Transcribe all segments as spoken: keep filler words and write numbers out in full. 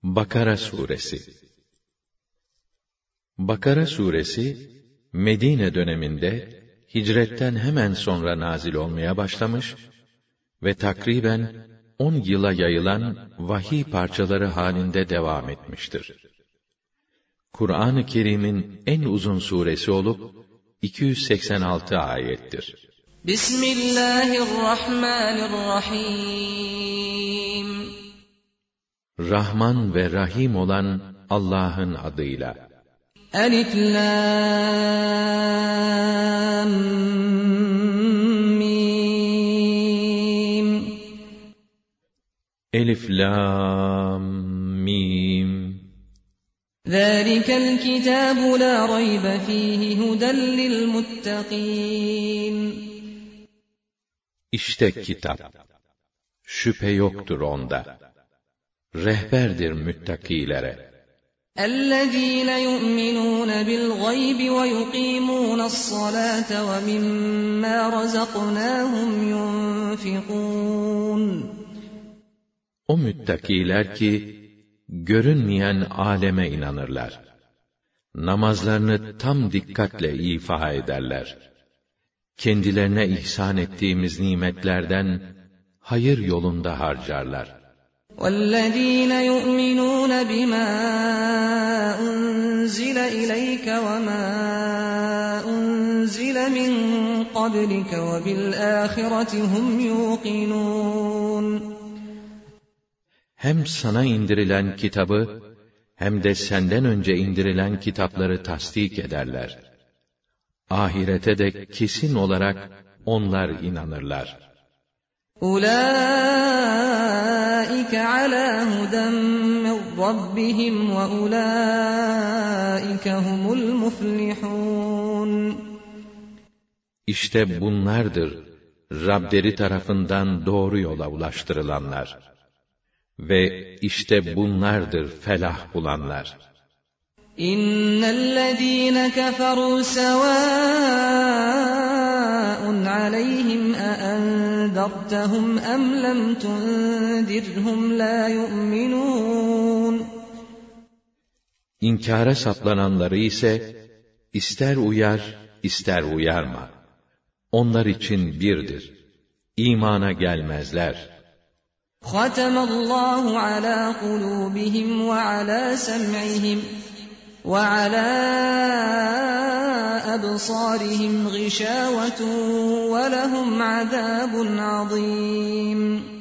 Bakara Suresi. Bakara Suresi, Medine döneminde, hicretten hemen sonra nazil olmaya başlamış ve takriben on yıla yayılan vahiy parçaları halinde devam etmiştir. Kur'an-ı Kerim'in en uzun suresi olup, iki yüz seksen altı ayettir. Bismillahirrahmanirrahim. Rahman ve Rahim olan Allah'ın adıyla. Elif Lam Mim. Elif Lam Mim. Zâlikel kitâbu lâ raybe fîhi huden lilmuttaqîn. İşte kitap. Şüphe yoktur onda. Rehberdir müttakilere. اَلَّذ۪ينَ يُؤْمِنُونَ بِالْغَيْبِ وَيُقِيمُونَ الصَّلَاةَ وَمِمَّا رَزَقْنَاهُمْ يُنْفِقُونَ. O müttakiler ki, görünmeyen aleme inanırlar. Namazlarını tam dikkatle ifa ederler. Kendilerine ihsan ettiğimiz nimetlerden hayır yolunda harcarlar. وَالَّذ۪ينَ يُؤْمِنُونَ بِمَا أُنْزِلَ إِلَيْكَ وَمَا أُنْزِلَ مِنْ قَبْلِكَ وَبِالْآخِرَةِ هُمْ يُوقِنُونَ. Hem sana indirilen kitabı, hem de senden önce indirilen kitapları tasdik ederler. Ahirete de kesin olarak onlar inanırlar. أُولَٰئِكَ عَلَى هُدًى مِّن رَّبِّهِمْ وَأُولَٰئِكَ هُمُ الْمُفْلِحُونَ. İşte bunlardır Rableri tarafından doğru yola ulaştırılanlar. Ve işte bunlardır felah bulanlar. İnnellezîne keferû sevâ'un aleyhim e'endertehum em lem tundirhum la yu'minûn. İnkâra saplananları ise, ister uyar, ister uyarma. Onlar için birdir. İmana gelmezler. خَتَمَ اللّٰهُ عَلَى قُلُوبِهِمْ وَعَلَى سَمْعِهِمْ وَعَلَى أَبْصَارِهِمْ غِشَاوَةٌ وَلَهُمْ عَذَابٌ عَظِيمٌ.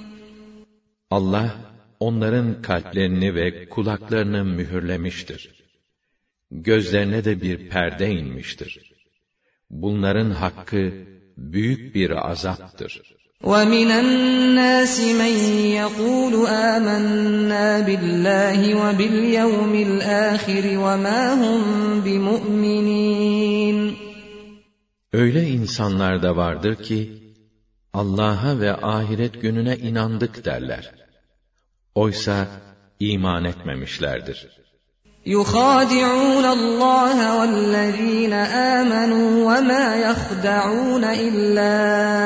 Allah, onların kalplerini ve kulaklarını mühürlemiştir. Gözlerine de bir perde inmiştir. Bunların hakkı, büyük bir azaptır. وَمِنَ النَّاسِ مَنْ يَقُولُ آمَنَّا بِاللّٰهِ وَبِالْيَوْمِ الْآخِرِ وَمَا هُمْ بِمُؤْمِنِينَ. Öyle insanlar da vardır ki, Allah'a ve ahiret gününe inandık derler. Oysa iman etmemişlerdir. يُخَادِعُونَ اللّٰهَ وَالَّذ۪ينَ آمَنُوا وَمَا يَخْدَعُونَ إِلَّا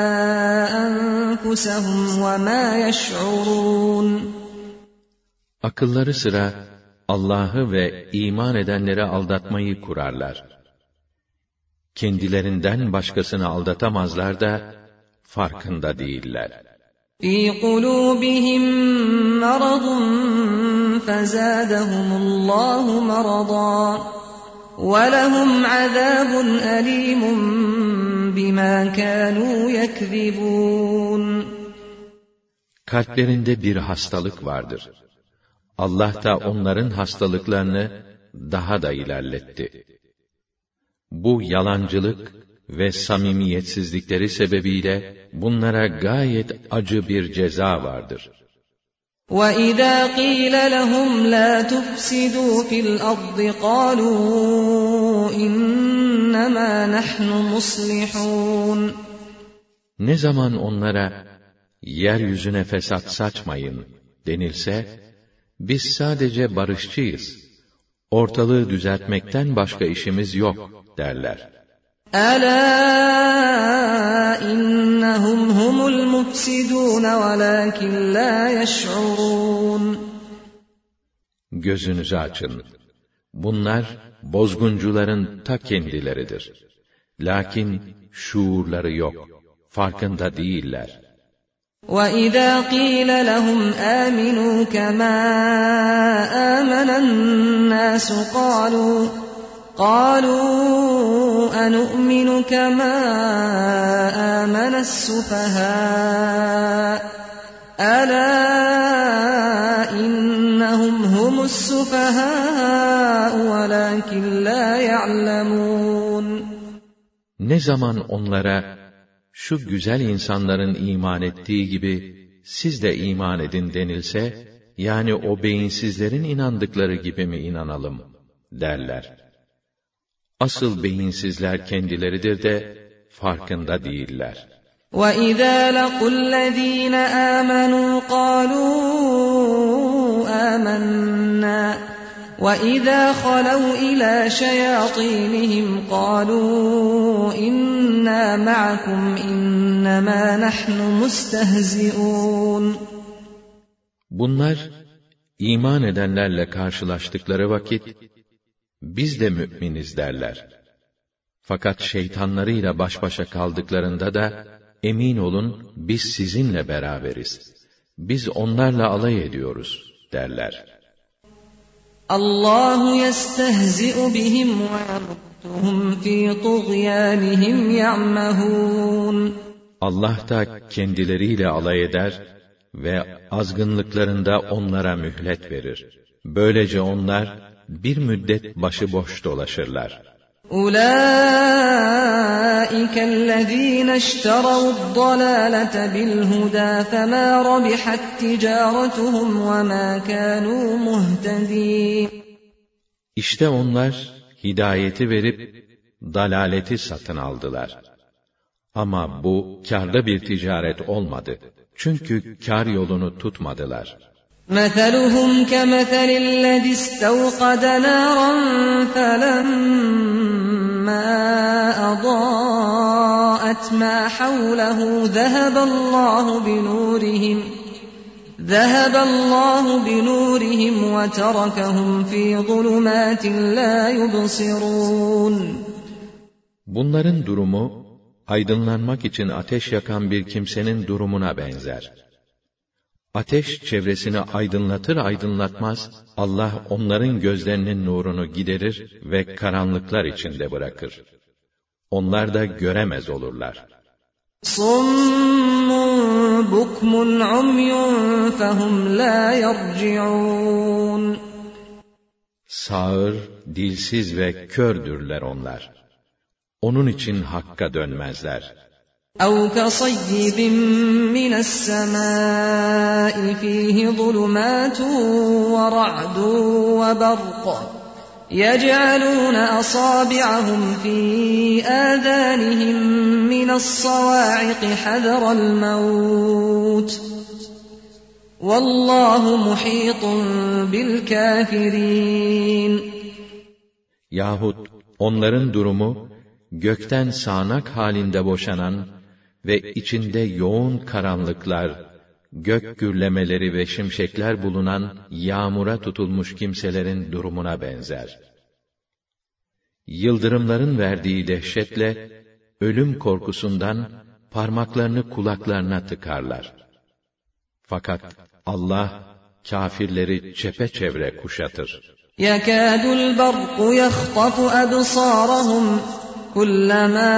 أَنفُسَهُمْ وَمَا يَشْعُرُونَ. Akılları sıra Allah'ı ve iman edenleri aldatmayı kurarlar. Kendilerinden başkasını aldatamazlar da farkında değiller. فِي قُلُوبِهِمْ مَرَضٌ فَزَادَهُمُ اللّٰهُ مَرَضًا وَلَهُمْ عَذَابٌ أَلِيمٌ بِمَا كَانُوا يَكْذِبُونَ. Kalplerinde bir hastalık vardır. Allah da onların hastalıklarını daha da ilerletti. Bu yalancılık ve samimiyetsizlikleri sebebiyle bunlara gayet acı bir ceza vardır. وَإِذَا قِيلَ لَهُمْ لَا تُفْسِدُوا فِي الْأَرْضِ قَالُوا إِنَّمَا نَحْنُ مُصْلِحُونَ. Ne zaman onlara, yeryüzüne fesat saçmayın denilse, biz sadece barışçıyız, ortalığı düzeltmekten başka işimiz yok derler. أَلَا إِنَّهُمْ هُمُ الْمُفْسِدُونَ وَلَكِنْ لَا يَشْعُرُونَ. gözünüzü açın. Bunlar, bozguncuların ta kendileridir. Lakin, şuurları yok, farkında değiller. وَإِذَا قِيلَ لَهُمْ آمِنُوا كَمَا آمَنَ النَّاسُ قَالُوا قَالُوا أَنُؤْمِنُ كَمَا آمَنَ السُّفَهَاءُ أَلَا إِنَّهُمْ هُمُ السُّفَهَاءُ وَلَكِنْ لَا يَعْلَمُونَ Ne zaman onlara, şu güzel insanların iman ettiği gibi, siz de iman edin denilse, yani o beyinsizlerin inandıkları gibi mi inanalım, derler. Asıl beyinsizler kendileridir de, farkında değiller. وَإِذَا لَقُوا الَّذ۪ينَ آمَنُوا قَالُوا آمَنَّا وَإِذَا خَلَوْا إِلَى شَيَاطِينِهِمْ قَالُوا إِنَّا مَعَكُمْ إِنَّمَا نَحْنُ مُسْتَهْزِئُونَ Bunlar, iman edenlerle karşılaştıkları vakit, biz de müminiz derler. Fakat şeytanlarıyla baş başa kaldıklarında da, emin olun, biz sizinle beraberiz. Biz onlarla alay ediyoruz, derler. Allahu yestehzi'u bihim ve yamudduhum fi tuğyanihim ya'mahun. Allah da kendileriyle alay eder ve azgınlıklarında onlara mühlet verir. Böylece onlar bir müddet başıboş dolaşırlar. أُولَٰئِكَ الَّذ۪ينَ اشْتَرَوُا الضَّلَالَةَ بِالْهُدَى فَمَا رَبِحَتْ تِجَارَتُهُمْ وَمَا كَانُوا مُهْتَد۪ينَ İşte onlar, hidayeti verip, dalaleti satın aldılar. Ama bu, kârlı bir ticaret olmadı. Çünkü kâr yolunu tutmadılar. مَثَلُهُمْ كَمَثَلِ الَّذِي اسْتَوْقَدَ نَارًا فَلَمَّا أَضَاءَتْ مَا حَوْلَهُ ذَهَبَ اللّٰهُ بِنُورِهِمْ ذَهَبَ اللّٰهُ بِنُورِهِمْ وَتَرَكَهُمْ فِي ظُلُمَاتٍ لَا يُبْصِرُونَ Bunların durumu, aydınlanmak için ateş yakan bir kimsenin durumuna benzer. Ateş çevresini aydınlatır aydınlatmaz, Allah onların gözlerinin nurunu giderir ve karanlıklar içinde bırakır. Onlar da göremez olurlar. صُمٌّ بُكْمٌ عُمْيٌ فَهُمْ لَا يَرْجِعُونَ Sağır, dilsiz ve kördürler onlar. Onun için hakka dönmezler. أَوْ كَصَيِّبٍ مِّنَ السَّمَاءِ فِيهِ ظُلُمَاتٌ وَرَعْدٌ وَبَرْقٌ يَجْعَلُونَ أَصَابِعَهُمْ فِي آذَانِهِم مِّنَ الصَّوَاعِقِ حَذَرَ الْمَوْتِ وَاللّٰهُ مُحِيطٌ بِالْكَافِرِينَ Yahut onların durumu, gökten sağanak halinde boşanan ve içinde yoğun karanlıklar, gök gürlemeleri ve şimşekler bulunan yağmura tutulmuş kimselerin durumuna benzer. Yıldırımların verdiği dehşetle, ölüm korkusundan parmaklarını kulaklarına tıkarlar. Fakat Allah, kâfirleri çepeçevre kuşatır. يَكَادُ الْبَرْقُ يَخْطَفُ أَبْصَارَهُمْ كُلَّمَا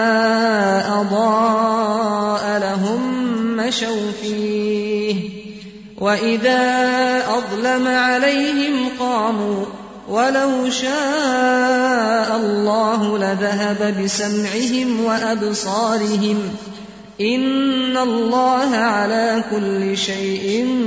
أَضَاءَ لَهُم مَّشَوْا فِيهِ وَإِذَا أَظْلَمَ عَلَيْهِمْ قَامُوا وَلَوْ شَاءَ اللّٰهُ لَذَهَبَ بِسَمْعِهِمْ وَأَبْصَارِهِمْ إِنَّ اللّٰهَ عَلَى كُلِّ شَيْءٍ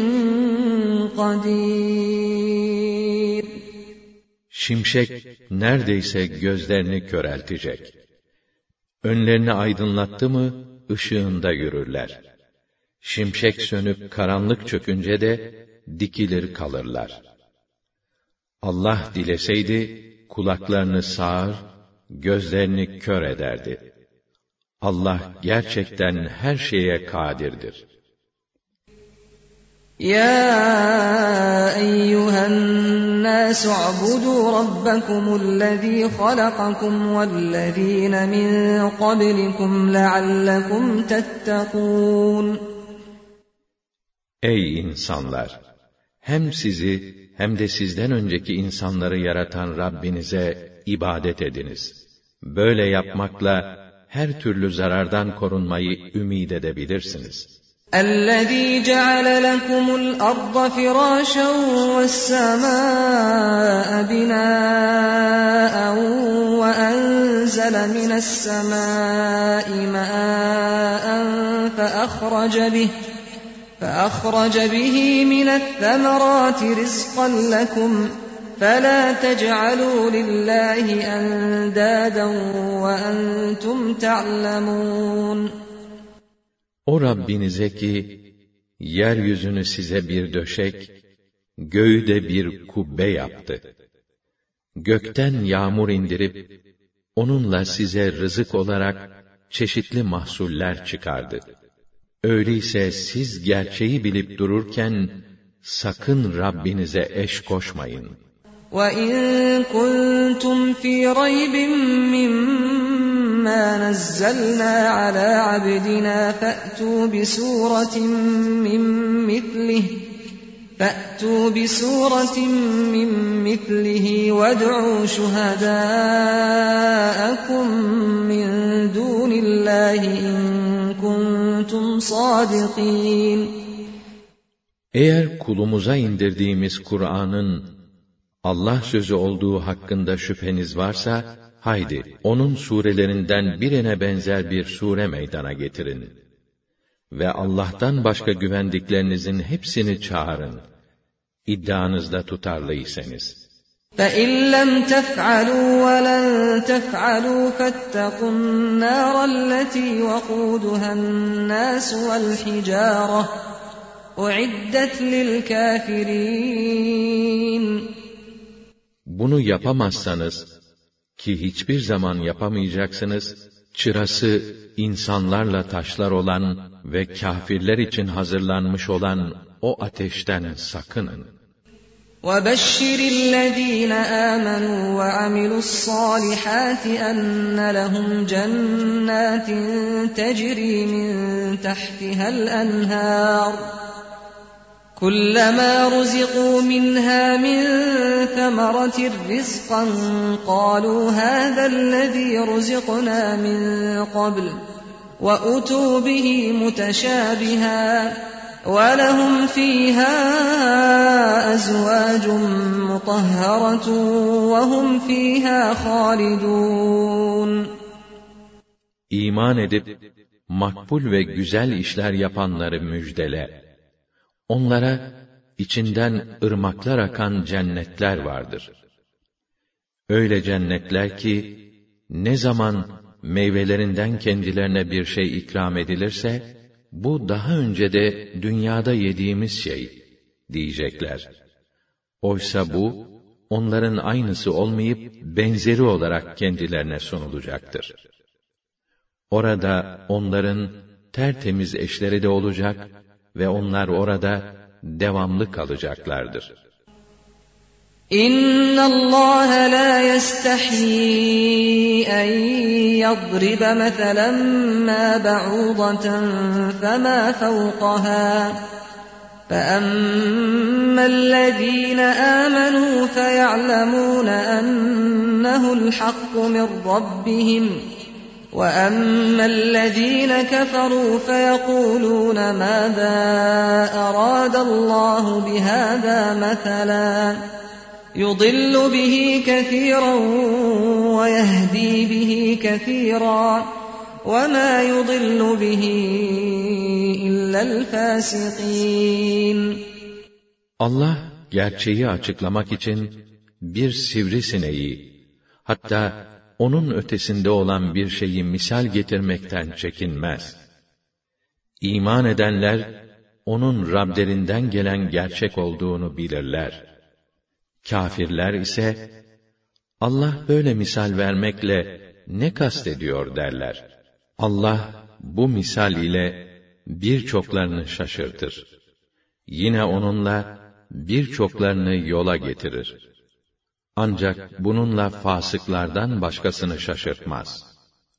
قَدِيرٌ Şimşek neredeyse gözlerini köreltecek. Önlerini aydınlattı mı, ışığında yürürler. Şimşek sönüp karanlık çökünce de dikilir kalırlar. Allah dileseydi, kulaklarını sağır, gözlerini kör ederdi. Allah gerçekten her şeye kadirdir. Ya eyyühen النَّاسُ اعْبُدُوا رَبَّكُمُ الَّذ۪ي خَلَقَكُمْ وَالَّذ۪ينَ مِنْ قَبْلِكُمْ لَعَلَّكُمْ تَتَّقُونَ. Ey insanlar! Hem sizi hem de sizden önceki insanları yaratan Rabbinize ibadet ediniz. Böyle yapmakla her türlü zarardan korunmayı ümid edebilirsiniz. الَّذ۪ي جَعَلَ لَكُمُ الْأَرْضَ فِرَاشًا وَالسَّمَاءَ بِنَاءً وَأَنزَلَ مِنَ السَّمَاءِ مَاءً فَأَخْرَجَ بِهِ فَأَخْرَجَ بِهِ مِنَ الثَّمَرَاتِ رِزْقًا لَكُمْ فَلَا تَجْعَلُوا لِلَّهِ أَنْدَادًا وَأَنْتُمْ تَعْلَمُونَ. O Rabbinize ki, yeryüzünü size bir döşek, göğü de bir kubbe yaptı. Gökten yağmur indirip, onunla size rızık olarak çeşitli mahsuller çıkardı. Öyleyse siz gerçeği bilip dururken, sakın Rabbinize eş koşmayın. وَاِنْ كُنْتُمْ فِي رَيْبٍ مِّمَّا نَزَّلْنَا عَلَى عَبْدِنَا فَأْتُوا بِسُورَةٍ مِّن مِّثْلِهِ فَأْتُوا بِسُورَةٍ مِّن مِّثْلِهِ وَادْعُوا شُهَدَاءَكُم مِّن دُونِ اللّٰهِ إِن كُنتُمْ صَادِقِينَ. Eğer kulumuza indirdiğimiz Kur'an'ın Allah sözü olduğu hakkında şüpheniz varsa, haydi onun surelerinden birine benzer bir sure meydana getirin. Ve Allah'tan başka güvendiklerinizin hepsini çağırın. İddianızda tutarlıysanız. فَاِنْ لَمْ تَفْعَلُوا وَلَنْ تَفْعَلُوا فَاتَّقُوا النَّارَ الَّتِي وَقُودُهَا النَّاسُ وَالْحِجَارَةُ اُعِدَّتْ لِلْكَافِرِينَ. Bunu yapamazsanız, ki hiçbir zaman yapamayacaksınız, çırası insanlarla taşlar olan ve kâfirler için hazırlanmış olan o ateşten sakının. وَبَشِّرِ الَّذ۪ينَ آمَنُوا وَعَمِلُوا الصَّالِحَاتِ أَنَّ لَهُمْ جَنَّاتٍ تَجْرِي مِنْ تَحْتِهَا الْأَنْهَارُ كُلَّمَا رُزِقُوا مِنْهَا مِنْ ثَمَرَةٍ رِزْقًا قَالُوا هَذَا الَّذ۪ي رُزِقْنَا مِنْ قَبْلُ وَأُتُوا بِهِ مُتَشَابِهًا وَلَهُمْ فِيهَا أَزْوَاجٌ مُطَهَّرَةٌ وَهُمْ فِيهَا خَالِدُونَ. İman edip makbul ve güzel işler yapanları müjdele. Onlara içinden ırmaklar akan cennetler vardır. Öyle cennetler ki, ne zaman meyvelerinden kendilerine bir şey ikram edilirse, bu daha önce de dünyada yediğimiz şey diyecekler. Oysa bu, onların aynısı olmayıp, benzeri olarak kendilerine sunulacaktır. Orada onların tertemiz eşleri de olacak ve onlar orada devamlı kalacaklardır. اِنَّ اللّٰهَ لَا يَسْتَحْيِي اَنْ يَضْرِبَ مَثَلًا مَا بَعُوضَةً فَمَا فَوْقَهَا فَأَمَّا الَّذ۪ينَ آمَنُوا فَيَعْلَمُونَ أَنَّهُ الْحَقُّ مِنْ رَبِّهِمْ وَأَمَّا الَّذ۪ينَ كَفَرُوا فَيَقُولُونَ مَاذَا أَرَادَ اللّٰهُ بِهَذَا مَثَلًا يُضِلُّ بِهِ كَثِيرًا وَيَهْدِي بِهِ كَثِيرًا وَمَا يُضِلُّ بِهِ إِلَّا الْفَاسِقِينَ. Allah gerçeği açıklamak için bir sivrisineği, hatta onun ötesinde olan bir şeyi misal getirmekten çekinmez. İman edenler, onun Rablerinden gelen gerçek olduğunu bilirler. Kâfirler ise, Allah böyle misal vermekle ne kastediyor derler. Allah, bu misal ile birçoklarını şaşırtır. Yine onunla birçoklarını yola getirir. Ancak bununla fasıklardan başkasını şaşırtmaz.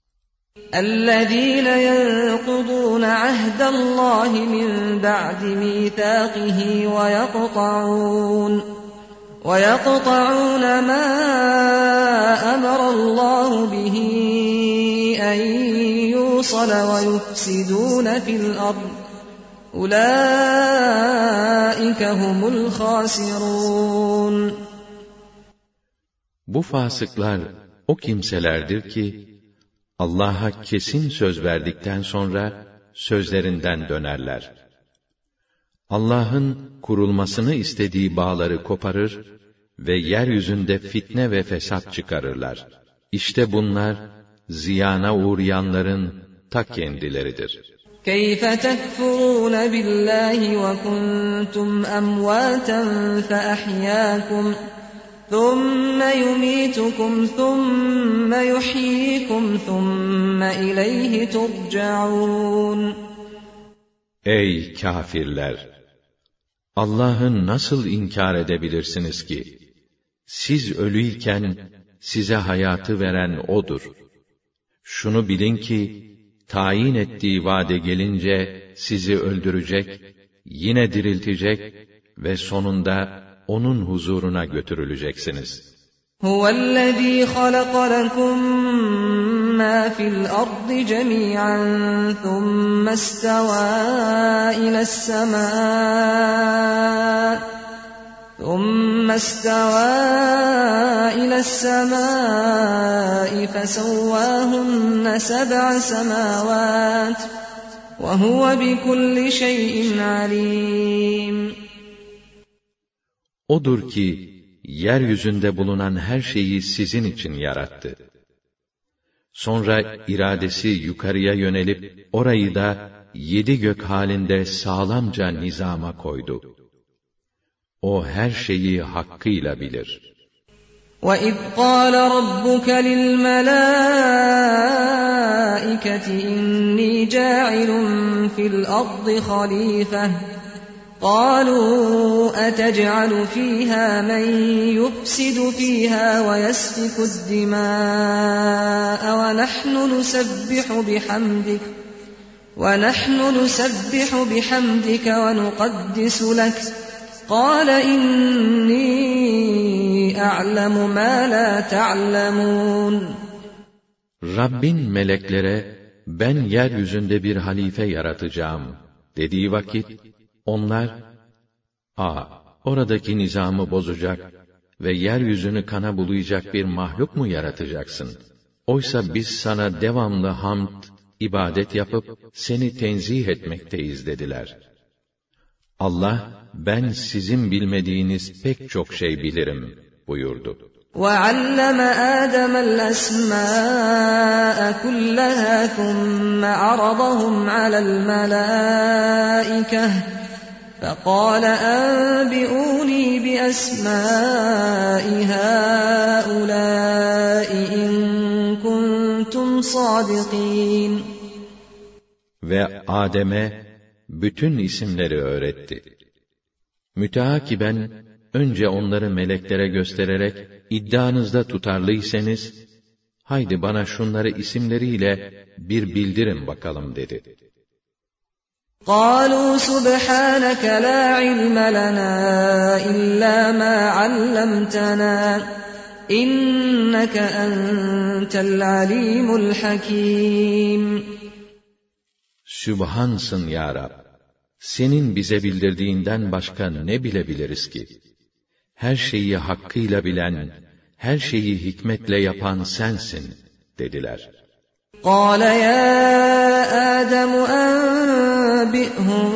الذين ينقضون عهد الله من بعد ميثاقه ويقطعون ويقطعون ما أمر الله به أن يوصل ويفسدون في الأرض أولئك هم الخاسرون. Bu fasıklar o kimselerdir ki Allah'a kesin söz verdikten sonra sözlerinden dönerler. Allah'ın kurulmasını istediği bağları koparır ve yeryüzünde fitne ve fesat çıkarırlar. İşte bunlar ziyana uğrayanların ta kendileridir. كَيْفَ تَكْفُرُونَ بِاللّٰهِ وَكُنْتُمْ أَمْوَاتًا فَأَحْيَاكُمْ ثُمَّ يُمِيتُكُمْ ثُمَّ يُحْيِيكُمْ ثُمَّ إِلَيْهِ تُرْجَعُونَ. Ey kâfirler! Allah'ı nasıl inkar edebilirsiniz ki? Siz ölüyken size hayatı veren O'dur. Şunu bilin ki, tayin ettiği vade gelince sizi öldürecek, yine diriltecek ve sonunda onun huzuruna götürüleceksiniz. Huvellezî halaka lekum mâ fil ardı cemî'an thumme istevâ ile's-semâ thumme istevâ ile's-semâ fesevvâhunne seb'a semâvât ve huve bikulli şeyin alîm. O'dur ki, yeryüzünde bulunan her şeyi sizin için yarattı. Sonra iradesi yukarıya yönelip, orayı da yedi gök halinde sağlamca nizama koydu. O her şeyi hakkıyla bilir. وَإِذْ قَالَ رَبُّكَ لِلْمَلَائِكَةِ إِنِّي جَاعِلٌ فِي الْأَرْضِ خَلِيفَةً قالوا أتجعل فيها من يفسد فيها ويسفك الدماء ونحن نسبح بحمدك ونحن نسبح بحمدك ونقدس لك قال إني أعلم ما لا تعلمون. Rabbin meleklere ben yeryüzünde bir halife yaratacağım dediği vakit onlar, a, oradaki nizamı bozacak ve yeryüzünü kana bulayacak bir mahluk mu yaratacaksın? Oysa biz sana devamlı hamd, ibadet yapıp seni tenzih etmekteyiz dediler. Allah, ben sizin bilmediğiniz pek çok şey bilirim buyurdu. وَعَلَّمَ آدَمَ الْأَسْمَاءَ كُلَّهَا ثُمَّ عَرَضَهُمْ عَلَى الْمَلَائِكَةِ فَقَالَ أَنْبِئُونِي بِأَسْمَاءِ هَؤُلَاءِ إِنْ كُنْتُمْ صَادِقِينَ. Ve Adem'e bütün isimleri öğretti. Müteakiben önce onları meleklere göstererek iddianızda tutarlıysanız, haydi bana şunları isimleriyle bir bildirin bakalım dedi. قَالُوا سُبْحَانَكَ لَا عِلْمَ لَنَا إِلَّا مَا عَلَّمْتَنَا إِنَّكَ أَنْتَ الْعَلِيمُ الْحَكِيمُ. Sübhansın ya Rab! Senin bize bildirdiğinden başka ne bilebiliriz ki? Her şeyi hakkıyla bilen, her şeyi hikmetle yapan sensin dediler. قَالَ يَا آدَمُ أَنْبِئْهُمْ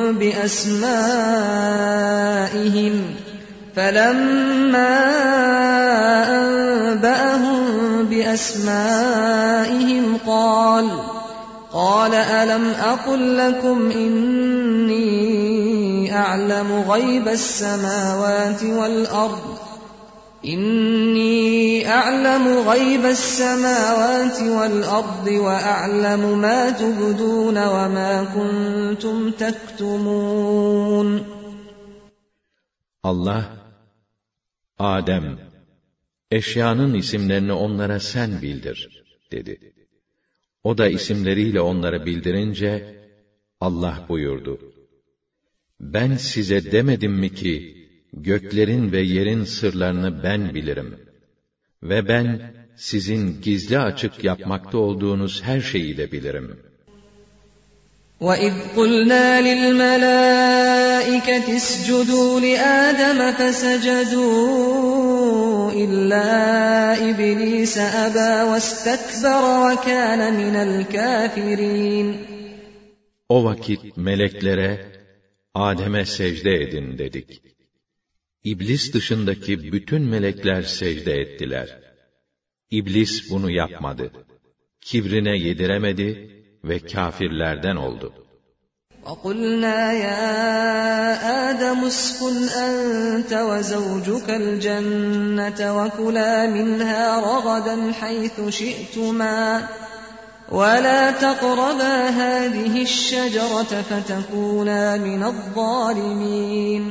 بِأَسْمَائِهِمْ فَلَمَّا أَنْبَأَهُمْ بِأَسْمَائِهِمْ قَالَ قَالَ أَلَمْ أَقُلْ لَكُمْ إِنِّي أَعْلَمُ غَيْبَ السَّمَاوَاتِ وَالْأَرْضِ إِنِّي أَعْلَمُ غَيْبَ السَّمَاوَاتِ وَالْأَرْضِ وَأَعْلَمُ مَا تُبْدُونَ وَمَا كُنْتُمْ تَكْتُمُونَ. Allah, Adem, eşyanın isimlerini onlara sen bildir, dedi. O da isimleriyle onları bildirince, Allah buyurdu: Ben size demedim mi ki, göklerin ve yerin sırlarını ben bilirim. Ve ben, sizin gizli açık yapmakta olduğunuz her şeyi de bilirim. وَإِذْ قُلْنَا لِلْمَلَائِكَةِ اسْجُدُوا لِآدَمَ فَسَجَدُوا إِلَّا إِبْلِيسَ أَبَى وَاسْتَكْبَرَ وَكَانَ مِنَ الْكَافِرِينَ. O vakit meleklere, Adem'e secde edin dedik. İblis dışındaki bütün melekler secde ettiler. İblis bunu yapmadı. Kibrine yediremedi ve kâfirlerden oldu. وَقُلْنَا يَا آدَمُ اسْكُنْ أَنْتَ وَزَوْجُكَ الْجَنَّةَ وَكُلَا مِنْهَا رَغَدًا حَيْثُ شِئْتُمَا وَلَا تَقْرَبَا هَٰذِهِ الشَّجَرَةَ فَتَكُونَا مِنَ الظَّالِمِينَ.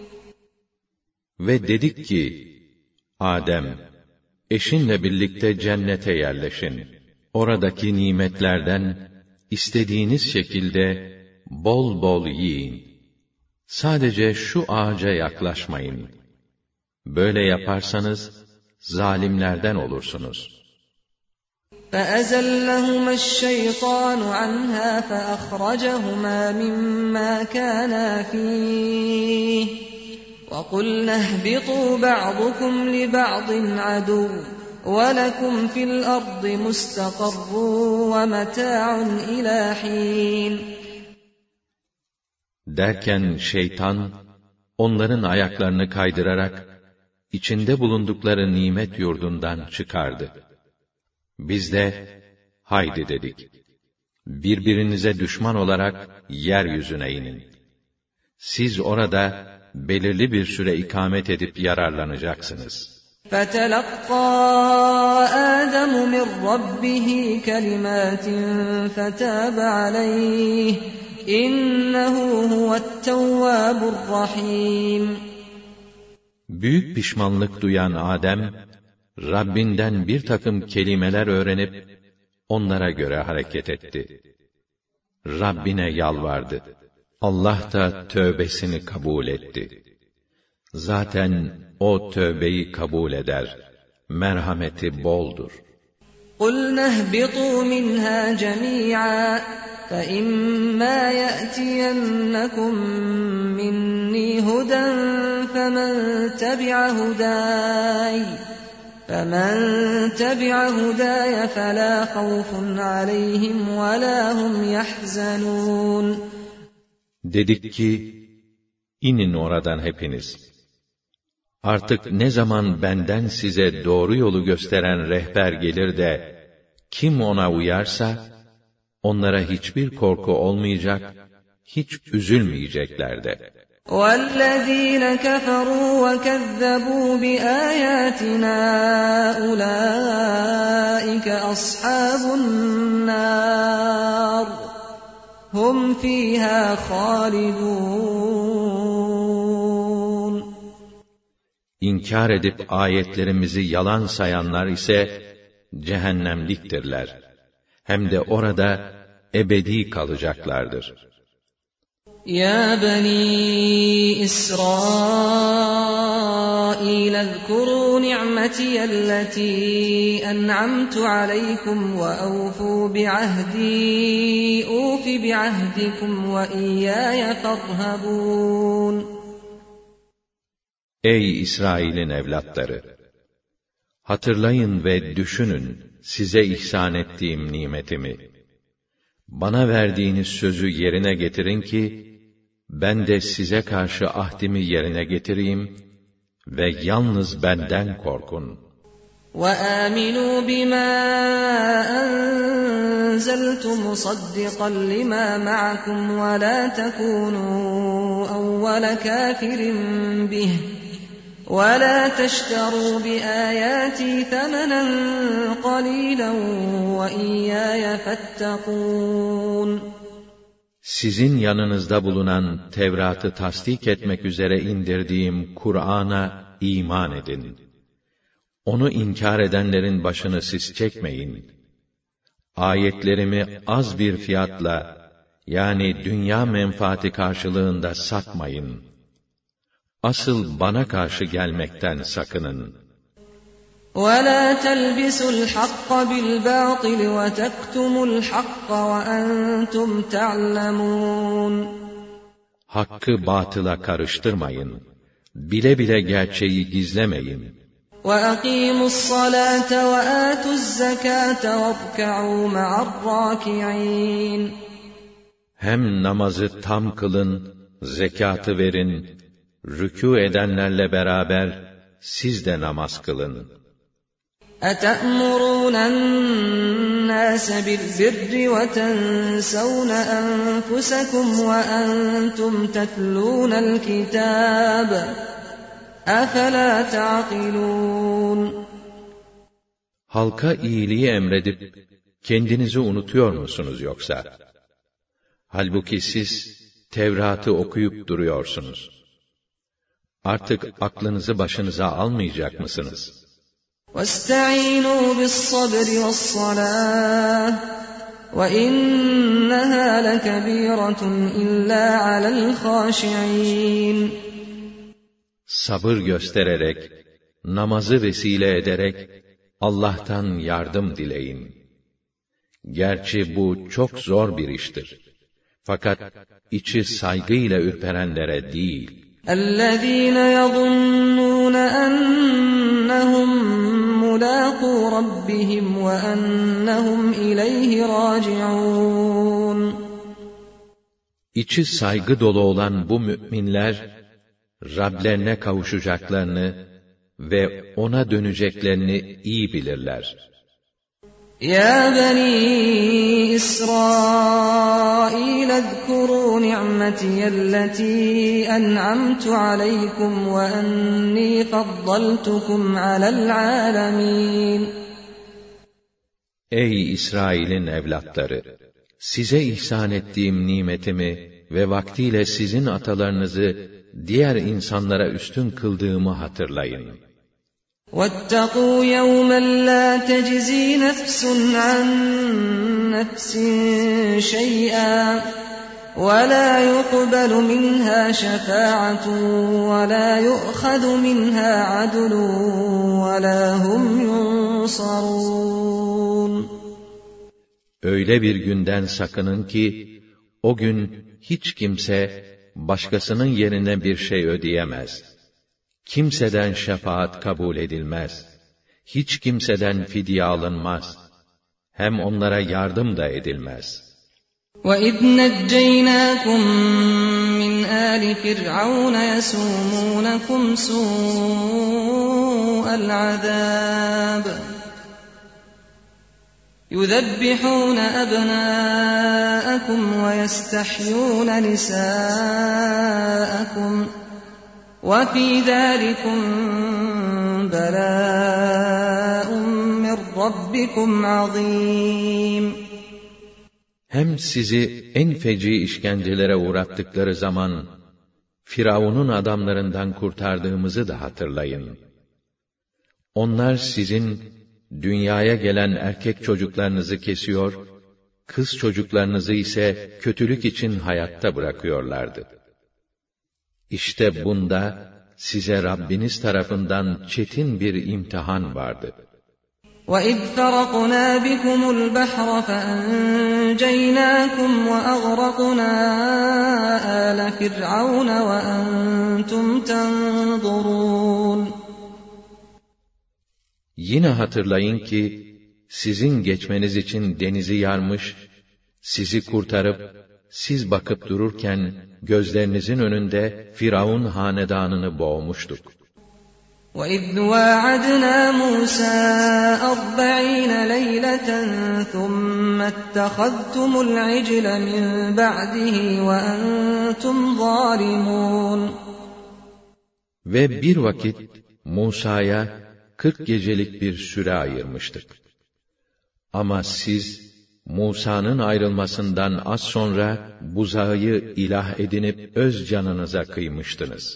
Ve dedik ki, Adem, eşinle birlikte cennete yerleşin. Oradaki nimetlerden istediğiniz şekilde bol bol yiyin. Sadece şu ağaca yaklaşmayın. Böyle yaparsanız zalimlerden olursunuz. فَأَزَلَّهُمَا الشَّيْطَانُ عَنْهَا فَأَخْرَجَهُمَا مِمَّا كَانَا فِيهِ وَقُلْنَا اهْبِطُوا بَعْضُكُمْ لِبَعْضٍ عَدُوٌّ وَلَكُمْ فِي الْأَرْضِ مُسْتَقَرٌّ وَمَتَاعٌ إِلَى حِينٍ. Derken şeytan, onların ayaklarını kaydırarak, içinde bulundukları nimet yurdundan çıkardı. Biz de, haydi dedik, birbirinize düşman olarak yeryüzüne inin. Siz orada belirli bir süre ikamet edip yararlanacaksınız. فَتَلَقَّى آدَمُ مِنْ رَبِّهِ كَلِمَاتٍ فَتَابَ عَلَيْهِ إِنَّهُ هُوَ التَّوَّابُ الرَّحِيمُ. Büyük pişmanlık duyan Adem, Rabbinden bir takım kelimeler öğrenip, onlara göre hareket etti. Rabbine yalvardı. Allah da tövbesini kabul etti. Zaten o tövbeyi kabul eder. Merhameti boldur. قُلْنَا اهْبِطُوا مِنْهَا جَمِيعًا فَإِمَّا يَأْتِيَنَّكُمْ مِنِّي هُدًى فَمَنْ تَبِعَ هُدَايَ فَمَنْ تَبِعَ هُدَايَ فَلَا خَوْفٌ عَلَيْهِمْ وَلَا هُمْ يَحْزَنُونَ. Dedik ki, inin oradan hepiniz. Artık ne zaman benden size doğru yolu gösteren rehber gelir de, kim ona uyarsa, onlara hiçbir korku olmayacak, hiç üzülmeyecekler de. وَالَّذ۪ينَ كَفَرُوا وَكَذَّبُوا بِآيَاتِنَا أُولَٰئِكَ أَصْحَابُ النَّارِ هُمْ فِيهَا خَالِدُونَ. İnkar edip ayetlerimizi yalan sayanlar ise cehennemliktirler. Hem de orada ebedi kalacaklardır. يا بني إسرائيل اذكروا نعمتي التي أنعمت عليكم وأوفوا بعهدي أوف بعهدكم وإياي فارهبون. Ey İsrail'in evlatları! Hatırlayın ve düşünün size ihsan ettiğim nimetimi. Bana verdiğiniz sözü yerine getirin ki, ben de size karşı ahdimi yerine getireyim ve yalnız benden korkun. وَآمِنُوا بِمَا أَنزَلْتُ مُصَدِّقًا لِمَا مَعَكُمْ وَلَا تَكُونُوا أَوَّلَ كَافِرٍ بِهِ وَلَا تَشْتَرُوا بِآيَاتِي ثَمَنًا قَلِيلًا وَإِيَّايَ فَاتَّقُونِ. sizin yanınızda bulunan Tevrat'ı tasdik etmek üzere indirdiğim Kur'an'a iman edin. Onu inkar edenlerin başını siz çekmeyin. Ayetlerimi az bir fiyatla, yani dünya menfaati karşılığında satmayın. Asıl bana karşı gelmekten sakının. وَلَا تَلْبِسُوا الْحَقَّ بِالْبَاطِلِ وَتَكْتُمُوا الْحَقَّ وَأَنْتُمْ تَعْلَمُونَ Hakkı batıla karıştırmayın. Bile bile gerçeği gizlemeyin. وَأَقِيمُوا الصَّلَاةَ وَآتُوا الزَّكَاةَ وَارْكَعُوا مَعَ الرَّاكِعِينَ Hem namazı tam kılın, zekatı verin, rükû edenlerle beraber siz de namaz kılın. أَتَأْمُرُونَ النَّاسَ بِالْبِرِّ وَتَنْسَوْنَ أَنفُسَكُمْ وَأَنْتُمْ تَتْلُونَ الْكِتَابَ أَفَلَا تَعْقِلُونَ Halka iyiliği emredip kendinizi unutuyor musunuz yoksa? Halbuki siz Tevrat'ı okuyup duruyorsunuz. Artık aklınızı başınıza almayacak mısınız? وَاسْتَعِينُوا بِالصَّبْرِ وَالصَّلَاةِ وَإِنَّهَا لَكَبِيرَةٌ إِلَّا عَلَى الْخَاشِعِينَ Sabır göstererek, namazı vesile ederek Allah'tan yardım dileyin. Gerçi bu çok zor bir iştir. Fakat içi saygıyla ürperenlere değil. اَلَّذ۪ينَ يَظُنُّونَ أَنَّهُمْ مُلَاقُوا رَبِّهِمْ وَأَنَّهُمْ إِلَيْهِ رَاجِعُونَ İçi saygı dolu olan bu müminler, Rablerine kavuşacaklarını ve ona döneceklerini iyi bilirler. يَا بَنِي إِسْرَائِيلَ اذْكُرُوا نِعْمَتِيَ الَّتِي أَنْعَمْتُ عَلَيْكُمْ وَأَنِّي فَضَّلْتُكُمْ عَلَى الْعَالَمِينَ Ey İsrail'in evlatları! Size ihsan ettiğim nimetimi ve vaktiyle sizin atalarınızı diğer insanlara üstün kıldığımı hatırlayın. وَاتَّقُوا يَوْمًا لَا تَجْزِي نَفْسٌ عَنْ نَفْسٍ شَيْئًا وَلَا يُقْبَلُ مِنْهَا شَفَاعَةٌ وَلَا يُؤْخَذُ مِنْهَا عَدْلٌ وَلَا هُمْ يُنصَرُونَ Öyle bir günden sakının ki, o gün hiç kimse başkasının yerine bir şey ödeyemez. Kimseden şefaat kabul edilmez. Hiç kimseden fidye alınmaz. Hem onlara yardım da edilmez. وَإِذْ نَجَّيْنَاكُمْ مِنْ آلِ فِرْعَوْنَ يَسُومُونَكُمْ سُوءَ الْعَذَابِ يُذَبِّحُونَ أَبْنَاءَكُمْ وَيَسْتَحْيُونَ نِسَاءَكُمْ وَفِي ذَٰلِكُمْ بَلَاءٌ مِّن رَّبِّكُمْ عَظِيمٌ Hem sizi en feci işkencelere uğrattıkları zaman, Firavun'un adamlarından kurtardığımızı da hatırlayın. Onlar sizin, dünyaya gelen erkek çocuklarınızı kesiyor, kız çocuklarınızı ise kötülük için hayatta bırakıyorlardı. İşte bunda size Rabbiniz tarafından çetin bir imtihan vardı. وَإِذْ فَرَقْنَا بِكُمُ الْبَحْرَ فَأَنْجَيْنَاكُمْ وَأَغْرَقْنَا آلَ فِرْعَوْنَ وَأَنْتُمْ تَنْظُرُونَ Yine hatırlayın ki, sizin geçmeniz için denizi yarmış, sizi kurtarıp, siz bakıp dururken, gözlerinizin önünde Firavun hanedanını boğmuştuk. وَإِذْ وَاعَدْنَا مُوسَى أَرْبَعِينَ لَيْلَةً ثُمَّ اتَّخَذْتُمُ الْعِجْلَ مِنْ بَعْدِهِ وَأَنْتُمْ ظَالِمُونَ Ve bir vakit Musa'ya kırk gecelik bir süre ayırmıştık. Ama siz Musa'nın ayrılmasından az sonra buzağı ilah edinip öz canınıza kıymıştınız.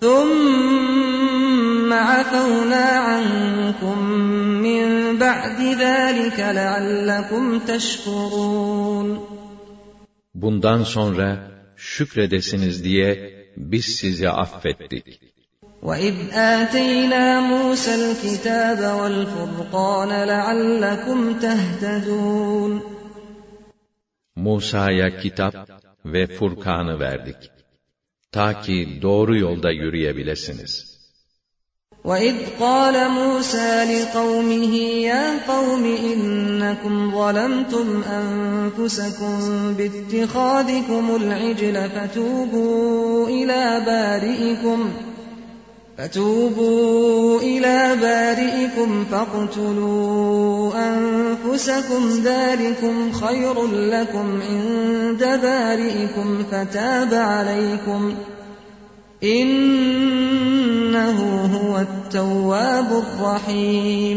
ثُمَّ عَفَوْنَا عَنْكُمْ مِنْ بَعْدِ ذَٰلِكَ لَعَلَّكُمْ تَشْكُرُونَ Bundan sonra şükredesiniz diye biz sizi affettik. وَإِذْ آتَيْنَا مُوسَى الْكِتَابَ وَالْفُرْقَانَ لَعَلَّكُمْ تَهْتَدُونَ Musa'ya kitap ve Furkan'ı verdik. Ta ki doğru yolda yürüyebilesiniz. وَإِذْ قَالَ مُوسَى لِقَوْمِهِ يَا قَوْمِ إِنَّكُمْ ظَلَمْتُمْ أَنفُسَكُمْ بِاتِّخَاذِكُمُ الْعِجْلَ فَتُوبُوا إِلَى بَارِئِكُمْ فَتُوبُوا إِلَى بَارِئِكُمْ فَاقْتُلُوا أَنفُسَكُمْ ذَلِكُمْ خَيْرٌ لَكُمْ عِندَ بَارِئِكُمْ فَتَابَ عَلَيْكُمْ إِنَّهُ هُوَ التَّوَّابُ الرَّحِيمُ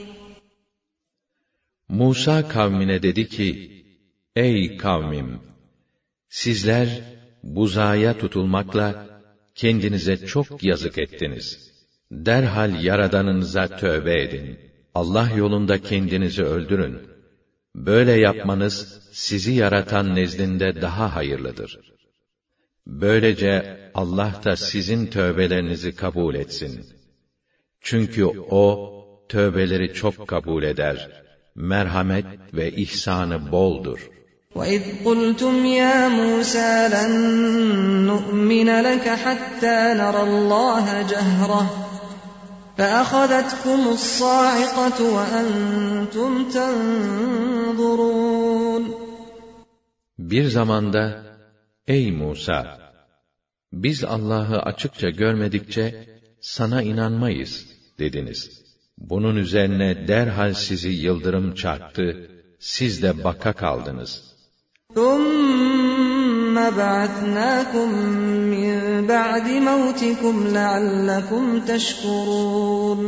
Musa kavmine dedi ki, ey kavmim! Sizler buzağa tutulmakla kendinize çok yazık ettiniz. Derhal Yaradanınıza tövbe edin. Allah yolunda kendinizi öldürün. Böyle yapmanız sizi yaratan nezdinde daha hayırlıdır. Böylece Allah da sizin tövbelerinizi kabul etsin. Çünkü O tövbeleri çok kabul eder. Merhamet ve ihsanı boldur. وَإِذْ قُلْتُمْ يَا مُوسَى لَن نُّؤْمِنَ لَكَ حَتَّى نَرَى اللَّهَ جَهْرَةً فَأَخَذَتْكُمُ الصَّاعِقَةُ وَأَنْتُمْ تَنْظُرُونَ Bir zamanda, ey Musa! Biz Allah'ı açıkça görmedikçe sana inanmayız dediniz. Bunun üzerine derhal sizi yıldırım çarptı, siz de baka kaldınız. ثُمَّ بَعَثْنَاكُمْ مِنْ بَعْدِ مَوْتِكُمْ لَعَلَّكُمْ تَشْكُرُونَ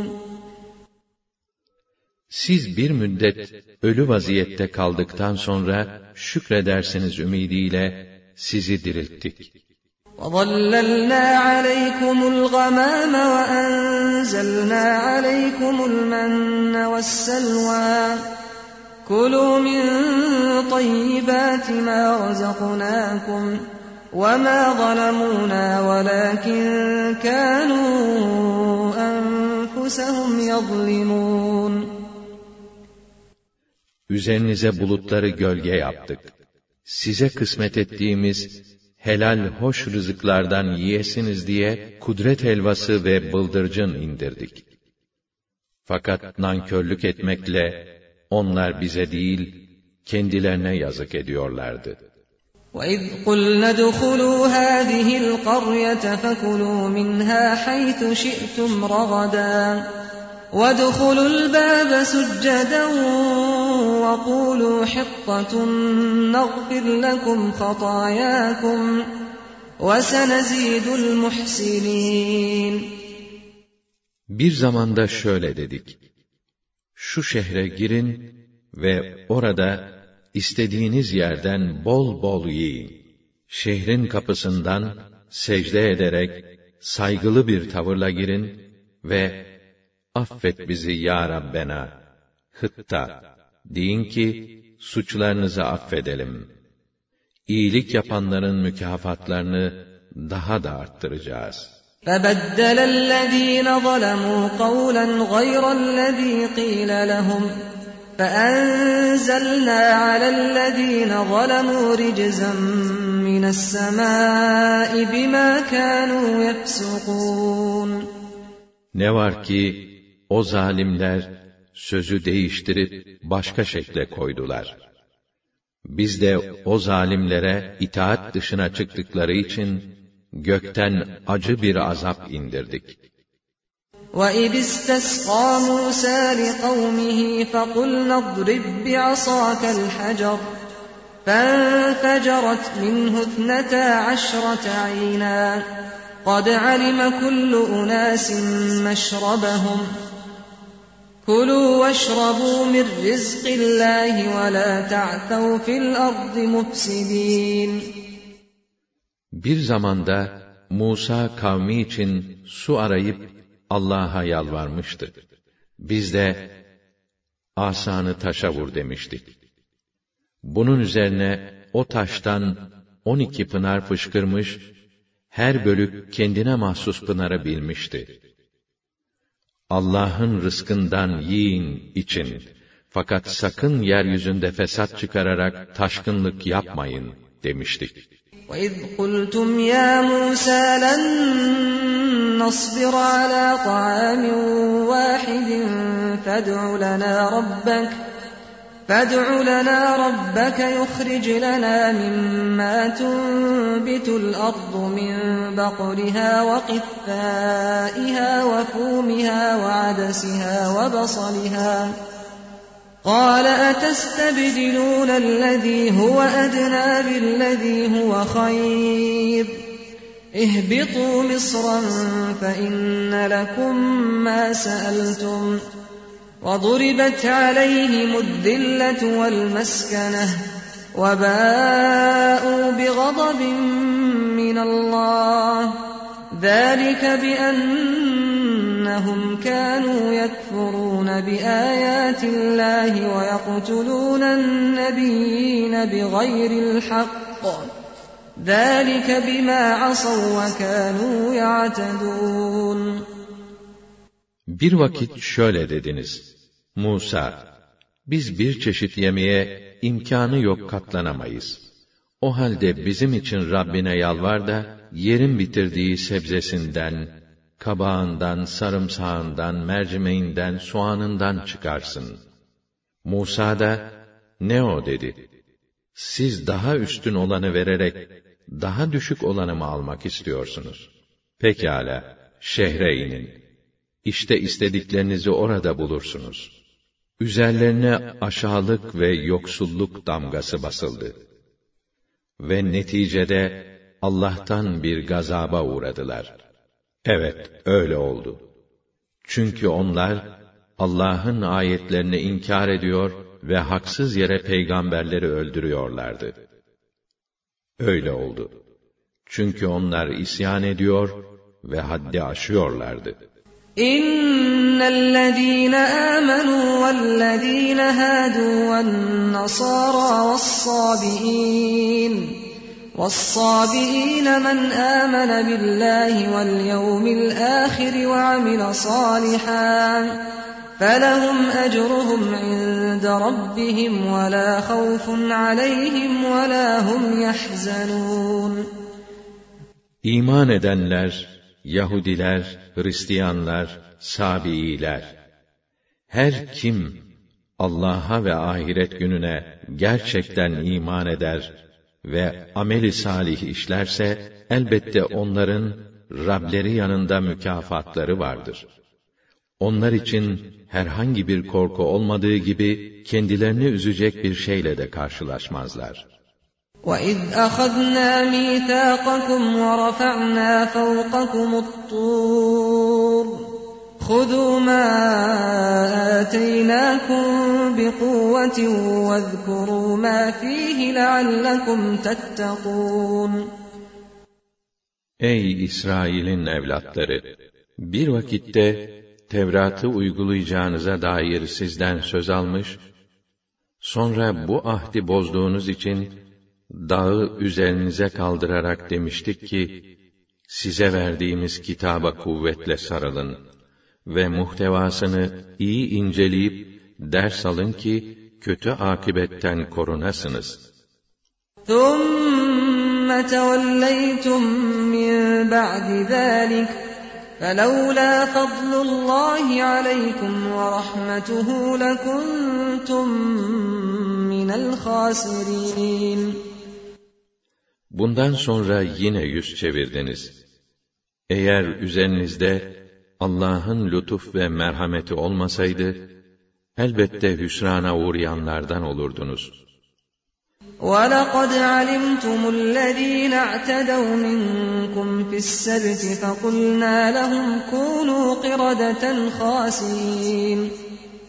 Siz bir müddet ölü vaziyette kaldıktan sonra şükredersiniz ümidiyle sizi dirilttik. وَظَلَّلْنَا عَلَيْكُمُ الْغَمَامَ وَأَنزَلْنَا عَلَيْكُمُ الْمَنَّ وَالسَّلْوَىٰ كُلُوا مِن طَيِّبَاتِ مَا رَزَقْنَاكُمْ وَمَا ظَلَمُونَا وَلَكِن كَانُوا أَنفُسَهُمْ يَظْلِمُونَ Üzerinize bulutları gölge yaptık. Size kısmet ettiğimiz helal hoş rızıklardan yiyesiniz diye kudret helvası ve bıldırcın indirdik. Fakat nankörlük etmekle onlar bize değil, kendilerine yazık ediyorlardı. وَإِذْ قُلْنَا ادْخُلُوا هَٰذِهِ الْقَرْيَةَ فَكُلُوا مِنْهَا حَيْثُ شِئْتُمْ رَغَدًا وَادْخُلُوا الْبَابَ سُجَّدًا وَقُولُوا حِطَّةٌ نَغْفِرْ لَكُمْ خَطَايَاكُمْ وَسَنَزِيدُ الْمُحْسِنِينَ Bir zamanda şöyle dedik: Şu şehre girin ve orada istediğiniz yerden bol bol yiyin. Şehrin kapısından secde ederek saygılı bir tavırla girin ve affet bizi ya Rabbena, hıtta, deyin ki suçlarınızı affedelim. İyilik yapanların mükafatlarını daha da arttıracağız. فَبَدَّلَ الَّذ۪ينَ ظَلَمُوا قَوْلًا غَيْرَ الَّذ۪ي قِيلَ لَهُمْ فَأَنْزَلْنَا عَلَى الَّذ۪ينَ ظَلَمُوا رِجْزًا مِنَ السَّمَاءِ بِمَا كَانُوا يَفْسُقُونَ Ne var ki o zalimler sözü değiştirip başka şekle koydular. Biz de o zalimlere itaat dışına çıktıkları için gökten acı bir azap indirdik. وَإِذِ اسْتَسْقَىٰ مُوسَىٰ لِقَوْمِهِ فَقُلْنَا اضْرِب بِّعَصَاكَ الْحَجَرَ فَانفَجَرَتْ مِنْهُ اثْنَتَا عَشْرَةَ عَيْنًا قَدْ عَلِمَ كُلُّ أُنَاسٍ مَّشْرَبَهُمْ كُلُوا وَاشْرَبُوا مِنْ رِزْقِ اللّٰهِ وَلَا تَعْثَوْا فِي الْأَرْضِ مُفْسِدِينَ. Bir zamanda Musa kavmi için su arayıp Allah'a yalvarmıştı. Biz de asanı taşa vur demiştik. Bunun üzerine o taştan on iki pınar fışkırmış, her bölük kendine mahsus pınarı bilmişti. Allah'ın rızkından yiyin, için. Fakat sakın yeryüzünde fesat çıkararak taşkınlık yapmayın demiştik. وَإِذْ قُلْتُمْ يَا مُوسَى لَنْ نَصْبِرَ عَلَى طَعَامٍ وَاحِدٍ فَادْعُ لَنَا رَبَّكَ فَادْعُ لَنَا رَبَّكَ يُخْرِجْ لَنَا مِمَّا تُنْبِتُ الْأَرْضُ مِنْ بَقْلِهَا وَقِثَّائِهَا وَفُومِهَا وَعَدَسِهَا وَبَصَلِهَا قَالَ أَتَسْتَبْدِلُونَ الَّذِي هُوَ أَدْنَى بِالَّذِي هُوَ خَيْرٌ اهْبِطُوا مِصْرًا فَإِنَّ لَكُمْ مَا سَأَلْتُمْ وَضُرِبَتْ عَلَيْهِمُ الذِّلَّةُ وَالْمَسْكَنَةُ وَبَاءُوا بِغَضَبٍ مِّنَ اللَّهِ ذَلِكَ بِأَنَّهُمْ كَانُوا يَكْفُرُونَ بِآيَاتِ اللَّهِ وَيَقْتُلُونَ النَّبِيِّينَ بِغَيْرِ الْحَقِّ ذَلِكَ بِمَا عَصَوْا وَكَانُوا يَعْتَدُونَ. Bir vakit şöyle dediniz: Musa, biz bir çeşit yemeğe imkânı yok katlanamayız. O halde bizim için Rabbine yalvar da, yerin bitirdiği sebzesinden, kabağından, sarımsağından, mercimeğinden, soğanından çıkarsın. Musa da, ne o dedi. Siz daha üstün olanı vererek, daha düşük olanı mı almak istiyorsunuz? Pekâlâ, şehre inin. İşte istediklerinizi orada bulursunuz. Üzerlerine aşağılık ve yoksulluk damgası basıldı. Ve neticede Allah'tan bir gazaba uğradılar. Evet, öyle oldu. Çünkü onlar Allah'ın ayetlerini inkar ediyor ve haksız yere peygamberleri öldürüyorlardı. Öyle oldu. Çünkü onlar isyan ediyor ve haddi aşıyorlardı. إِنَّ الَّذِينَ آمَنُوا وَالَّذِينَ هَادُوا وَالنَّصَارَى وَالصَّابِئِينَ وَالصَّابِئِينَ مَنْ آمَنَ بِاللَّهِ وَالْيَوْمِ الْآخِرِ وَعَمِلَ صَالِحًا فَلَهُمْ أَجْرُهُمْ عِندَ رَبِّهِمْ وَلَا خَوْفٌ عَلَيْهِمْ وَلَا هُمْ يَحْزَنُونَ. İman edenler, Yahudiler, Hristiyanlar, Sabiiler, her kim Allah'a ve ahiret gününe gerçekten iman eder ve ameli salih işlerse, elbette onların Rableri yanında mükafatları vardır. Onlar için herhangi bir korku olmadığı gibi, kendilerini üzecek bir şeyle de karşılaşmazlar. وَإِذْ أَخَذْنَا مِيثَاقَكُمْ وَرَفَعْنَا فَوْقَكُمُ الطُّورَ خُذُوا مَا آتَيْنَاكُمْ بِقُوَّةٍ وَاذْكُرُوا مَا فِيهِ لَعَلَّكُمْ تَتَّقُونَ. Ey İsrail'in evlatları! Bir vakitte Tevrat'ı uygulayacağınıza dair sizden söz almış, sonra bu ahdi bozduğunuz için dağı üzerinize kaldırarak demiştik ki, size verdiğimiz kitaba kuvvetle sarılın ve muhtevasını iyi inceleyip ders alın ki, kötü akıbetten korunasınız. ثُمَّ تَوَلَّيْتُمْ مِنْ بَعْدِ ذَٰلِكَ فَلَوْلَا فَضْلُ اللّٰهِ عَلَيْكُمْ وَرَحْمَتُهُ لَكُنْتُمْ مِنَ الْخَاسِرِينَ. Bundan sonra yine yüz çevirdiniz. Eğer üzerinizde Allah'ın lütuf ve merhameti olmasaydı, elbette hüsrana uğrayanlardan olurdunuz. وَلَقَدْ عَلِمْتُمُ الَّذ۪ينَ اَعْتَدَوْا مِنْكُمْ فِي السَّبْتِ فَقُلْنَا لَهُمْ كُونُوا قِرَدَةً خَاسِئِينَ.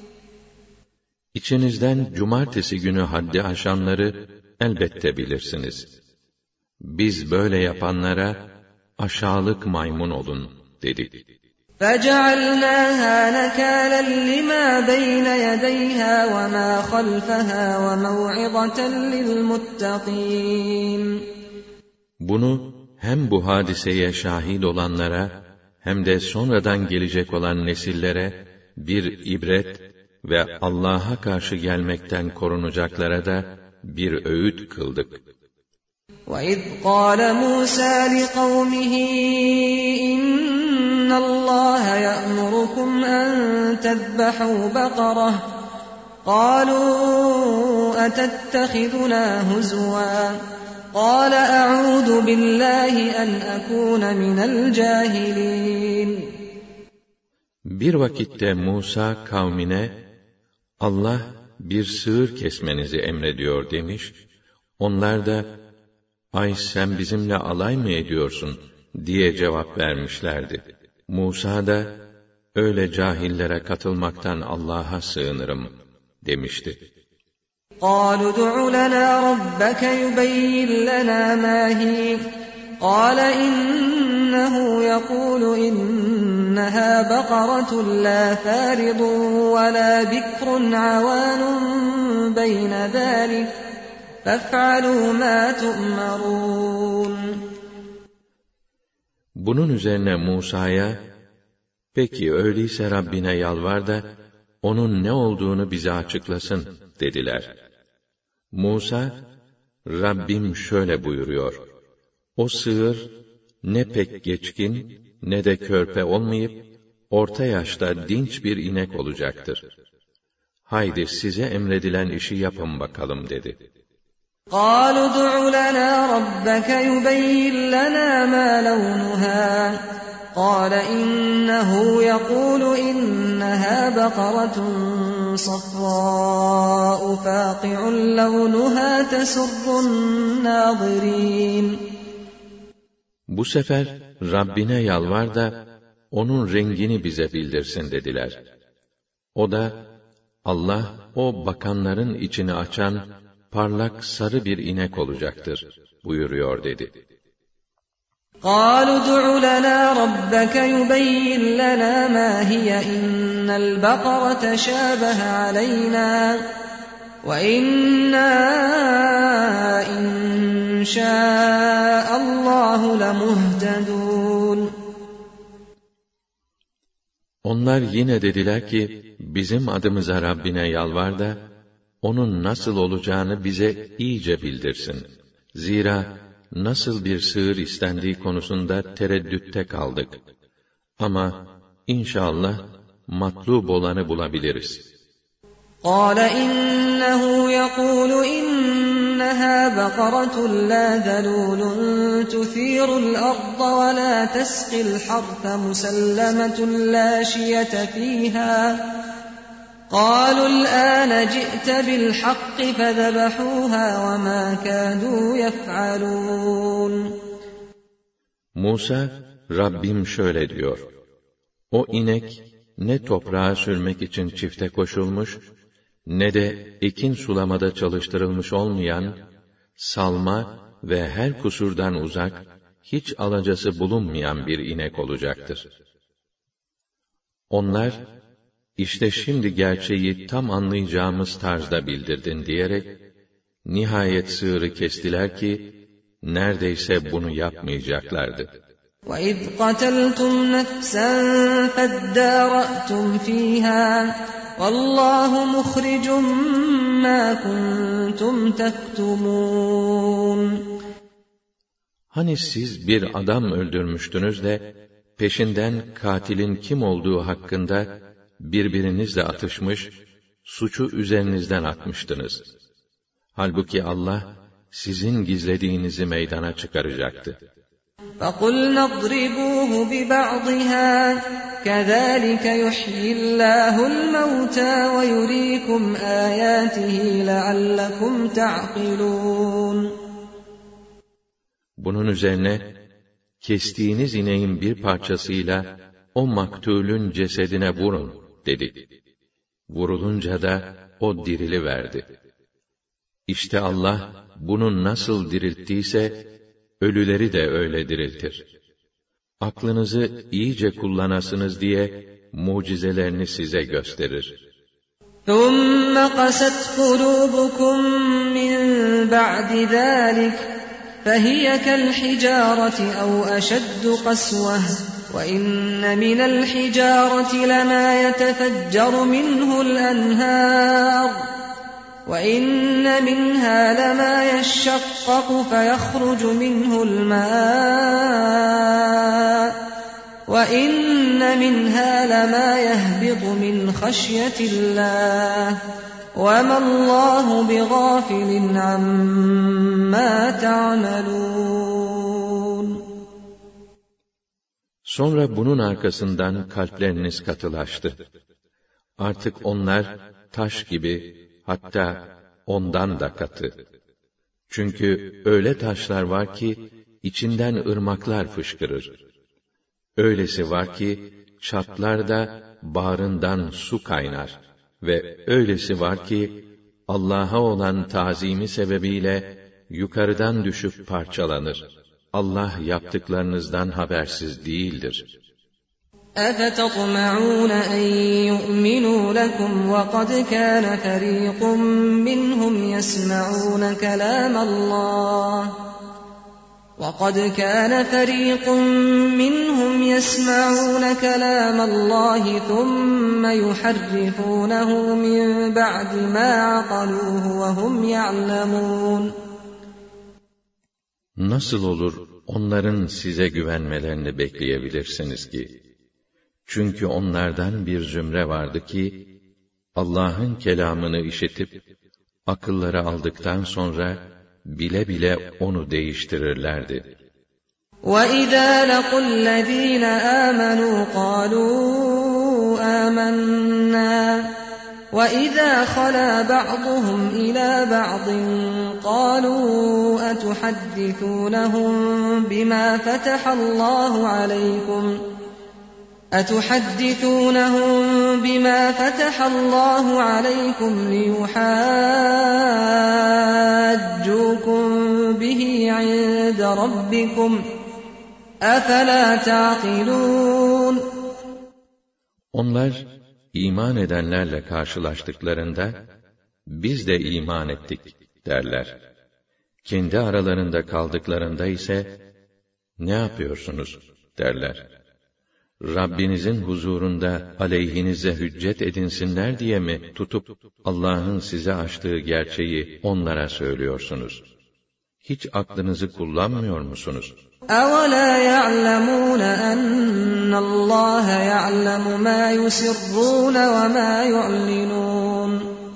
İçinizden cumartesi günü haddi aşanları elbette bilirsiniz. Biz böyle yapanlara aşağılık maymun olun dedik. فَجَعَلْنَاهَا نَكَالًا لِمَا بَيْنَ يَدَيْهَا وَمَا خَلْفَهَا وَمَوْعِظَةً لِلْمُتَّقِينَ. Bunu hem bu hadiseye şahit olanlara hem de sonradan gelecek olan nesillere bir ibret ve Allah'a karşı gelmekten korunacaklara da bir öğüt kıldık. وَإِذْ قَالَ مُوسَى لِقَوْمِهِ إِنَّ اللَّهَ يَأْمُرُكُمْ أَن تَذْبَحُوا بَقَرَةً قَالُوا أَتَتَّخِذُنَا هُزُوًا قَالَ أَعُوذُ بِاللَّهِ أَنْ أَكُونَ مِنَ الْجَاهِلِينَ. Bir vakitte Musa kavmine, Allah bir sığır kesmenizi emrediyor demiş, onlar da, ay sen bizimle alay mı ediyorsun diye cevap vermişlerdi. Musa da, öyle cahillere katılmaktan Allah'a sığınırım demişti. قَالُوا ادْعُ لَنَا رَبَّكَ يُبَيِّنْ لَنَا مَا هِيَ قَالَ إِنَّهُ يَقُولُ إِنَّهَا بَقَرَةٌ لَا فَارِضٌ وَلَا بِكْرٌ عَوَانٌ بَيْنَ ذَلِكَ فَافْعَلُوا مَا تُؤْمَرُونَ. Bunun üzerine Musa'ya, peki öyleyse Rabbine yalvar da, onun ne olduğunu bize açıklasın dediler. Musa, Rabbim şöyle buyuruyor, o sığır, ne pek geçkin, ne de körpe olmayıp, orta yaşta dinç bir inek olacaktır. Haydi size emredilen işi yapın bakalım dedi. قَالُوا ادْعُ لَنَا رَبَّكَ يُبَيِّنْ لَنَا مَا لَوْنُهَا قَالَ إِنَّهُ يَقُولُ إِنَّهَا بَقَرَةٌ صَفْرَاءُ فَاقِعٌ لَوْنُهَا تَسُرُّ النَّاظِرِينَ. Bu sefer Rabbine yalvar da onun rengini bize bildirsin dediler. O da, Allah o bakanların içini açan parlak sarı bir inek olacaktır buyuruyor dedi. قَالُوا ادْعُ لَنَا رَبَّكَ يُبَيِّنْ لَنَا مَا هِيَ إِنَّ الْبَقَرَةَ شَابَهَ عَلَيْنَا وَإِنَّا إِنْ شَاءَ اللّٰهُ لَمُهْتَدُونَ. Onlar yine dediler ki, bizim adımıza Rabbine yalvar da, onun nasıl olacağını bize iyice bildirsin. Zira nasıl bir sığır istendiği konusunda tereddütte kaldık. Ama inşallah matlub olanı bulabiliriz. قَالَ إِنَّهُ يَقُولُ إِنَّهَا بَقَرَةٌ لَا ذَلُولٌ تُثِيرُ الْأَرْضَ وَلَا تَسْقِي الْحَرْثَ مُسَلَّمَةٌ لَا شِيَةَ فِيهَا قَالُوا الْآنَ جِئْتَ بِالْحَقِّ فَذَبَحُوهَا وَمَا كَادُوا يَفْعَلُونَ. Musa, Rabbim şöyle diyor, o inek, ne toprağa sürmek için çifte koşulmuş, ne de ekin sulamada çalıştırılmış olmayan, salma ve her kusurdan uzak, hiç alacası bulunmayan bir inek olacaktır. Onlar, işte şimdi gerçeği tam anlayacağımız tarzda bildirdin diyerek, nihayet sığırı kestiler ki, neredeyse bunu yapmayacaklardı. وَإِذْ قَتَلْتُمْ نَفْسًا فَادَّارَأْتُمْ فِيهَا وَاللّٰهُ مُخْرِجٌ مَا كُنْتُمْ تَكْتُمُونَ. Hani siz bir adam öldürmüştünüz de, peşinden katilin kim olduğu hakkında birbirinizle atışmış, suçu üzerinizden atmıştınız. Halbuki Allah, sizin gizlediğinizi meydana çıkaracaktı. فَقُلْنَا اضْرِبُوهُ بِبَعْضِهَا كَذَٰلِكَ يُحْيِي اللّٰهُ الْمَوْتَىٰ وَيُرِيكُمْ آيَاتِهِ لَعَلَّكُمْ تَعْقِلُونَ. Bunun üzerine, kestiğiniz ineğin bir parçasıyla o maktulün cesedine vurun dedik. vurulunca da o diriliverdi. İşte Allah bunu nasıl dirilttiyse, ölüleri de öyle diriltir. Aklınızı iyice kullanasınız diye mucizelerini size gösterir. ثُمَّ قَسَتْ قُلُوبُكُم مِّن بَعْدِ ذَلِكَ فَهِيَ كَالْحِجَارَةِ أَوْ أَشَدُّ قَسْوَةً وَإِنَّ مِنَ الْحِجَارَةِ لَمَا يَتَفَجَّرُ مِنْهُ الْأَنْهَارُ وَإِنَّ مِنْهَا لَمَا يَشَّقَّقُ فَيَخْرُجُ مِنْهُ الْمَاءُ وَإِنَّ مِنْهَا لَمَا يَهْبِطُ مِنْ خَشْيَةِ اللَّهِ وَمَا اللَّهُ بِغَافِلٍ عَمَّا تَعْمَلُونَ. Sonra bunun arkasından kalpleriniz katılaştı. Artık onlar taş gibi, hatta ondan da katı. Çünkü öyle taşlar var ki içinden ırmaklar fışkırır. Öylesi var ki çatlar da bağrından su kaynar ve öylesi var ki Allah'a olan tazimi sebebiyle yukarıdan düşüp parçalanır. Allah yaptıklarınızdan habersiz değildir. أَفَتَطْمَعُونَ أَن يُؤْمِنُوا لَكُمْ وَقَدْ كَانَ فَرِيقٌ مِّنْهُمْ يَسْمَعُونَ كَلَامَ اللَّهِ وَقَدْ كَانَ فَرِيقٌ مِّنْهُمْ يَسْمَعُونَ كَلَامَ اللَّهِ ثُمَّ يُحَرِّفُونَهُ مِن بَعْدِ مَا عَقَلُوهُ وَهُمْ يَعْلَمُونَ. Nasıl olur onların size güvenmelerini bekleyebilirsiniz ki? Çünkü onlardan bir zümre vardı ki, Allah'ın kelamını işitip, akılları aldıktan sonra, bile bile onu değiştirirlerdi. وَإِذَا لَقُوا الَّذ۪ينَ آمَنُوا قَالُوا آمَنَّا وَإِذَا خَلَا بَعْضُهُمْ إِلَى بَعْضٍ قَالُوا أَتُحَدِّثُونَهُم بِمَا فَتَحَ اللَّهُ عَلَيْكُمْ أَتُحَدِّثُونَهُم بِمَا فَتَحَ اللَّهُ عَلَيْكُمْ لِيُحَاجُّوكُم بِهِ عِندَ رَبِّكُمْ أَفَلَا تَعْقِلُونَ. Onlar iman edenlerle karşılaştıklarında biz de iman ettik derler. Kendi aralarında kaldıklarında ise ne yapıyorsunuz derler. Rabbinizin huzurunda aleyhinize hüccet edinsinler diye mi tutup Allah'ın size açtığı gerçeği onlara söylüyorsunuz? Hiç aklınızı kullanmıyor musunuz? أَوَلَا يَعْلَمُونَ أَنَّ اللَّهَ يَعْلَمُ مَا يُسِرُّونَ وَمَا يُعْلِنُونَ.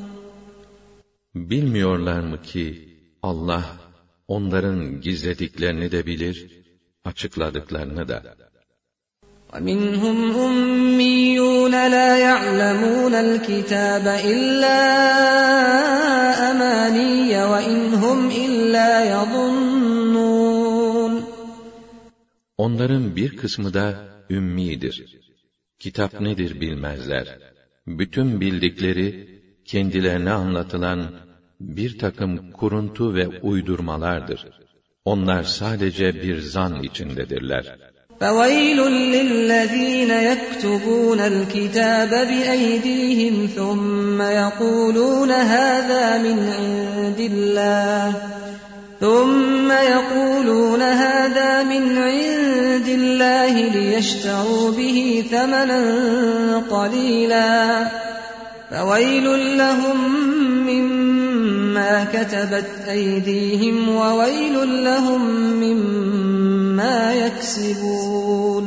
Bilmiyorlar mı ki Allah onların gizlediklerini de bilir, açıkladıklarını da. وَمِنْهُمْ أُمِّيُّونَ لَا يَعْلَمُونَ الْكِتَابَ إِلَّا أَمَانِيَّ وَإِنْ هُمْ إِلَّا يَظُنُّونَ. Onların bir kısmı da ümmidir. Kitap nedir bilmezler. Bütün bildikleri, kendilerine anlatılan bir takım kuruntu ve uydurmalardır. Onlar sadece bir zan içindedirler. فَوَيْلٌ لِلَّذ۪ينَ يَكْتُبُونَ الْكِتَابَ بِأَيْدِيهِمْ ثُمَّ يَقُولُونَ هَذَا مِنْ عِنْدِ اللّٰهِ ثُمَّ يَقُولُونَ هَذَا مِنْ عِنْدِ اللّٰهِ لِيَشْتَرُوا بِهِ ثَمَنًا قَلِيلًا فَوَيْلٌ لَهُمْ مِمَّا كَتَبَتْ أَيْدِيهِمْ وَوَيْلٌ لَهُمْ مِمَّا يَكْسِبُونَ.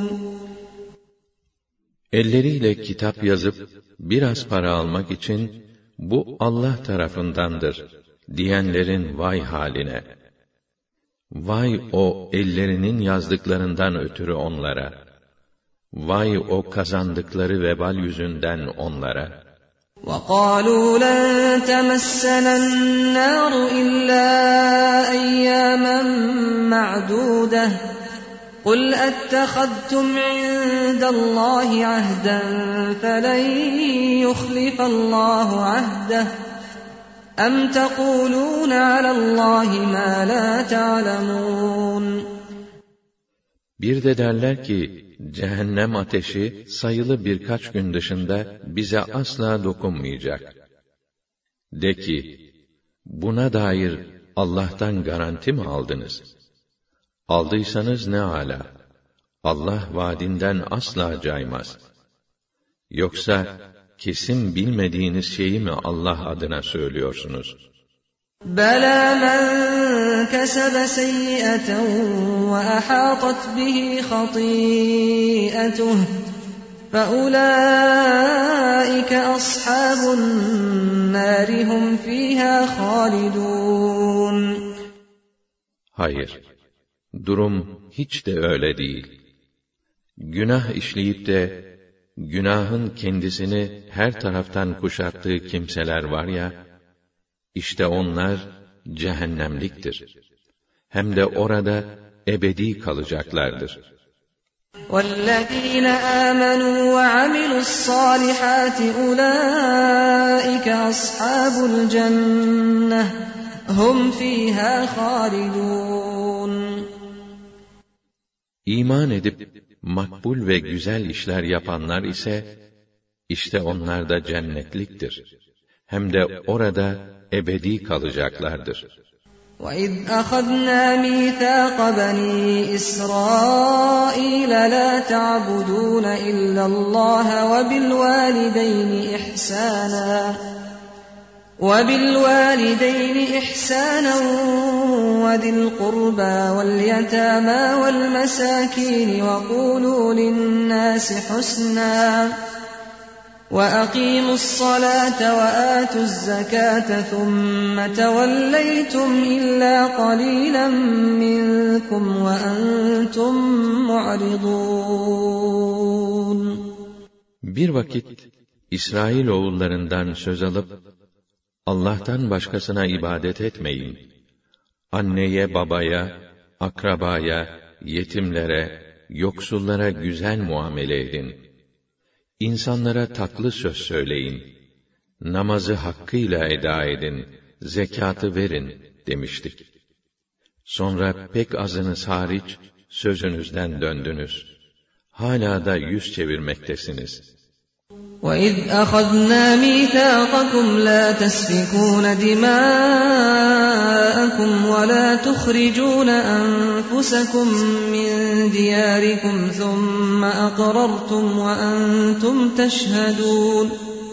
Elleriyle kitap yazıp biraz para almak için bu Allah tarafındandır diyenlerin vay haline. Vay o ellerinin yazdıklarından ötürü onlara. Vay o kazandıkları vebal yüzünden onlara. وَقَالُوا لَن تَمَسَّنَا النَّارُ إِلَّا أَيَّامًا مَّعْدُودَةً قُلْ أَتَّخَذْتُمْ عِندَ اللّٰهِ عَهْدًا فَلَنْ يُخْلِفَ اللّٰهُ عَهْدَهُ أَمْ تَقُولُونَ عَلَى اللّٰهِ مَا لَا تَعْلَمُونَ. Bir de derler ki, cehennem ateşi sayılı birkaç gün dışında bize asla dokunmayacak. De ki, buna dair Allah'tan garanti mi aldınız? Aldıysanız ne âlâ. Allah vaadinden asla caymaz. Yoksa kesin bilmediğiniz şeyi mi Allah adına söylüyorsunuz? بَلَى مَنْ كَسَبَ سَيِّئَةً وَأَحَاطَتْ بِهِ خَطِيئَتُهُ فَأُولَٰئِكَ أَصْحَابُ النَّارِ هُمْ فِيهَا خَالِدُونَ. Hayır, durum hiç de öyle değil. Günah işleyip de günahın kendisini her taraftan kuşattığı kimseler var ya, İşte onlar cehennemliktir. Hem de orada ebedi kalacaklardır. وَالَّذ۪ينَ آمَنُوا وَعَمِلُوا الصَّالِحَاتِ أُولَٰئِكَ أَصْحَابُ الْجَنَّةِ هُمْ فِيهَا خَالِدُونَ. İman edip makbul ve güzel işler yapanlar ise işte onlar da cennetliktir. Hem de orada ebedi kalacaklardır. وَإِذْ أَخَذْنَا مِيثَاقَ بَنِي إِسْرَائِيلَ لَا تَعْبُدُونَ إِلَّا اللَّهَ وَبِالْوَالِدَيْنِ إِحْسَانًا وَبِالْوَالِدَيْنِ إِحْسَانًا وَذِي الْقُرْبَى وَالْيَتَامَى وَالْمَسَاكِينِ وَقُولُوا لِلنَّاسِ حُسْنًا وَأَقِيمُوا الصَّلَاةَ وَآتُوا الزَّكَاةَ ثُمَّ تَوَلَّيْتُمْ إِلَّا قَلِيلًا مِّنكُمْ وَأَنْتُمْ مُعْرِضُونَ. Bir vakit İsrailoğullarından söz alıp Allah'tan başkasına ibadet etmeyin. Anneye, babaya, akrabaya, yetimlere, yoksullara güzel muamele edin. İnsanlara tatlı söz söyleyin. Namazı hakkıyla eda edin, zekatı verin demiştik. Sonra pek azınız hariç sözünüzden döndünüz. Hala da yüz çevirmektesiniz. وَإِذْ أَخَذْنَا مِيثَاقَكُمْ لَا تَسْفِكُونَ دِمَاءَكُمْ وَلَا تُخْرِجُونَ أَنفُسَكُمْ مِنْ دِيَارِكُمْ ثُمَّ أَقْرَرْتُمْ وَأَنْتُمْ تَشْهَدُونَ.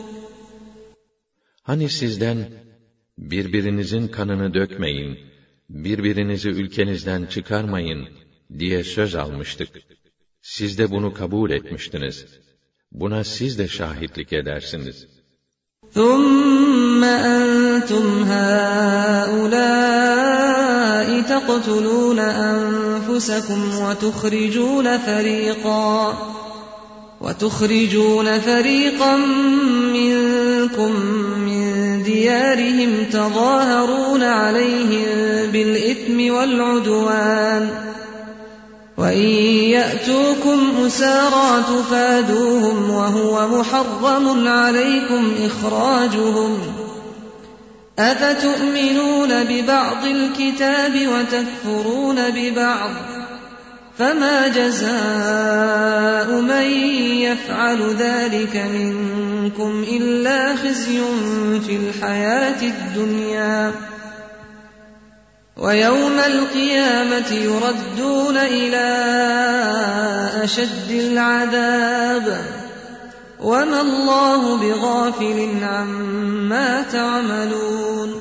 Hani sizden birbirinizin kanını dökmeyin, birbirinizi ülkenizden çıkarmayın diye söz almıştık. Siz de bunu kabul etmiştiniz. Buna siz de şahitlik edersiniz. ثُمَّ أَنْتُمْ هَؤُلَاءِ تَقْتُلُونَ أَنفُسَكُمْ وَتُخْرِجُونَ فَرِيقًا وَتُخْرِجُونَ فَرِيقًا مِّنكُم مِّن دِيَارِهِمْ تَظَاهَرُونَ عَلَيْهِم بِالْإِثْمِ وَالْعُدْوَانِ وَإِنْ يَأْتُوكُمْ أُسَارَىٰ تُفَادُوهُمْ وَهُوَ مُحَرَّمٌ عَلَيْكُمْ إِخْرَاجُهُمْ أَفَتُؤْمِنُونَ بِبَعْضِ الْكِتَابِ وَتَكْفُرُونَ بِبَعْضٍ فَمَا جَزَاءُ مَنْ يَفْعَلُ ذَلِكَ مِنْكُمْ إِلَّا خِزْيٌ فِي الْحَيَاةِ الدُّنْيَا وَيَوْمَ الْقِيَامَةِ يُرَدُّونَ إِلَى أَشَدِّ الْعَذَابِ وَمَا اللّٰهُ بِغَافِلٍ عَمَّا تَعْمَلُونَ.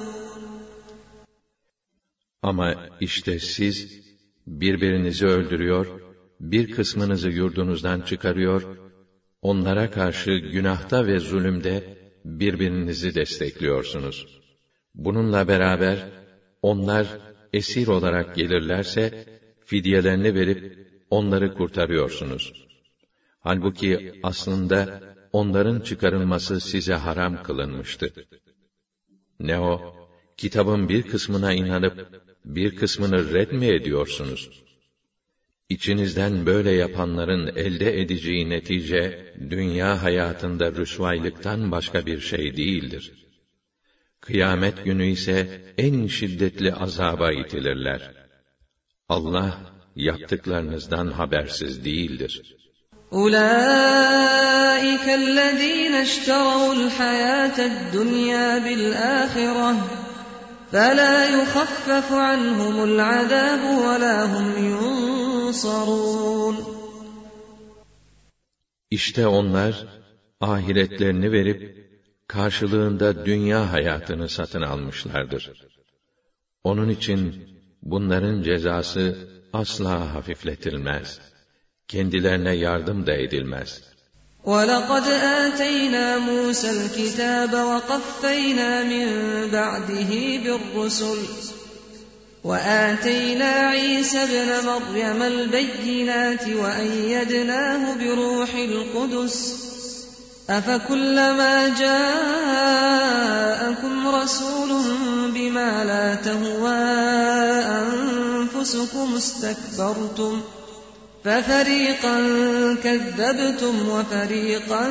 Ama işte siz birbirinizi öldürüyor, bir kısmınızı yurdunuzdan çıkarıyor, onlara karşı günahta ve zulümde birbirinizi destekliyorsunuz. Bununla beraber onlar esir olarak gelirlerse fidyelerini verip onları kurtarıyorsunuz. Halbuki aslında onların çıkarılması size haram kılınmıştı. Ne o, kitabın bir kısmına inanıp bir kısmını red mi ediyorsunuz? İçinizden böyle yapanların elde edeceği netice, dünya hayatında rüsvaylıktan başka bir şey değildir. Kıyamet günü ise en şiddetli azaba itilirler. Allah, yaptıklarınızdan habersiz değildir. أُولَٰئِكَ الَّذ۪ينَ اشْتَرَوُا الْحَيَاةَ الدُّنْيَا بِالْآخِرَةِ فَلَا يُخَفَّفُ عَنْهُمُ الْعَذَابُ وَلَا هُمْ يُنصَرُونَ İşte onlar, ahiretlerini verip, karşılığında dünya hayatını satın almışlardır. Onun için, bunların cezası asla hafifletilmez. Kendilerine yardım da edilmez. وَلَقَدْ آتَيْنَا مُوسَى الْكِتَابَ وَقَفَّيْنَا مِنْ بَعْدِهِ بِالرُّسُلِ وَآتَيْنَا عِيسَى ابْنَ مَرْيَمَ الْبَيِّنَاتِ وَأَيَّدْنَاهُ بِرُوحِ الْقُدُسِ أَفَكُلَّمَا جَاءَكُمْ رَسُولٌ بِمَا لَا تَهْوَى أَنفُسُكُمُ اسْتَكْبَرْتُمْ فَفَرِيقًا كَذَّبْتُمْ وَفَرِيقًا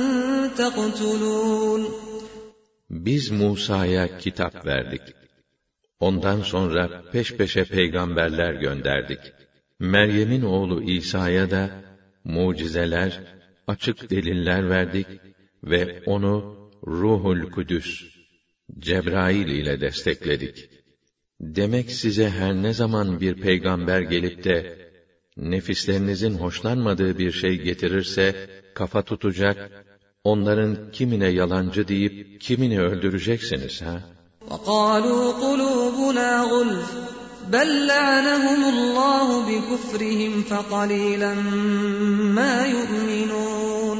تَقْتُلُونَ Biz Musa'ya kitap verdik. Ondan sonra peş peşe peygamberler gönderdik. Meryem'in oğlu İsa'ya da mucizeler, açık deliller verdik ve onu Ruhul Kudüs, Cebrail ile destekledik. Demek size her ne zaman bir peygamber gelip de nefislerinizin hoşlanmadığı bir şey getirirse kafa tutacak, onların kimine yalancı deyip kimini öldüreceksiniz ha? وَقَالُوا قُلُوبُنَا غُلْفٌ بَلْ لَعَنَهُمُ اللّٰهُ بِكُفْرِهِمْ فَقَلِيلًا مَا يُؤْمِنُونَ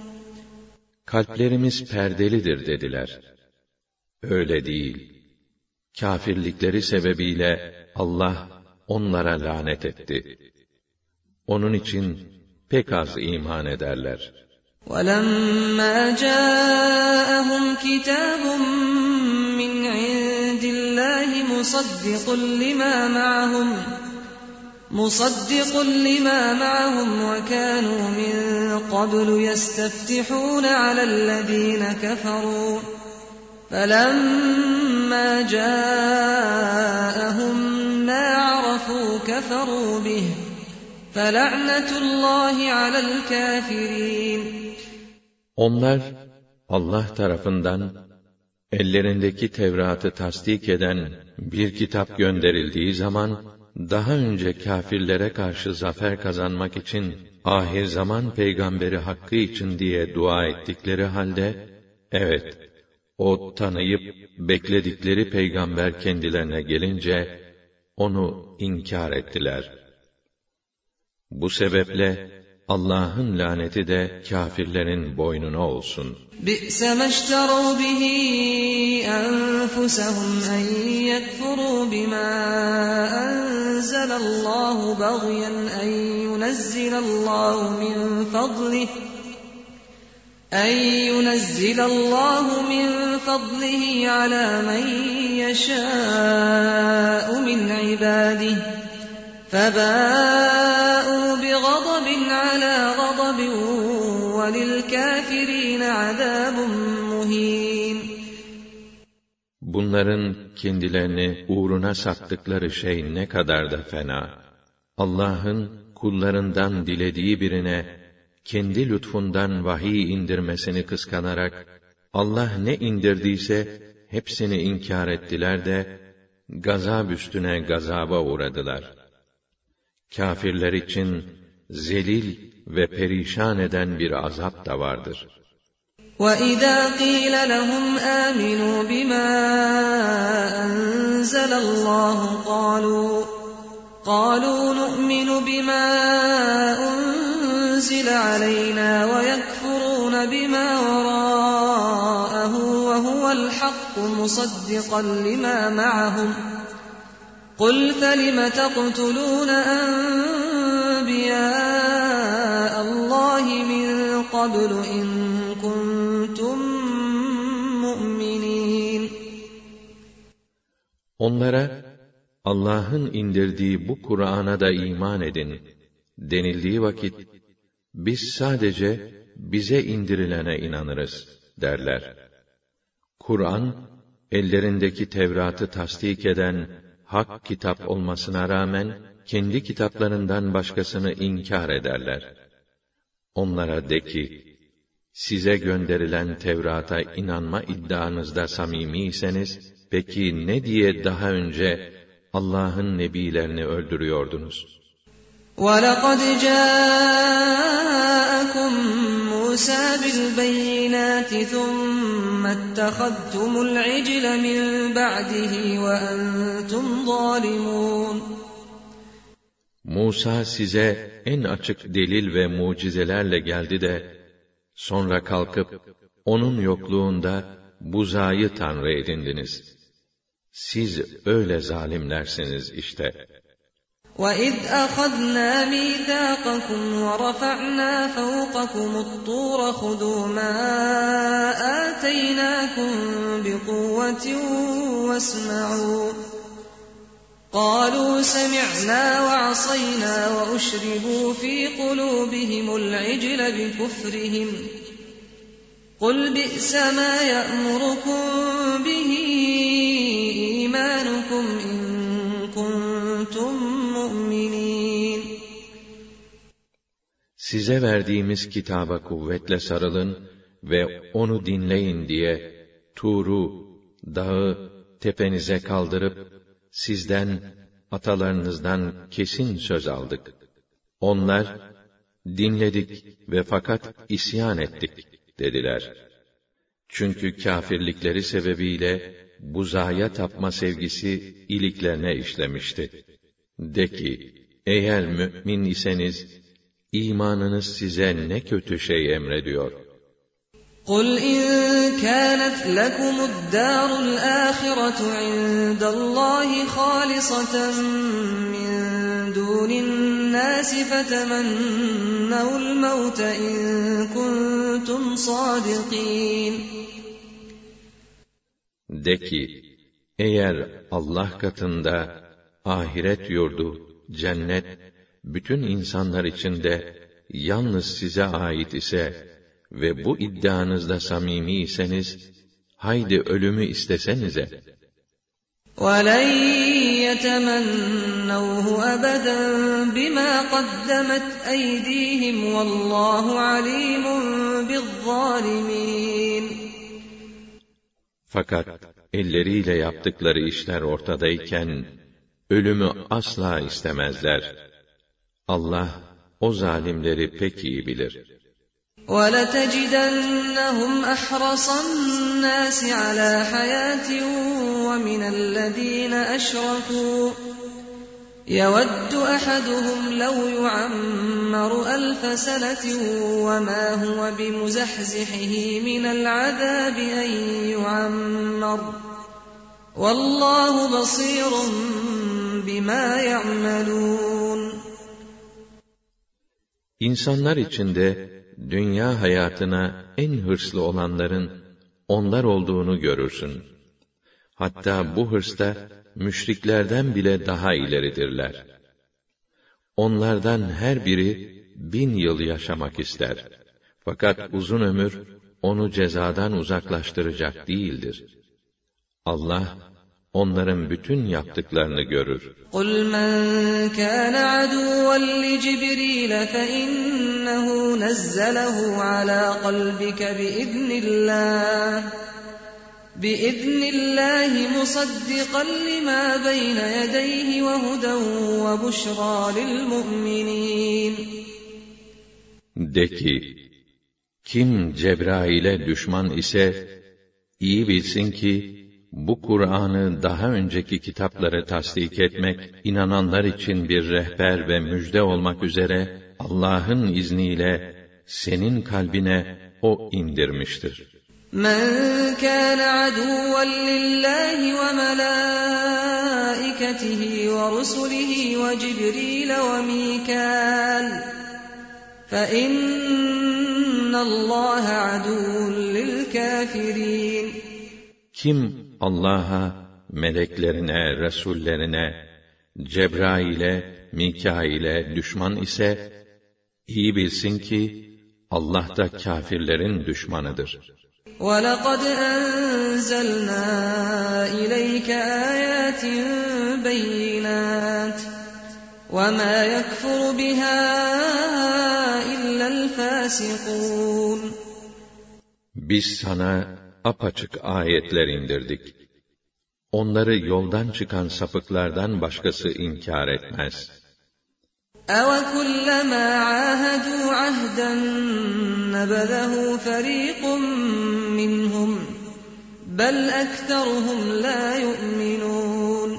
Kalplerimiz perdelidir dediler. Öyle değil. Kâfirlikleri sebebiyle Allah onlara lanet etti. Onun için pek az iman ederler. وَلَمَّا جَاءَهُمْ كِتَابٌ مِّنْ عِندِ اللَّهِ مُصَدِّقٌ لِمَا مَعَهُمْ مُصَدِّقٌ لِمَا مَعَهُمْ وَكَانُوا مِنْ قَبْلُ يَسْتَفْتِحُونَ عَلَى الَّذِينَ كَفَرُوا فَلَمَّا جَاءَهُمْ مَا عَرَفُوا كَفَرُوا بِهِ فَلَعْنَةُ اللّٰهِ عَلَى الْكَافِرِينَ Onlar, Allah tarafından, ellerindeki Tevrat'ı tasdik eden bir kitap gönderildiği zaman, daha önce kâfirlere karşı zafer kazanmak için, ahir zaman peygamberi hakkı için diye dua ettikleri halde, evet, o tanıyıp bekledikleri peygamber kendilerine gelince, onu inkar ettiler. Bu sebeple, Allah'ın laneti de kâfirlerin boynuna olsun. بِئْسَ مَا اشْتَرَوْا بِهِ أَنفُسَهُمْ أَنْ يَكْفُرُوا بِمَا أَنزَلَ اللّٰهُ بَغْيًا أَنْ يُنَزِّلَ اللّٰهُ مِنْ فَضْلِهِ أَنْ يُنَزِّلَ اللّٰهُ مِنْ فَضْلِهِ عَلَى مَنْ يَشَاءُ مِنْ عِبَادِهِ فَبَاءُوا بِغَضَبٍ عَلَى غَضَبٍ وَلِلْكَافِرِينَ عَذَابٌ مُهِينٌ Bunların kendilerini uğruna sattıkları şey ne kadar da fena. Allah'ın kullarından dilediği birine kendi lütfundan vahiy indirmesini kıskanarak Allah ne indirdiyse hepsini inkar ettiler de gazap üstüne gazaba uğradılar. Kâfirler için zelil ve perişan eden bir azap da vardır. وَإِذَا قِيلَ لَهُمْ آمِنُوا بِمَا أَنزَلَ اللّٰهُ قَالُوا قَالُوا نُؤْمِنُ بِمَا أُنزِلَ عَلَيْنَا وَيَكْفُرُونَ بِمَا وَرَاءَهُ وَهُوَ الْحَقُّ مُصَدِّقًا لِمَا مَعَهُمْ قُلْ فَلِمَ تَقْتُلُونَ أَنْبِيَاءَ اللّٰهِ مِنْ قَبْلُ إِنْ كُنْتُمْ مُؤْمِنِينَ Onlara, Allah'ın indirdiği bu Kur'an'a da iman edin denildiği vakit, biz sadece bize indirilene inanırız derler. Kur'an, ellerindeki Tevrat'ı tasdik eden hak kitap olmasına rağmen, kendi kitaplarından başkasını inkar ederler. Onlara de ki, size gönderilen Tevrat'a inanma iddianızda samimiyseniz, peki ne diye daha önce Allah'ın nebilerini öldürüyordunuz? وَلَقَدْ جَاءَكُمْ مُوسَى بِالْبَيِّنَاتِ ثُمَّ اتَّخَذْتُمُ الْعِجْلَ مِنْ بَعْدِهِ وَأَنْتُمْ ظَالِمُونَ. Musa size en açık delil ve mucizelerle geldi de, sonra kalkıp, onun yokluğunda buzağı tanrı edindiniz. Siz öyle zalimlersiniz işte. وَإِذْ أَخَذْنَا مِيثَاقَكُمْ وَرَفَعْنَا فَوْقَكُمُ الطُّورَ خُذُوا مَا آتَيْنَاكُمْ بِقُوَّةٍ وَاسْمَعُوا قَالُوا سَمِعْنَا وَعَصَيْنَا وَأُشْرِبُوا فِي قُلُوبِهِمُ الْعِجْلَ بِكُفْرِهِمْ قُلْ بِئْسَ مَا يَأْمُرُكُمْ بِهِ إِيمَانُكُمْ إِن كُنتُم مُّؤْمِنِينَ. Size verdiğimiz kitaba kuvvetle sarılın ve onu dinleyin diye Tur'u, dağı tepenize kaldırıp sizden, atalarınızdan kesin söz aldık. Onlar, dinledik ve fakat isyan ettik dediler. Çünkü kâfirlikleri sebebiyle buzağa tapma sevgisi iliklerine işlemişti. De ki, eğer mü'min iseniz, imanınız size ne kötü şey emrediyor. قُلْ إِنْ كَانَتْ لَكُمُ الدَّارُ الْآخِرَةُ عِنْدَ اللَّهِ خَالِصَةً مِّن دُونِ النَّاسِ فَتَمَنَّوُا الْمَوْتَ إِن كُنتُمْ صَادِقِينَ. De ki, eğer Allah katında ahiret yurdu, cennet, bütün insanlar için de yalnız size ait ise ve bu iddianızda samimiyseniz, haydi ölümü istesenize. وَلَنْ يَتَمَنَّوْهُ أَبَدًا بِمَا قَدَّمَتْ أَيْدِيهِمْ وَاللّٰهُ عَلِيمٌ بِالظَّالِمِينَ. Fakat elleriyle yaptıkları işler ortadayken, ölümü asla istemezler. Allah, o zalimleri pek iyi bilir. وَلَتَجِدَنَّهُمْ أَحْرَصَ النَّاسِ عَلَى حَيَاةٍ وَمِنَ الَّذِينَ أَشْرَكُوا يَوَدُّ أَحَدُهُمْ لَوْ يُعَمَّرُ أَلْفَ سَنَةٍ وَمَا هُوَ بِمُزَحْزِحِهِ مِنَ الْعَذَابِ أَن يُعَمَّرَ وَاللّٰهُ بَصِيرٌ بِمَا يَعْمَلُونَ. İnsanlar içinde dünya hayatına en hırslı olanların onlar olduğunu görürsün. Hatta bu hırsta müşriklerden bile daha ileridirler. Onlardan her biri bin yıl yaşamak ister. Fakat uzun ömür onu cezadan uzaklaştıracak değildir. Allah onların bütün yaptıklarını görür. قُلْ مَنْ كَانَ عَدُوًّا لِجِبْرِيلَ فَإِنَّهُ نَزَّلَهُ عَلَى قَلْبِكَ بِإِذْنِ اللَّهِ بِإِذْنِ اللَّهِ مُصَدِّقًا لِمَا بَيْنَ يَدَيْهِ وَهُدًى وَبُشْرَى لِلْمُؤْمِنِينَ. De ki, kim Cebrail'e düşman ise, iyi bilsin ki, bu Kur'an'ı daha önceki kitapları tasdik etmek, inananlar için bir rehber ve müjde olmak üzere, Allah'ın izniyle senin kalbine O indirmiştir. مَنْ كَانَ عَدُوًّا لِلَّهِ وَمَلَائِكَتِهِ وَرُسُلِهِ وَجِبْرِيلَ وَمِيكَالَ فَإِنَّ اللَّهَ عَدُوٌّ لِلْكَافِرِينَ. Kim Allah'a, meleklerine, resullerine, Cebrail'e, Mikail'e düşman ise, iyi bilsin ki, Allah da kâfirlerin düşmanıdır. وَلَقَدْ أَنزَلْنَا إِلَيْكَ آيَاتٍ بَيِّنَاتٍ وَمَا يَكْفُرُ بِهَا إِلَّا الْفَاسِقُونَ. Biz sana apaçık ayetler indirdik. Onları yoldan çıkan sapıklardan başkası inkar etmez. أَوَكُلَّمَا عَاهَدُوا عَهْدًا نَبَذَهُ فَرِيقٌ مِّنْهُمْ بَلْ أَكْثَرُهُمْ لَا يُؤْمِنُونَ.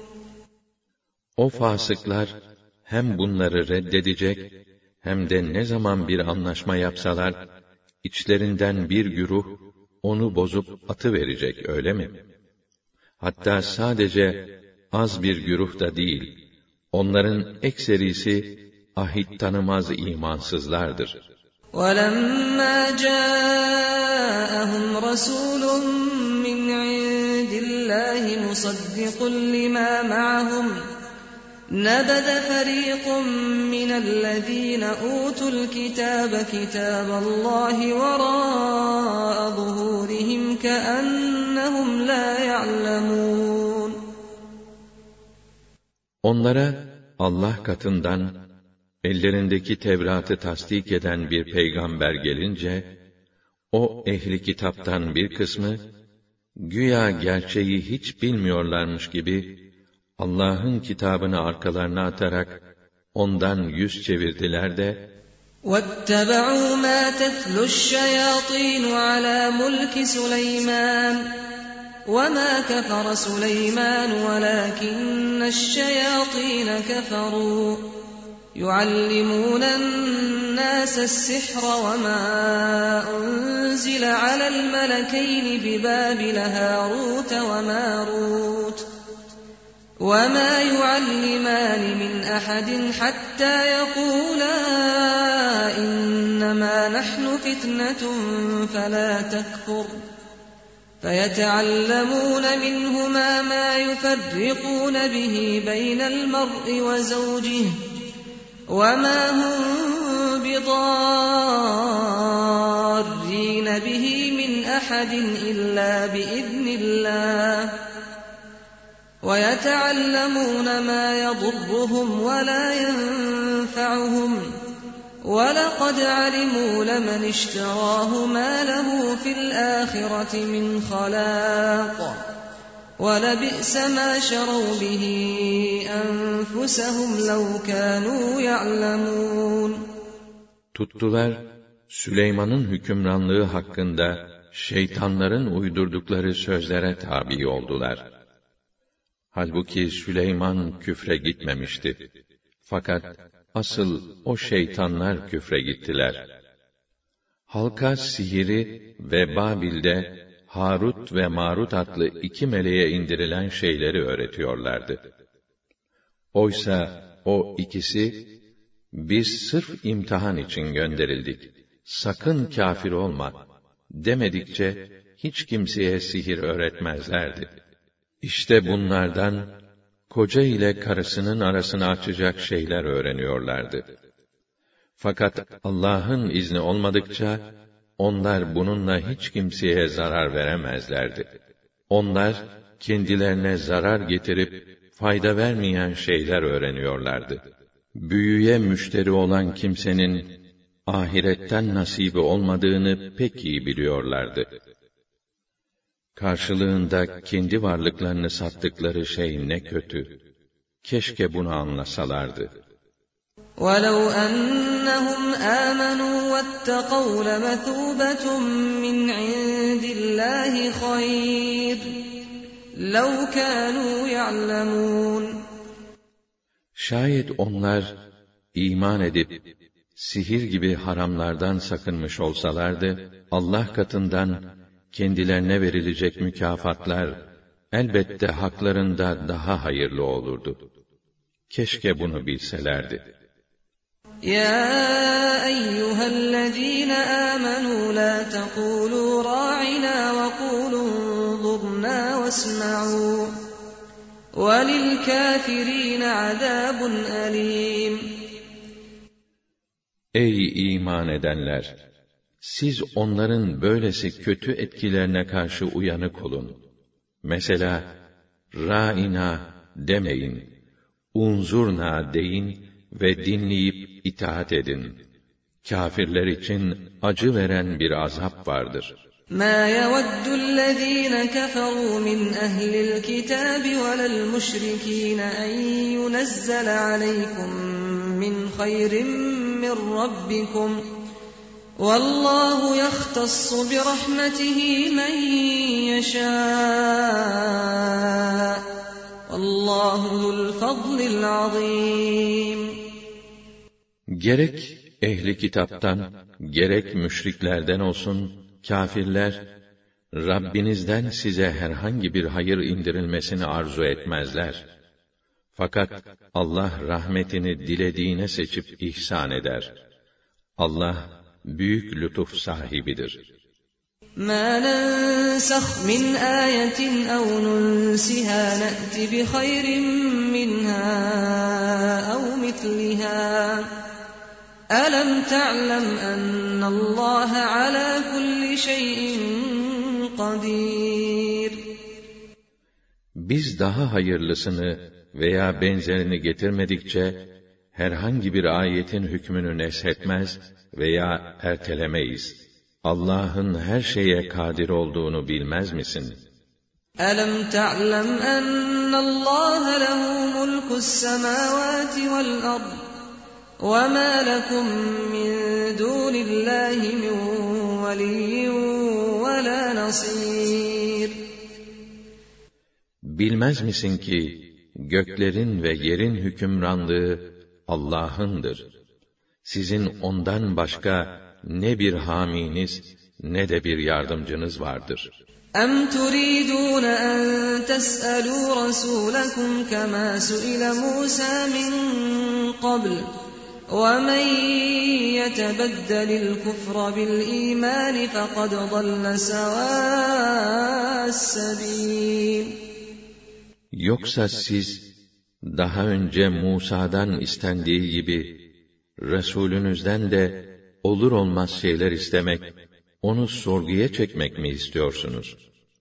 O fasıklar hem bunları reddedecek hem de ne zaman bir anlaşma yapsalar içlerinden bir güruh onu bozup atıverecek, öyle mi? Hatta sadece az bir güruh da değil, onların ekserisi ahit tanımaz imansızlardır. وَلَمَّا جَاءَهُمْ رَسُولٌ مِّنْ عِندِ اللَّهِ مُصَدِّقٌ لِّمَا مَعَهُمْ نَبَذَ فَرِيقٌ مِّنَ الَّذِينَ أُوتُوا الْكِتَابَ كِتَابَ اللَّهِ وَرَاءَ ظُهُورِهِمْ كَأَنَّهُمْ لَا يَعْلَمُونَ. Onlara Allah katından ellerindeki Tevrat'ı tasdik eden bir peygamber gelince, o ehli kitaptan bir kısmı, güya gerçeği hiç bilmiyorlarmış gibi, Allah'ın kitabını arkalarına atarak, ondan yüz çevirdiler de, وَاتَّبَعُوا مَا تَتْلُو الشَّيَاطِينُ عَلَى مُلْكِ سُلَيْمَانَ وَمَا كَفَرَ سُلَيْمَانُ وَلَكِنَّ الشَّيَاطِينَ كَفَرُوا يُعَلِّمُونَ النَّاسَ السِّحْرَ وَمَا أُنزِلَ عَلَى الْمَلَكَيْنِ بِبَابِلَ هَارُوتَ وَمَارُوتَ وَمَا يُعَلِّمَانِ مِنْ أَحَدٍ حَتَّى يَقُولَا إِنَّمَا نَحْنُ فِتْنَةٌ فَلَا تَكْفُرْ فَيَتَعَلَّمُونَ مِنْهُمَا مَا يُفَرِّقُونَ بِهِ بَيْنَ الْمَرْءِ وَزَوْجِهِ وَمَا هُمْ بِضَارِّينَ بِهِ مِنْ أَحَدٍ إِلَّا بِإِذْنِ اللَّهِ وَيَتَعَلَّمُونَ مَا يَضُرُّهُمْ وَلَا يَنفَعُهُمْ وَلَقَدْ عَلِمُوا لَمَنِ اشْتَرَاهُ مَا لَهُ فِي الْآخِرَةِ مِنْ خَلَاقٍ وَلَبِئْسَ مَا شَرَوْا بِهِ أَنفُسَهُمْ لَوْ كَانُوا يَعْلَمُونَ. Tuttular, Süleyman'ın hükümranlığı hakkında şeytanların uydurdukları sözlere tabi oldular. Halbuki Süleyman küfre gitmemişti. Fakat asıl o şeytanlar küfre gittiler. Halka sihiri ve Babil'de Harut ve Marut adlı iki meleğe indirilen şeyleri öğretiyorlardı. Oysa o ikisi, biz sırf imtihan için gönderildik, sakın kâfir olma demedikçe hiç kimseye sihir öğretmezlerdi. İşte bunlardan, koca ile karısının arasını açacak şeyler öğreniyorlardı. Fakat Allah'ın izni olmadıkça, onlar bununla hiç kimseye zarar veremezlerdi. Onlar, kendilerine zarar getirip, fayda vermeyen şeyler öğreniyorlardı. Büyüye müşteri olan kimsenin, ahiretten nasibi olmadığını pek iyi biliyorlardı. Karşılığında kendi varlıklarını sattıkları şey ne kötü. Keşke bunu anlasalardı. وَلَوْ أَنَّهُمْ آمَنُوا وَاتَّقَوْا لَمَثُوبَةٌ مِّنْ عِندِ اللَّهِ خَيْرٌ لَوْ كَانُوا يَعْلَمُونَ. Şayet onlar iman edip sihir gibi haramlardan sakınmış olsalardı, Allah katından kendilerine verilecek mükafatlar elbette haklarında daha hayırlı olurdu. Keşke bunu bilselerdi. يا أيها الذين آمنوا لا تقولوا راعنا وقولوا انظرنا واسمعوا وَلِلْكَافِرِينَ عَذَابٌ أَلِيمٌ. Ey iman edenler! Siz onların böylesi kötü etkilerine karşı uyanık olun. Mesela, râina demeyin, unzurna deyin ve dinleyip itaat edin. Kâfirler için acı veren bir azap vardır. مَا يَوَدُّ الَّذ۪ينَ كَفَرُوا مِنْ أَهْلِ الْكِتَابِ وَلَا الْمُشْرِكِينَ أَنْ يُنَزَّلَ عَلَيْكُمْ مِنْ خَيْرٍ مِّنْ رَبِّكُمْ وَاللّٰهُ يَخْتَصُّ بِرَحْمَتِهِ مَنْ يَشَاءُ وَاللّٰهُ ذُو الْفَضْلِ الْعَظِيمِ. Gerek ehli kitaptan, gerek müşriklerden olsun, kâfirler, Rabbinizden size herhangi bir hayır indirilmesini arzu etmezler. Fakat Allah rahmetini dilediğine seçip ihsan eder. Allah büyük lütuf sahibidir. مَا نَنْسَخْ مِنْ آيَةٍ أَوْ نُنْسِهَا نَأْتِ بِخَيْرٍ مِّنْهَا أَوْ مِثْلِهَا أَلَمْ تَعْلَمْ أَنَّ اللّٰهَ عَلَى كُلِّ شَيْءٍ قَدِيرٌ. Biz daha hayırlısını veya benzerini getirmedikçe, herhangi bir ayetin hükmünü neshetmez veya ertelemeyiz. Allah'ın her şeye kadir olduğunu bilmez misin? أَلَمْ تَعْلَمْ أَنَّ اللّٰهَ لَهُ مُلْكُ السَّمَاوَاتِ وَالْأَرْضِ وَمَا لَكُمْ مِنْ دُونِ اللّٰهِ مِنْ وَلِيٍّ وَلَا نَصِيرٍ. Bilmez misin ki, göklerin ve yerin hükümranlığı Allah'ındır. Sizin ondan başka ne bir haminiz ne de bir yardımcınız vardır. أَمْ تُرِيدُونَ أَنْ تَسْأَلُوا رَسُولَكُمْ كَمَا سُئِلَ مُوسَى مِنْ قَبْلُ وَمَنْ يَتَبَدَّلِ الْكُفْرَ بِالْإِيمَانِ فَقَدْ ضَلَّ سَوَاءَ السَّبِيلِ. Yoksa siz, daha önce Musa'dan istendiği gibi, Resulünüzden de olur olmaz şeyler istemek, onu sorguya çekmek mi istiyorsunuz?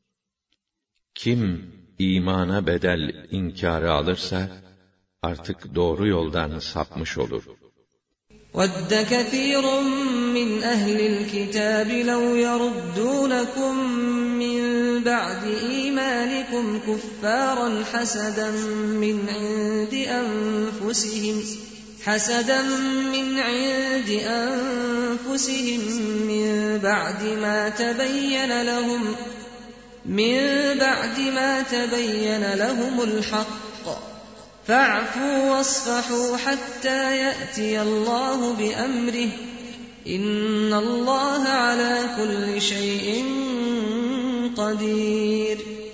Kim imana bedel inkarı alırsa, artık doğru yoldan sapmış olur. وَدَّ كَثِيرٌ مِّنْ أَهْلِ الْكِتَابِ لَوْ يَرُدُّونَكُمْ مِّنْ بَعْدِ إِيمَانِكُمْ كُفَّارًا حَسَدًا مِّنْ عِندِ أَنفُسِهِمْ حَسَدًا مِّنْ عِندِ أَنفُسِهِمْ مِّن بَعْدِ مَا تَبَيَّنَ لَهُمْ مِّن بَعْدِ مَا تَبَيَّنَ لَهُمُ الْحَقُّ فَاعْفُوا وَاصْفَحُوا حَتَّى يَأْتِيَ اللّٰهُ بِأَمْرِهِ إِنَّ اللّٰهَ عَلَى كُلِّ شَيْءٍ قَدِيرٌ.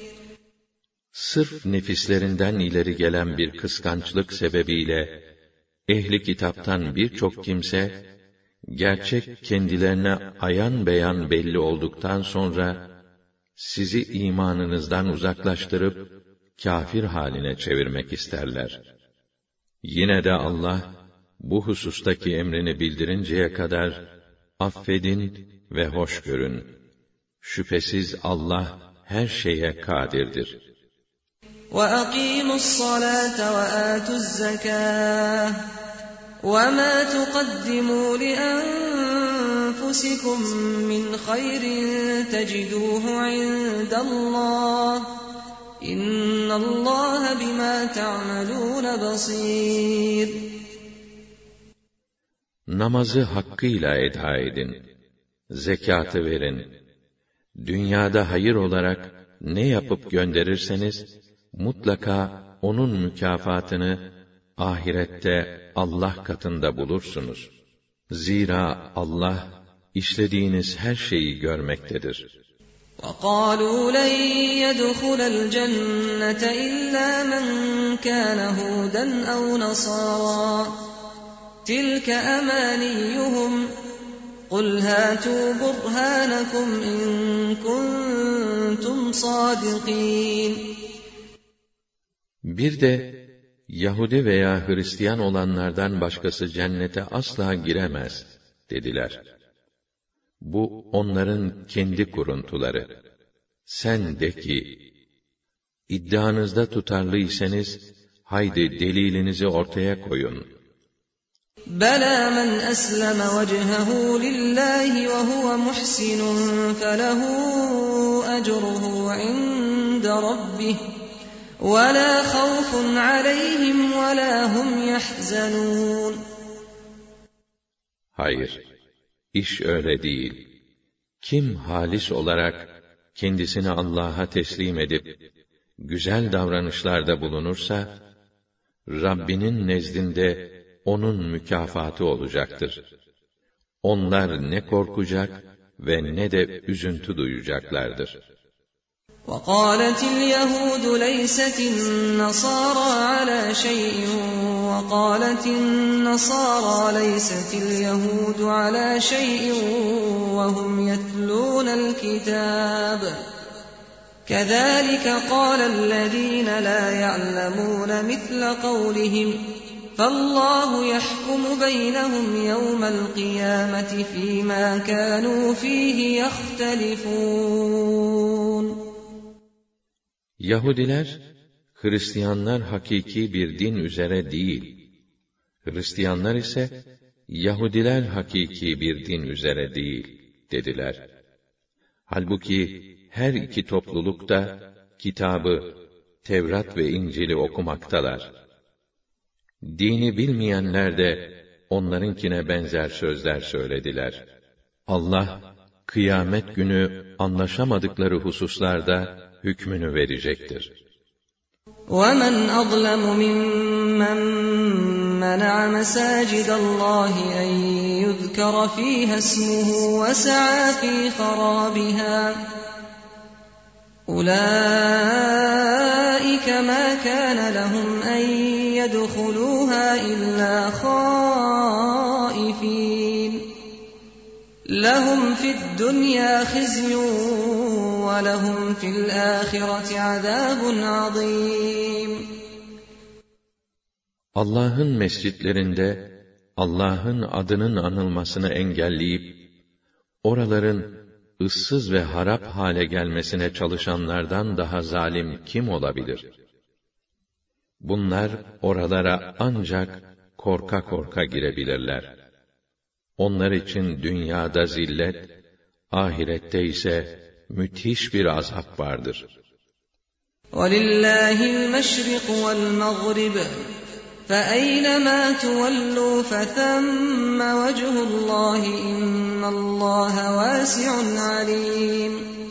Sırf nefislerinden ileri gelen bir kıskançlık sebebiyle, ehli kitaptan birçok kimse, gerçek kendilerine ayan beyan belli olduktan sonra, sizi imanınızdan uzaklaştırıp, kâfir haline çevirmek isterler. Yine de Allah, bu husustaki emrini bildirinceye kadar, affedin ve hoş görün. Şüphesiz Allah, her şeye kadirdir. وَأَقِيمُوا الصَّلَاةَ وَآتُوا الزَّكَاةَ وَمَا تُقَدِّمُوا لِأَنفُسِكُم مِّنْ خَيْرٍ تَجِدُوهُ عِندَ اللّٰهِ إِنَّ اللّٰهَ بِمَا تَعْمَلُونَ بَصِيرٌ. Namazı hakkıyla eda edin. Zekatı verin. Dünyada hayır olarak ne yapıp gönderirseniz, mutlaka onun mükafatını ahirette Allah katında bulursunuz. Zira Allah işlediğiniz her şeyi görmektedir. وَقَالُوا لَنْ يَدْخُلَ الْجَنَّةَ إِلَّا مَنْ كَانَ هُودًا أَوْ نَصَارَى تِلْكَ أَمَانِيُّهُمْ قُلْ هَاتُوا بُرْهَانَكُمْ إِنْ كُنْتُمْ صَادِقِينَ. Bir de Yahudi veya Hristiyan olanlardan başkası cennete asla giremez dediler. Bu onların kendi kuruntuları. Sen de ki, iddianızda tutarlıysanız, haydi delilinizi ortaya koyun. بَلَى مَنْ أَسْلَمَ وَجْهَهُ لِلَّهِ وَهُوَ مُحْسِنٌ فَلَهُ أَجْرُهُ عِندَ رَبِّهِ وَلَا خَوْفٌ عَلَيْهِمْ وَلَا هُمْ يَحْزَنُونَ. Hayır, iş öyle değil. Kim halis olarak kendisini Allah'a teslim edip güzel davranışlarda bulunursa, Rabbinin nezdinde onun mükafatı olacaktır. Onlar ne korkacak ve ne de üzüntü duyacaklardır. وَقَالَتِ الْيَهُودُ لَيْسَتِ النَّصَارَى عَلَى شَيْءٍ وَقَالَتِ النَّصَارَى لَيْسَتِ الْيَهُودُ عَلَى شَيْءٍ وَهُمْ يَتْلُونَ الْكِتَابَ كَذَلِكَ قَالَ الَّذِينَ لَا يَعْلَمُونَ مِثْلَ قَوْلِهِمْ فَاللَّهُ يَحْكُمُ بَيْنَهُمْ يَوْمَ الْقِيَامَةِ فِيمَا كَانُوا فِيهِ يَخْتَلِفُونَ. Yahudiler, Hristiyanlar hakiki bir din üzere değil. Hristiyanlar ise, Yahudiler hakiki bir din üzere değil, dediler. Halbuki, her iki topluluk da, kitabı, Tevrat ve İncil'i okumaktalar. Dini bilmeyenler de, onlarınkine benzer sözler söylediler. Allah, kıyamet günü anlaşamadıkları hususlarda, hükmünü verecektir. وَمَنْ أَظْلَمُ مِمَّنْ مَنَعَ مَسَاجِدَ اللَّهِ أَنْ يُذْكَرَ فِيهَا اسْمُهُ وَسَعَى فِي خَرَابِهَا أُولَئِكَ مَا كَانَ لَهُمْ أَنْ يَدْخُلُوهَا إِلَّا خَائِفِينَ لَهُمْ فِي الدُّنْيَا خِزْيٌ وَلَهُمْ فِي الْآخِرَةِ عَذَابٌ عَظِيمٌ. Allah'ın mescitlerinde Allah'ın adının anılmasını engelleyip oraların ıssız ve harap hale gelmesine çalışanlardan daha zalim kim olabilir? Bunlar oralara ancak korka korka girebilirler. Onlar için dünyada zillet, ahirette ise müthiş bir azap vardır. وَلِلَّهِ الْمَشْرِقُ وَالْمَغْرِبُ فَأَيْنَمَا تُوَلُّوا فَثَمَّ وَجْهُ اللّٰهِ إِنَّ اللّٰهَ وَاسِعٌ عَلِيمٌ.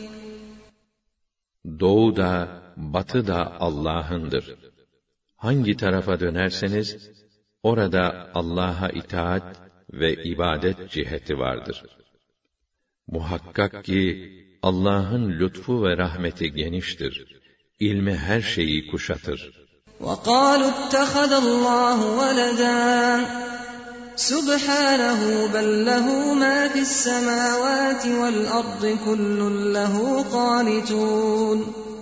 Doğu da, batı da Allah'ındır. Hangi tarafa dönerseniz, orada Allah'a itaat ve ibadet ciheti vardır. Muhakkak ki, Allah'ın lütfu ve rahmeti geniştir. İlmi her şeyi kuşatır. وَقَالُوا اتَّخَذَ اللّٰهُ وَلَدًا سُبْحَانَهُ بَلْ لَهُ مَا فِي السَّمَاوَاتِ وَالْأَرْضِ كُلٌّ لَهُ قَانِتُونَ.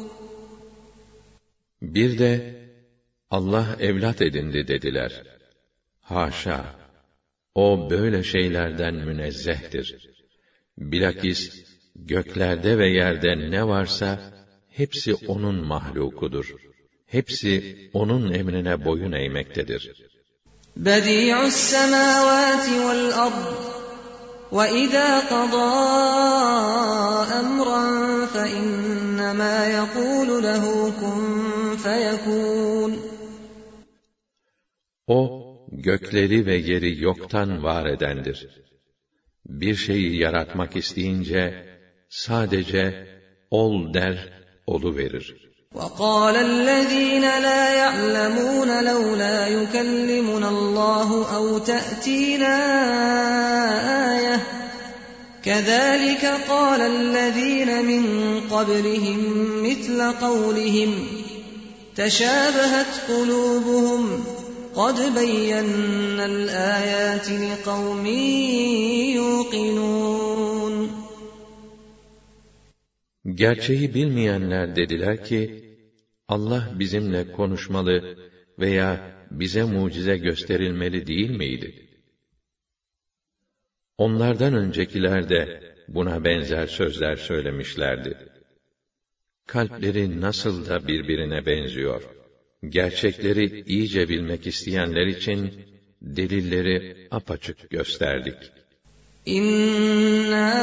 Bir de, Allah evlat edindi dediler. Haşa! O böyle şeylerden münezzehtir. Bilakis, göklerde ve yerde ne varsa, hepsi onun mahlukudur. Hepsi onun emrine boyun eğmektedir. بَدِيعُ السَّمَاوَاتِ وَالْأَرْضِ وَإِذَا قَضَى أَمْرًا فَإِنَّمَا يَقُولُ لَهُ كُن فَيَكُونُ. O, gökleri ve yeri yoktan var edendir. Bir şeyi yaratmak isteyince, sadece ol der, oluverir. وَقَالَ الَّذ۪ينَ لَا يَعْلَمُونَ لَوْلَا يُكَلِّمُنَا اللّٰهُ أَوْ تَأْتِينَا آيَةٌ كَذَٰلِكَ قَالَ الَّذ۪ينَ مِنْ قَبْلِهِمْ مِثْلَ قَوْلِهِمْ تَشَابَهَتْ قُلُوبُهُمْ قَدْ بَيَّنَّا الْآيَاتِ لِقَوْمٍ يُوقِنُونَ. Gerçeği bilmeyenler dediler ki, Allah bizimle konuşmalı veya bize mucize gösterilmeli değil miydi? Onlardan öncekiler de buna benzer sözler söylemişlerdi. Kalpleri nasıl da birbirine benziyor. Gerçekleri iyice bilmek isteyenler için delilleri apaçık gösterdik. İnna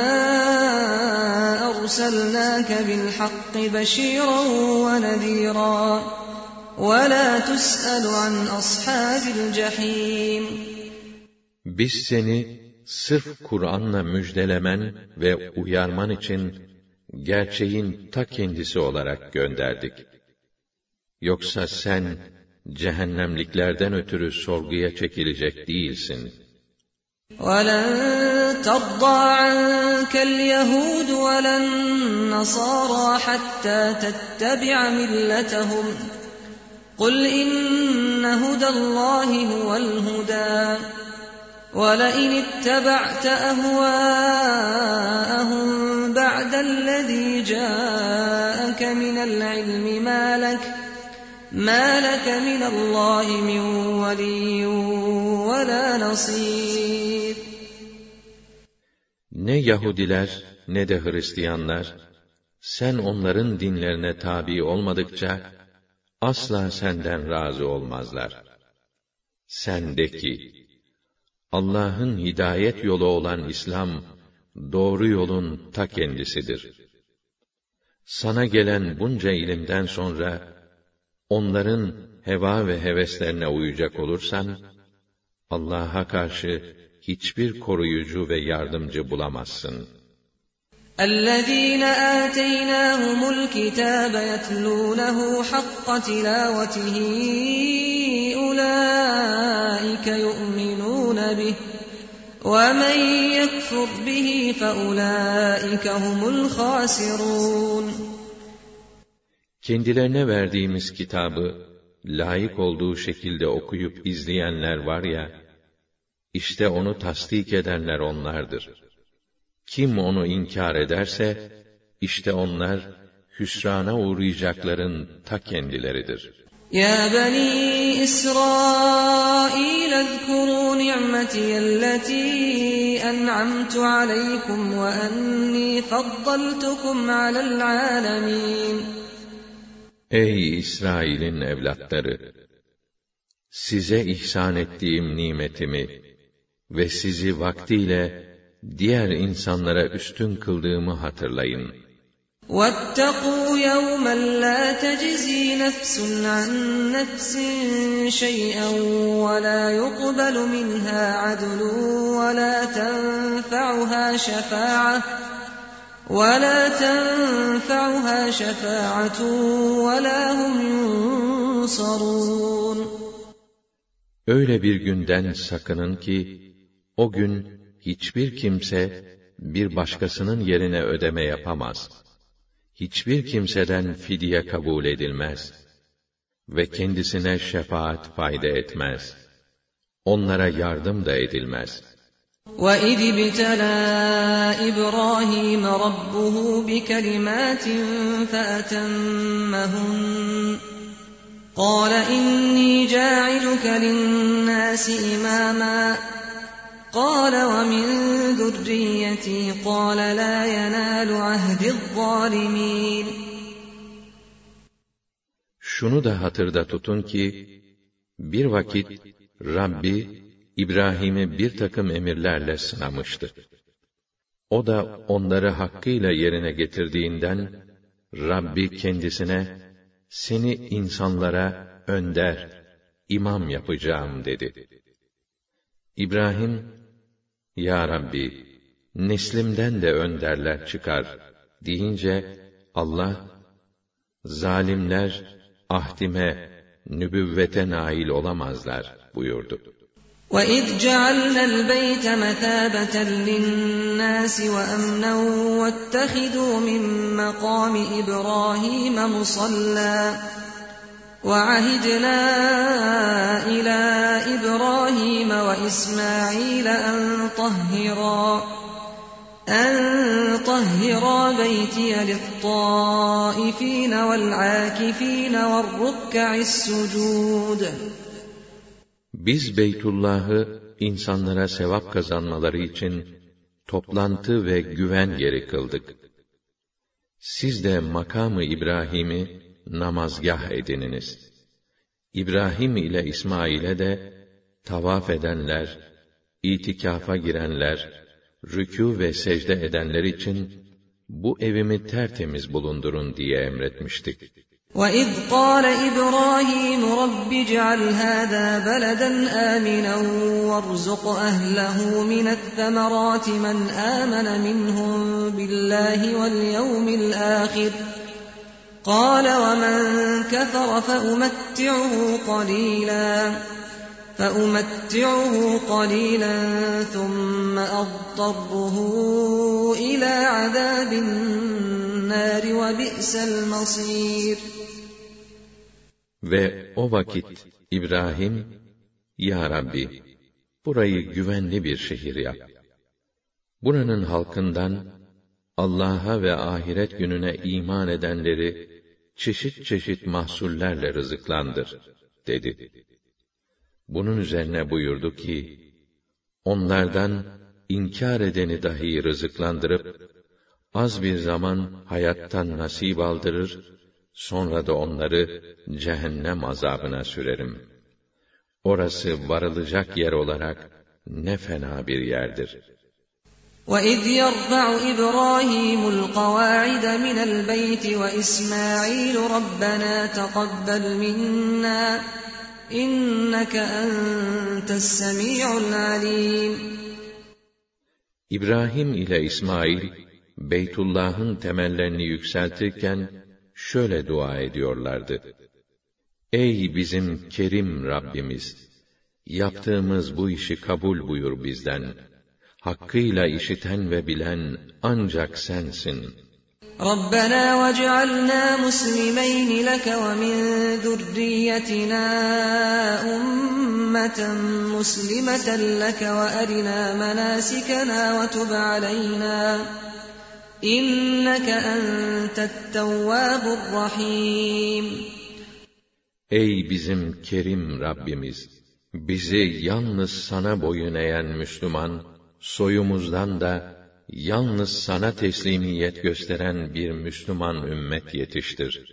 erselnâke bil hakki beşîran ve nezîrâ ve lâ tus'alu an ashâbil cehîm. Biz seni sırf Kur'an'la müjdelemen ve uyarman için gerçeğin ta kendisi olarak gönderdik. Yoksa sen cehennemliklerden ötürü sorguya çekilecek değilsin. وَلَنْ تَرْضَىٰ عَنْكَ الْيَهُودُ وَلَا النَّصَارَىٰ حَتَّىٰ تَتَّبِعَ مِلَّتَهُمْ قُلْ إِنَّ هُدَى اللَّهِ هُوَ الْهُدَىٰ وَلَئِنِ اتَّبَعْتَ أَهْوَاءَهُمْ بَعْدَ الَّذِي جَاءَكَ مِنَ الْعِلْمِ مَا لَكَ مَا لَكَ مِنَ اللَّهِ مِنْ وَلِيٍّ وَلَا نَصِيرٍ. Ne Yahudiler ne de Hristiyanlar, sen onların dinlerine tabi olmadıkça asla senden razı olmazlar. Sen de ki, Allah'ın hidayet yolu olan İslam, doğru yolun ta kendisidir. Sana gelen bunca ilimden sonra, onların heva ve heveslerine uyacak olursan, Allah'a karşı hiçbir koruyucu ve yardımcı bulamazsın. اَلَّذ۪ينَ آتَيْنَاهُمُ الْكِتَابَ يَتْلُونَهُ حَقَّ تِلَاوَتِهِ أُولَٰئِكَ يُؤْمِنُونَ بِهِ وَمَنْ يَكْفُرْ بِهِ فَأُولَٰئِكَ هُمُ الْخَاسِرُونَ. Kendilerine verdiğimiz kitabı, layık olduğu şekilde okuyup izleyenler var ya, işte onu tasdik edenler onlardır. Kim onu inkar ederse, işte onlar, hüsrana uğrayacakların ta kendileridir. Ya bani İsrail ezkurû ni'metiyellezî en'amtu aleykum ve ennî faddaltukum alel âlemîn. Ey İsrail'in evlatları! Size ihsan ettiğim nimetimi ve sizi vaktiyle diğer insanlara üstün kıldığımı hatırlayın. وَاتَّقُوا يَوْمًا لَا تَجْزِي نَفْسٌ عَنْ نَفْسٍ شَيْئًا وَلَا يُقْبَلُ مِنْهَا عَدْلٌ وَلَا تَنْفَعُهَا شَفَاعَةٌ وَلَا تَنْفَعُهَا شَفَاعَةٌ وَلَا هُمْ يُنصَرُونَ. Öyle bir günden sakının ki, o gün hiçbir kimse bir başkasının yerine ödeme yapamaz. Hiçbir kimseden fidye kabul edilmez ve kendisine şefaat fayda etmez. Onlara yardım da edilmez. وَإِذِ ابْتَلَى إِبْرَاهِيمَ رَبُّهُ بِكَلِمَاتٍ فَأَتَمَّهُنَّ قَالَ إِنِّي جَاعِلُكَ لِلنَّاسِ إِمَامًا قَالَ وَمِنْ ذُرِّيَّتِي قَالَ لَا يَنَالُ عَهْدِ الظَّالِمِينَ. Şunu da hatırda tutun ki, bir vakit Rabbi, İbrahim'i bir takım emirlerle sınamıştı. O da onları hakkıyla yerine getirdiğinden, Rabbi kendisine, seni insanlara önder, imam yapacağım dedi. İbrahim, Ya Rabbi, neslimden de önderler çıkar deyince, Allah, zalimler ahdime, nübüvvete nail olamazlar buyurdu. وَإِذْ جَعَلْنَا الْبَيْتَ مَثَابَةً لِلنَّاسِ وَأَمْنًا وَاتَّخِذُوا مِن مَّقَامِ إِبْرَاهِيمَ مُصَلًّى وَعَهِدْنَا إِلَىٰ إِبْرَاهِيمَ وَإِسْمَاعِيلَ أَن طَهِّرَا أن طهرا بيتي للطائفين والعاكفين والركع السجود. Biz Beytullah'ı insanlara sevap kazanmaları için toplantı ve güven yeri kıldık. Siz de makamı İbrahim'i namazgah edininiz. İbrahim ile İsmail'e de tavaf edenler, itikafa girenler, rükû ve secde edenler için bu evimi tertemiz bulundurun diye emretmiştik. وَإِذْ قَالَ إِبْرَاهِيمُ رَبِّ اجْعَلْ هَذَا بَلَدًا آمِنًا وَارْزُقْ أَهْلَهُ مِنَ الثَّمَرَاتِ مَنْ آمَنَ مِنْهُمْ بِاللَّهِ وَالْيَوْمِ الْآخِرِ قَالَ وَمَنْ كَفَرَ فَأُمَتِّعُهُ قَلِيلًا فَأُمَتِّعُهُ قَلِيلًا ثُمَّ أَضْطَرُّهُ إِلَى عَذَابِ النَّارِ وَبِئْسَ الْمَصِيرُ. Ve o vakit İbrahim, Ya Rabbi, burayı güvenli bir şehir yap. Buranın halkından Allah'a ve ahiret gününe iman edenleri çeşit çeşit mahsullerle rızıklandır, dedi. Bunun üzerine buyurdu ki, onlardan inkar edeni dahi rızıklandırıp, az bir zaman hayattan nasip aldırır, sonra da onları cehennem azabına sürerim. Orası varılacak yer olarak ne fena bir yerdir. وَإِذْ يَرْفَعُ إِبْرَاهِيمُ الْقَوَاعِدَ مِنَ الْبَيْتِ وَإِسْمَاعِيلُ رَبَّنَا تَقَبَّلْ مِنَّا إِنَّكَ أَنْتَ السَّمِيعُ الْعَلِيمُ. İbrahim ile İsmail, Beytullah'ın temellerini yükseltirken şöyle dua ediyorlardı. Ey bizim kerim Rabbimiz! Yaptığımız bu işi kabul buyur bizden. Hakkıyla işiten ve bilen ancak sensin. رَبَّنَا وَاجْعَلْنَا مُسْلِمَيْنِ لَكَ وَمِنْ ذُرِّيَّتِنَا أُمَّةً مُسْلِمَةً لَكَ وَأَرِنَا مَنَاسِكَنَا وَتُبْ عَلَيْنَا إِنَّكَ أَنْتَ التَّوَّابُ الرَّحِيمُ. Ey bizim kerim Rabbimiz! Bizi yalnız sana boyun eğen Müslüman, soyumuzdan da yalnız sana teslimiyet gösteren bir Müslüman ümmet yetiştir.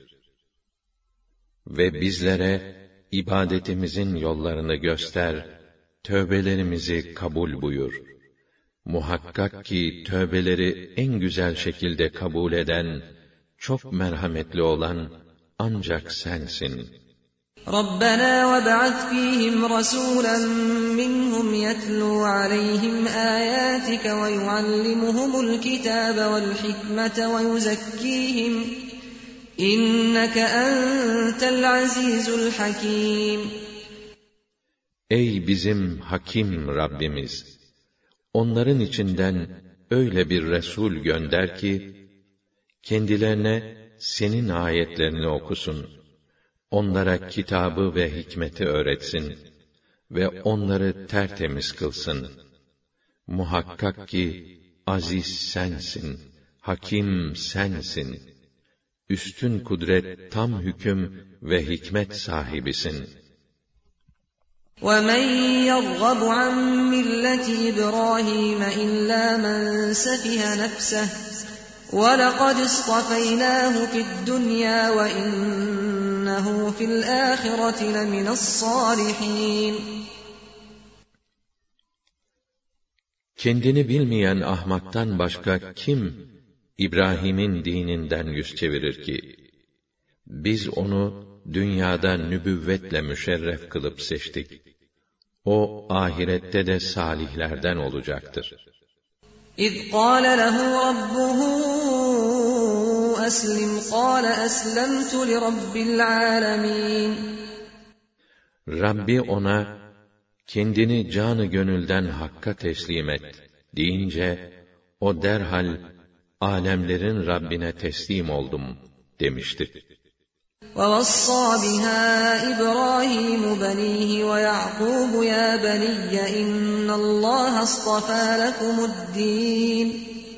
Ve bizlere ibadetimizin yollarını göster, tövbelerimizi kabul buyur. Muhakkak ki tövbeleri en güzel şekilde kabul eden, çok merhametli olan ancak sensin. رَبَّنَا وَابْعَثْ فِيهِمْ رَسُولًا مِّنْهُمْ يَتْلُو عَلَيْهِمْ آيَاتِكَ وَيُعَلِّمُهُمُ الْكِتَابَ وَالْحِكْمَةَ وَيُزَكِّيهِمْ إِنَّكَ أَنْتَ الْعَزِيزُ الْحَكِيمُ. Ey bizim hakim Rabbimiz! Onların içinden öyle bir Resul gönder ki, kendilerine senin ayetlerini okusun. Onlara kitabı ve hikmeti öğretsin ve onları tertemiz kılsın. Muhakkak ki aziz sensin, hakim sensin. Üstün kudret, tam hüküm ve hikmet sahibisin. وَمَنْ يَرْغَبُ عَنْ مِلَّةِ إِبْرَاهِيمَ إِلَّا مَنْ سَفِهَ نَفْسَهُ وَلَقَدِ اصْطَفَيْنَاهُ فِي الدُّنْيَا وَإِنَّهُ فِي الْآخِرَةِ لَمِنَ الصَّالِحِينَ. Kendini bilmeyen ahmaktan başka kim İbrahim'in dininden yüz çevirir ki? Biz onu dünyada nübüvvetle müşerref kılıp seçtik. O ahirette de salihlerden olacaktır. إِذْ قَالَ لَهُ رَبُّهُ أَسْلِمْ قَالَ أَسْلَمْتُ لِرَبِّ الْعَالَمِينَ. Rabbi ona, kendini canı gönülden Hakk'a teslim et deyince, o derhal, alemlerin Rabbine teslim oldum demişti. وَوَصَّى بِهَا إِبْرَاهِيمُ بَنِيهِ وَيَعْقُوبُ يَا بَنِيَّ إِنَّ اللَّهَ اصْطَفَى لَكُمُ الدِّينَ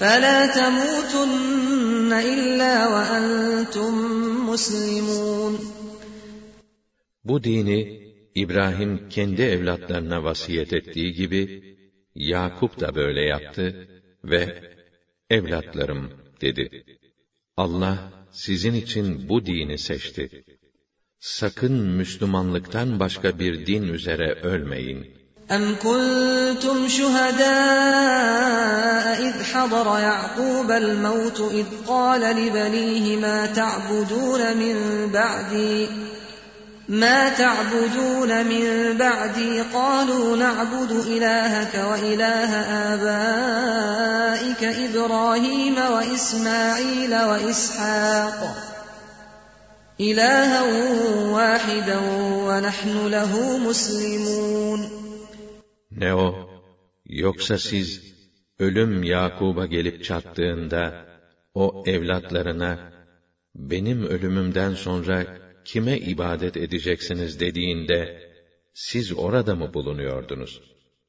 فَلَا تَمُوتُنَّ إِلَّا وَأَنْتُمْ مُسْلِمُونَ. Bu dini İbrahim kendi evlatlarına vasiyet ettiği gibi Yakup da böyle yaptı ve evlatlarım dedi. Allah sizin için bu dini seçti. Sakın Müslümanlıktan başka bir din üzere ölmeyin. أَمْ كُنْتُمْ شُهَدَاءَ إِذْ حَضَرَ يَعْقُوبَ الْمَوْتُ إِذْ قَالَ لِبَنِيهِ مَا تَعْبُدُونَ مِنْ بَعْدِي مَا تَعْبُدُونَ مِنْ بَعْدِي قَالُوا نَعْبُدُ إِلَٰهَكَ وَإِلَٰهَ آبَائِكَ إِبْرَاهِيمَ وَإِسْمَاعِيلَ وَإِسْحَاقَ إِلَٰهًا وَاحِدًا وَنَحْنُ لَهُ مُسْلِمُونَ. Ne o? Yoksa siz ölüm Yakub'a gelip çattığında o evlatlarına benim ölümümden sonra kime ibadet edeceksiniz dediğinde siz orada mı bulunuyordunuz?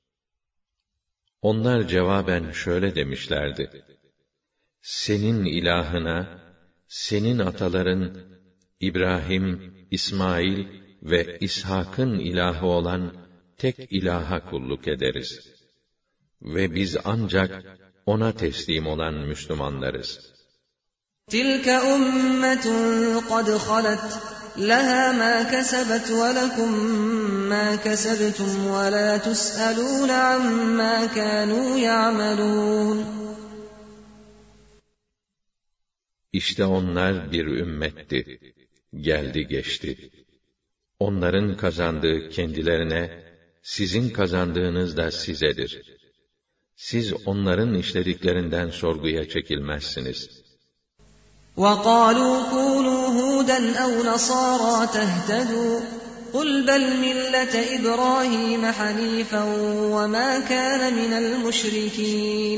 Onlar cevaben şöyle demişlerdi: Senin ilahına, senin ataların İbrahim, İsmail ve İshak'ın ilahı olan tek ilaha kulluk ederiz. Ve biz ancak ona teslim olan Müslümanlarız. تِلْكَ أُمَّةٌ قَدْ خَلَتْ لَهَا مَا كَسَبَتْ وَلَكُمْ مَا كَسَبْتُمْ وَلَا تُسْأَلُونَ عَمَّا كَانُوا يَعْمَلُونَ. İşte onlar bir ümmetti. Geldi geçti. Onların kazandığı kendilerine, sizin kazandığınız da sizedir. Siz onların işlediklerinden sorguya çekilmezsiniz. وَقَالُوا كُونُوا هُودًا أَوْ نَصَارَىٰ تَهْتَدُوا قُلْ بَلْ مِلَّةَ إِبْرَاهِيمَ حَنِيفًا وَمَا كَانَ مِنَ الْمُشْرِكِينَ.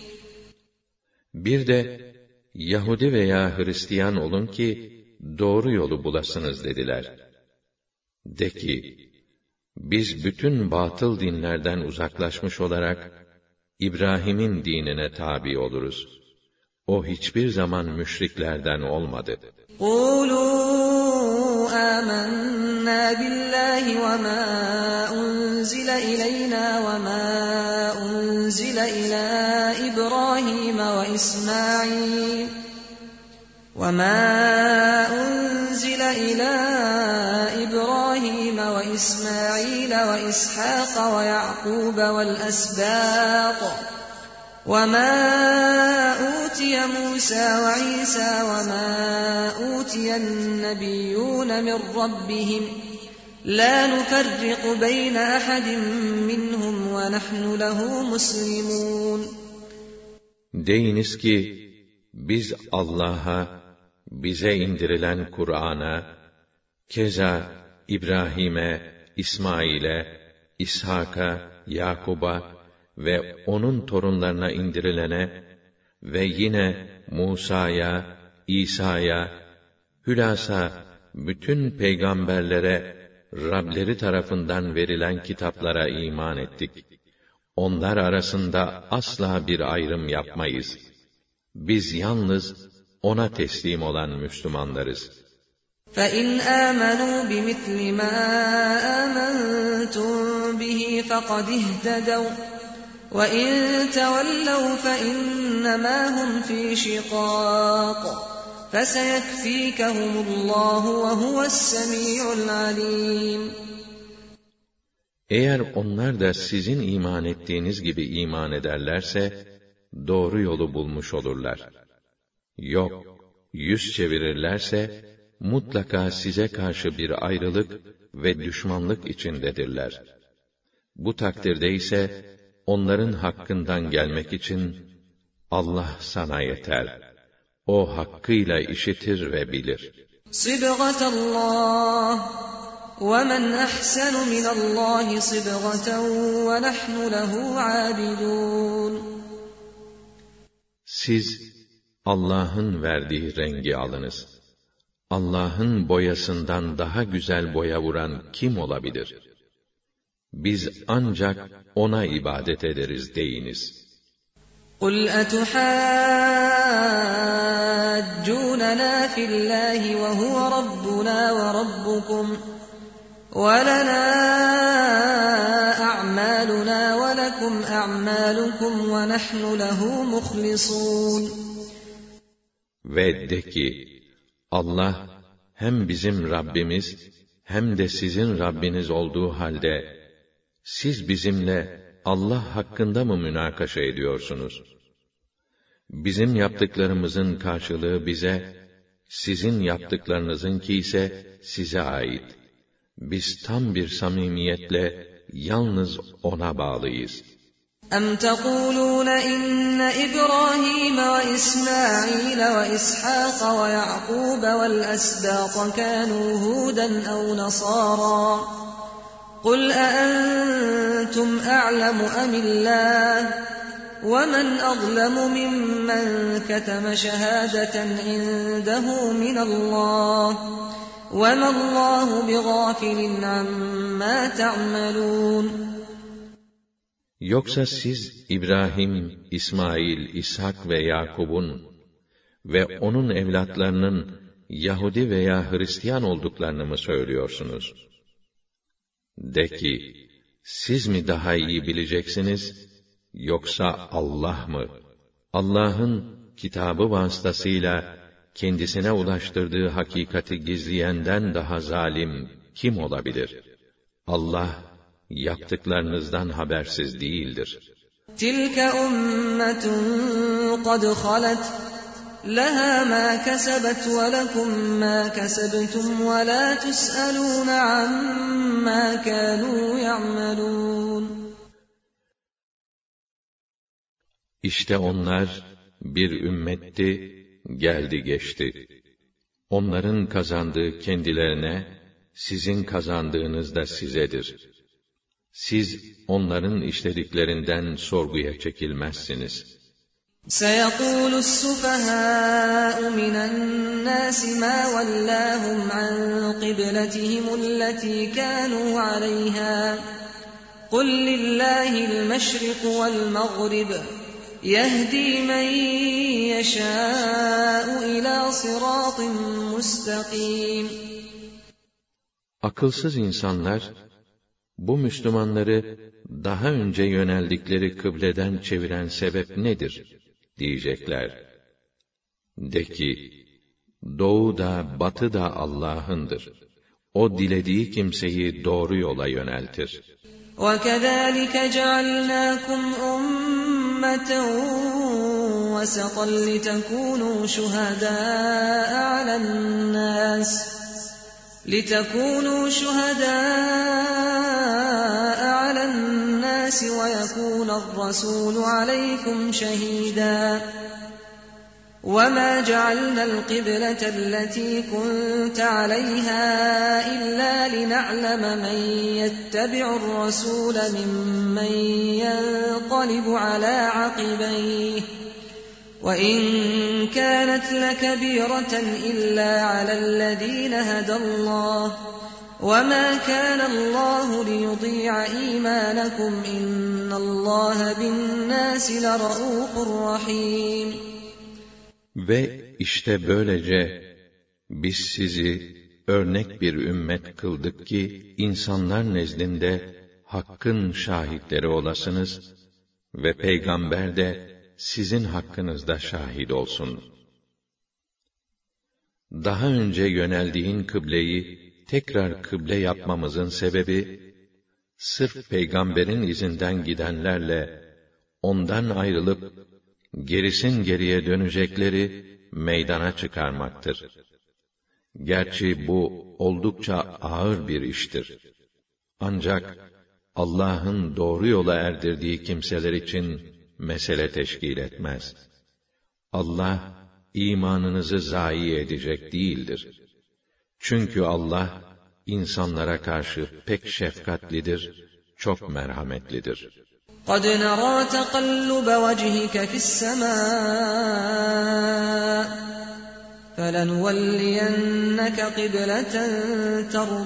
Bir de Yahudi veya Hristiyan olun ki doğru yolu bulasınız dediler. De ki, biz bütün batıl dinlerden uzaklaşmış olarak İbrahim'in dinine tabi oluruz. O hiçbir zaman müşriklerden olmadı. قُولُوا آمَنَّا بِاللّٰهِ وَمَا أُنْزِلَ إِلَيْنَا وَمَا أُنْزِلَ إِلَى إِبْرَاهِيمَ وَإِسْمَاعِيلَ وَمَا أُنْزِلَ إِلَى إِبْرَاهِيمَ وَإِسْمَاعِيلَ وَإِسْحَاقَ وَيَعْقُوبَ وَالْأَسْبَاطِ وَمَا أُوتِيَ مُوسَى وَعِيسَى وَمَا أُوتِيَ النَّبِيُّونَ مِنْ رَبِّهِمْ لَا نُفَرِّقُ بَيْنَ أَحَدٍ مِّنْهُمْ وَنَحْنُ لَهُ مُسْلِمُونَ. Deyiniz ki, biz Allah'a, bize indirilen Kur'an'a, keza İbrahim'e, İsmail'e, İshak'a, Yakub'a ve onun torunlarına indirilene ve yine Musa'ya, İsa'ya, hülasa bütün peygamberlere Rableri tarafından verilen kitaplara iman ettik. Onlar arasında asla bir ayrım yapmayız. Biz yalnız ona teslim olan Müslümanlarız. فَإِنْ آمَنُوا بِمِثْلِ مَا آمَنْتُمْ بِهِ فَقَدِ اهْتَدَوْا وَإِنْ تَوَلَّوْا فَإِنَّمَا هُمْ فِي شِقَاقٍ فَسَيَكْفِيكَهُمُ اللّٰهُ وَهُوَ السَّمِيعُ الْعَلِيمُ. Eğer onlar da sizin iman ettiğiniz gibi iman ederlerse, doğru yolu bulmuş olurlar. Yok, yüz çevirirlerse, mutlaka size karşı bir ayrılık ve düşmanlık içindedirler. Bu takdirde ise, onların hakkından gelmek için, Allah sana yeter. O hakkıyla işitir ve bilir. Sıbgatallah ve men ahsenu minallahi sıbgaten ve nahnu lehu abidun. Siz Allah'ın verdiği rengi alınız. Allah'ın boyasından daha güzel boya vuran kim olabilir? Biz ancak ona ibadet ederiz deyiniz. قُلْ أَتُحَاجُّونَنَا فِي اللّٰهِ وَهُوَ رَبُّنَا وَرَبُّكُمْ وَلَنَا أَعْمَالُنَا وَلَكُمْ أَعْمَالُكُمْ وَنَحْنُ لَهُ مُخْلِصُونَ. Ve de ki, Allah hem bizim Rabbimiz hem de sizin Rabbiniz olduğu halde, siz bizimle Allah hakkında mı münakaşa ediyorsunuz? Bizim yaptıklarımızın karşılığı bize, sizin yaptıklarınızınki ise size ait. Biz tam bir samimiyetle yalnız ona bağlıyız. أَمْ تَقُولُونَ إِنَّ إِبْرَاهِيمَ وَإِسْمَاعِيلَ وَإِسْحَاقَ وَيَعْقُوبَ وَالْأَسْبَاطَ كَانُوا هُودًا أَوْ نَصَارَىٰ قُلْ أَأَنْتُمْ أَعْلَمُ أَمِ اللَّهُ وَمَنْ أَظْلَمُ مِمَّنْ كَتَمَ شَهَادَةً عِندَهُ مِنَ اللَّهِ وَمَا اللَّهُ بِغَافِلٍ عَمَّا تَعْمَلُونَ. Yoksa siz İbrahim, İsmail, İshak ve Yakub'un ve onun evlatlarının Yahudi veya Hristiyan olduklarını mı söylüyorsunuz? De ki, siz mi daha iyi bileceksiniz, yoksa Allah mı? Allah'ın kitabı vasıtasıyla kendisine ulaştırdığı hakikati gizleyenden daha zalim kim olabilir? Allah, yaptıklarınızdan habersiz değildir. Tilke ummetun kad halet leha ma kesebet ve lekum ma kesebtum ve la tus'alun amma kanu ya'malun. İşte onlar bir ümmetti, geldi geçti. Onların kazandığı kendilerine, sizin kazandığınız da sizedir. Siz onların işlediklerinden sorguya çekilmezsiniz. سَيَقُولُ السُّفَهَاءُ مِنَ النَّاسِ مَا وَلَّاهُمْ عَنْ قِبْلَتِهِمُ الَّتِي كَانُوا عَلَيْهَا قُلْ لِلَّهِ الْمَشْرِقُ وَالْمَغْرِبُ يَهْدِي مَنْ يَشَاءُ إِلَى صِرَاطٍ مُسْتَقِيمٍ. Akılsız insanlar, bu Müslümanları daha önce yöneldikleri kıbleden çeviren sebep nedir diyecekler. De ki, doğu da batı da Allah'ındır. O dilediği kimseyi doğru yola yöneltir. وَكَذَٰلِكَ جَعَلْنَاكُمْ أُمَّةً وَسَطًا لِتَكُونُوا شُهَدَاءَ عَلَى النَّاسِ لِتَكُونُوا شُهَدَاءَ عَلَى النَّاسِ وَيَكُونَ الرَّسُولُ عَلَيْكُمْ شَهِيدًا. وَمَا جَعَلْنَا الْقِبْلَةَ الَّتِي كُنْتَ عَلَيْهَا إِلَّا لِنَعْلَمَ مَنْ يَتَّبِعُ الرَّسُولَ مِمَّنْ يَنْقَلِبُ عَلَى عَقِبَيْهِ وَإِنْ كَانَتْ لَكَبِيرَةً إِلَّا عَلَى الَّذِينَ هَدَى اللَّهُ وَمَا كَانَ اللَّهُ لِيُضِيعَ إِيمَانَكُمْ إِنَّ اللَّهَ بِالنَّاسِ لَرَءُوفٌ رَحِيمٌ. Ve işte böylece biz sizi örnek bir ümmet kıldık ki insanlar nezdinde hakkın şahitleri olasınız ve peygamber de sizin hakkınızda şahit olsun. Daha önce yöneldiğin kıbleyi tekrar kıble yapmamızın sebebi, sırf peygamberin izinden gidenlerle ondan ayrılıp gerisin geriye dönecekleri meydana çıkarmaktır. Gerçi bu oldukça ağır bir iştir. Ancak Allah'ın doğru yola erdirdiği kimseler için mesele teşkil etmez. Allah imanınızı zayi edecek değildir. Çünkü Allah insanlara karşı pek şefkatlidir, çok merhametlidir. قَدْ نَرَى تَقَلُّبَ وَجْهِكَ فِي السَّمَاءِ فَلَنُوَلِّيَنَّكَ قِبْلَةً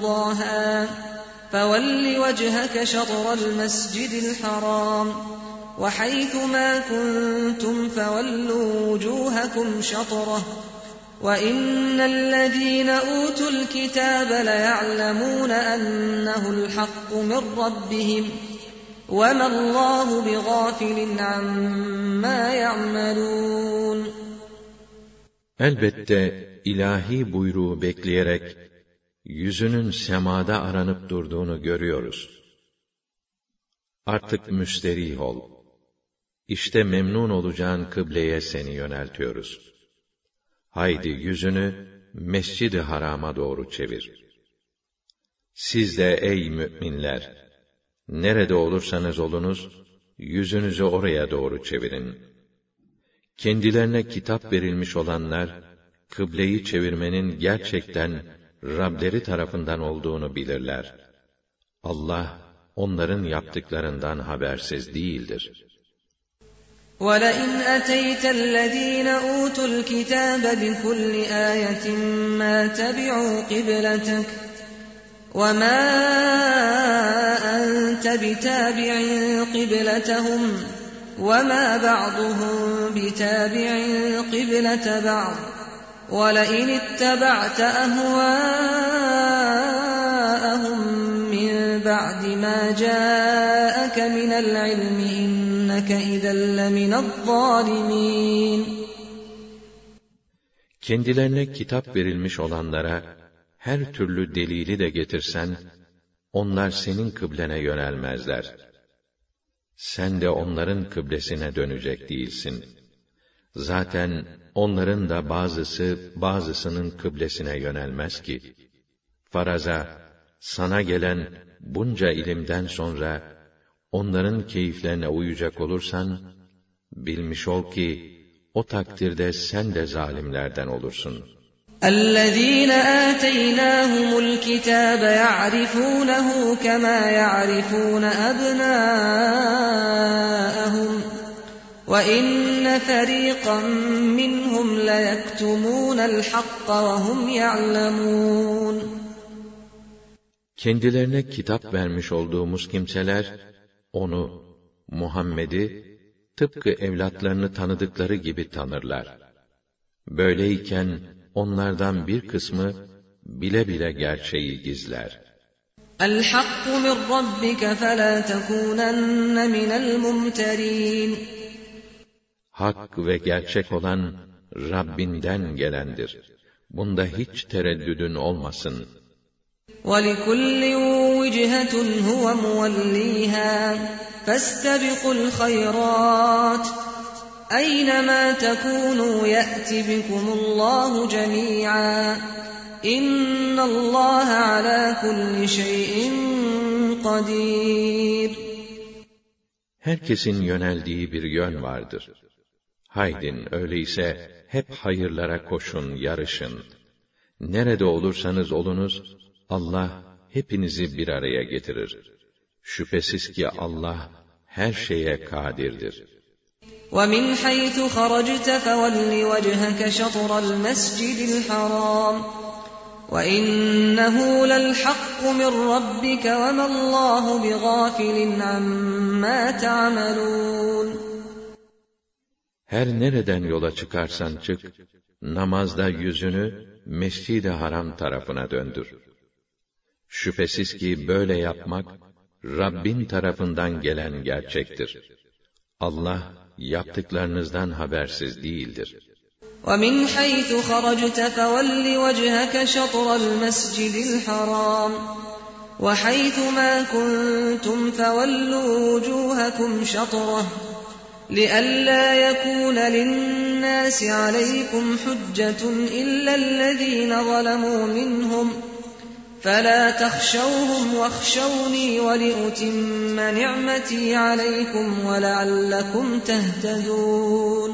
تَرْضَاهَا فَوَلِّ وَجْهَكَ شَطْرَ الْمَسْجِدِ الْحَرَامِ وَحَيْثُ مَا كُنْتُمْ فَوَلُّوا وُجُوهَكُمْ شَطْرَهُ وَإِنَّ الَّذِينَ أُوتُوا الْكِتَابَ لَيَعْلَمُونَ أَنَّهُ الْحَقُّ مِنْ رَبِّهِمْ وَمَا اللّٰهُ بِغَافِلٍ عَمَّا يَعْمَلُونَ. Elbette ilahi buyruğu bekleyerek yüzünün semada aranıp durduğunu görüyoruz. Artık müsterih ol. İşte memnun olacağın kıbleye seni yöneltiyoruz. Haydi yüzünü Mescid-i Haram'a doğru çevir. Siz de ey müminler, nerede olursanız olunuz, yüzünüzü oraya doğru çevirin. Kendilerine kitap verilmiş olanlar, kıbleyi çevirmenin gerçekten Rableri tarafından olduğunu bilirler. Allah, onların yaptıklarından habersiz değildir. وَلَئِنْ أَتَيْتَ الَّذ۪ينَ أُوتُوا الْكِتَابَ بِكُلِّ آيَةٍ مَا تَبِعُوا قِبْلَتَكَ وَمَا أَنْتَ بِتَابِعٍ قِبْلَتَهُمْ وَمَا بَعْضُهُمْ بِتَابِعٍ قِبْلَةَ بَعْضٍ وَلَئِنِ اتَّبَعْتَ أَهْوَاءَهُمْ مِنْ بَعْدِ مَا جَاءَكَ مِنَ الْعِلْمِ إِنَّكَ إِذًا لَمِنَ الظَّالِمِينَ. Kendilerine kitap verilmiş olanlara her türlü delili de getirsen, onlar senin kıblene yönelmezler. Sen de onların kıblesine dönecek değilsin. Zaten onların da bazısı bazısının kıblesine yönelmez ki. Faraza, sana gelen bunca ilimden sonra onların keyiflerine uyacak olursan, bilmiş ol ki o takdirde sen de zalimlerden olursun. اَلَّذ۪ينَ آتَيْنَاهُمُ الْكِتَابَ يَعْرِفُونَهُ كَمَا يَعْرِفُونَ أَبْنَاءَهُمْ وَإِنَّ فَر۪يقًا مِّنْهُمْ لَيَكْتُمُونَ الْحَقَّ وَهُمْ يَعْلَمُونَ. Kendilerine kitap vermiş olduğumuz kimseler, onu, Muhammed'i, tıpkı evlatlarını tanıdıkları gibi tanırlar. Böyleyken, onlardan bir kısmı, bile bile gerçeği gizler. الْحَقُّ مِنْ رَبِّكَ فَلَا تَكُونَنَّ مِنَ الْمُمْتَرِينَ. Hak ve gerçek olan, Rabbinden gelendir. Bunda hiç tereddüdün olmasın. وَلِكُلٍّ وِجْهَةٌ هُوَ مُوَلِّيهَا فَاسْتَبِقُوا الْخَيْرَاتِ اَيْنَمَا تَكُونُوا يَأْتِ بِكُمُ اللّٰهُ جَمِيعًا اِنَّ اللّٰهَ عَلَى كُلِّ شَيْءٍ قَدِيرٌ. Herkesin yöneldiği bir yön vardır. Haydin öyleyse hep hayırlara koşun, yarışın. Nerede olursanız olunuz, Allah hepinizi bir araya getirir. Şüphesiz ki Allah her şeye kadirdir. وَمِنْ حَيْثُ خَرَجْتَ فَوَلِّ وَجْهَكَ شَطْرَ الْمَسْجِدِ الْحَرَامِ وَإِنَّهُ لَلْحَقُّ مِنْ رَبِّكَ وَمَا اللّٰهُ بِغَافِلٍ عَمَّا تَعْمَلُونَ. Her nereden yola çıkarsan çık, namazda yüzünü Mescid-i Haram tarafına döndür. Şüphesiz ki böyle yapmak, Rabbin tarafından gelen gerçektir. Allah, yaptıklarınızdan habersiz değildir. وَمِنْ حَيْثُ خَرَجْتَ فَوَلِّ وَجْهَكَ شَطْرَ الْمَسْجِدِ الْحَرَامِ وَحَيْثُ مَا كُنْتُمْ فَوَلُّوا وُجُوهَكُمْ شَطْرَهُ لِئَلَّا يَكُونَ لِلنَّاسِ عَلَيْكُمْ حُجَّةٌ إِلَّا الَّذِينَ ظَلَمُوا مِنْهُمْ فَلَا تَخْشَوْهُمْ وَاخْشَوْنِي وَلِأُتِمَّ نِعْمَتِي عَلَيْكُمْ وَلَعَلَّكُمْ تَهْتَدُونَ.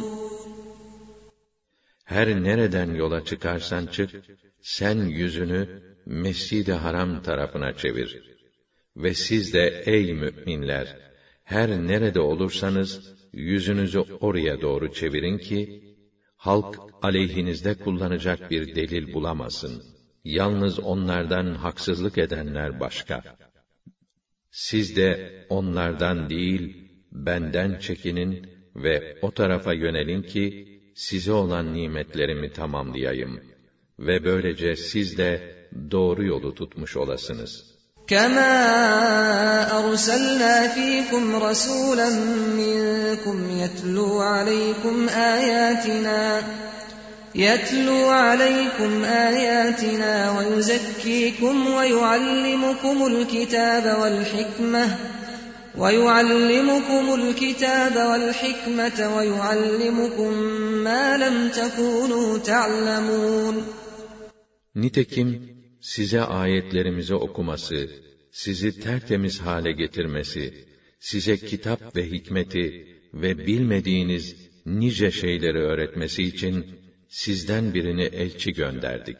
Her nereden yola çıkarsan çık, sen yüzünü Mescid-i Haram tarafına çevir. Ve siz de ey müminler, her nerede olursanız, yüzünüzü oraya doğru çevirin ki, halk aleyhinizde kullanacak bir delil bulamasın. Yalnız onlardan haksızlık edenler başka. Siz de onlardan değil, benden çekinin ve o tarafa yönelin ki, size olan nimetlerimi tamamlayayım ve böylece siz de doğru yolu tutmuş olasınız. كَمَا أَرْسَلْنَا فِيكُمْ رَسُولًا مِّنكُمْ يَتْلُو عَلَيْكُمْ آيَاتِنَا يَتْلُو عَلَيْكُمْ آيَاتِنَا وَيُزَكِّيكُمْ وَيُعَلِّمُكُمُ الْكِتَابَ وَالْحِكْمَةَ وَيُعَلِّمُكُمُ الْكِتَابَ وَالْحِكْمَةَ وَيُعَلِّمُكُم مَّا لَمْ تَكُونُوا تَعْلَمُونَ. Nitekim size ayetlerimizi okuması, sizi tertemiz hale getirmesi, size kitap ve hikmeti ve bilmediğiniz nice şeyleri öğretmesi için sizden birini elçi gönderdik.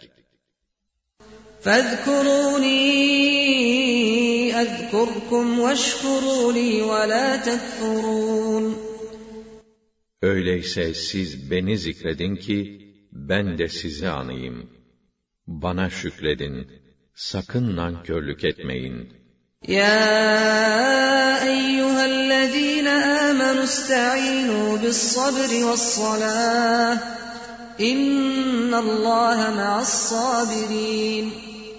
فَاذْكُرُونِي أَذْكُرْكُمْ وَاشْكُرُوا لِي وَلَا تَكْفُرُونَ. Öyleyse siz beni zikredin ki ben de sizi anayım. Bana şükredin, sakın nankörlük etmeyin. يَا أَيُّهَا الَّذ۪ينَ آمَنُوا اسْتَعِينُوا بِالصَّبْرِ وَالصَّلَاةِ اِنَّ اللّٰهَ مَعَ الصَّابِرِينَ.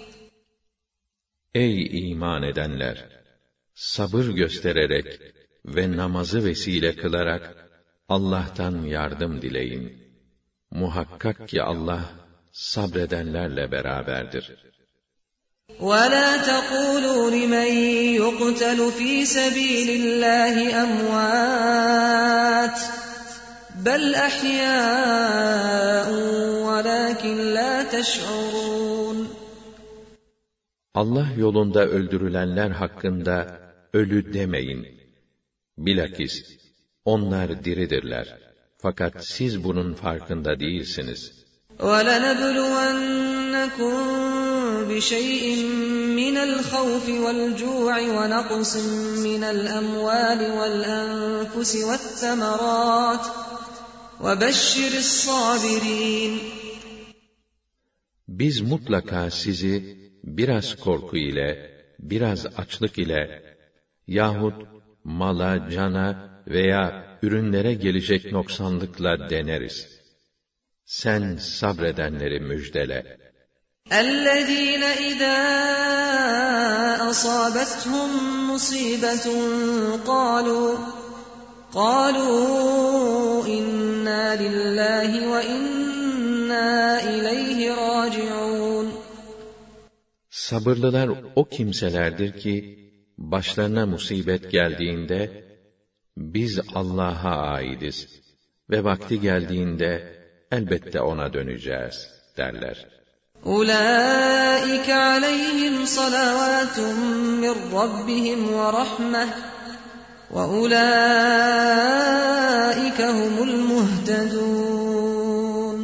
Ey iman edenler! Sabır göstererek ve namazı vesile kılarak Allah'tan yardım dileyin. Muhakkak ki Allah sabredenlerle beraberdir. وَلَا تَقُولُوا لِمَنْ يُقْتَلُ فِي سَبِيلِ اللّٰهِ أَمْوَاتٌ بَلْ أَحْيَاءٌ وَلَكِنْ لَا تَشْعُرُونَ. Allah yolunda öldürülenler hakkında ölü demeyin. Bilakis onlar diridirler. Fakat siz bunun farkında değilsiniz. وَلَنَبْلُوَنَّكُمْ بِشَيْءٍ مِّنَ الْخَوْفِ وَالْجُوعِ وَنَقْصٍ مِّنَ الْأَمْوَالِ وَالْأَنفُسِ وَالثَّمَرَاتِ وَبَشِّرِ الصَّابِرِينَ. Biz mutlaka sizi biraz korku ile, biraz açlık ile yahut mala, cana veya ürünlere gelecek noksanlıkla deneriz. Sen sabredenleri müjdele. اَلَّذ۪ينَ اِذَا أَصَابَتْهُمْ مُصِيبَةٌ قَالُوا قَالُوا اِنَّا لِلّٰهِ وَاِنَّا اِلَيْهِ رَاجِعُونَ. Sabırlılar o kimselerdir ki, başlarına musibet geldiğinde, biz Allah'a aidiz ve vakti geldiğinde, elbette ona döneceğiz derler. أُولَٰئِكَ عَلَيْهِمْ صَلَوَاتٌ مِّن رَّبِّهِمْ وَرَحْمَةٌ وَأُولَٰئِكَ هُمُ الْمُهْتَدُونَ.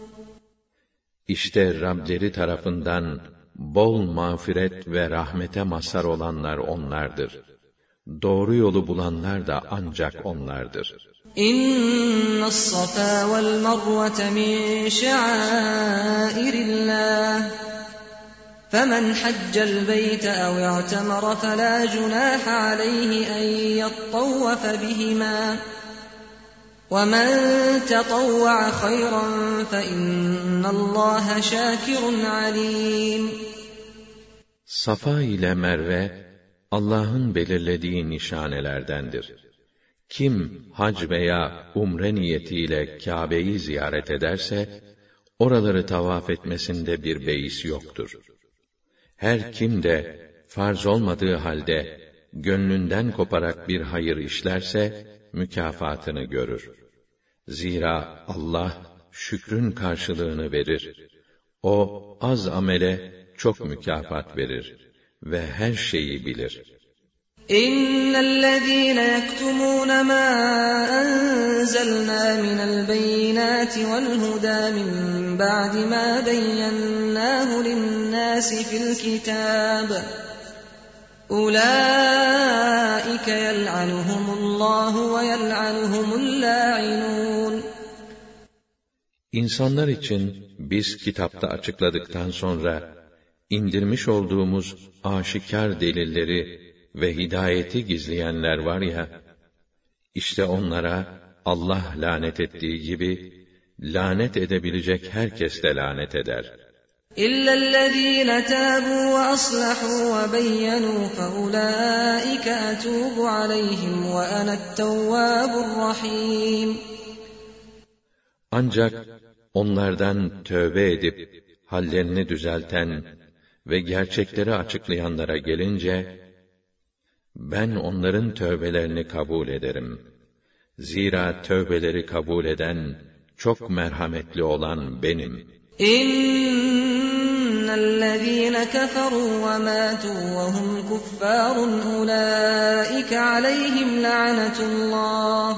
İşte Rableri tarafından bol mağfiret ve rahmete mazhar olanlar onlardır. Doğru yolu bulanlar da ancak onlardır. إِنَّ الصَّفَا وَالْمَرْوَةَ مِنْ شَعَائِرِ اللّٰهِ فَمَنْ حَجَّ الْبَيْتَ أَوْ اعْتَمَرَ فَلَا جُنَاحَ عَلَيْهِ أَنْ يَطَّوَّفَ بِهِمَا وَمَنْ تَطَوَّعَ خَيْرًا فَإِنَّ اللّٰهَ شَاكِرٌ عَلِيمٌ. Safa ile Merve, Allah'ın belirlediği nişanelerdendir. Kim hac veya umre niyetiyle Kâbe'yi ziyaret ederse, oraları tavaf etmesinde bir beis yoktur. Her kim de farz olmadığı halde gönlünden koparak bir hayır işlerse mükafatını görür. Zira Allah şükrün karşılığını verir. O az amele çok mükafat verir ve her şeyi bilir. إِنَّ الَّذ۪ينَ يَكْتُمُونَ مَا أَنزَلْنَا مِنَ الْبَيِّنَاتِ وَالْهُدَى مِنْ بَعْدِ مَا بَيَّنَّاهُ لِلنَّاسِ فِي الْكِتَابِ أُولَٰئِكَ يَلْعَنُهُمُ اللّٰهُ وَيَلْعَنُهُمُ اللَّاعِنُونَ. İnsanlar için biz kitapta açıkladıktan sonra indirmiş olduğumuz aşikar delilleri ve hidayeti gizleyenler var ya, İşte onlara Allah lanet ettiği gibi, lanet edebilecek herkes de lanet eder. إِلَّا الَّذ۪ينَ تَابُوا وَأَصْلَحُوا وَبَيَّنُوا فَأُولَٰئِكَ أَتُوبُ عَلَيْهِمْ وَأَنَا التَّوَّابُ الرَّحِيمُ. Ancak onlardan tövbe edip hallerini düzelten ve gerçekleri açıklayanlara gelince, ben onların tövbelerini kabul ederim. Zira tövbeleri kabul eden, çok merhametli olan benim. İnnellezîne keferû ve mâtû ve hum kuffârun ulâike aleyhim la'netullah.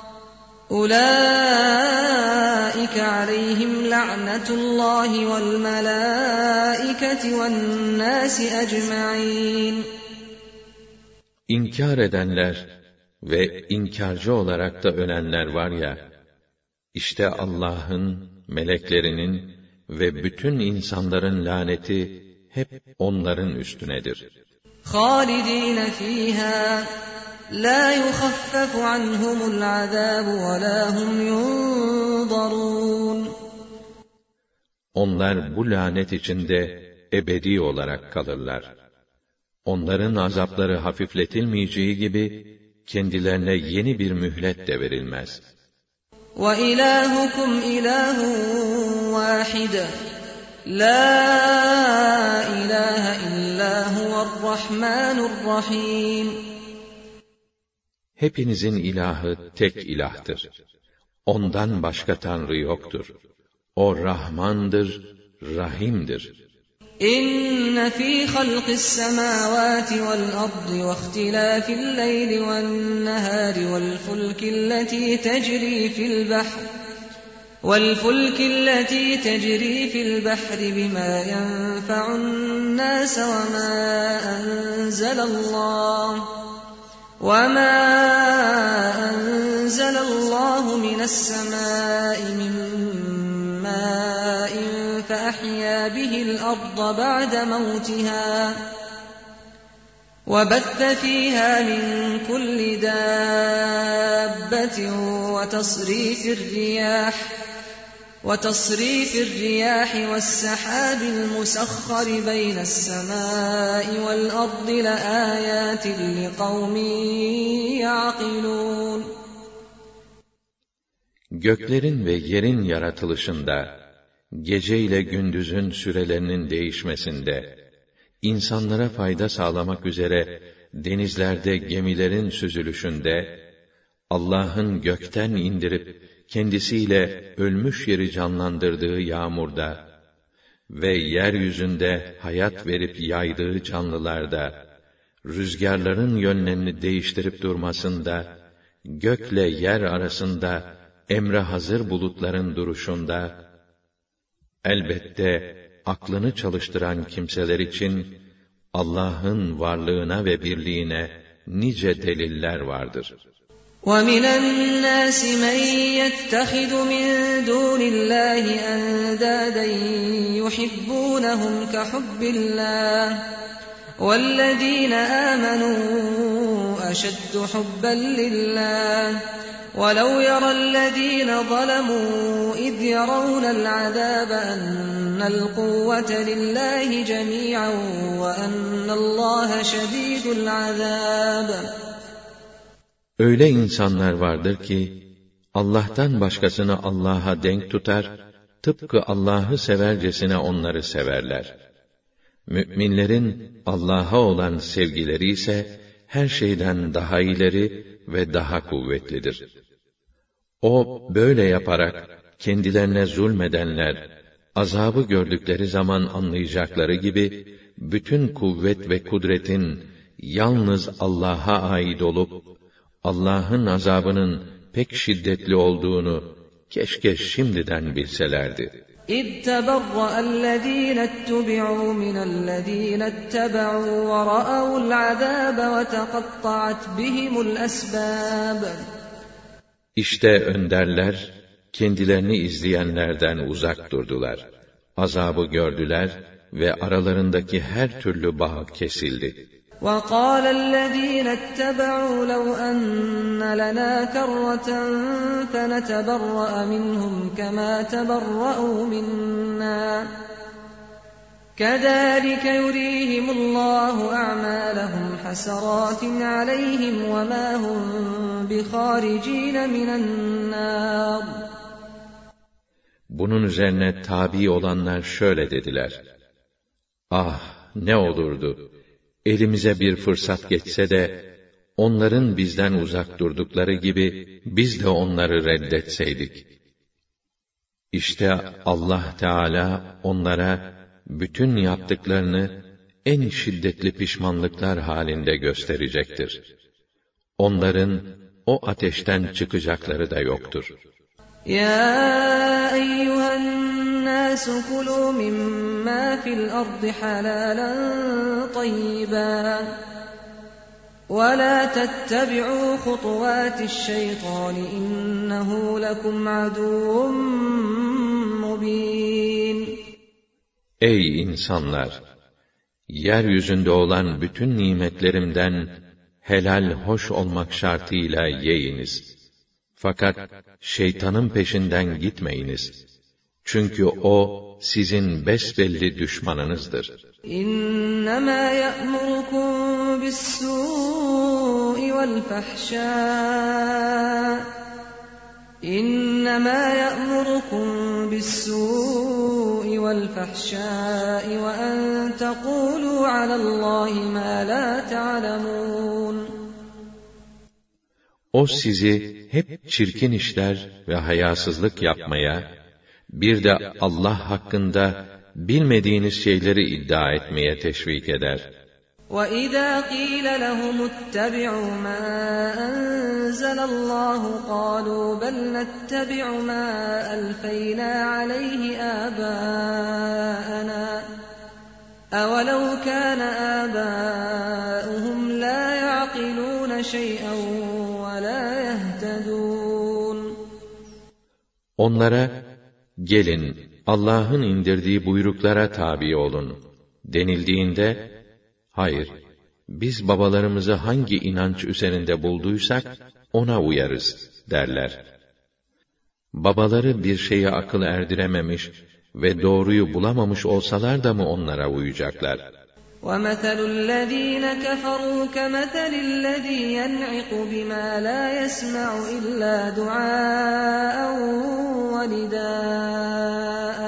Ulâike aleyhim la'netullahi vel melâiketi ven nâsi ecmaîn. İnkar edenler ve inkarcı olarak da ölenler var ya, işte Allah'ın, meleklerinin ve bütün insanların laneti hep onların üstünedir. خَالِد۪ينَ ف۪يهَا لَا يُخَفَّفُ عَنْهُمُ الْعَذَابُ وَلَا هُمْ يُنْظَرُونَ. Onlar bu lanet içinde ebedi olarak kalırlar. Onların azapları hafifletilmeyeceği gibi, kendilerine yeni bir mühlet de verilmez. وَإِلَٰهُكُمْ إِلَٰهٌ وَاحِدٌ لَا إِلَٰهَ إِلَّا هُوَ الرَّحْمَٰنُ الرَّحِيمُ. Hepinizin ilahı tek ilahtır. Ondan başka Tanrı yoktur. O Rahmandır, Rahim'dir. İnne fî halqis semâvâti vel ardı ve ihtilâfil leyli ven nehâri vel fulkilletî tecrî fil bahr vel fulkilletî tecrî fil bahri bimâ yenfe'un nâse ve mâ enzelallah ve mâ enzelallahu mines semâi min mâin فَأَحْيَا بِهِ الْأَرْضَ بَعْدَ مَوْتِهَا وَبَثَّ فِيهَا مِنْ كُلِّ دَابَّةٍ وَتَصْرِيفِ الرِّيَاحِ وَتَصْرِيفِ الرِّيَاحِ وَالسَّحَابِ الْمُسَخَّرِ بَيْنَ السَّمَاءِ وَالْأَرْضِ لَآيَاتٍ لِقَوْمٍ يَعْقِلُونَ. Göklerin ve yerin yaratılışında, gece ile gündüzün sürelerinin değişmesinde, insanlara fayda sağlamak üzere denizlerde gemilerin süzülüşünde, Allah'ın gökten indirip kendisiyle ölmüş yeri canlandırdığı yağmurda ve yeryüzünde hayat verip yaydığı canlılarda, rüzgarların yönlerini değiştirip durmasında, gökle yer arasında emre hazır bulutların duruşunda, elbette aklını çalıştıran kimseler için Allah'ın varlığına ve birliğine nice deliller vardır. وَمِنَ النَّاسِ مَن يَتَّخِذُ مِن دُونِ اللّٰهِ أَندَادًا يُحِبُّونَهُمْ كَحُبِّ اللّٰهِ وَالَّذ۪ينَ آمَنُوا أَشَدُّ حُبًّا لِلّٰهِ وَلَوْ يَرَى الَّذ۪ينَ ظَلَمُوا إِذْ يَرَوْنَ الْعَذَابَ أَنَّ الْقُوَّةَ لِلّٰهِ جَمِيعًا وَأَنَّ اللّٰهَ شَد۪يدُ الْعَذَابِ. Öyle insanlar vardır ki, Allah'tan başkasını Allah'a denk tutar, tıpkı Allah'ı severcesine onları severler. Mü'minlerin Allah'a olan sevgileri ise, her şeyden daha ileri ve daha kuvvetlidir. O, böyle yaparak, kendilerine zulmedenler, azabı gördükleri zaman anlayacakları gibi, bütün kuvvet ve kudretin, yalnız Allah'a ait olup, Allah'ın azabının pek şiddetli olduğunu, keşke şimdiden bilselerdi. اِذْ تَبَرَّأَ الَّذ۪ينَ اتُّبِعُوا مِنَ الَّذ۪ينَ اتَّبَعُوا وَرَأَوُا الْعَذَابَ وَتَقَطَّعَتْ بِهِمُ الْأَسْبَابُ. İşte önderler, kendilerini izleyenlerden uzak durdular. Azabı gördüler ve aralarındaki her türlü bağ kesildi. وقال الذين اتبعوا لو أن لنا كرة فنتبرأ منهم كما تبرأوا منا كذلك يريهم الله أعمالهم حسرات عليهم وما هم بخارجين من النار. Bunun üzerine tabi olanlar şöyle dediler: Ah, ne olurdu elimize bir fırsat geçse de onların bizden uzak durdukları gibi biz de onları reddetseydik. İşte Allah Teala onlara bütün yaptıklarını en şiddetli pişmanlıklar halinde gösterecektir. Onların o ateşten çıkacakları da yoktur. Ya eyyühen nâsü kulû mimmâ fil ardı halâlen tayyibâ ve lâ tettebi'û hutuvâti'ş-şeytâni innehu lekum aduvvun mubîn. Ey insanlar! Yeryüzünde olan bütün nimetlerimden helal hoş olmak şartıyla yiyiniz. Fakat şeytanın peşinden gitmeyiniz. Çünkü o sizin besbelli düşmanınızdır. İnnemâ ye'murukum bis-sû'i vel-fahşâ İnnemâ ye'murukum bis-sû'i vel-fahşâ'i ve en tekûlû alallâhi mâ lâ te'alemûn. O sizi hep çirkin işler ve hayasızlık yapmaya, bir de Allah hakkında bilmediğiniz şeyleri iddia etmeye teşvik eder. وَإِذَا قِيلَ لَهُمُ اتَّبِعُوا مَا أَنزَلَ اللَّهُ قَالُوا بَلْ نَتَّبِعُ مَا أَلْفَيْنَا عَلَيْهِ آبَاءَنَا أَوَلَوْ كَانَ آبَاؤُهُمْ لَا يَعْقِلُونَ شَيْئًا وَلَا يَهْتَدُونَ. Onlara, gelin Allah'ın indirdiği buyruklara tabi olun denildiğinde, hayır, biz babalarımızı hangi inanç üzerinde bulduysak, ona uyarız derler. Babaları bir şeye akıl erdirememiş ve doğruyu bulamamış olsalar da mı onlara uyacaklar? وَمَثَلُ الَّذ۪ينَ كَفَرُوا كَمَثَلِ الَّذ۪ي يَنْعِقُ بِمَا لَا يَسْمَعُ إِلَّا دُعَاءً وَنِدَاءً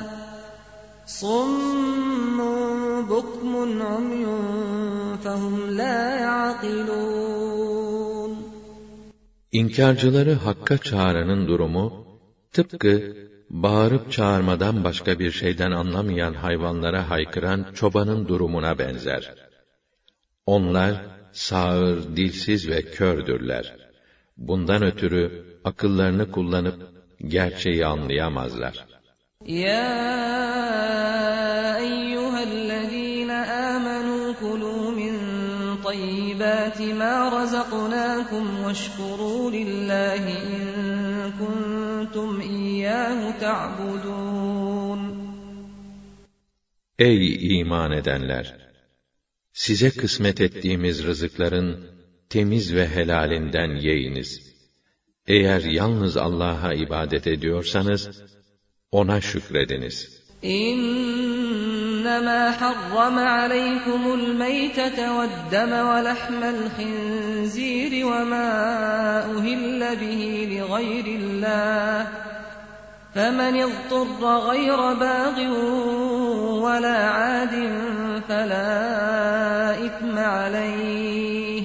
صُمٌّ بُكْمٌ عُمْيٌ فَهُمْ لَا يَعْقِلُونَ. İnkarcıları Hakk'a çağıranın durumu, tıpkı bağırıp çağırmadan başka bir şeyden anlamayan hayvanlara haykıran çobanın durumuna benzer. Onlar sağır, dilsiz ve kördürler. Bundan ötürü akıllarını kullanıp gerçeği anlayamazlar. Ya eyyühellezîne âmenû kulû min tayyibâti mâ razaknâkum veşkurû lillâhi in kuntum iyyâhu ta'budûn. Ey iman edenler! Size kısmet ettiğimiz rızıkların temiz ve helalinden yiyiniz. Eğer yalnız Allah'a ibadet ediyorsanız, ona şükrediniz. İnnemâ harrama aleykumul meytete ve'd-deme ve lahmel khinzîri ve mâ uhille bihi li gayrillâh. فَمَنِ اضْطُرَّ غَيْرَ بَاغٍ وَلَا عَادٍ فَلَا إِثْمَ عَلَيْهِ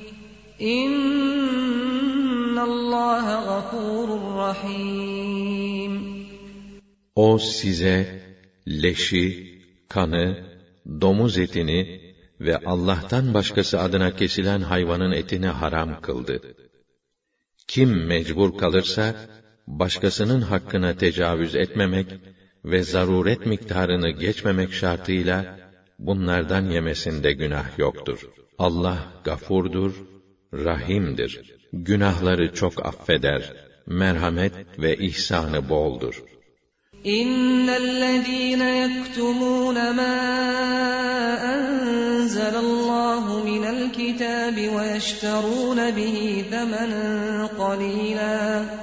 إِنَّ اللّٰهَ غَفُورٌ رَحِيمٌ. O size leşi, kanı, domuz etini ve Allah'tan başkası adına kesilen hayvanın etini haram kıldı. Kim mecbur kalırsa, başkasının hakkına tecavüz etmemek ve zaruret miktarını geçmemek şartıyla bunlardan yemesinde günah yoktur. Allah gafurdur, rahimdir. Günahları çok affeder, merhamet ve ihsanı boldur. İnnellezîne yektumûne mâ enzelallahu min الكتاب ويشترون به ثمنا قليلا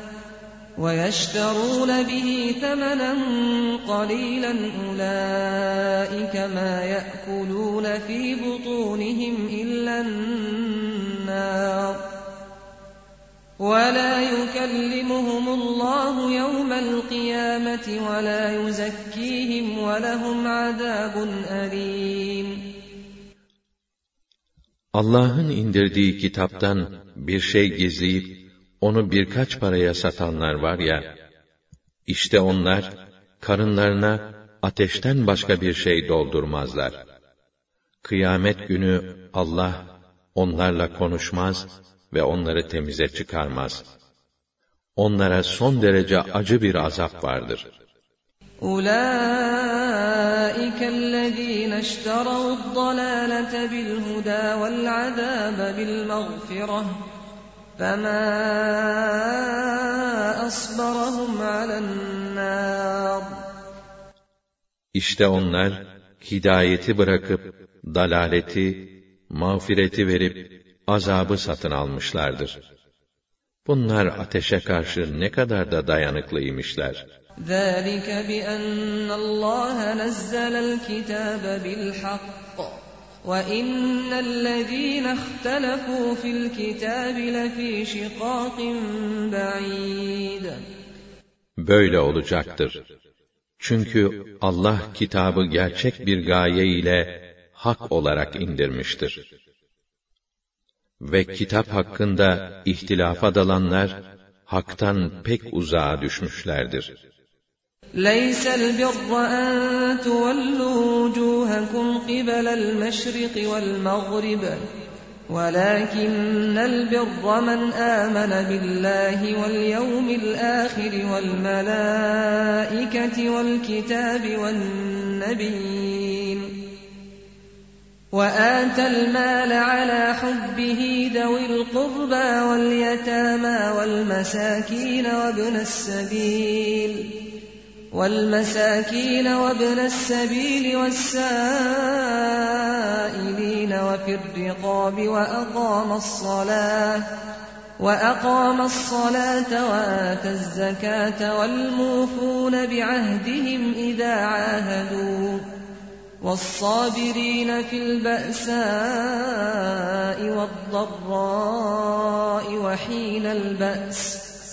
ويشترون به ثمنا قليلا أولئك ما يأكلون في بطونهم إلا النار ولا يكلمهم الله يوم القيامة ولا يزكيهم ولهم عذاب أليم. Allah'ın indirdiği kitaptan bir şey gizleyip onu birkaç paraya satanlar var ya, işte onlar karınlarına ateşten başka bir şey doldurmazlar. Kıyamet günü Allah onlarla konuşmaz ve onları temize çıkarmaz. Onlara son derece acı bir azap vardır. أُولَٰئِكَ الَّذ۪ينَ اشْتَرَوُا الضَّلَالَةَ بِالْهُدَى وَالْعَذَابَ بِالْمَغْفِرَةِ فَمَا أَصْبَرَهُمْ عَلَى النَّارِ. İşte onlar hidayeti bırakıp dalaleti, mağfireti verip azabı satın almışlardır. Bunlar ateşe karşı ne kadar da dayanıklıymışlar. ذَٰلِكَ بِأَنَّ اللّٰهَ نَزَّلَ الْكِتَابَ بِالْحَقِّ وَإِنَّ الَّذ۪ينَ اخْتَلَفُوا فِي الْكِتَابِ لَف۪ي شِقَاقٍ بَعِيدٍ. Böyle olacaktır. Çünkü Allah kitabı gerçek bir gaye ile hak olarak indirmiştir. Ve kitap hakkında ihtilafa dalanlar, haktan pek uzağa düşmüşlerdir. لَيْسَ الْبِرَّ أَن تُوَلُّوا وُجُوهَكُمْ قِبَلَ الْمَشْرِقِ وَالْمَغْرِبِ وَلَكِنَّ الْبِرَّ مَنْ آمَنَ بِاللَّهِ وَالْيَوْمِ الْآخِرِ وَالْمَلَائِكَةِ وَالْكِتَابِ وَالنَّبِيِّينَ وَآتَى الْمَالَ عَلَى حُبِّهِ ذَوِي الْقُرْبَى وَالْيَتَامَى وَالْمَسَاكِينَ وَابْنَ السَّبِيلِ وَالْمَسَاكِينَ وَابْنَ السَّبِيلِ وَالسَّائِلِينَ وَفِي الرِّقَابِ وَأَقَامَ الصَّلَاةَ وَأَقَامَ الصَّلَاةَ وَآتَى الزَّكَاةَ وَالْمُوفُونَ بِعَهْدِهِمْ إِذَا عَاهَدُوا وَالصَّابِرِينَ فِي الْبَأْسَاءِ وَالضَّرَّاءِ وَحِينَ الْبَأْسِ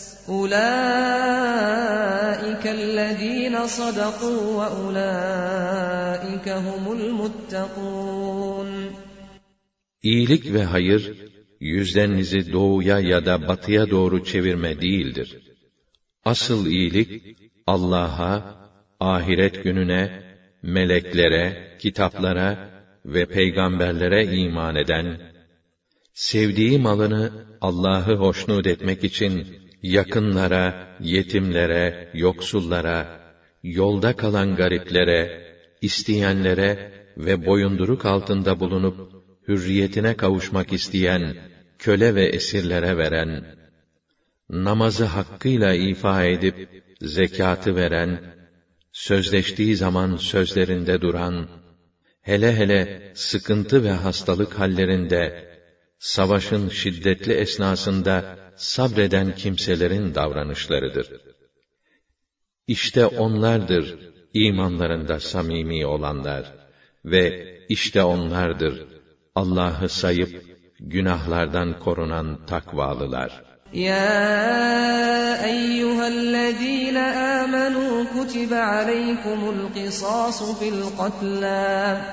أُولَٰئِكَ الَّذ۪ينَ صَدَقُوا وَأُولَٰئِكَ هُمُ الْمُتَّقُونَ. İyilik ve hayır, yüzlerinizi doğuya ya da batıya doğru çevirme değildir. Asıl iyilik, Allah'a, ahiret gününe, meleklere, kitaplara ve peygamberlere iman eden, sevdiği malını Allah'ı hoşnut etmek için yakınlara, yetimlere, yoksullara, yolda kalan gariplere, isteyenlere ve boyunduruk altında bulunup hürriyetine kavuşmak isteyen köle ve esirlere veren, namazı hakkıyla ifa edip zekatı veren, sözleştiği zaman sözlerinde duran, hele hele sıkıntı ve hastalık hallerinde, savaşın şiddetli esnasında sabreden kimselerin davranışlarıdır. İşte onlardır imanlarında samimi olanlar ve işte onlardır Allah'ı sayıp günahlardan korunan takvalılar. يا أيها الذين آمنوا كتب عليكم القصاص في القتلى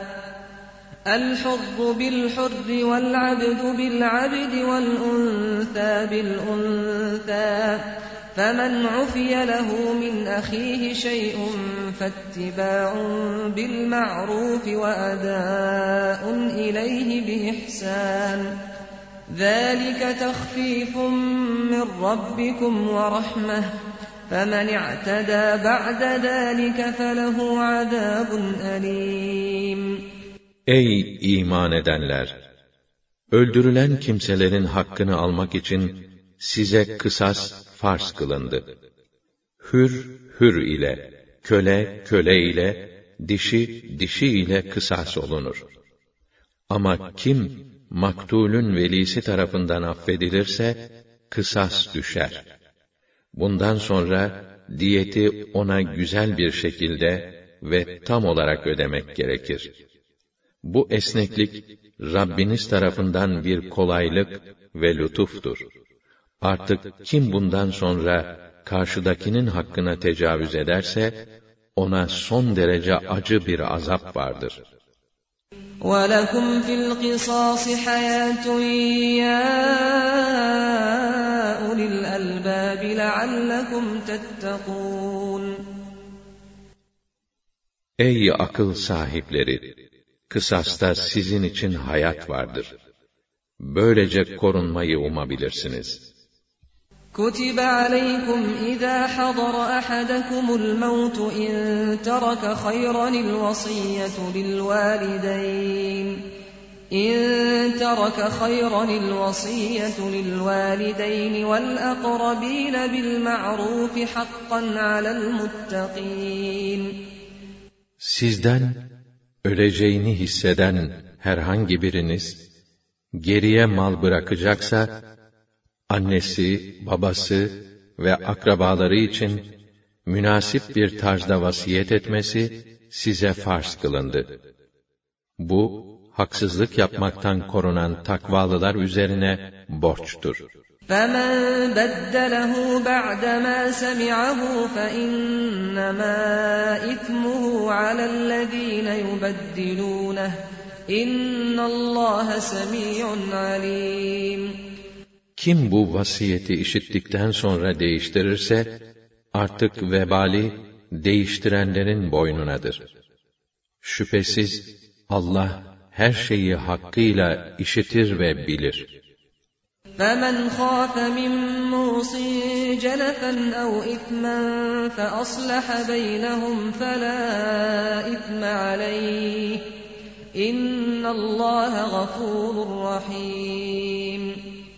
الحر بالحر والعبد بالعبد والأنثى بالأنثى فمن عفي له من أخيه شيء فاتباع بالمعروف وأداء إليه بإحسان ذلك تخفيف من ربكم ورحمة فمن اعتدى بعد ذلك فله عذاب أليم. Ey iman edenler! Öldürülen kimselerin hakkını almak için size kısas farz kılındı. Hür, hür ile, köle, köle ile, dişi, dişi ile kısas olunur. Ama kim maktulün velisi tarafından affedilirse, kısas düşer. Bundan sonra, diyeti ona güzel bir şekilde ve tam olarak ödemek gerekir. Bu esneklik, Rabbiniz tarafından bir kolaylık ve lütuftur. Artık kim bundan sonra, karşıdakinin hakkına tecavüz ederse, ona son derece acı bir azap vardır. وَلَكُمْ فِي الْقِصَاصِ حَيَاةٌ يَا أُولِي الْأَلْبَابِ لَعَلَّكُمْ تَتَّقُونَ Ey akıl sahipleri! Kısasta sizin için hayat vardır. Böylece korunmayı umabilirsiniz. كُتِبَ عَلَيْكُمْ إِذَا حَضَرَ أَحَدَكُمُ الْمَوْتُ إِن تَرَكَ خَيْرًا الْوَصِيَّةُ لِلْوَالِدَيْنِ إِن تَرَكَ خَيْرًا الْوَصِيَّةُ لِلْوَالِدَيْنِ وَالْأَقْرَبِينَ بِالْمَعْرُوفِ حَقًّا عَلَى الْمُتَّقِينَ Sizden öleceğini hisseden herhangi biriniz geriye mal bırakacaksa, annesi, babası ve akrabaları için münasip bir tarzda vasiyet etmesi size farz kılındı. Bu, haksızlık yapmaktan korunan takvalılar üzerine borçtur. فَمَنْ بَدَّلَهُ بَعْدَمَا سَمِعَهُ فَإِنَّمَا إِثْمُهُ عَلَى الَّذِينَ يُبَدِّلُونَهُ إِنَّ اللّٰهَ سَمِيعٌ عَلِيمٌ Kim bu vasiyeti işittikten sonra değiştirirse, artık vebali değiştirenlerin boynunadır. Şüphesiz Allah her şeyi hakkıyla işitir ve bilir. فَمَنْ خَافَ مِنْ مُوصٍ جَنَفًا أَوْ إِثْمًا فَأَصْلَحَ بَيْنَهُمْ فَلَا إِثْمَ عَلَيْهِ إِنَّ اللّٰهَ غَفُورٌ رَحِيمٌ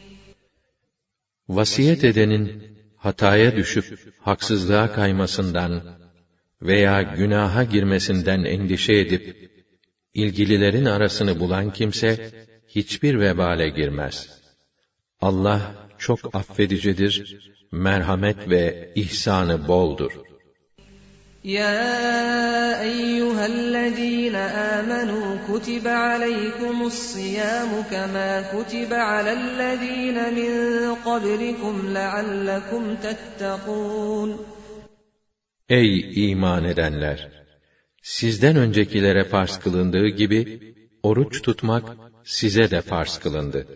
Vasiyet edenin hataya düşüp haksızlığa kaymasından veya günaha girmesinden endişe edip ilgililerin arasını bulan kimse hiçbir vebale girmez. Allah çok affedicidir, merhamet ve ihsanı boldur. يا أيها الذين آمنوا كتب عليكم الصيام كما كتب على الذين من قبلكم لعلكم تتقون Ey iman edenler! Sizden öncekilere farz kılındığı gibi, oruç tutmak size de farz kılındı.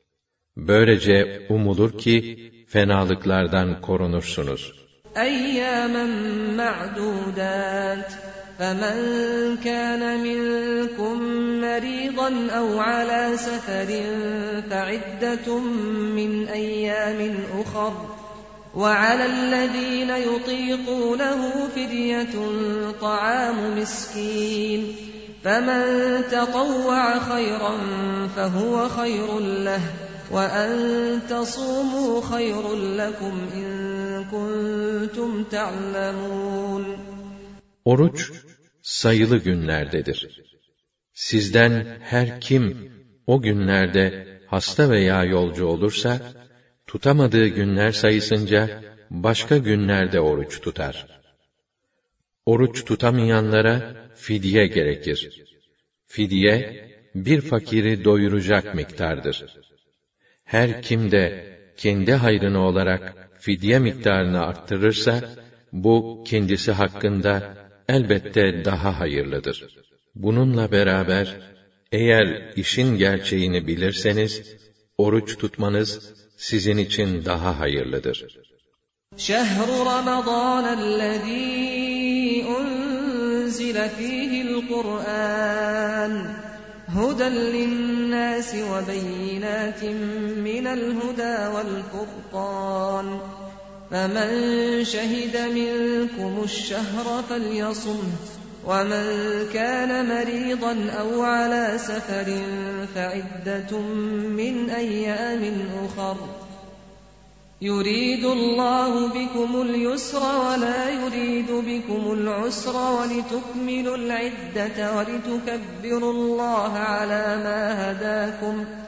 Böylece umulur ki, fenalıklardan korunursunuz. أَيَّامًا مَّعْدُودَاتٍ فَمَنْ كَانَ مِنكُم مَّرِيضًا أَوْ عَلَى سَفَرٍ فَعِدَّةٌ مِّنْ أَيَّامٍ أُخَرَ وَعَلَى الَّذِينَ يُطِيقُونَهُ فِدْيَةٌ طَعَامُ مِسْكِينٍ فَمَنْ تَطَوَّعَ خَيْرًا فَهُوَ خَيْرٌ لَهُ وَأَنْ تَصُومُوا خَيْرٌ لَكُمْ إِنْ كُنْتُمْ تَعْلَمُونَ Oruç sayılı günlerdedir. Sizden her kim o günlerde hasta veya yolcu olursa, tutamadığı günler sayısınca başka günlerde oruç tutar. Oruç tutamayanlara fidye gerekir. Fidye, bir fakiri doyuracak miktardır. Her kim de kendi hayrına olarak fidye miktarını arttırırsa, bu kendisi hakkında elbette daha hayırlıdır. Bununla beraber, eğer işin gerçeğini bilirseniz, oruç tutmanız sizin için daha hayırlıdır. شَهْرُ رَمَضَانَ الَّذ۪ي أُنْزِلَ ف۪يهِ الْقُرْآنِ هُدًى لِلنَّاسِ وَبَيِّنَاتٍ مِّنَ الْهُدَى وَالْفُرْقَانِ فَمَنْ شَهِدَ مِنْكُمُ الشَّهْرَ فَلْيَصُمْهُ وَمَنْ كَانَ مَرِيضًا أَوْ عَلَى سَفَرٍ فَعِدَّةٌ مِّنْ أَيَّامٍ أُخَرَ يُرِيدُ اللَّهُ بِكُمُ الْيُسْرَ وَلَا يُرِيدُ بِكُمُ الْعُسْرَ وَلِتُكْمِلُوا الْعِدَّةَ وَلِتُكَبِّرُوا اللَّهَ عَلَى مَا هَدَاكُمْ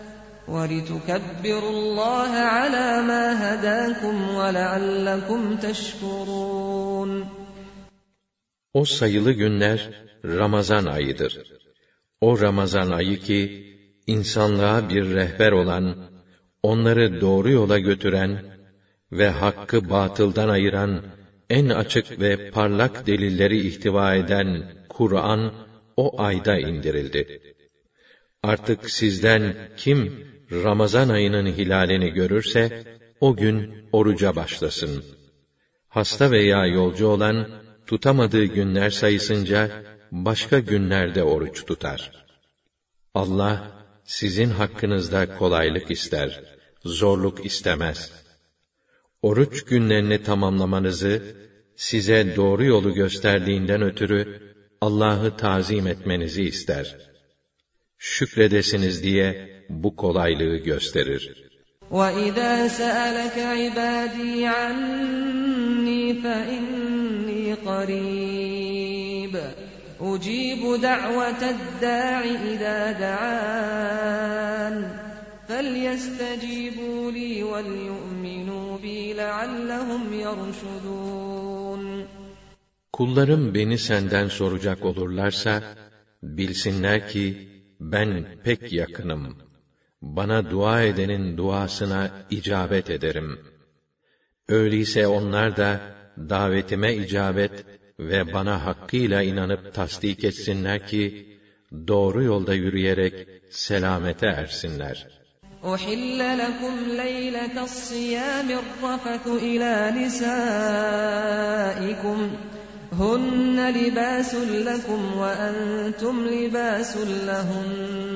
وَلِتُكَبِّرُوا اللّٰهَ عَلَى مَا هَدَاكُمْ وَلَعَلَّكُمْ تَشْكُرُونَ. O sayılı günler Ramazan ayıdır. O Ramazan ayı ki insanlığa bir rehber olan, onları doğru yola götüren ve hakkı batıldan ayıran en açık ve parlak delilleri ihtiva eden Kur'an o ayda indirildi. Artık sizden kim Ramazan ayının hilalini görürse o gün oruca başlasın. Hasta veya yolcu olan tutamadığı günler sayısınca başka günlerde oruç tutar. Allah sizin hakkınızda kolaylık ister, zorluk istemez. Oruç günlerini tamamlamanızı size doğru yolu gösterdiğinden ötürü Allah'ı tazim etmenizi ister. Şükredesiniz diye bu kolaylığı gösterir. وَإِذَا سَأَلَكَ عِبَادِي عَنِّي فَإِنِّي قَرِيبٌ أُجِيبُ دَعْوَةَ الدَّاعِ إِذَا دَعَانِ فَلْيَسْتَجِيبُوا لِي وَلْيُؤْمِنُوا بِي لَعَلَّهُمْ يَرْشُدُونَ. Kullarım beni senden soracak olurlarsa, bilsinler ki ben pek yakınım. Bana dua edenin duasına icabet ederim. Öyleyse onlar da davetime icabet ve bana hakkıyla inanıp tasdik etsinler ki doğru yolda yürüyerek selamete ersinler. أُحِلَّ لَكُمْ لَيْلَةَ الصِّيَامِ الرَّفَثُ إِلَى نِسَائِكُمْ هُنَّ لِبَاسٌ لَكُمْ وَأَنْتُمْ لِبَاسٌ لَهُنَّ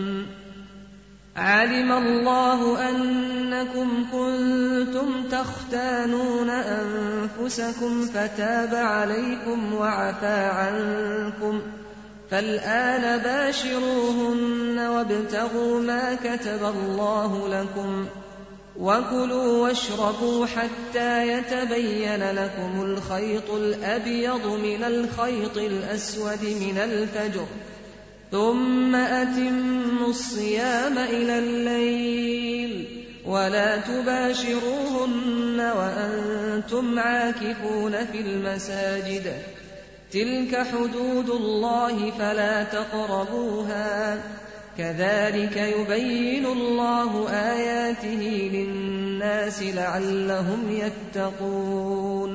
عَلِمَ اللَّهُ أَنَّكُمْ كُنْتُمْ تَخْتَانُونَ أَنفُسَكُمْ فَتَابَ عَلَيْكُمْ وَعَفَا عَنْكُمْ فَالْآنَ بَاشِرُوهُنَّ وَابْتَغُوا مَا كَتَبَ اللَّهُ لَكُمْ وَكُلُوا وَاشْرَبُوا حَتَّى يَتَبَيَّنَ لَكُمُ الْخَيْطُ الْأَبْيَضُ مِنَ الْخَيْطِ الْأَسْوَدِ مِنَ الْفَجْرِ ثُمَّ أَتِمُّوا الصِّيَامَ إِلَى اللَّيْلِ وَلَا تُبَاشِرُوهُنَّ وَأَنْتُمْ عَاكِفُونَ فِي الْمَسَاجِدِ تِلْكَ حُدُودُ اللَّهِ فَلَا تَقْرَبُوهَا كَذَٰلِكَ يُبَيِّنُ اللَّهُ آيَاتِهِ لِلنَّاسِ لَعَلَّهُمْ يَتَّقُونَ.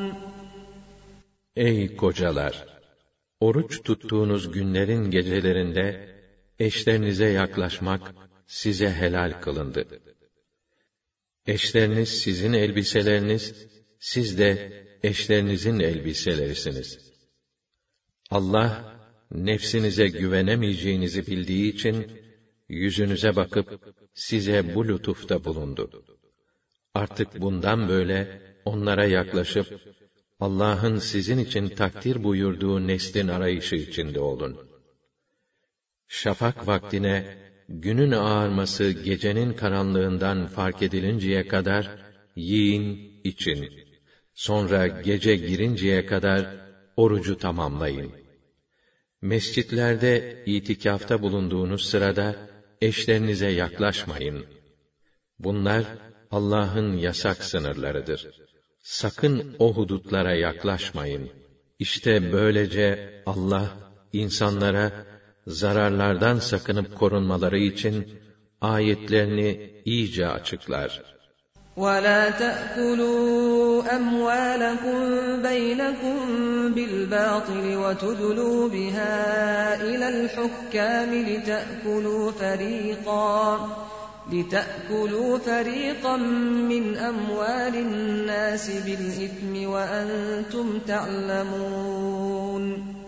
Ey kocalar! Oruç tuttuğunuz günlerin gecelerinde eşlerinize yaklaşmak size helal kılındı. Eşleriniz sizin elbiseleriniz, siz de eşlerinizin elbiselerisiniz. Allah, nefsinize güvenemeyeceğinizi bildiği için, yüzünüze bakıp size bu lütufta bulundu. Artık bundan böyle onlara yaklaşıp, Allah'ın sizin için takdir buyurduğu neslin arayışı içinde olun. Şafak vaktine, günün ağarması gecenin karanlığından fark edilinceye kadar, yiyin, için. Sonra gece girinceye kadar, orucu tamamlayın. Mescitlerde itikafta bulunduğunuz sırada, eşlerinize yaklaşmayın. Bunlar, Allah'ın yasak sınırlarıdır. Sakın o hudutlara yaklaşmayın. İşte böylece Allah, insanlara, zararlardan sakınıp korunmaları için, ayetlerini iyice açıklar. وَلَا تَأْكُلُوا أَمْوَالَكُمْ بَيْنَكُمْ بِالْبَاطِلِ وَتُدْلُوا بِهَا إِلَى الْحُكَّامِ لِتَأْكُلُوا فَرِيقًا لِتَأْكُلُوا فَرِيقًا مِّنْ أَمْوَالِ النَّاسِ بِالْإِثْمِ وَأَنْتُمْ تَعْلَمُونَ.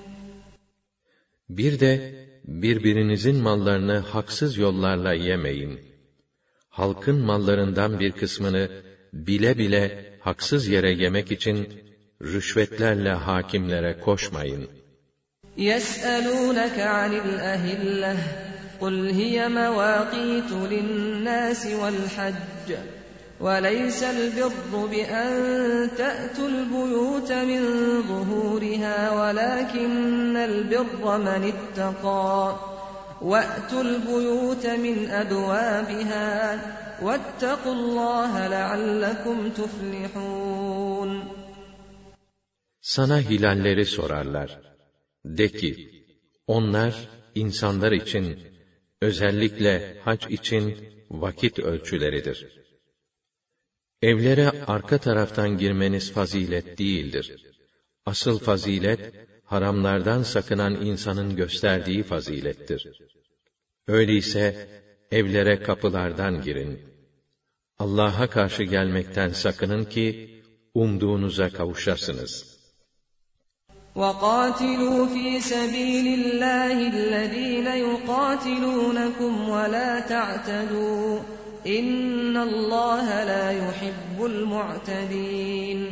Bir de birbirinizin mallarını haksız yollarla yemeyin. Halkın mallarından bir kısmını bile bile haksız yere yemek için rüşvetlerle hakimlere koşmayın. يَسْأَلُونَكَ عَنِ الْأَهِلَّةِ قُلْ هِيَ مَوَاقِيتُ لِلنَّاسِ وَالْحَجِّ وَلَيْسَ الْبِرُّ بِأَن تَأْتُوا الْبُيُوتَ مِنْ ظُهُورِهَا وَلَكِنَّ الْبِرَّ مَنِ اتَّقَى وَأْتُوا الْبُيُوتَ مِنْ أَبْوَابِهَا وَاتَّقُوا اللّٰهَ لَعَلَّكُمْ تُفْلِحُونَ. Sana hilalleri sorarlar. De ki, onlar insanlar için, özellikle hac için vakit ölçüleridir. Evlere arka taraftan girmeniz fazilet değildir. Asıl fazilet, haramlardan sakınan insanın gösterdiği fazilettir. Öyleyse, evlere kapılardan girin. Allah'a karşı gelmekten sakının ki, umduğunuza kavuşasınız. وَقَاتِلُوا فِي سَبِيلِ اللّٰهِ الَّذ۪ينَ يُقَاتِلُونَكُمْ وَلَا تَعْتَدُوا اِنَّ اللّٰهَ لَا يُحِبُّ الْمُعْتَد۪ينَ.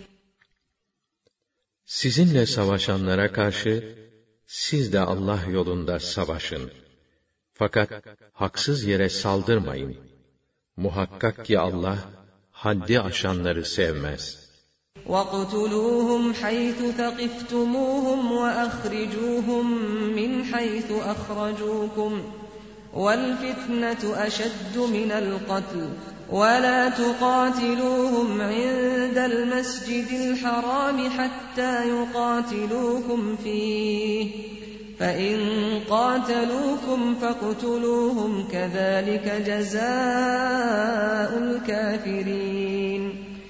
Sizinle savaşanlara karşı, siz de Allah yolunda savaşın. Fakat haksız yere saldırmayın. Muhakkak ki Allah, haddi aşanları sevmez. وَاقْتُلُوهُمْ حَيْثُ ثَقِفْتُمُوهُمْ وَأَخْرِجُوهُمْ مِنْ حَيْثُ أَخْرَجُوكُمْ وَالْفِتْنَةُ أَشَدُّ مِنَ الْقَتْلِ وَلَا تُقَاتِلُوهُمْ عِندَ الْمَسْجِدِ الْحَرَامِ حَتَّى يُقَاتِلُوكُمْ فِيهِ فَإِنْ قَاتَلُوكُمْ فَاقْتُلُوهُمْ كَذَلِكَ جَزَاءُ الْكَافِرِينَ.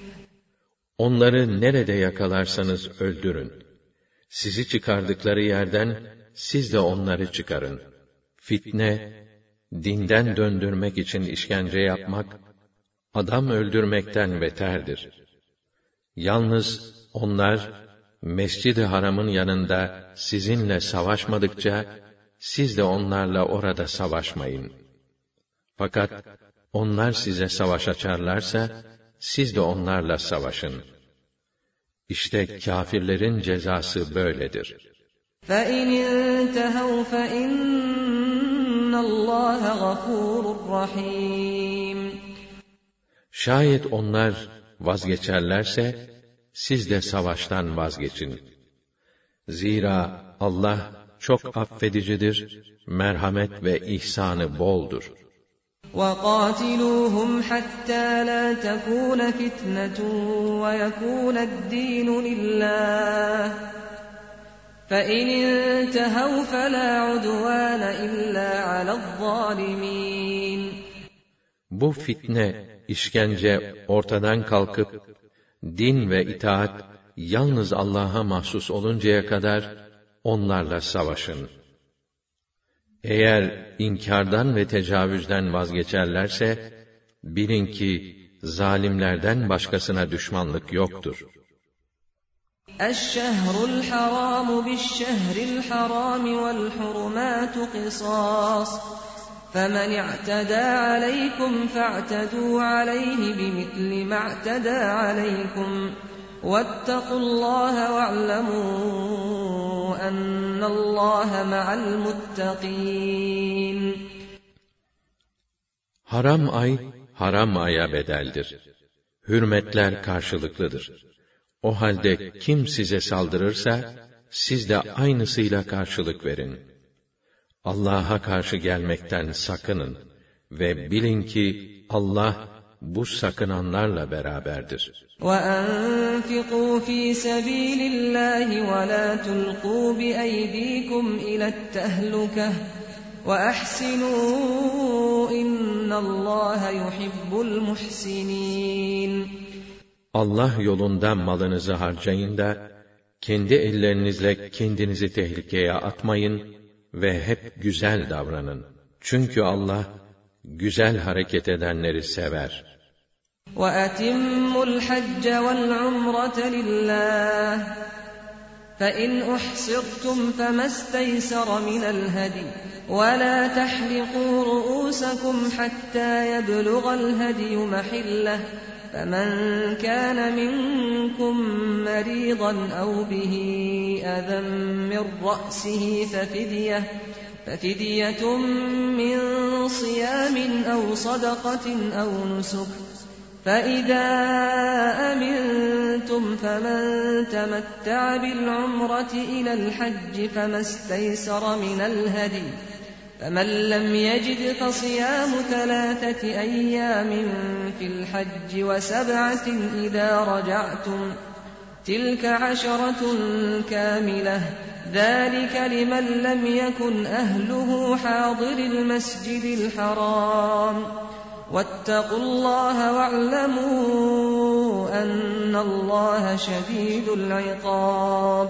Onları nerede yakalarsanız öldürün. Sizi çıkardıkları yerden siz de onları çıkarın. Fitne, dinden döndürmek için işkence yapmak, adam öldürmekten beterdir. Yalnız onlar, Mescid-i Haram'ın yanında sizinle savaşmadıkça, siz de onlarla orada savaşmayın. Fakat, onlar size savaş açarlarsa, siz de onlarla savaşın. İşte kâfirlerin cezası böyledir. فَاِنْ اِنْتَهَوْا فَاِنَّ اللّٰهَ غَفُورٌ رَحِيمٌ. Şayet onlar vazgeçerlerse, siz de savaştan vazgeçin. Zira Allah çok affedicidir, merhamet ve ihsanı boldur. وَقَاتِلُوهُمْ حَتَّى لَا تَكُونَ فِتْنَةٌ وَيَكُونَ الدِّينُ لِلّٰهِ فَاِنْ اِنْتَهَوْا فَلَا عُدْوَانَ إِلَّا عَلَى الظَّالِمِينَ. Bu fitne, işkence ortadan kalkıp, din ve itaat yalnız Allah'a mahsus oluncaya kadar onlarla savaşın. Eğer inkardan ve tecavüzden vazgeçerlerse, bilin ki zalimlerden başkasına düşmanlık yoktur. الشهر الحرام بالشهر الحرام والحرمات قصاص فمن اعتدى عليكم فاعتدوا عليه بمثل ما اعتدى عليكم واتقوا الله واعلموا أن الله مع المتقين. Haram ay, haram aya bedeldir. Hürmetler karşılıklıdır. O halde kim size saldırırsa, siz de aynısıyla karşılık verin. Allah'a karşı gelmekten sakının ve bilin ki Allah bu sakınanlarla beraberdir. وَأَنْفِقُوا فِي سَبِيلِ اللّٰهِ وَلَا تُلْقُوا بِأَيْدِيكُمْ إِلَى التَّهْلُكَةِ وَأَحْسِنُوا إِنَّ اللّٰهَ يُحِبُّ الْمُحْسِنِينَ. Allah yolunda malınızı harcayın da, kendi ellerinizle kendinizi tehlikeye atmayın ve hep güzel davranın. Çünkü Allah, güzel hareket edenleri sever. وَأَتِمُّوا الْحَجَّ وَالْعُمْرَةَ لِلّٰهِ فَإِنْ أُحْصِرْتُمْ فَمَا اسْتَيْسَرَ مِنَ الْهَدْيِ وَلَا تَحْلِقُوا رُءُوسَكُمْ حَتَّى يَبْلُغَ الْهَدْيُ مَحِلَّهُ فَمَنْ كَانَ مِنْكُمْ مَرِيضًا أَوْ بِهِ أَذًى مِّن رَّأْسِهِ فَفِدْيَةٌ فَفِدْيَةٌ مِّن صِيَامٍ أَوْ صَدَقَةٍ أَوْ نُسُكٍ فَإِذَا أَمِنْتُمْ فَمَنْ تَمَتَّعَ بِالْعُمْرَةِ إِلَى الْحَجِّ فَمَا اسْتَيْسَرَ مِنَ الْهَدْيِ فَمَنْ لَمْ يَجِدْ فَصِيَامُ ثَلَاثَةِ أَيَّامٍ فِي الْحَجِّ وَسَبْعَةٍ إِذَا رَجَعْتُمْ تِلْكَ عَشَرَةٌ كَامِلَةٌ ذَلِكَ لِمَنْ لَمْ يَكُنْ أَهْلُهُ حَاضِرِ الْمَسْجِدِ الْحَرَامِ وَاتَّقُوا اللَّهَ وَاعْلَمُوا أَنَّ اللَّهَ شَدِيدُ الْعِقَابِ.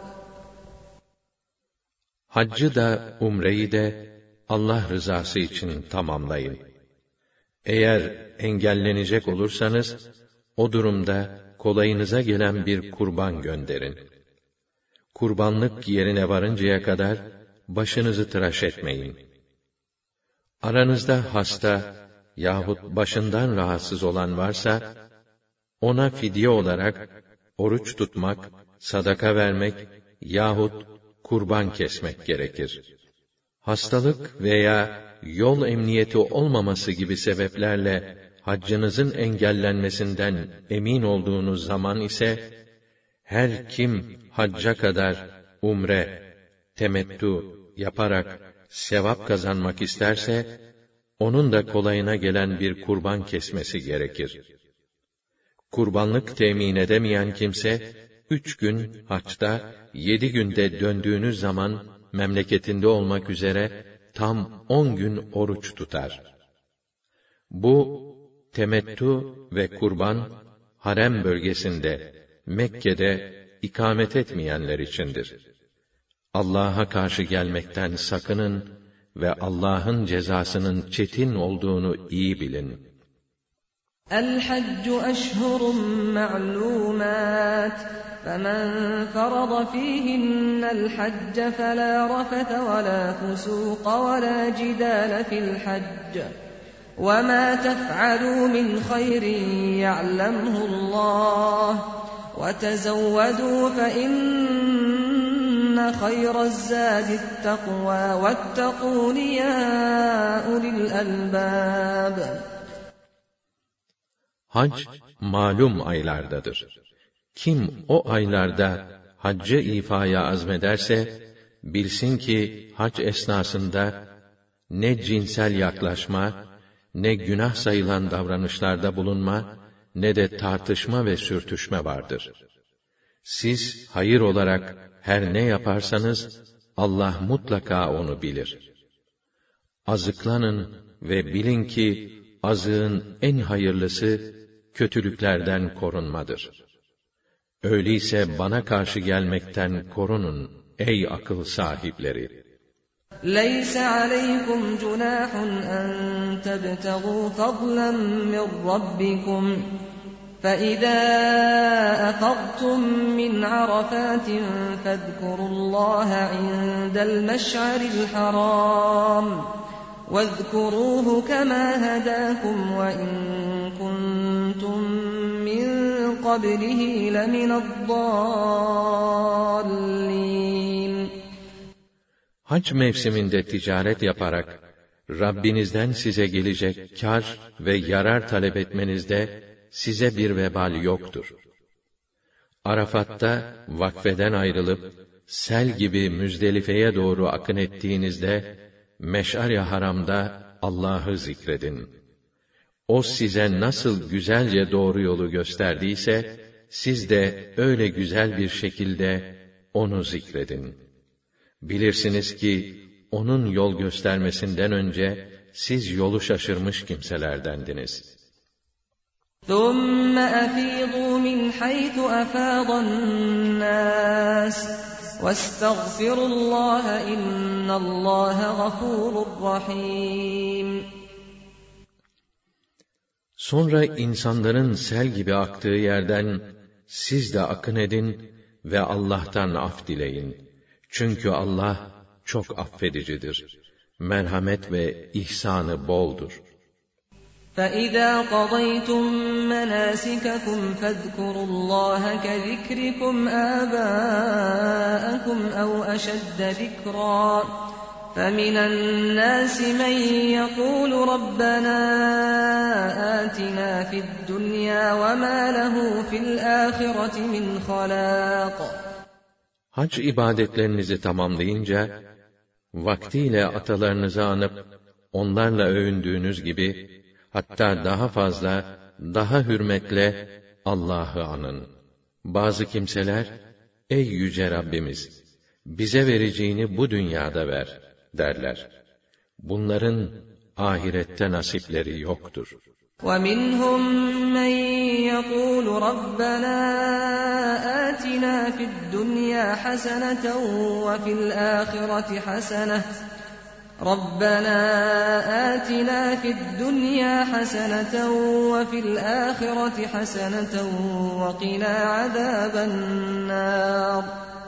Haccı da, umreyi de Allah rızası için tamamlayın. Eğer engellenecek olursanız, o durumda kolayınıza gelen bir kurban gönderin. Kurbanlık yerine varıncaya kadar başınızı tıraş etmeyin. Aranızda hasta yahut başından rahatsız olan varsa, ona fidye olarak oruç tutmak, sadaka vermek yahut kurban kesmek gerekir. Hastalık veya yol emniyeti olmaması gibi sebeplerle haccınızın engellenmesinden emin olduğunuz zaman ise, her kim hacca kadar umre, temettü yaparak sevap kazanmak isterse, onun da kolayına gelen bir kurban kesmesi gerekir. Kurbanlık temin edemeyen kimse, üç gün haçta, yedi günde döndüğünüz zaman, memleketinde olmak üzere, tam on gün oruç tutar. Bu, temettü ve kurban, harem bölgesinde, Mekke'de ikamet etmeyenler içindir. Allah'a karşı gelmekten sakının ve Allah'ın cezasının çetin olduğunu iyi bilin. El-Haccu eşhurun ma'lumat, فَمَنْ فَرَضَ فِيهِنَّ الْحَجَّ فَلَا رَفَثَ وَلَا فُسُوقَ وَلَا جِدَالَ فِي الْحَجِّ وَمَا تَفْعَلُوا مِنْ خَيْرٍ يَعْلَمْهُ اللَّهُ وَتَزَوَّدُوا فَإِنَّ خَيْرَ الزَّادِ التَّقْوَى وَاتَّقُونِ يَا أُولِي الْأَلْبَابِ. Hac, malum aylardadır. Kim o aylarda haccı ifaya azmederse, bilsin ki hac esnasında ne cinsel yaklaşma, ne günah sayılan davranışlarda bulunma, ne de tartışma ve sürtüşme vardır. Siz hayır olarak her ne yaparsanız, Allah mutlaka onu bilir. Azıklanın ve bilin ki, azığın en hayırlısı, kötülüklerden korunmadır. Öyleyse bana karşı gelmekten korunun ey akıl sahipleri. لَيْسَ عَلَيْكُمْ جُنَاحٌ أَن تَبْتَغُوا فَضْلًا مِّن رَّبِّكُمْ فَإِذَا أَفَضْتُم مِّنْ عَرَفَاتٍ فَاذْكُرُوا اللَّهَ عِندَ الْمَشْعَرِ الْحَرَامِ وَاذْكُرُوهُ كَمَا هَدَاكُمْ وَإِن كُنتُم مِّن قَبْلِهِ لَمِنَ الضَّالِّينَ. Hac mevsiminde ticaret yaparak, Rabbinizden size gelecek kar ve yarar talep etmenizde, size bir vebal yoktur. Arafat'ta, vakfeden ayrılıp, sel gibi Müzdelife'ye doğru akın ettiğinizde, Meş'ar-i Haram'da Allah'ı zikredin. O size nasıl güzelce doğru yolu gösterdiyse, siz de öyle güzel bir şekilde onu zikredin. Bilirsiniz ki, onun yol göstermesinden önce, siz yolu şaşırmış kimselerdendiniz. ثُمَّ أَفِيضُوا مِنْ حَيْثُ أَفَاضَ النَّاسُ وَاسْتَغْفِرُوا اللَّهَ إِنَّ اللَّهَ غَفُورٌ رَّحِيمٌ. Sonra insanların sel gibi aktığı yerden, siz de akın edin ve Allah'tan af dileyin. Çünkü Allah çok affedicidir. Merhamet ve ihsanı boldur. فَإِذَا قَضَيْتُم مَّنَاسِكَكُمْ فَاذْكُرُوا اللَّهَ كَذِكْرِكُمْ آبَاءَكُمْ أَوْ أَشَدَّ ذِكْرًا فَمِنَ النَّاسِ مَن يَقُولُ رَبَّنَا آتِنَا فِي الدُّنْيَا وَمَا لَهُ فِي الْآخِرَةِ مِنْ خَلَاقٍ. Hac ibadetlerinizi tamamlayınca, vaktiyle atalarınızı anıp onlarla övündüğünüz gibi, hatta daha fazla, daha hürmetle Allah'ı anın. Bazı kimseler, ey yüce Rabbimiz, bize vereceğini bu dünyada ver derler. Bunların ahirette nasipleri yoktur. وَمِنْهُمْ مَنْ يَقُولُ رَبَّنَا آتِنَا فِي الدُّنْيَا حَسَنَةً وَفِي الْآخِرَةِ حَسَنَةً رَبَّنَا آتِنَا فِي الدُّنْيَا حَسَنَةً وَفِي الْآخِرَةِ حَسَنَةً وَقِنَا عَذَابَ النَّارِ.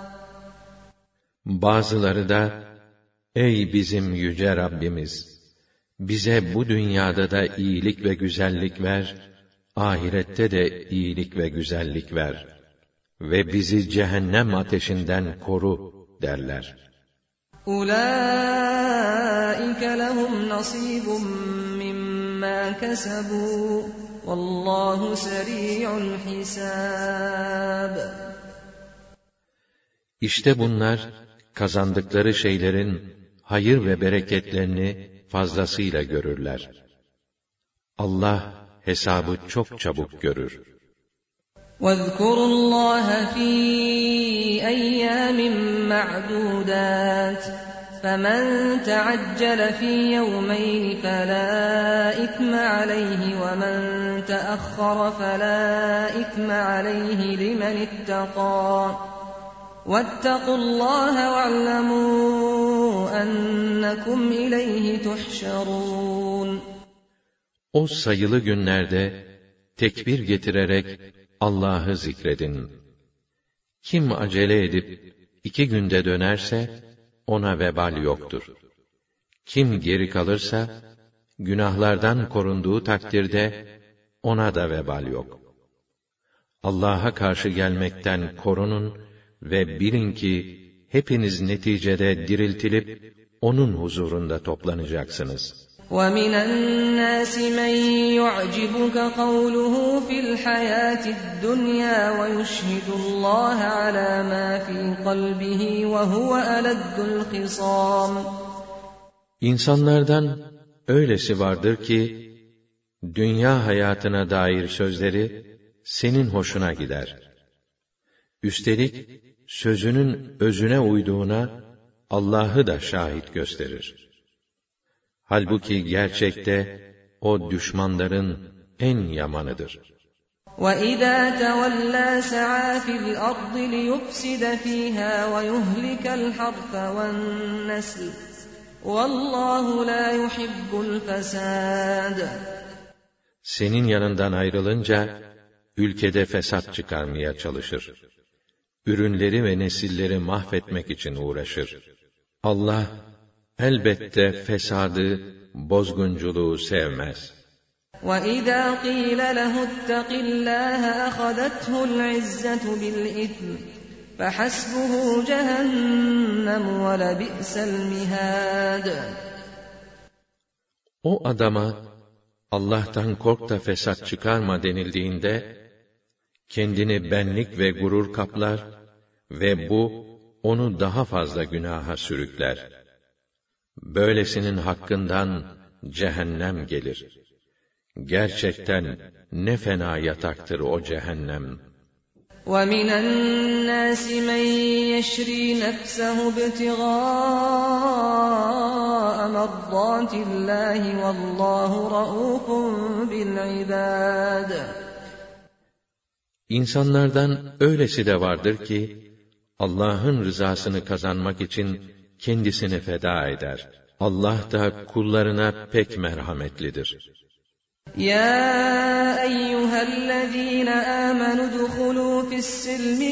Bazıları da, ey bizim yüce Rabbimiz, bize bu dünyada da iyilik ve güzellik ver, ahirette de iyilik ve güzellik ver ve bizi cehennem ateşinden koru derler. أُولَٰئِكَ لَهُمْ نَصِيبٌ مِّمَّا كَسَبُوا وَاللّٰهُ سَرِيعُ الْحِسَابِ. İşte bunlar, kazandıkları şeylerin hayır ve bereketlerini fazlasıyla görürler. Allah hesabı çok çabuk görür. وَاذْكُرُوا اللّٰهَ فِي أَيَّامٍ مَّعْدُودَاتٍ فَمَنْ تَعَجَّلَ فِي يَوْمَيْنِ فَلَا إِثْمَ عَلَيْهِ وَمَنْ تَأَخَّرَ فَلَا إِثْمَ عَلَيْهِ لِمَنِ اتَّقَى وَاتَّقُوا اللّٰهَ وَاعْلَمُوا أَنَّكُمْ إِلَيْهِ تُحْشَرُونَ. O sayılı günlerde tekbir getirerek Allah'ı zikredin. Kim acele edip iki günde dönerse ona vebal yoktur. Kim geri kalırsa günahlardan korunduğu takdirde ona da vebal yok. Allah'a karşı gelmekten korunun ve bilin ki hepiniz neticede diriltilip onun huzurunda toplanacaksınız. وَمِنَ النَّاسِ مَنْ يُعْجِبُكَ قَوْلُهُ فِي الْحَيَاةِ الدُّنْيَا وَيُشْهِدُ اللّٰهَ عَلَى مَا فِي قَلْبِهِ وَهُوَ أَلَدُّ الْخِصَامِ. İnsanlardan öylesi vardır ki, dünya hayatına dair sözleri senin hoşuna gider. Üstelik, sözünün özüne uyduğuna Allah'ı da şahit gösterir. Halbuki gerçekte o düşmanların en yamanıdır. وَإِذَا تَوَلَّى سَعَى فِي الْأَرْضِ لِيُفْسِدَ فِيهَا وَيُهْلِكَ الْحَرْثَ وَالنَّسْلَ وَاللّٰهُ لَا يُحِبُّ الْفَسَادَ. Senin yanından ayrılınca, ülkede fesat çıkarmaya çalışır. Ürünleri ve nesilleri mahvetmek için uğraşır. Allah, elbette fesadı, bozgunculuğu sevmez. وَإِذَا قِيلَ لَهُ اتَّقِ اللّٰهَ أَخَذَتْهُ الْعِزَّةُ بِالْإِثْمِ فَحَسْبُهُ جَهَنَّمُ وَلَبِئْسَ الْمِهَادُ. O adama, Allah'tan kork da fesat çıkarma denildiğinde, kendini benlik ve gurur kaplar ve bu, onu daha fazla günaha sürükler. Böylesinin hakkından cehennem gelir. Gerçekten ne fena yataktır o cehennem. وَمِنَ النَّاسِ مَنْ يَشْرِي نَفْسَهُ ابْتِغَاءَ مَرْضَاتِ اللّٰهِ وَاللّٰهُ رَءُوفٌ بِالْعِبَادِ. İnsanlardan öylesi de vardır ki, Allah'ın rızasını kazanmak için kendisini feda eder. Allah da kullarına pek merhametlidir. يَا أَيُّهَا الَّذ۪ينَ آمَنُوا ادْخُلُوا فِي السِّلْمِ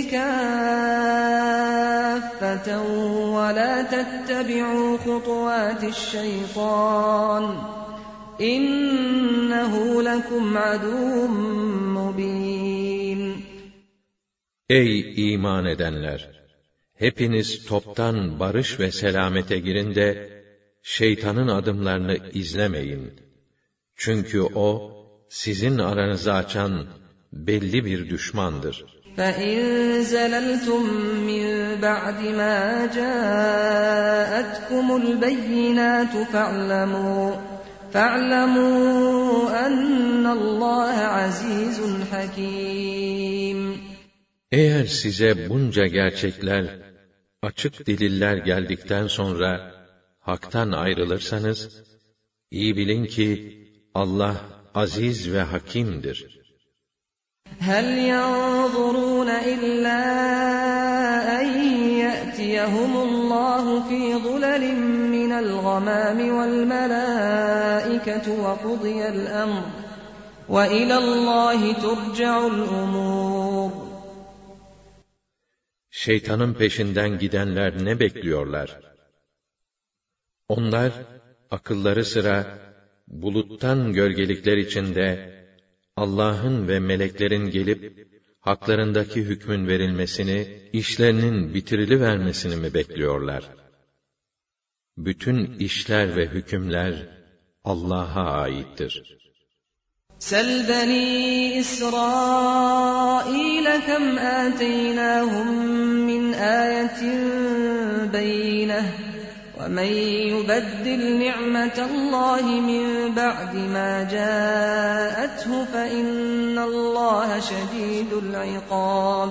كَافَّةً وَلَا تَتَّبِعُوا خُطُوَاتِ الشَّيْطَانِ إِنَّهُ لَكُمْ عَدُوٌّ مُّبِينٌ. Ey iman edenler! Hepiniz toptan barış ve selamete girin de, şeytanın adımlarını izlemeyin. Çünkü o, sizin aranızı açan belli bir düşmandır. فَإِنْ زَلَلْتُمْ مِنْ بَعْدِ مَا جَاءَتْكُمُ الْبَيِّنَاتُ فَاعْلَمُوا فَاعْلَمُوا أَنَّ اللّٰهَ عَز۪يزٌ حَك۪يمٌ. Eğer size bunca gerçekler, açık deliller geldikten sonra haktan ayrılırsanız, iyi bilin ki Allah aziz ve hakimdir. هَلْ يَنْظُرُونَ إِلَّا أَنْ يَأْتِيَهُمُ اللّٰهُ فِي ظُلَلٍ مِّنَ الْغَمَامِ وَالْمَلَائِكَةُ وَقُضِيَ الْأَمْرُ وَإِلَى اللّٰهِ تُرْجَعُ الْأُمُورُ. Şeytanın peşinden gidenler ne bekliyorlar? Onlar, akılları sıra, buluttan gölgelikler içinde, Allah'ın ve meleklerin gelip, haklarındaki hükmün verilmesini, işlerinin bitirilivermesini mi bekliyorlar? Bütün işler ve hükümler, Allah'a aittir. سَلْ بَنِي إِسْرَائِيلَ كَمْ آتَيْنَاهُمْ مِنْ آيَةٍ بَيِّنَةٍ وَمَنْ يُبَدِّلْ نِعْمَةَ اللّٰهِ مِنْ بَعْدِ مَا جَاءَتْهُ فَإِنَّ اللّٰهَ شَد۪يدُ الْعِقَابِ.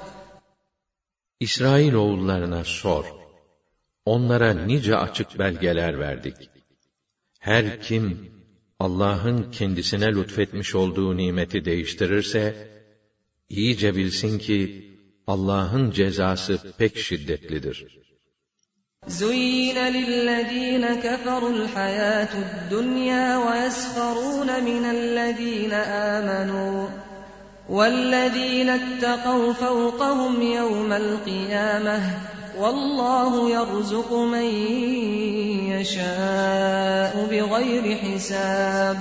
İsrailoğullarına sor. Onlara nice açık belgeler verdik. Her kim Allah'ın kendisine lütfetmiş olduğu nimeti değiştirirse, iyice bilsin ki Allah'ın cezası pek şiddetlidir. زُيِّنَ لِلَّذ۪ينَ كَفَرُوا الْحَيَاةُ الدُّنْيَا وَيَسْخَرُونَ مِنَ الَّذ۪ينَ آمَنُوا وَالَّذ۪ينَ اتَّقَوْا فَوْقَهُمْ يَوْمَ الْقِيَامَةِ وَاللّٰهُ يَرْزُقُ مَنْ يَشَاءُ بِغَيْرِ حِسَابٍ.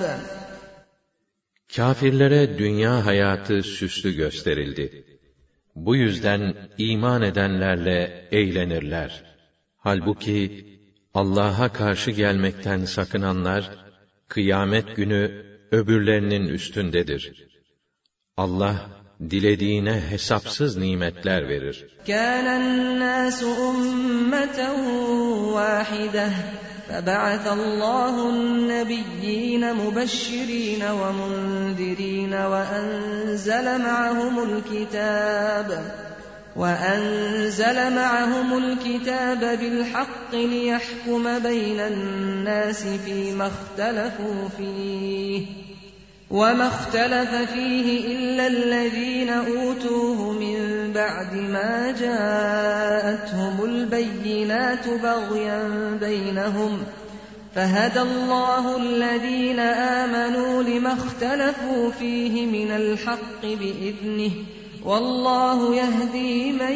Kâfirlere dünya hayatı süslü gösterildi. Bu yüzden iman edenlerle eğlenirler. Halbuki Allah'a karşı gelmekten sakınanlar, kıyamet günü öbürlerinin üstündedir. Allah, dilediğine hesapsız nimetler verir. كَانَ النَّاسُ أُمَّةً وَاحِدَةً فَبَعَثَ اللّٰهُ النَّبِيِّينَ مُبَشِّرِينَ وَمُنذِرِينَ وَأَنْزَلَ مَعَهُمُ الْكِتَابَ وَأَنْزَلَ مَعَهُمُ الْكِتَابَ بِالْحَقِّ لِيَحْكُمَ بَيْنَ النَّاسِ فِيمَا اخْتَلَفُوا فِيهِ وَمَا اخْتَلَفَ فِيهِ إِلَّا الَّذ۪ينَ أُوتُوهُ مِنْ بَعْدِ مَا جَاءَتْهُمُ الْبَيِّنَاتُ بَغْيًا بَيْنَهُمْ فَهَدَى اللّٰهُ الَّذ۪ينَ آمَنُوا لِمَا اخْتَلَفُوا فِيهِ مِنَ الْحَقِّ بِإِذْنِهِ وَاللّٰهُ يَهْدِي مَنْ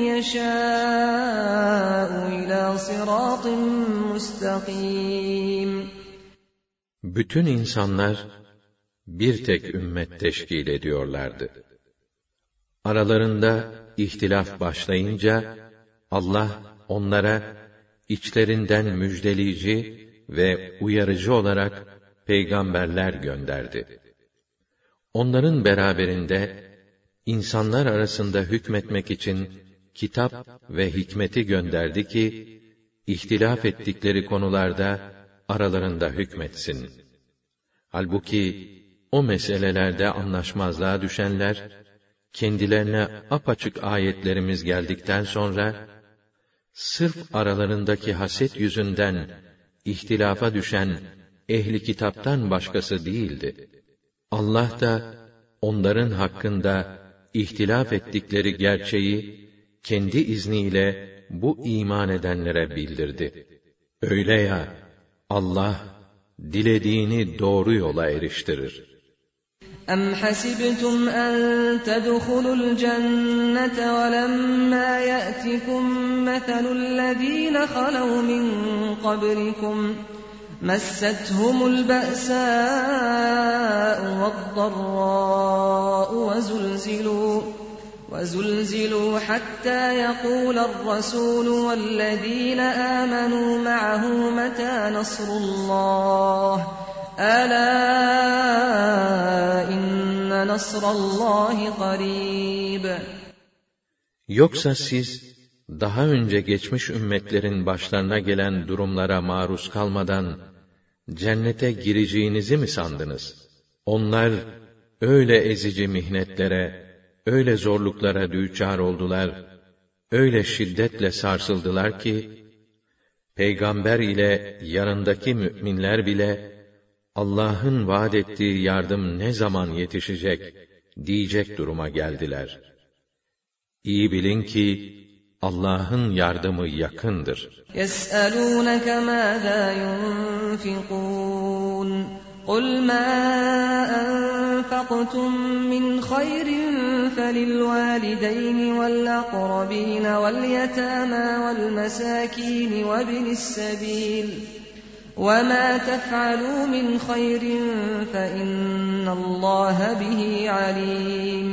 يَشَاءُ إِلَى صِرَاطٍ مُسْتَقِيمٍ. Bütün insanlar bir tek ümmet teşkil ediyorlardı. Aralarında ihtilaf başlayınca Allah onlara içlerinden müjdeleyici ve uyarıcı olarak peygamberler gönderdi. Onların beraberinde insanlar arasında hükmetmek için kitap ve hikmeti gönderdi ki ihtilaf ettikleri konularda aralarında hükmetsin. Halbuki o meselelerde anlaşmazlığa düşenler, kendilerine apaçık ayetlerimiz geldikten sonra, sırf aralarındaki haset yüzünden ihtilafa düşen ehli kitaptan başkası değildi. Allah da onların hakkında ihtilaf ettikleri gerçeği kendi izniyle bu iman edenlere bildirdi. Öyle ya, Allah dilediğini doğru yola eriştirir. أَمْ حَسِبْتُمْ أَنْ تَدْخُلُوا الْجَنَّةَ وَلَمَّا يَأْتِكُمْ مَثَلُ الَّذ۪ينَ خَلَوْا مِنْ قَبْلِكُمْ مَسَّتْهُمُ الْبَأْسَاءُ وَالضَّرَّاءُ وَزُلْزِلُوا وَزُلْزِلُوا حَتَّى يَقُولَ الرَّسُولُ وَالَّذ۪ينَ آمَنُوا مَعَهُ مَتَى نَصْرُ اللّٰهِ أَلَا إِنَّ نَصْرَ اللّٰهِ قَرِيبٌ. Yoksa siz, daha önce geçmiş ümmetlerin başlarına gelen durumlara maruz kalmadan, cennete gireceğinizi mi sandınız? Onlar, öyle ezici mihnetlere, öyle zorluklara düçar oldular, öyle şiddetle sarsıldılar ki, Peygamber ile yanındaki müminler bile, Allah'ın vaad ettiği yardım ne zaman yetişecek, diyecek duruma geldiler. İyi bilin ki, Allah'ın yardımı yakındır. يَسْأَلُونَكَ مَاذَا يُنْفِقُونَ قُلْ مَا أَنفَقْتُم مِّنْ خَيْرٍ فَلِلْوَالِدَيْنِ وَالْأَقْرَبِينَ وَالْيَتَامَى وَالْمَسَاكِينِ وَابْنِ السَّبِيلِ وَمَا تَفْعَلُوا مِنْ خَيْرٍ فَإِنَّ اللّٰهَ بِهِ عَلِيمٌ.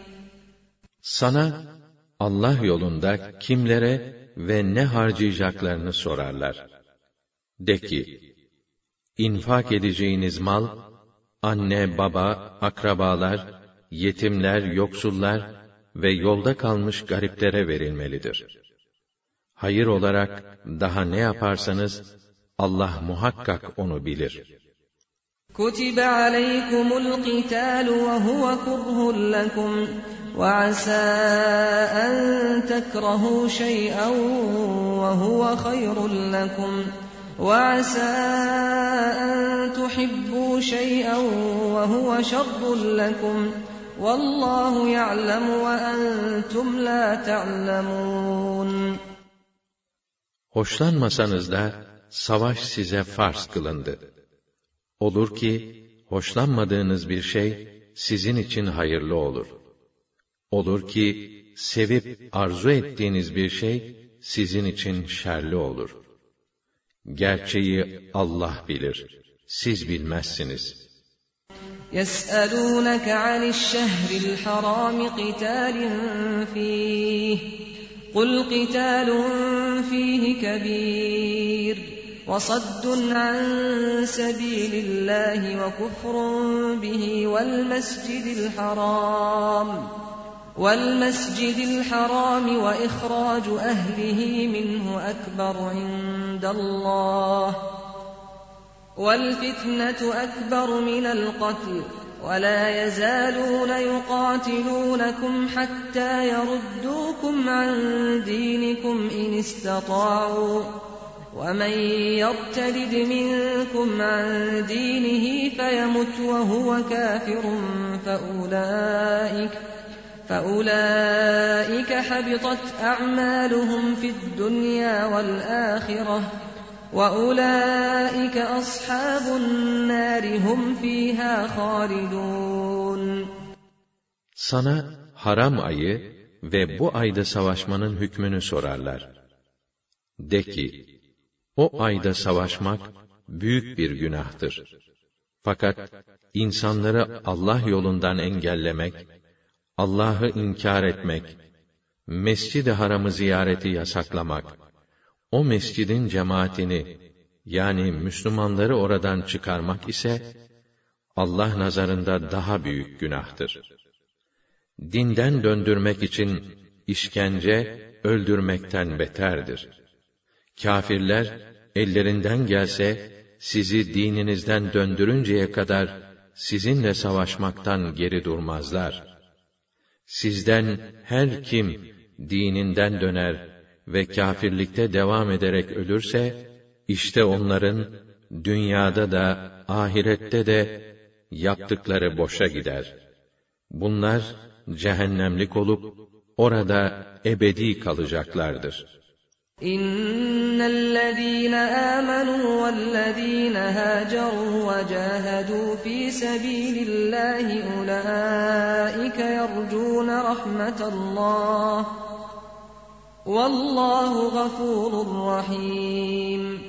Sana Allah yolunda kimlere ve ne harcayacaklarını sorarlar. De ki, infak edeceğiniz mal, anne, baba, akrabalar, yetimler, yoksullar ve yolda kalmış gariplere verilmelidir. Hayır olarak daha ne yaparsanız, Allah muhakkak onu bilir. كُتِبَ عَلَيْكُمُ الْقِتَالُ وَهُوَ كُرْهٌ لَكُمْ وَعَسَىٰ أَن تَكْرَهُوا شَيْئًا وَهُوَ خَيْرٌ لَكُمْ وَعَسَىٰ أَن تُحِبُّوا شَيْئًا وَهُوَ شَرٌّ لَكُمْ وَاللّٰهُ يَعْلَمُ وَأَنْتُمْ لَا تَعْلَمُونَ. Hoşlanmasanız da savaş size farz kılındı. Olur ki, hoşlanmadığınız bir şey sizin için hayırlı olur. Olur ki, sevip arzu ettiğiniz bir şey sizin için şerli olur. Gerçeği Allah bilir, siz bilmezsiniz. يَسْأَلُونَكَ عَنِ الشَّهْرِ الْحَرَامِ قِتَالٍ فِيهِ قُلْ قِتَالٌ فِيهِ كَبِيرٌ وَصَدٌّ عَن سَبِيلِ اللّٰهِ وَكُفْرٌ بِهِ وَالْمَسْجِدِ الْحَرَامِ وَالْمَسْجِدِ الْحَرَامِ وَإِخْرَاجُ أَهْلِهِ مِنْهُ أَكْبَرُ عِندَ اللّٰهِ وَالْفِتْنَةُ أَكْبَرُ مِنَ الْقَتْلِ وَلَا يَزَالُونَ يُقَاتِلُونَكُمْ حَتَّى يَرُدُّوكُمْ عَنْ دِينِكُمْ إِنِ اسْتَطَاعُوا وَمَنْ يَرْتَدِدْ مِنْكُمْ عَنْ دِينِهِ فَيَمُتْ وَهُوَ كَافِرٌ فَأُولَئِكَ فَأُولَئِكَ حَبِطَتْ أَعْمَالُهُمْ فِي الدُّنْيَا وَالْآخِرَةِ وَأُولَٰئِكَ أَصْحَابُ النَّارِ هُمْ فِيهَا خَالِدُونَ. Sana haram ayı ve bu ayda savaşmanın hükmünü sorarlar. De ki, o ayda savaşmak büyük bir günahtır. Fakat insanları Allah yolundan engellemek, Allah'ı inkar etmek, Mescid-i Haram'ı ziyareti yasaklamak, o mescidin cemaatini, yani Müslümanları oradan çıkarmak ise, Allah nazarında daha büyük günahtır. Dinden döndürmek için işkence, öldürmekten beterdir. Kâfirler, ellerinden gelse, sizi dininizden döndürünceye kadar, sizinle savaşmaktan geri durmazlar. Sizden her kim, dininden döner ve kâfirlikte devam ederek ölürse, işte onların, dünyada da, ahirette de, yaptıkları boşa gider. Bunlar, cehennemlik olup, orada ebedi kalacaklardır. إِنَّ الَّذِينَ آمَنُوا وَالَّذِينَ هَاجَرُوا وَجَاهَدُوا فِي سَبِيلِ اللَّهِ أُولَٰئِكَ يَرْجُونَ رَحْمَةَ اللّٰهِ وَاللّٰهُ غَفُورٌ رَحِيمٌ.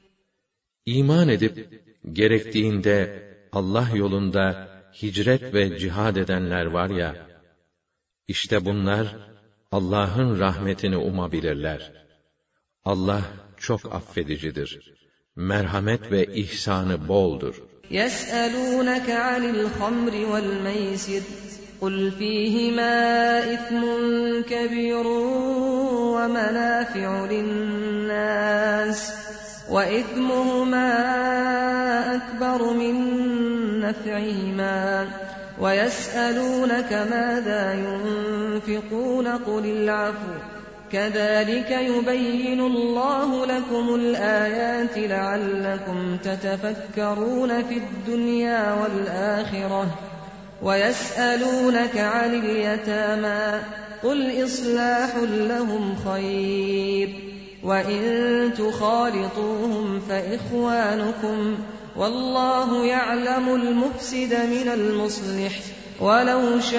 İman edip, gerektiğinde Allah yolunda hicret ve cihad edenler var ya, işte bunlar, Allah'ın rahmetini umabilirler. Allah çok affedicidir. Merhamet ve ihsanı boldur. يَسْأَلُونَكَ عَنِ الْخَمْرِ وَالْمَيْسِرِ قُلْ فِيهِمَا إِثْمٌ كَبِيرٌ وَمَنَافِعُ لِلنَّاسِ وَإِثْمُهُمَا أَكْبَرُ مِنْ نَفْعِهِمَا وَيَسْأَلُونَكَ مَاذَا يُنْفِقُونَ قُلِ الْعَفْوَ كَذَلِكَ يُبَيِّنُ اللَّهُ لَكُمُ الْآيَاتِ لَعَلَّكُمْ تَتَفَكَّرُونَ فِي الدُّنْيَا وَالْآخِرَةِ وَيَسْأَلُونَكَ عَنِ الْيَتَامَى قُلْ إِصْلَاحٌ لَهُمْ خَيْرٌ وَإِن تُخَالِطُوهُمْ فَإِخْوَانُكُمْ وَاللَّهُ يَعْلَمُ الْمُفْسِدَ مِنَ الْمُصْلِحِ وَلَوْ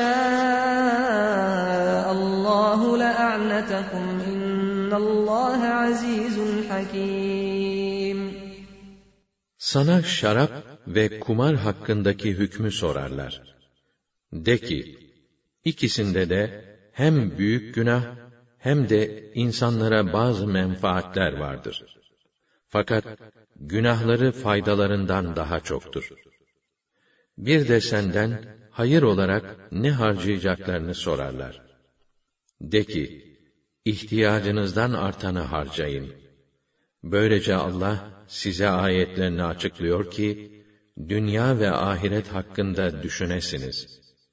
شَاءَ اللَّهُ لَأَعْنَتَكُمْ إِنَّ اللَّهَ عَزِيزٌ حَكِيمٌ. Sana şarap ve kumar hakkındaki hükmü sorarlar. De ki, ikisinde de hem büyük günah hem de insanlara bazı menfaatler vardır. Fakat günahları faydalarından daha çoktur. Bir de senden hayır olarak ne harcayacaklarını sorarlar. De ki, ihtiyacınızdan artanı harcayın. Böylece Allah size ayetlerini açıklıyor ki, dünya ve ahiret hakkında düşünesiniz.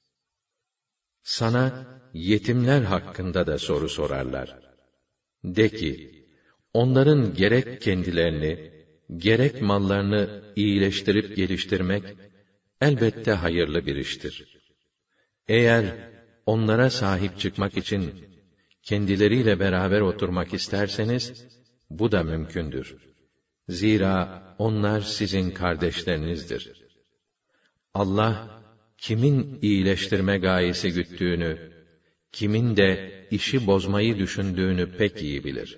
Sana yetimler hakkında da soru sorarlar. De ki, onların gerek kendilerini, gerek mallarını iyileştirip geliştirmek, elbette hayırlı bir iştir. Eğer onlara sahip çıkmak için kendileriyle beraber oturmak isterseniz, bu da mümkündür. Zira onlar sizin kardeşlerinizdir. Allah, kimin iyileştirme gayesi güttüğünü, kimin de işi bozmayı düşündüğünü pek iyi bilir.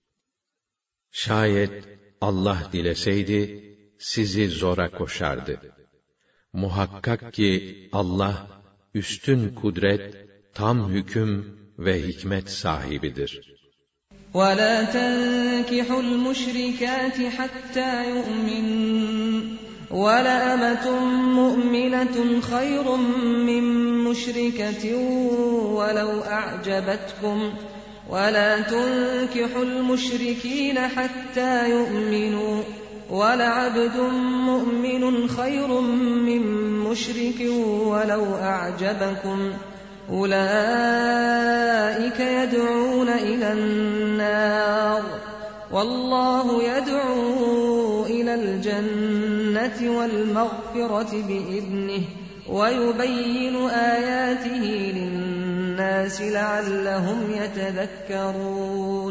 Şayet Allah dileseydi, sizi zora koşardı. Muhakkak ki Allah, üstün kudret, tam hüküm ve hikmet sahibidir. وَلَا تَنكِحُوا الْمُشْرِكَاتِ حَتَّى يُؤْمِنَّ وَلَأَمَةٌ مُؤْمِنَةٌ خَيْرٌ مِّن مُّشْرِكَةٍ وَلَوْ أَعْجَبَتْكُمْ وَلَا تُنكِحُوا الْمُشْرِكِينَ حَتَّى يُؤْمِنُوا وَلَعَبْدٌ مُؤْمِنٌ خَيْرٌ مِّن مُّشْرِكٍ وَلَوْ أَعْجَبَكُمْ أُولَٰئِكَ يَدْعُونَ إِلَى النَّارِ وَاللَّهُ يَدْعُو إِلَى الْجَنَّةِ وَالْمَغْفِرَةِ بِإِذْنِهِ وَيُبَيِّنُ آيَاتِهِ لِلنَّاسِ لَعَلَّهُمْ يَتَذَكَّرُونَ.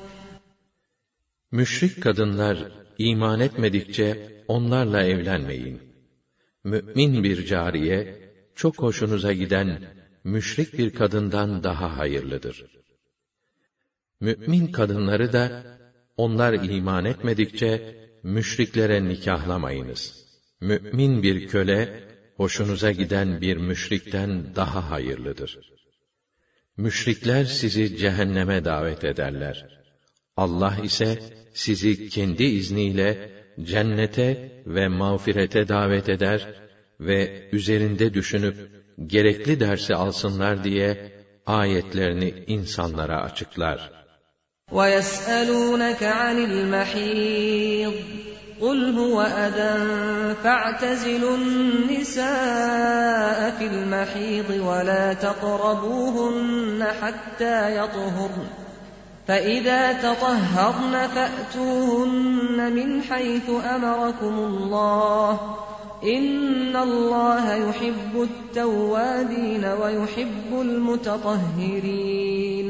Müşrik kadınlar iman etmedikçe onlarla evlenmeyin. Mü'min bir cariye, çok hoşunuza giden müşrik bir kadından daha hayırlıdır. Mü'min kadınları da, onlar iman etmedikçe müşriklere nikahlamayınız. Mü'min bir köle, hoşunuza giden bir müşrikten daha hayırlıdır. Müşrikler sizi cehenneme davet ederler. Allah ise sizi kendi izniyle cennete ve mağfirete davet eder ve üzerinde düşünüp gerekli dersi alsınlar diye ayetlerini insanlara açıklar. وَيَسْأَلُونَكَ عَنِ الْمَحِيضِ قُلْ هُوَ أَذًى فَاعْتَزِلُوا النِّسَاءَ فِي الْمَحِيضِ وَلَا تَقْرَبُوهُنَّ حَتَّى يَطْهُرْنَ فَإِذَا تَطَهَّرْنَ فَأْتُوهُنَّ مِنْ حَيْثُ أَمَرَكُمُ اللَّهُ إِنَّ اللَّهَ يُحِبُّ التَّوَّابِينَ وَيُحِبُّ الْمُتَطَهِّرِينَ.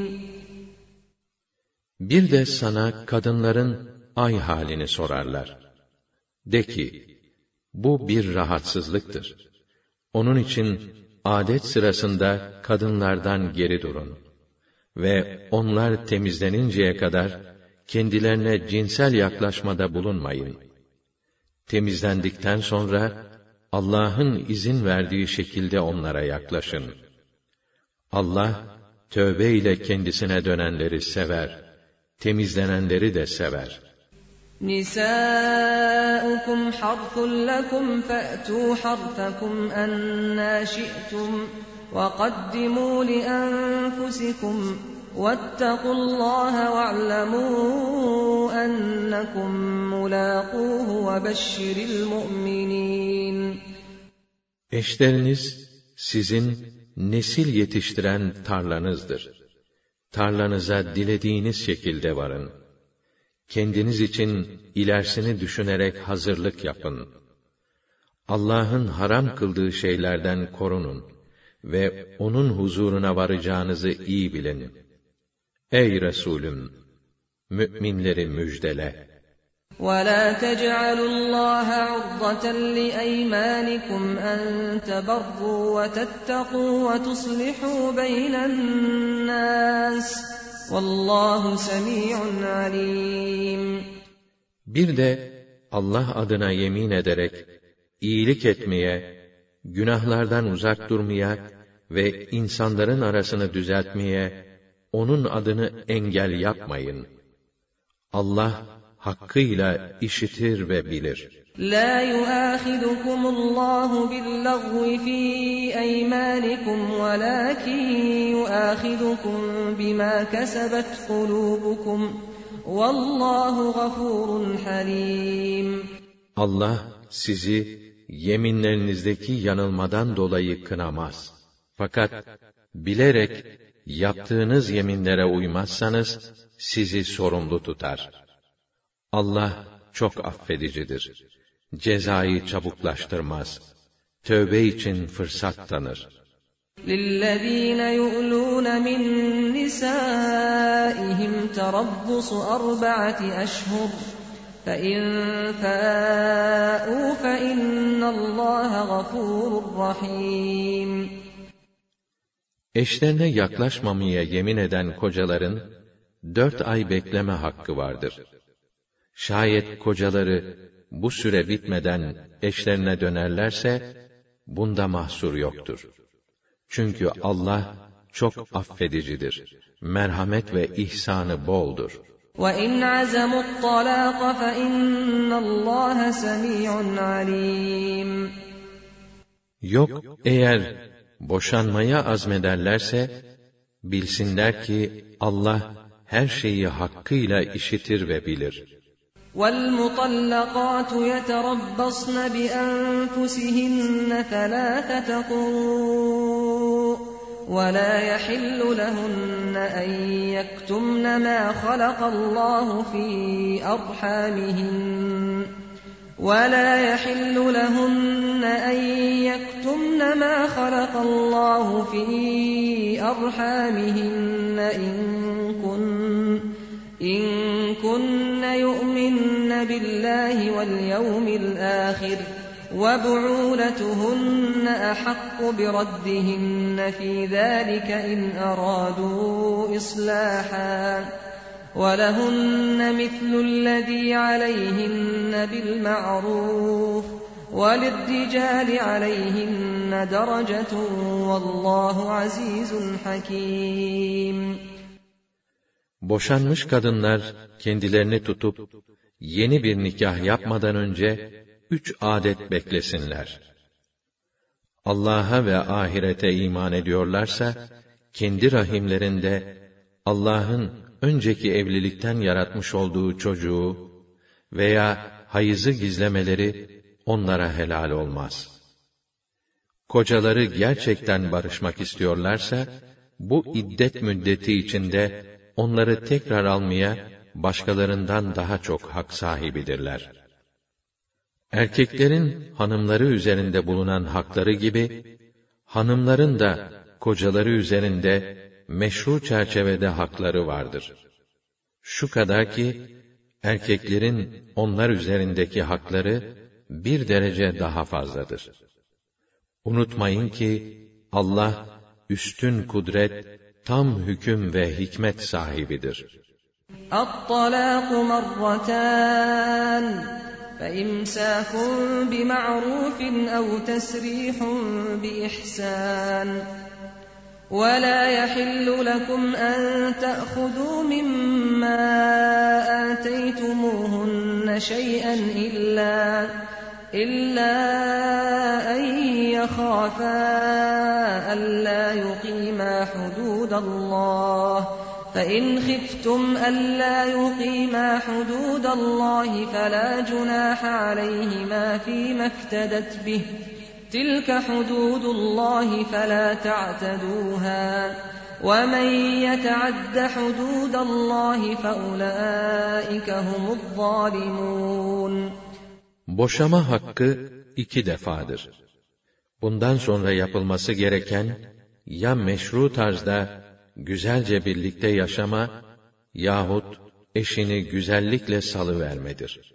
Bir de sana kadınların ay halini sorarlar. De ki, bu bir rahatsızlıktır. Onun için adet sırasında kadınlardan geri durun. Ve onlar temizleninceye kadar kendilerine cinsel yaklaşmada bulunmayın. Temizlendikten sonra Allah'ın izin verdiği şekilde onlara yaklaşın. Allah tövbe ile kendisine dönenleri sever, temizlenenleri de sever. Nisâukum harthun lekum fe'tû harthakum ennâ şi'tum وَقَدِّمُوا لِأَنفُسِكُمْ وَاتَّقُوا اللّٰهَ وَاعْلَمُوا أَنَّكُمْ مُلَاقُوهُ وَبَشِّرِ الْمُؤْمِنِينَ. Eşleriniz sizin nesil yetiştiren tarlanızdır. Tarlanıza dilediğiniz şekilde varın. Kendiniz için ilerisini düşünerek hazırlık yapın. Allah'ın haram kıldığı şeylerden korunun ve onun huzuruna varacağınızı iyi bilin. Ey Resulüm! Mü'minleri müjdele. وَلَا تَجْعَلُوا اللّٰهَ عُرْضَةً لِأَيْمَانِكُمْ أَن تَبَرُّوا وَتَتَّقُوا وَتُصْلِحُوا بَيْنَ النَّاسِ وَاللّٰهُ سَمِيعٌ عَلِيمٌ. Bir de Allah adına yemin ederek iyilik etmeye, günahlardan uzak durmaya ve insanların arasını düzeltmeye onun adını engel yapmayın. Allah hakkıyla işitir ve bilir. لَا يُؤَاخِذُكُمُ اللّٰهُ بِاللَّغْوِ فِي أَيْمَانِكُمْ وَلَٰكِنْ يُؤَاخِذُكُمْ بِمَا كَسَبَتْ قُلُوبُكُمْ وَاللّٰهُ غَفُورٌ حَلِيمٌ. Allah sizi yeminlerinizdeki yanılmadan dolayı kınamaz. Fakat bilerek yaptığınız yeminlere uymazsanız sizi sorumlu tutar. Allah çok affedicidir. Cezayı çabuklaştırmaz. Tövbe için fırsat tanır. لِلَّذ۪ينَ يُؤْلُونَ مِنْ نِسَائِهِمْ تَرَبُّصُ أَرْبَعَةِ أَشْهُرٍ فَإِنْ فَاءُوا فَإِنَّ اللّٰهَ غَفُورٌ رَحِيمٌ. Eşlerine yaklaşmamaya yemin eden kocaların dört ay bekleme hakkı vardır. Şayet kocaları bu süre bitmeden eşlerine dönerlerse bunda mahsur yoktur. Çünkü Allah çok affedicidir. Merhamet ve ihsanı boldur. وَاِنْ عَزَمُوا الطَّلَاقَ فَاِنَّ اللّٰهَ سَمِيعٌ عَلِيمٌ. Yok, eğer boşanmaya azmederlerse, bilsinler ki Allah her şeyi hakkıyla işitir ve bilir. وَالْمُطَلَّقَاتُ يَتَرَبَّصْنَ بِأَنفُسِهِنَّ ثَلَاثَةَ قُرُوءٍ وَلَا يَحِلُّ لَهُنَّ أَن يَكْتُمْنَ مَا خَلَقَ اللّٰهُ فِي أَرْحَامِهِنَّ وَلَا يَحِلُّ لَهُنَّ أَن يَكْتُمْنَ مَا خَلَقَ اللّٰهُ فِي أَرْحَامِهِنَّ إِن كُنَّ إِن كُنَّ يُؤْمِنَّ بِاللّٰهِ وَالْيَوْمِ الْآخِرِ وَبُعُولَتُهُنَّ أَحَقُّ بِرَدِّهِنَّ فِي ذَٰلِكَ إِنْ أَرَادُوا إِصْلَاحًا وَلَهُنَّ مِثْلُ الَّذ۪ي عَلَيْهِنَّ بِالْمَعْرُوفِ وَلِلرِّجَالِ عَلَيْهِنَّ دَرَجَةٌ وَاللّٰهُ عَز۪يزٌ حَك۪يمٌ. Boşanmış kadınlar kendilerini tutup yeni bir nikah yapmadan önce üç adet beklesinler. Allah'a ve ahirete iman ediyorlarsa, kendi rahimlerinde Allah'ın önceki evlilikten yaratmış olduğu çocuğu veya hayızı gizlemeleri onlara helal olmaz. Kocaları gerçekten barışmak istiyorlarsa, bu iddet müddeti içinde onları tekrar almaya başkalarından daha çok hak sahibidirler. Erkeklerin hanımları üzerinde bulunan hakları gibi, hanımların da kocaları üzerinde meşru çerçevede hakları vardır. Şu kadar ki, erkeklerin onlar üzerindeki hakları bir derece daha fazladır. Unutmayın ki, Allah üstün kudret, tam hüküm ve hikmet sahibidir. اَطَّلَاقُ مَرَّتَانِ فَاِمْسَاكٌ بِمَعْرُوفٍ اَوْ تَسْرِيحٌ بِإِحْسَانٍ وَلَا يَحِلُّ لَكُمْ أَن تَأْخُذُوا مِمَّا آتَيْتُمُوهُنَّ شَيْئًا إِلَّا إلا أن يخافا ألا يقيما حدود الله فإن خفتم ألا يقيما حدود الله فلا جناح عليهما فيما افتدت به تلك حدود الله فلا تعتدوها ومن يتعد حدود الله فأولئك هم الظالمون. Boşama hakkı iki defadır. Bundan sonra yapılması gereken ya meşru tarzda güzelce birlikte yaşama yahut eşini güzellikle salıvermedir.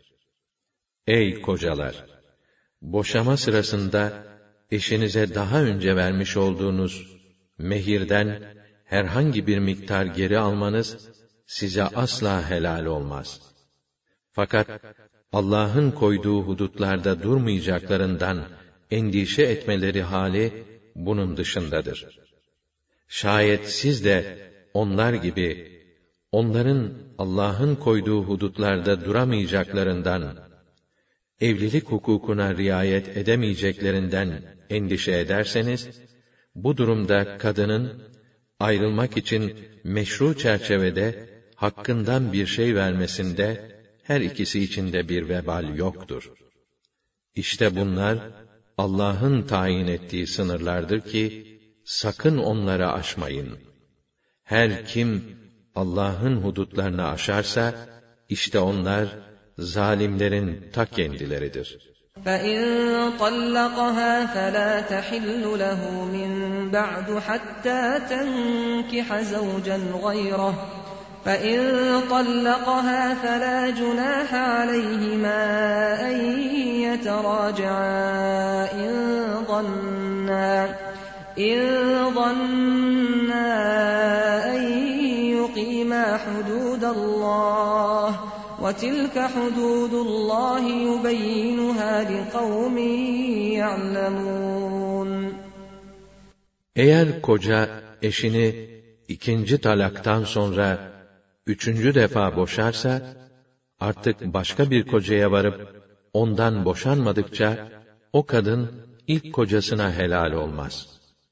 Ey kocalar! Boşama sırasında eşinize daha önce vermiş olduğunuz mehirden herhangi bir miktar geri almanız size asla helal olmaz. Fakat Allah'ın koyduğu hudutlarda durmayacaklarından endişe etmeleri hali bunun dışındadır. Şayet siz de onlar gibi onların Allah'ın koyduğu hudutlarda duramayacaklarından, evlilik hukukuna riayet edemeyeceklerinden endişe ederseniz, bu durumda kadının ayrılmak için meşru çerçevede hakkından bir şey vermesinde her ikisi için de bir vebal yoktur. İşte bunlar Allah'ın tayin ettiği sınırlardır ki sakın onları aşmayın. Her kim Allah'ın hudutlarını aşarsa işte onlar zalimlerin ta kendileridir. فَإِنْ طَلَّقَهَا فَلَا تَحِلُّ لَهُ مِنْ بَعْدُ حَتَّى تَنْكِحَ زَوْجًا غَيْرَهُ فَإِنْ طَلَّقَهَا فَلَا جُنَاحَ عَلَيْهِمَا أَنْ يَتَرَاجَعَا إِنْ ظَنَّا إِنْ ظَنَّا أَنْ يُقِيمَا حُدُودَ اللَّهِ وَتِلْكَ حُدُودُ اللّٰهِ يُبَيِّنُهَا لِقَوْمٍ يَعْلَمُونَ. Eğer koca eşini ikinci talaktan sonra üçüncü defa boşarsa, artık başka bir kocaya varıp ondan boşanmadıkça o kadın ilk kocasına helal olmaz.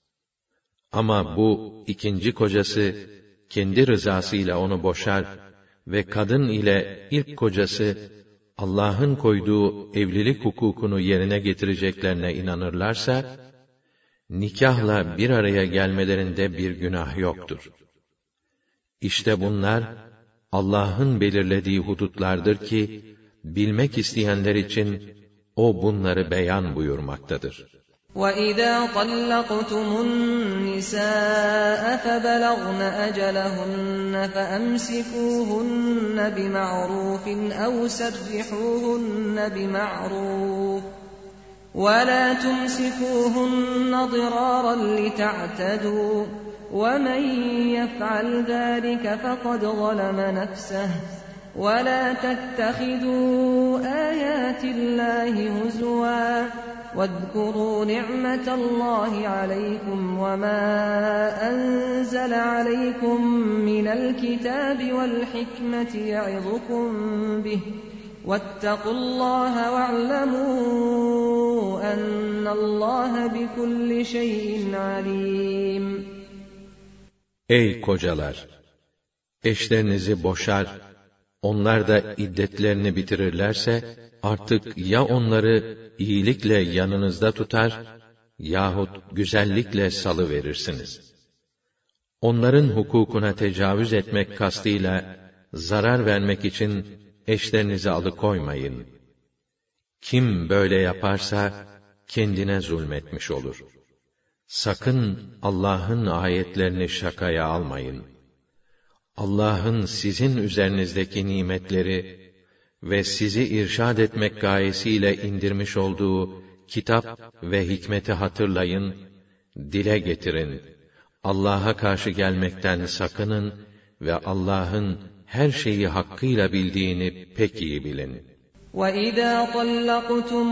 Ama bu ikinci kocası kendi rızasıyla onu boşar ve kadın ile ilk kocası Allah'ın koyduğu evlilik hukukunu yerine getireceklerine inanırlarsa, nikahla bir araya gelmelerinde bir günah yoktur. İşte bunlar Allah'ın belirlediği hudutlardır ki bilmek isteyenler için o bunları beyan buyurmaktadır. وَإِذَا طَلَّقْتُمُ النِّسَاءَ فَبَلَغْنَ أَجَلَهُنَّ فَأَمْسِكُوهُنَّ بِمَعْرُوفٍ أَوْ سَرِّحُوهُنَّ بِمَعْرُوفٍ وَلَا تُمْسِكُوهُنَّ ضِرَارًا لِتَعْتَدُوا وَمَنْ يَفْعَلْ ذَلِكَ فَقَدْ ظَلَمَ نَفْسَهُ وَلَا تَتَّخِذُوا آيَاتِ اللَّهِ هُزُوًا وَاذْكُرُوا نِعْمَةَ اللَّهِ عَلَيْكُمْ وَمَا أَنزَلَ عَلَيْكُمْ مِنَ الْكِتَابِ وَالْحِكْمَةِ يَعِظُكُمْ بِهِ وَاتَّقُوا اللَّهَ وَاعْلَمُوا أَنَّ اللَّهَ بِكُلِّ شَيْءٍ عَلِيمٌ. Ey kocalar! Eşlerinizi boşar, onlar da iddetlerini bitirirlerse, artık ya onları iyilikle yanınızda tutar, yahut güzellikle salıverirsiniz. Onların hukukuna tecavüz etmek kastıyla, zarar vermek için eşlerinizi alıkoymayın. Kim böyle yaparsa, kendine zulmetmiş olur. Sakın Allah'ın ayetlerini şakaya almayın. Allah'ın sizin üzerinizdeki nimetleri ve sizi irşad etmek gayesiyle indirmiş olduğu kitap ve hikmeti hatırlayın, dile getirin. Allah'a karşı gelmekten sakının ve Allah'ın her şeyi hakkıyla bildiğini pek iyi bilin. وَإِذَا طَلَّقْتُمُ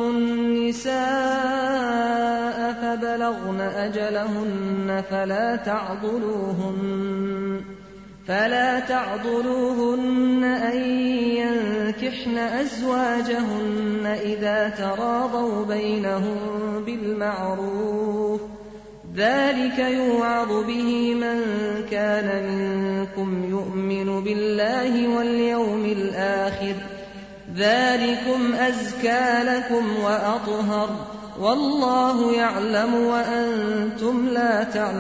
النِّسَاءَ فَبَلَغْنَ أَجَلَهُنَّ فَلَا تَعْضُلُوهُنَّ فلا تعضلوهن أن ينكحن أزواجهن إذا تراضوا بينهم بالمعروف ذلك يوعظ به من كان منكم يؤمن بالله واليوم الآخر ذلكم أزكى لكم وأطهر والله يعلم وأنتم لا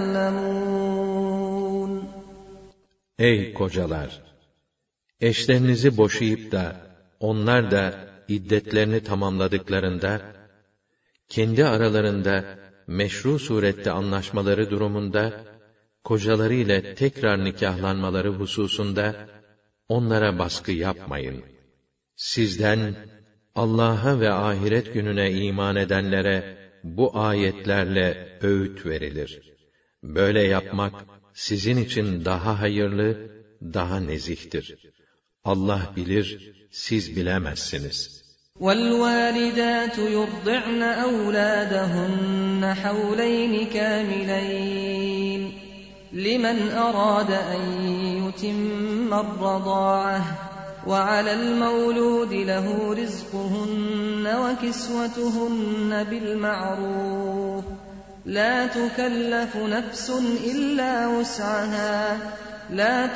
تعلمون. Ey kocalar! Eşlerinizi boşayıp da onlar da iddetlerini tamamladıklarında kendi aralarında meşru surette anlaşmaları durumunda kocaları ile tekrar nikahlanmaları hususunda onlara baskı yapmayın. Sizden Allah'a ve ahiret gününe iman edenlere bu ayetlerle öğüt verilir. Böyle yapmak sizin için daha hayırlı, daha nezihtir. Allah bilir, siz bilemezsiniz. وَالْوَالِدَاتُ يُرْضِعْنَ أَوْلَادَهُنَّ حَوْلَيْنِ كَامِلَيْنِ لِمَنْ أَرَادَ أَنْ يُتِمَّ الرَّضَاعَةَ وَعَلَى الْمَوْلُودِ لَهُ رِزْقُهُنَّ وَكِسْوَتُهُنَّ بِالْمَعْرُوفِ لَا تُكَلَّفُ نَفْسٌ إِلَّا وُسْعَهَا لَا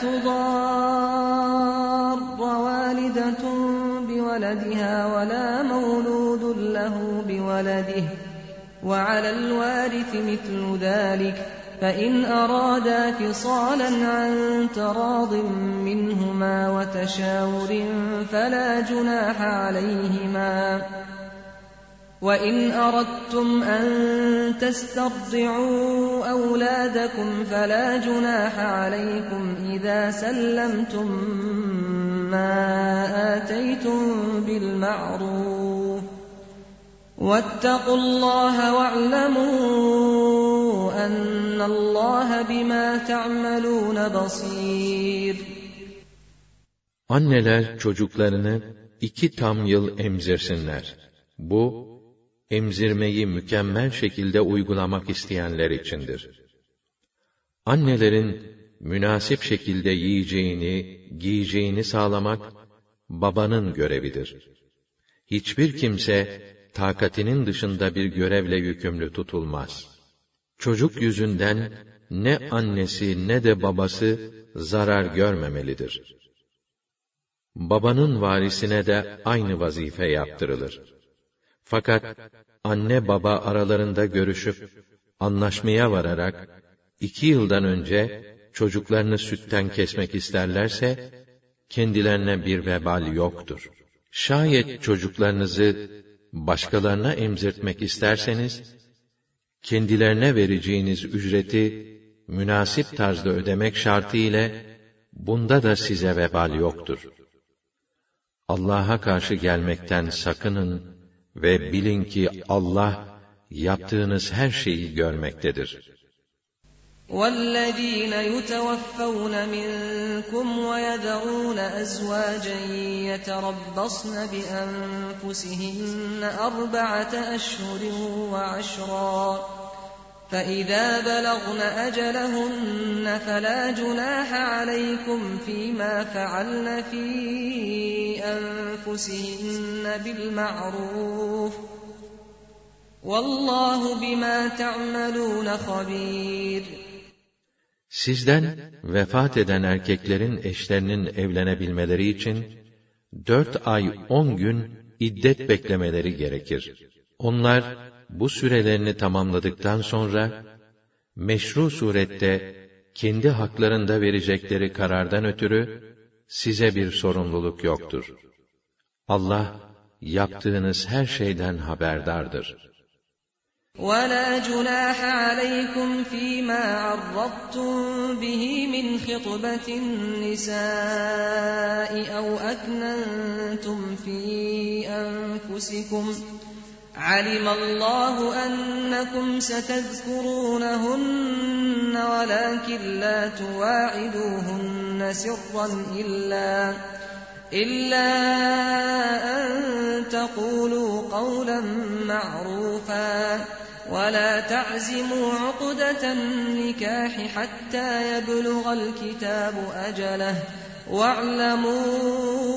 تُضَارَّ وَالِدَةٌ بِوَلَدِهَا وَلَا مَوْلُودٌ لَهُ بِوَلَدِهِ وَعَلَى الْوَارِثِ مِثْلُ ذَلِكَ فَإِنْ أَرَادَا فِصَالًا عَنْ تَرَاضٍ مِّنْهُمَا وَتَشَاوُرٍ فَلَا جُنَاحَ عَلَيْهِمَا وَإِنْ أَرَدْتُمْ أَنْ تَسْتَرْضِعُوا أَوْلَادَكُمْ فَلَا جُنَاحَ عَلَيْكُمْ إِذَا سَلَّمْتُمْ مَا آتَيْتُمْ بِالْمَعْرُوفِ وَاتَّقُوا اللَّهَ وَاعْلَمُوا أَنَّ اللَّهَ بِمَا تَعْمَلُونَ بَصِيرٌ. Anneler çocuklarını iki tam yıl emzirsinler. Bu, emzirmeyi mükemmel şekilde uygulamak isteyenler içindir. Annelerin münasip şekilde yiyeceğini, giyeceğini sağlamak, babanın görevidir. Hiçbir kimse, takatinin dışında bir görevle yükümlü tutulmaz. Çocuk yüzünden, ne annesi ne de babası zarar görmemelidir. Babanın varisine de aynı vazife yaptırılır. Fakat anne baba aralarında görüşüp anlaşmaya vararak iki yıldan önce çocuklarını sütten kesmek isterlerse kendilerine bir vebal yoktur. Şayet çocuklarınızı başkalarına emzirtmek isterseniz kendilerine vereceğiniz ücreti münasip tarzda ödemek şartı ile bunda da size vebal yoktur. Allah'a karşı gelmekten sakının ve bilin ki Allah yaptığınız her şeyi görmektedir. وَالَّذ۪ينَ يُتَوَفَّوْنَ مِنْكُمْ وَيَذَرُونَ أَزْوَاجًا يَتَرَبَّصْنَ بِأَنفُسِهِنَّ أَرْبَعَةَ أَشْهُرٍ وَعَشْرًا فَإِذَا بَلَغْنَ أَجَلَهُنَّ فَلَا جُنَاحَ عَلَيْكُمْ فِيمَا فَعَلْنَ فِي أَنفُسِهِنَّ بِالْمَعْرُوفِ وَاللّٰهُ بِمَا تَعْمَلُونَ خَبِيرٌ. Sizden vefat eden erkeklerin eşlerinin evlenebilmeleri için dört ay on gün iddet beklemeleri gerekir. Onlar bu sürelerini tamamladıktan sonra meşru surette kendi haklarında verecekleri karardan ötürü size bir sorumluluk yoktur. Allah yaptığınız her şeyden haberdardır. وَلَا جُنَاحَ عَلَيْكُمْ فِي مَا عَرَّضْتُمْ بِهِ مِنْ خِطْبَةِ النِّسَاءِ أَوْ أَكْنَنْتُمْ فِي أَنفُسِكُمْ عَلِمَ اللَّهُ أَنَّكُمْ سَتَذْكُرُونَهُنَّ وَلَكِنْ لَا تُوَاعِدُوهُنَّ سِرًّا إِلَّا إِلَّا أَن تَقُولُوا قَوْلًا مَّعْرُوفًا وَلَا تَعْزِمُوا عُقْدَةَ النِّكَاحِ حَتَّى يَبْلُغَ الْكِتَابُ أَجَلَهُ وَاعْلَمُوا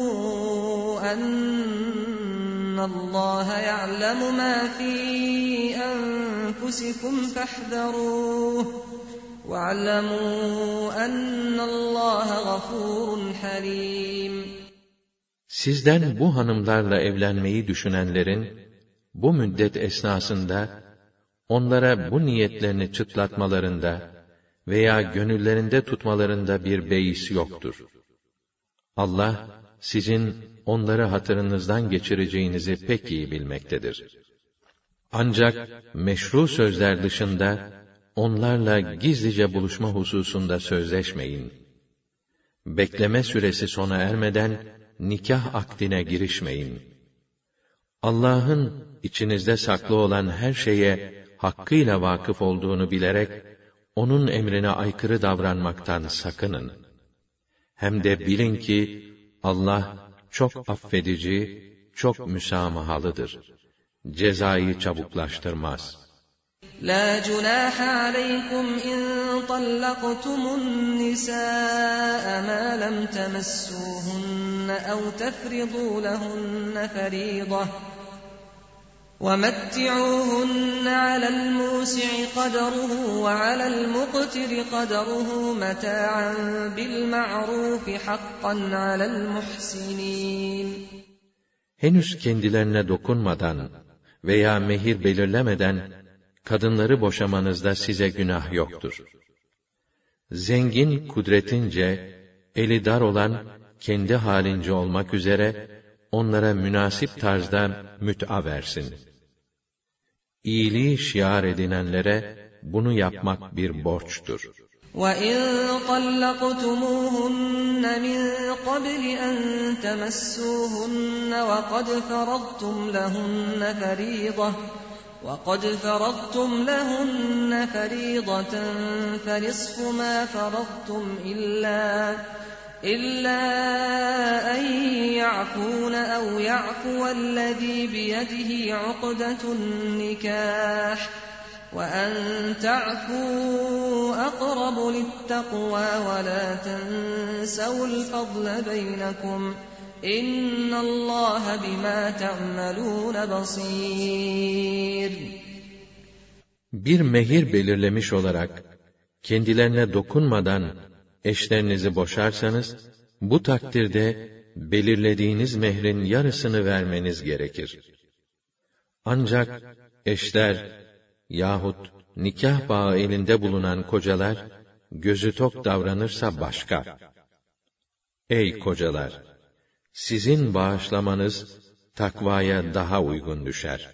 أَنَّ اللَّهَ يَعْلَمُ مَا فِي أَنفُسِكُمْ فَاحْذَرُوهُ وَاعْلَمُوا أَنَّ اللَّهَ غَفُورٌ حَلِيمٌ. Sizden bu hanımlarla evlenmeyi düşünenlerin, bu müddet esnasında, onlara bu niyetlerini çıtlatmalarında veya gönüllerinde tutmalarında bir beis yoktur. Allah, sizin onları hatırınızdan geçireceğinizi pek iyi bilmektedir. Ancak meşru sözler dışında, onlarla gizlice buluşma hususunda sözleşmeyin. Bekleme süresi sona ermeden, nikah akdine girişmeyin. Allah'ın içinizde saklı olan her şeye hakkıyla vakıf olduğunu bilerek, onun emrine aykırı davranmaktan sakının. Hem de bilin ki, Allah çok affedici, çok müsamahalıdır. Cezayı çabuklaştırmaz. لَا جُنَاحَ عَلَيْكُمْ إِن طَلَّقْتُمُ النِّسَاءَ مَا لَمْ تَمَسُّوهُنَّ أَوْ تَفْرِضُوا لَهُنَّ فَرِيضَةً وَمَتِّعُوهُنَّ عَلَى الْمُوسِعِ قَدَرُهُ وَعَلَى الْمُقْتِرِ قَدَرُهُ مَتَاعًا بِالْمَعْرُوفِ حَقًّا عَلَى الْمُحْسِنِينَ. Henüz kendilerine dokunmadan veya mehir belirlemeden kadınları boşamanızda size günah yoktur. Zengin kudretince, eli dar olan kendi halince olmak üzere onlara münasip tarzda müt'a versin. İyiliği şiar edinenlere bunu yapmak bir borçtur. وَإِن طَلَّقْتُمُوهُنَّ مِن قَبْلِ أَن تَمَسُّوهُنَّ وَقَدْ فَرَضْتُمْ لَهُنَّ فَرِيضَةً وَقَدْ فَرَضْتُمْ لَهُنَّ فَرِيضَةً فَنِصْفُ مَا فَرَضْتُمْ إِلَّا إِلَّا أَن يَعْفُونَ أَوْ يَعْفُوَ الَّذِي بِيَدِهِ عُقْدَةُ النِّكَاحِ وَأَن تَعْفُوا أَقْرَبُ لِلتَّقْوَى وَلَا تَنسَوُا الْفَضْلَ بَيْنَكُمْ إِنَّ اللَّهَ بِمَا تَعْمَلُونَ بَصِيرٌ. Bir mehir belirlemiş olarak, kendilerine dokunmadan eşlerinizi boşarsanız, bu takdirde belirlediğiniz mehrin yarısını vermeniz gerekir. Ancak eşler yahut nikah bağı elinde bulunan kocalar, gözü tok davranırsa başka. Ey kocalar! Sizin bağışlamanız, takvaya daha uygun düşer.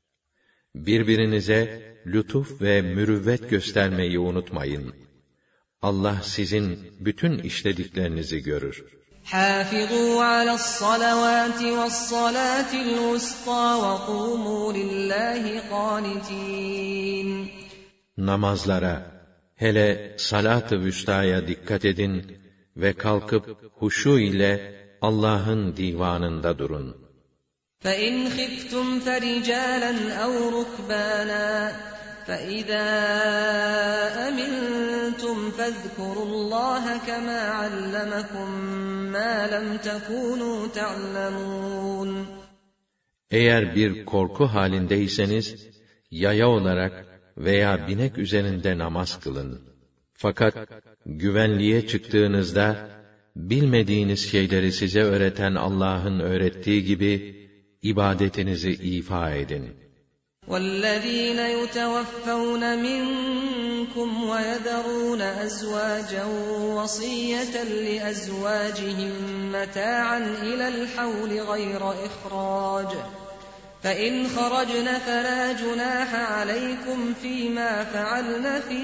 Birbirinize lütuf ve mürüvvet göstermeyi unutmayın. Allah sizin bütün işlediklerinizi görür. حَافِظُوا عَلَى الصَّلَوَاتِ وَالصَّلَاةِ الْوُسْطَى وَقُومُوا لِلَّهِ قَانِتِينَ. Namazlara, hele salat-ı vüstaya dikkat edin ve kalkıp huşu ile Allah'ın divanında durun. فَإِنْ خِفْتُمْ فَرِجَالًا أَوْ رُكْبَانًا فَإِذَا أَمِنْتُمْ فَاذْكُرُوا اللَّهَ كَمَا عَلَّمَكُمْ مَا لَمْ تَكُونُوا تَعْلَمُونَ. Eğer bir korku halindeyseniz, yaya olarak veya binek üzerinde namaz kılın. Fakat güvenliğe çıktığınızda, bilmediğiniz şeyleri size öğreten Allah'ın öğrettiği gibi, ibadetinizi ifa edin. وَالَّذ۪ينَ يُتَوَفَّوْنَ مِنْكُمْ وَيَذَرُونَ أَزْوَاجًا وَصِيَّةً لِأَزْوَاجِهِمْ مَتَاعًا إِلَى الْحَوْلِ غَيْرَ إِخْرَاجٍ فَإِنْ خَرَجْنَ فَلَا جُنَاحَ عَلَيْكُمْ فِيمَا فَعَلْنَ فِي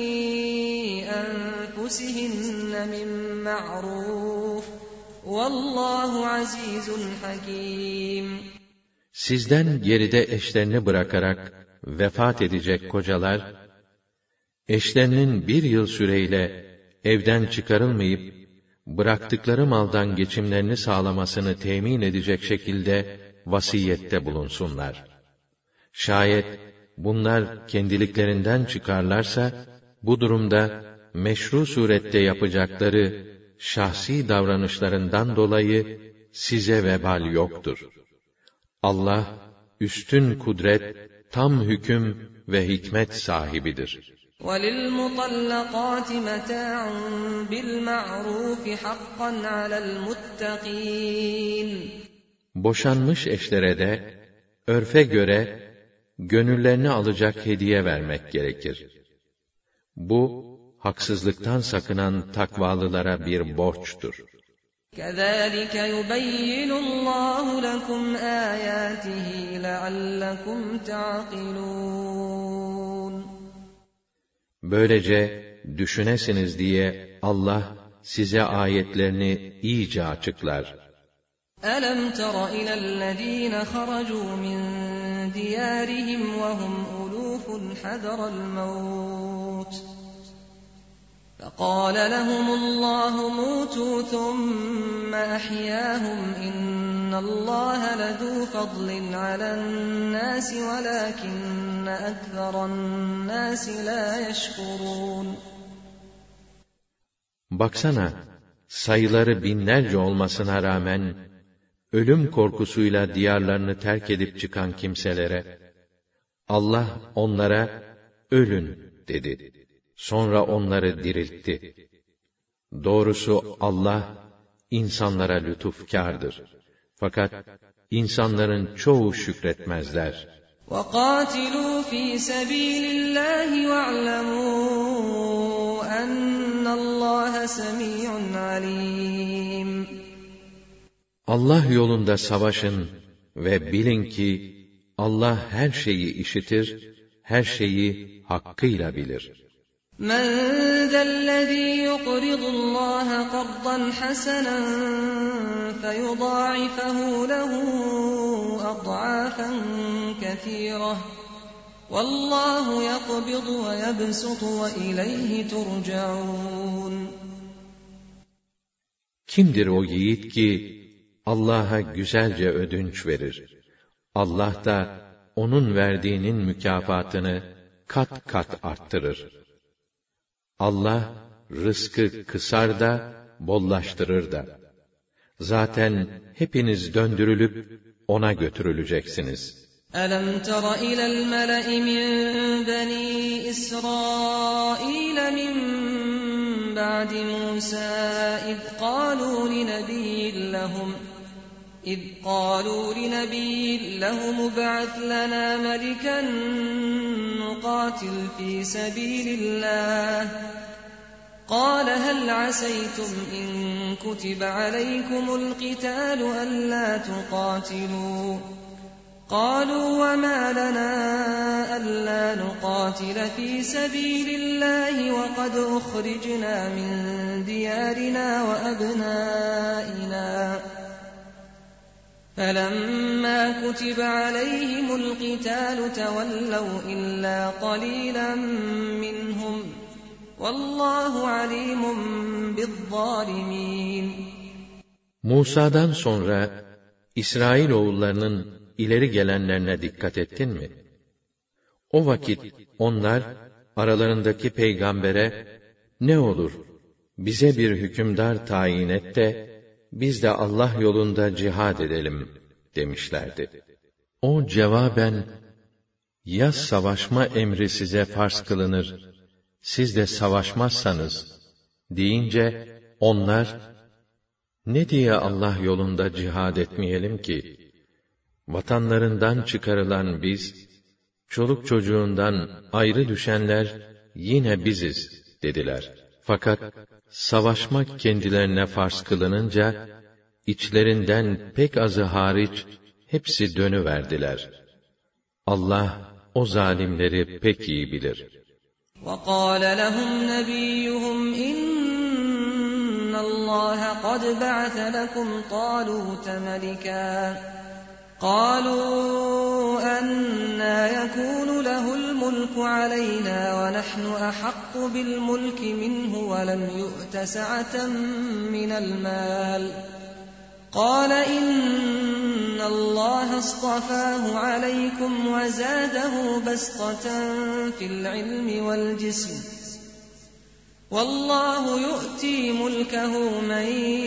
أَنفُسِهِنَّ مِنْ مَعْرُوفٍ وَاللّٰهُ عَز۪يزٌ حَك۪يمٌ. Sizden geride eşlerini bırakarak vefat edecek kocalar, eşlerinin bir yıl süreyle evden çıkarılmayıp, bıraktıkları maldan geçimlerini sağlamasını temin edecek şekilde vasiyette bulunsunlar. Şayet bunlar kendiliklerinden çıkarlarsa, bu durumda meşru surette yapacakları şahsi davranışlarından dolayı size vebal yoktur. Allah üstün kudret, tam hüküm ve hikmet sahibidir. وَلِلْمُطَلَّقَاتِ مَتَاعٌ بِالْمَعْرُوفِ حَقًّا عَلَى الْمُتَّقِينَ. Boşanmış eşlere de örfe göre gönüllerini alacak hediye vermek gerekir. Bu haksızlıktan sakınan takvalılara bir borçtur. كَذَٰلِكَ يُبَيِّنُ اللّٰهُ لَكُمْ آيَاتِهِ لَعَلَّكُمْ تَعْقِلُونَ. Böylece düşünesiniz diye Allah size ayetlerini iyice açıklar. أَلَمْ تَرَ إِلَى الَّذ۪ينَ خَرَجُوا مِنْ دِيَارِهِمْ وَهُمْ أُلُوفٌ حَذَرَ الْمَوْتِ فَقَالَ لَهُمُ اللّٰهُ مُوتُوا ثُمَّ أَحْيَاهُمْ إِنَّ اللّٰهَ لَذُو فَضْلٍ عَلَى النَّاسِ وَلَكِنَّ أَكْثَرَ النَّاسِ لَا يَشْكُرُونَ. Baksana, sayıları binlerce olmasına rağmen, ölüm korkusuyla diyarlarını terk edip çıkan kimselere, Allah onlara, ölün dedi. Sonra onları diriltti. Doğrusu Allah, insanlara lütufkârdır. Fakat insanların çoğu şükretmezler. وَقَاتِلُوا ف۪ي سَب۪يلِ اللّٰهِ وَاعْلَمُوا أَنَّ اللّٰهَ سَمِيعٌ عَلِيمٌ. Allah yolunda savaşın ve bilin ki Allah her şeyi işitir, her şeyi hakkıyla bilir. مَنْ ذَا الَّذ۪ي يُقْرِضُ اللّٰهَ قَرْضًا حَسَنًا فَيُضَاعِفَهُ لَهُ أَضْعَافًا كَثِيرَةً وَاللّٰهُ يَقْبِضُ وَيَبْسُطُ وَإِلَيْهِ تُرْجَعُونَ. Kimdir o yiğit ki Allah'a güzelce ödünç verir? Allah da onun verdiğinin mükafatını kat kat arttırır. Allah rızkı kısar da bollaştırır da. Zaten hepiniz döndürülüp ona götürüleceksiniz. أَلَمْ تَرَ إِلَى الْمَلَإِ مِنْ بَنِي إِسْرَائِيلَ مِنْ بَعْدِ مُوسَى إِذْ قَالُوا لِنَبِيٍّ لَهُمْ إِذْ قَالُوا لِنَبِيٍّ لَهُمُ ابْعَثْ لَنَا مَلِكًا نُقَاتِلْ فِي سَبِيلِ اللَّهِ قَالَ هَلْ عَسَيْتُمْ إِن كُتِبَ عَلَيْكُمُ الْقِتَالُ أَلَّا تُقَاتِلُوا قَالُوا وَمَا لَنَا أَلَّا نُقَاتِلَ فِي سَبِيلِ اللَّهِ وَقَدْ أُخْرِجْنَا مِنْ دِيَارِنَا وَأَبْنَائِنَا فَلَمَّا كُتِبَ عَلَيْهِمُ الْقِتَالُ تَوَلَّوْا إِلَّا قَلِيلًا مِنْهُمْ وَاللّٰهُ عَلِيمٌ بِالظَّالِمِينَ. Musa'dan sonra İsrailoğullarının ileri gelenlerine dikkat ettin mi? O vakit onlar aralarındaki peygambere ne olur bize bir hükümdar tayin et de biz de Allah yolunda cihad edelim demişlerdi. O cevaben ya savaşma emri size farz kılınır, siz de savaşmazsanız deyince onlar ne diye Allah yolunda cihad etmeyelim ki? Vatanlarından çıkarılan biz, çoluk çocuğundan ayrı düşenler yine biziz dediler. Fakat savaşmak kendilerine farz kılınınca, içlerinden pek azı hariç hepsi dönüverdiler. Allah o zalimleri pek iyi bilir. وَقَالَ لَهُمْ نَبِيُّهُمْ إِنَّ اللَّهَ قَدْ بَعَثَ لَكُمْ طَالُوتَ مَلِكًا قَالُوا أَنَّىٰ يَكُونُ لَهُ الْمُلْكُ عَلَيْنَا وَنَحْنُ أَحَقُّ بِالْمُلْكِ مِنْهُ وَلَمْ يُؤْتَ سَعَةً مِنَ الْمَالِ قال إن الله اصطفاه عليكم وزاده بسطة في العلم والجسم والله يؤتي ملكه من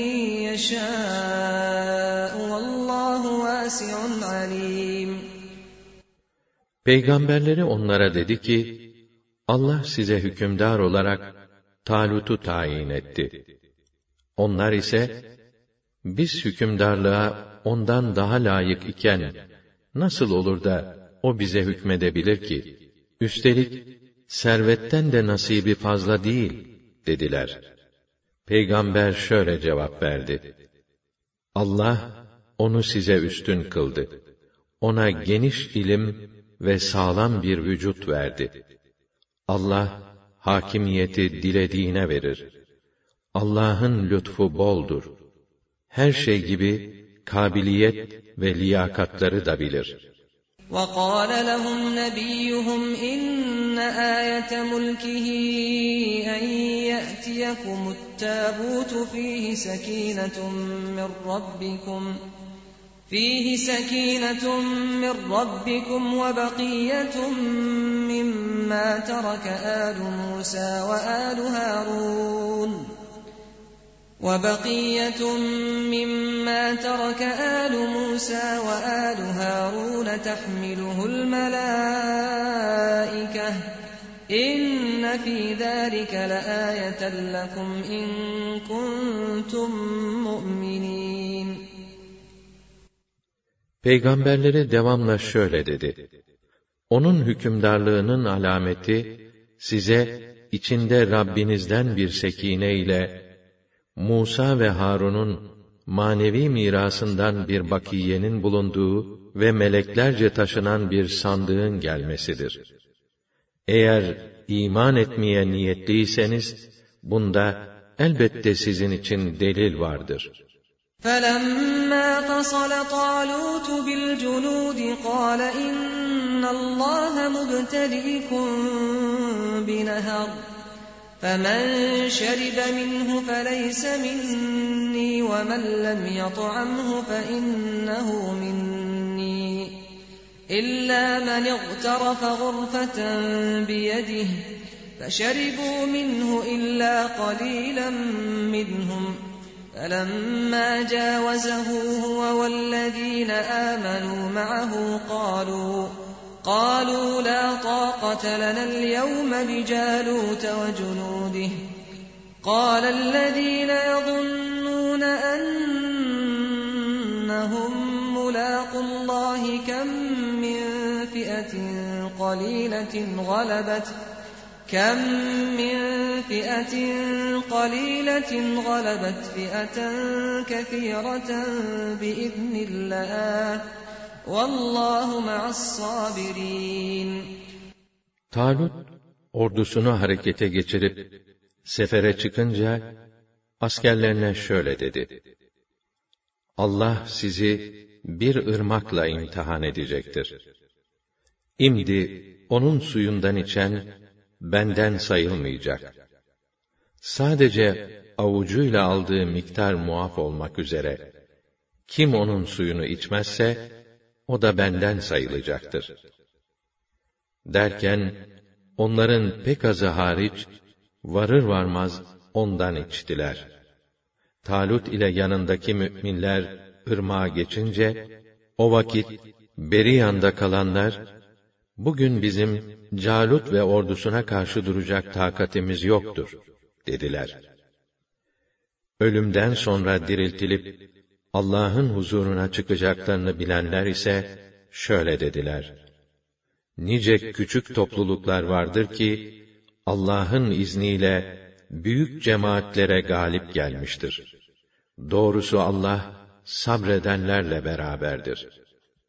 يشاء والله واسع عليم. Peygamberleri onlara dedi ki, Allah size hükümdar olarak Talut'u tayin etti. Onlar ise, biz hükümdarlığa ondan daha layık iken, nasıl olur da o bize hükmedebilir ki? Üstelik, servetten de nasibi fazla değil, dediler. Peygamber şöyle cevap verdi: Allah, onu size üstün kıldı. Ona geniş ilim ve sağlam bir vücut verdi. Allah, hakimiyeti dilediğine verir. Allah'ın lütfu boldur. Her şey gibi kabiliyet ve liyakatları da bilir. وَقَالَ لَهُمْ نَبِيُّهُمْ إِنَّ آيَةَ مُلْكِهِ أَنْ يَأْتِيَكُمُ التَّابُوتُ فِيهِ سَكِينَةٌ مِّن رَّبِّكُمْ فِيهِ سَكِينَةٌ مِّن رَّبِّكُمْ وَبَقِيَّةٌ مِّمَّا تَرَكَ آلُ مُوسَى وَآلُ هَارُونَ وَبَقِيَّةٌ مِّمَّا تَرَكَ آلُ مُوسَى وَآلُ هَارُونَ تَحْمِلُهُ الْمَلَائِكَةُ إِنَّ فِي ذَلِكَ لَآيَةً لَكُمْ إِن كُنتُم مُّؤْمِنِينَ. Peygamberleri devamla şöyle dedi: Onun hükümdarlığının alameti, size içinde Rabbinizden bir sekine ile Musa ve Harun'un manevi mirasından bir bakiyenin bulunduğu ve meleklerce taşınan bir sandığın gelmesidir. Eğer iman etmeye niyetliyseniz, bunda elbette sizin için delil vardır. فَلَمَّا فَصَلَ طَالُوتُ بِالْجُنُودِ قَالَ إِنَّ اللَّهَ مُبْتَلِيكُم بِنَهَرٍ فَمَنْ شَرِبَ مِنْهُ فَلَيْسَ مِنِّي وَمَنْ لَمْ يَطْعَمْهُ فَإِنَّهُ مِنِّي إِلَّا مَنِ اغْتَرَفَ غُرْفَةً بِيَدِهِ فَشَرِبُوا مِنْهُ إِلَّا قَلِيلًا مِّنْهُمْ فَلَمَّا جَاوَزَهُ هُوَ وَالَّذِينَ آمَنُوا مَعَهُ قَالُوا قَالُوا لَا طَاقَةَ لَنَا الْيَوْمَ بِجَالُوتَ وَجُنُودِهِ قَالَ الَّذِينَ يَظُنُّونَ أَنَّهُم مُّلَاقُو اللَّهِ كَم مِّن فِئَةٍ قَلِيلَةٍ غَلَبَتْ كَم مِّن فِئَةٍ قَلِيلَةٍ غَلَبَتْ فِئَةً كَثِيرَةً بِإِذْنِ اللَّهِ وَاللّٰهُ مَعَ الصَّابِرِينَ. Talut, ordusunu harekete geçirip, sefere çıkınca, askerlerine şöyle dedi: Allah sizi bir ırmakla imtihan edecektir. İmdi, onun suyundan içen, benden sayılmayacak. Sadece avucuyla aldığı miktar muaf olmak üzere, kim onun suyunu içmezse, o da benden sayılacaktır. Derken, onların pek azı hariç, varır varmaz ondan içtiler. Talut ile yanındaki müminler ırmağa geçince, o vakit beri yanda kalanlar, bugün bizim Calut ve ordusuna karşı duracak takatimiz yoktur, dediler. Ölümden sonra diriltilip, Allah'ın huzuruna çıkacaklarını bilenler ise, şöyle dediler: Nice küçük topluluklar vardır ki, Allah'ın izniyle, büyük cemaatlere galip gelmiştir. Doğrusu Allah, sabredenlerle beraberdir.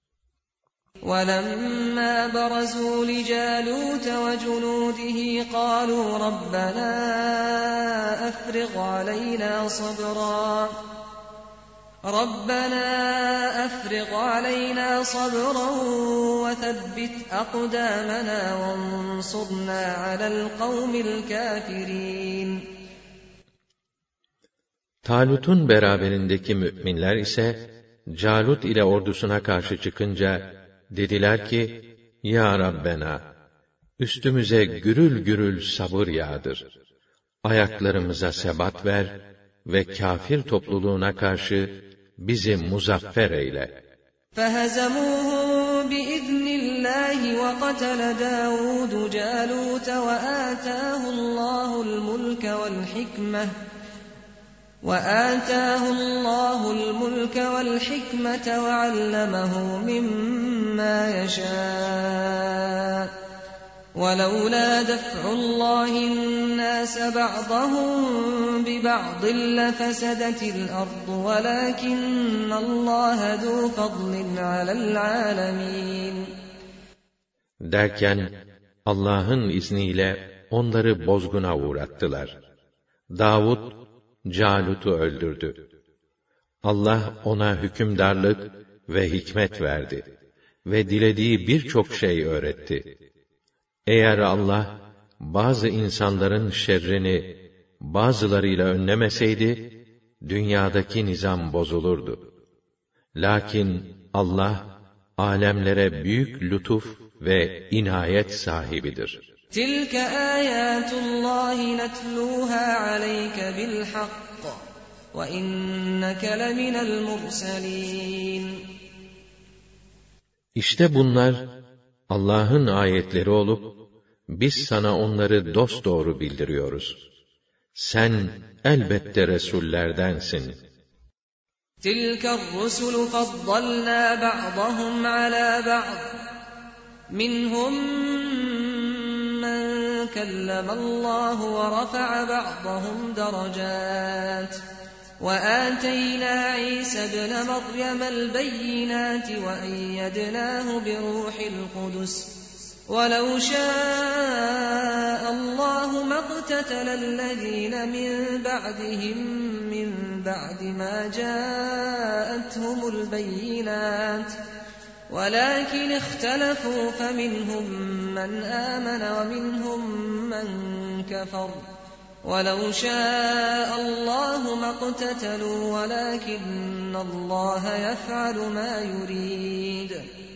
وَلَمَّا بَرَزُوا لِجَالُوتَ وَجُنُودِهِ قَالُوا رَبَّنَا أَفْرِغْ عَلَيْنَا صَبْرًا رَبَّنَا أَفْرِغْ عَلَيْنَا صَبْرًا وَثَبِّتْ أَقْدَامَنَا وَانصُرْنَا عَلَى الْقَوْمِ الْكَافِرِينَ. Talut'un beraberindeki müminler ise Calut ile ordusuna karşı çıkınca dediler ki: Ya Rabbena, üstümüze gürül gürül sabır yağdır. Ayaklarımıza sebat ver ve kâfir topluluğuna karşı bizi muzaffer eyle. فَهَزَمُوهُمْ بِإِذْنِ اللّٰهِ وَقَتَلَ دَاوُودُ جَالُوتَ وَآتَاهُ اللّٰهُ الْمُلْكَ وَالْحِكْمَةَ وَآتَاهُ اللّٰهُ الْمُلْكَ وَالْحِكْمَةَ وَعَلَّمَهُ مِمَّا يَشَاءُ وَلَوْلَا دَفْعُ اللّٰهِ النَّاسَ بَعْضَهُم بِبَعْضٍ لَفَسَدَتِ الْأَرْضُ وَلَكِنَّ اللّٰهَ ذُو فَضْلٍ عَلَى الْعَالَمِينَ. Derken Allah'ın izniyle onları bozguna uğrattılar. Davud Calut'u öldürdü. Allah ona hükümdarlık ve hikmet verdi ve dilediği birçok şey öğretti. Eğer Allah bazı insanların şerrini bazılarıyla önlemeseydi, dünyadaki nizam bozulurdu. Lakin Allah alemlere büyük lütuf ve inayet sahibidir. تِلْكَ آيَاتُ اللّٰهِ نَتْلُوهَا عَلَيْكَ بِالْحَقِّ وَإِنَّكَ لَمِنَ الْمُرْسَلِينَ. İşte bunlar Allah'ın ayetleri olup, biz sana onları dosdoğru bildiriyoruz. Sen elbette Resullerdensin. تِلْكَ الرُّسُلُ فَضَّلْنَا بَعْضَهُمْ عَلَى بَعْضٍ مِّنْهُمْ مَنْ كَلَّمَ اللّٰهُ وَرَفَعَ بَعْضَهُمْ دَرَجَاتٍ وَآتَيْنَا عِيسَى ابْنَ مَرْيَمَ الْبَيِّنَاتِ وَأَيَّدْنَاهُ بِرُوحِ الْقُدُسِ وَلَوْ شَاءَ اللّٰهُ مَا اقْتَتَلَ الَّذِينَ مِنْ بَعْدِهِمْ مِنْ بَعْدِ مَا جَاءَتْهُمُ الْبَيِّنَاتُ وَلَكِنِ اخْتَلَفُوا فَمِنْهُمْ مَنْ آمَنَ وَمِنْهُمْ مَنْ كَفَرَ وَلَوْ شَاءَ اللّٰهُ مَا اقْتَتَلُوا وَلَكِنَّ اللّٰهَ يَفْعَلُ مَا يُرِيدُ.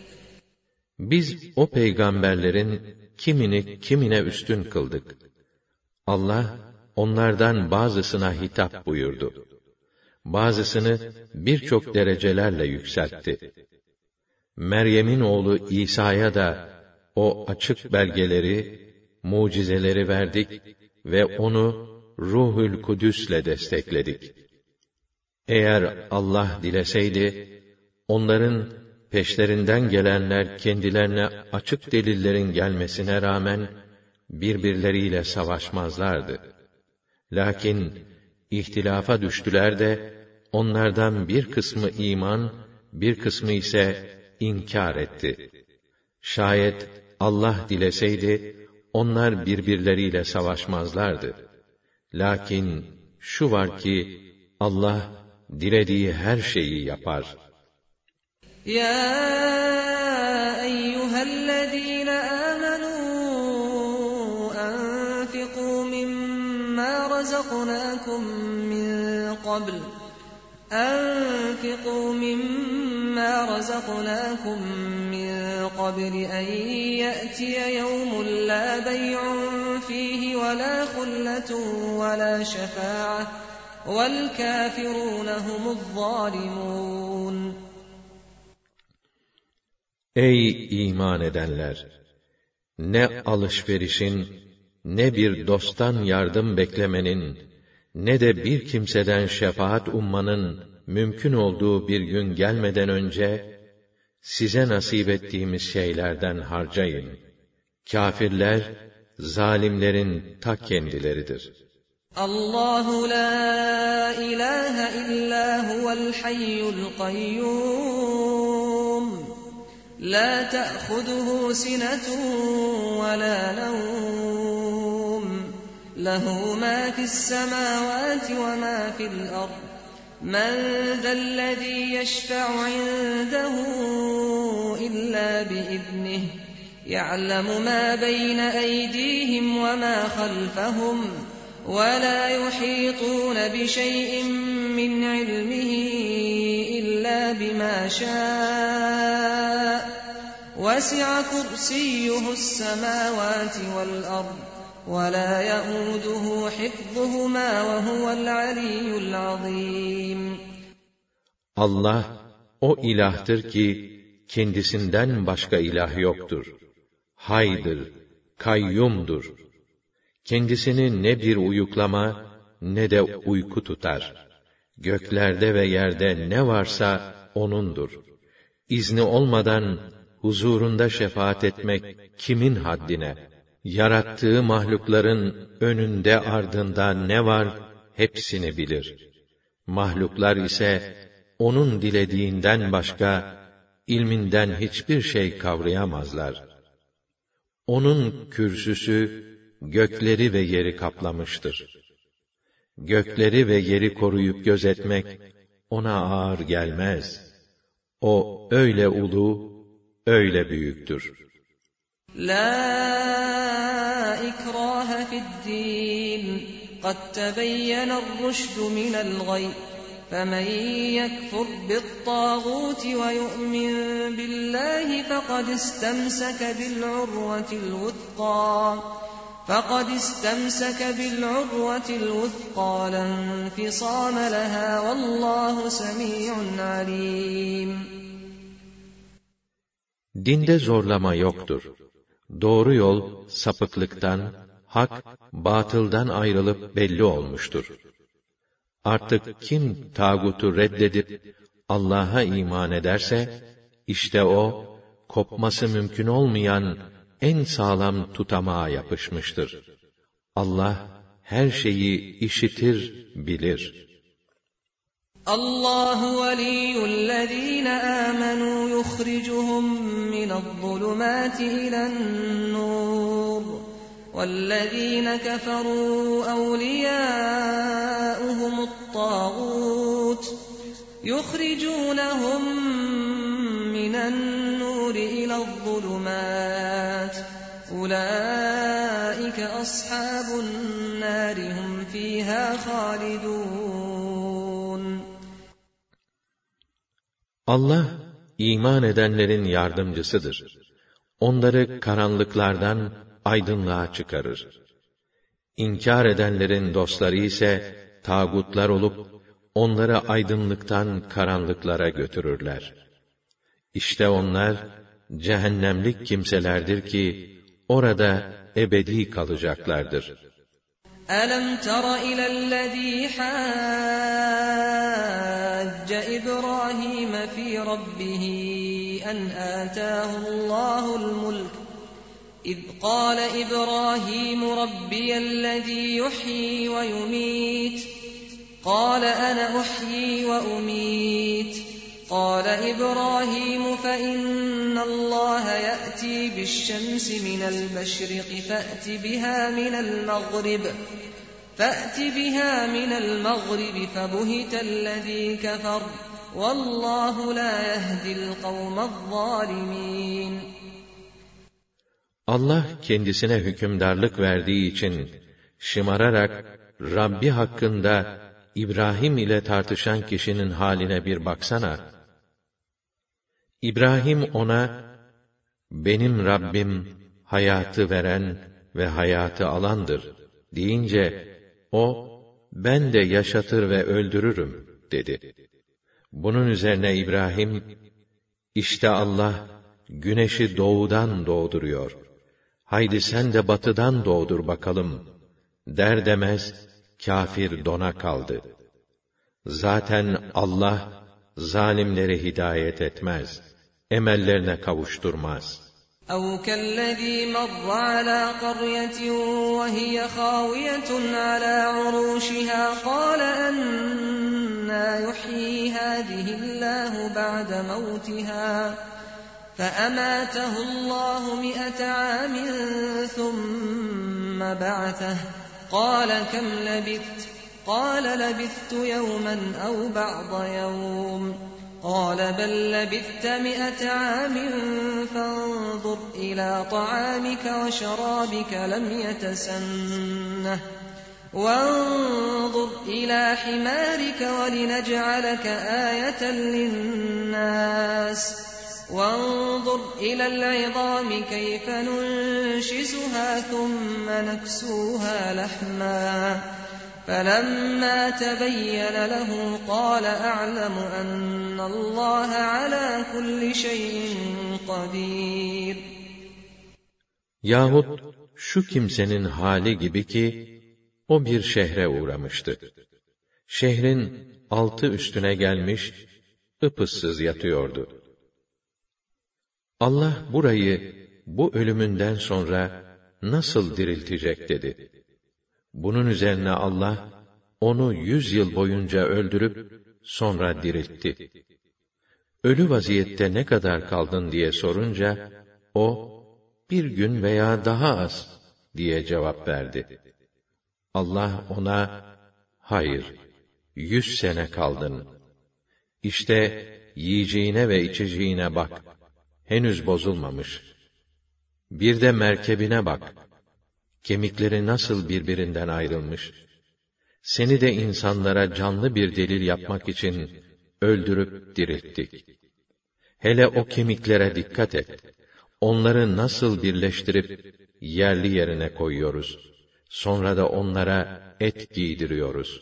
Biz o peygamberlerin kimini kimine üstün kıldık. Allah onlardan bazısına hitap buyurdu. Bazısını birçok derecelerle yükseltti. Meryem'in oğlu İsa'ya da o açık belgeleri, mucizeleri verdik ve onu Ruhul Kudüs'le destekledik. Eğer Allah dileseydi, onların peşlerinden gelenler kendilerine açık delillerin gelmesine rağmen birbirleriyle savaşmazlardı. Lakin ihtilafa düştüler de onlardan bir kısmı iman, bir kısmı ise inkar etti. Şayet Allah dileseydi onlar birbirleriyle savaşmazlardı. Lakin şu var ki Allah dilediği her şeyi yapar. يَا أَيُّهَا الَّذِينَ آمَنُوا أَنفِقُوا مِمَّا رَزَقْنَاكُم مِّن قَبْلِ أَنفِقُوا مِمَّا رَزَقْنَاكُم مِّن قَبْلِ أَن يَأْتِيَ يَوْمٌ لَّا بَيْعٌ فِيهِ وَلَا خُلَّةٌ وَلَا شَفَاعَةٌ وَالْكَافِرُونَ هُمُ الظَّالِمُونَ. Ey iman edenler! Ne alışverişin, ne bir dosttan yardım beklemenin, ne de bir kimseden şefaat ummanın mümkün olduğu bir gün gelmeden önce, size nasip ettiğimiz şeylerden harcayın. Kâfirler, zalimlerin ta kendileridir. Allahu la ilahe illa huvel hayyul kayyum. لا تأخذه سنة ولا نوم له ما في السماوات وما في الأرض من ذا الذي يشفع عنده إلا بإذنه يعلم ما بين أيديهم وما خلفهم وَلَا يُحِيطُونَ بِشَيْءٍ مِّنْ عِلْمِهِ إِلَّا بِمَا شَاءَ وَسِعَ كُرْسِيُّهُ السَّمَاوَاتِ وَالْأَرْضَ وَلَا يَئُودُهُ حِفْظُهُمَا وَهُوَ الْعَلِيُّ الْعَظِيمُ. Allah o ilahtır ki kendisinden başka ilah yoktur. Haydır, kayyumdur. Kendisini ne bir uyuklama ne de uyku tutar. Göklerde ve yerde ne varsa O'nundur. İzni olmadan huzurunda şefaat etmek kimin haddine? Yarattığı mahlukların önünde ardında ne var hepsini bilir. Mahluklar ise O'nun dilediğinden başka ilminden hiçbir şey kavrayamazlar. O'nun kürsüsü gökleri ve yeri kaplamıştır. Gökleri ve yeri koruyup gözetmek O'na ağır gelmez. O öyle ulu, öyle büyüktür. La ikrahe fi'd-din. Kad tebeyyenel rüşdü minel gay. فَمَنْ يَكْفُرْ بِالطَّاغُوتِ وَيُؤْمِنْ بِاللَّهِ فَقَدِ اسْتَمْسَكَ بِالْعُرْوَةِ الْوُثْقَى فَقَدِ اسْتَمْسَكَ بِالْعُرْوَةِ الْوُثْقَى لَا انْفِصَامَ لَهَا وَاللّٰهُ سَمِيعٌ عَلِيمٌ. Dinde zorlama yoktur. Doğru yol sapıklıktan, hak batıldan ayrılıp belli olmuştur. Artık kim tağutu reddedip Allah'a iman ederse, işte o, kopması mümkün olmayan en sağlam tutamağa yapışmıştır. Allah, her şeyi işitir, bilir. Allahu veliyyullezîne âmenû yukhricuhum mine'z-zulumâti ilen-nur. وَالَّذ۪ينَ كَفَرُوا أَوْلِيَاؤُهُمُ الطَّاغُوتُ يُخْرِجُونَهُمْ مِنَ النُّورِ إِلَى الظُّلُمَاتِ أُولَٰئِكَ أَصْحَابُ النَّارِ هُمْ فِيهَا خَالِدُونَ. Allah, iman edenlerin yardımcısıdır. Onları karanlıklardan aydınlığa çıkarır. İnkar edenlerin dostları ise tağutlar olup onları aydınlıktan karanlıklara götürürler. İşte onlar cehennemlik kimselerdir ki orada ebedi kalacaklardır. Alam tara ilellezî hâcce İbrahîm fî rabbih en âtâhullâhu'l mulk. إذ قال إبراهيم ربي الذي يحيي ويميت قال أنا أحيي وأميت قال إبراهيم فإن الله يأتي بالشمس من المشرق فأت بها من المغرب فأت بها من المغرب فبهت الذي كفر والله لا يهدي القوم الظالمين. Allah kendisine hükümdarlık verdiği için şımararak Rabbi hakkında İbrahim ile tartışan kişinin haline bir baksana. İbrahim ona, benim Rabbim hayatı veren ve hayatı alandır deyince, o, ben de yaşatır ve öldürürüm dedi. Bunun üzerine İbrahim, işte Allah güneşi doğudan doğduruyor. Haydi sen de batıdan doğdur bakalım, der demez, kâfir dona kaldı. Zaten Allah, zalimleri hidayet etmez, emellerine kavuşturmaz. اَوْ كَالَّذ۪ي مَرَّ عَلَى قَرْيَةٍ وَهِيَ خَاوِيَةٌ عَلَى عُرُوشِهَا قَالَ أَنَّىٰ يُحْيِي هَٰذِهِ اللّٰهُ بَعْدَ مَوْتِهَا فَأَمَاتَهُ اللّٰهُ مِائَةَ عَامٍ ثُمَّ بَعَثَهُ قَالَ كَمْ لَبِثْتَ قَالَ لَبِثْتُ يَوْمًا أَوْ بَعْضَ يَوْمٍ قَالَ بَل لَّبِثْتَ مِائَةَ عَامٍ فَانظُرْ إِلَىٰ طَعَامِكَ وَشَرَابِكَ لَمْ يَتَسَنَّهْ وانظر إلى حمارك ولنجعلك آية للناس وانظر إلى العظام كيف ننشزها ثم نكسوها لحما فلما تبين له قال أعلم أن الله على كل شيء قدير. Yahut şu kimsenin hali gibi ki, o bir şehre uğramıştı. Şehrin altı üstüne gelmiş, ıpıssız yatıyordu. Allah burayı, bu ölümünden sonra nasıl diriltecek dedi. Bunun üzerine Allah, onu yüz yıl boyunca öldürüp, sonra diriltti. Ölü vaziyette ne kadar kaldın diye sorunca, o, bir gün veya daha az diye cevap verdi. Allah ona, hayır, yüz sene kaldın. İşte yiyeceğine ve içeceğine bak, henüz bozulmamış. Bir de merkebine bak, kemikleri nasıl birbirinden ayrılmış. Seni de insanlara canlı bir delil yapmak için öldürüp dirilttik. Hele o kemiklere dikkat et. Onları nasıl birleştirip yerli yerine koyuyoruz. Sonra da onlara et giydiriyoruz.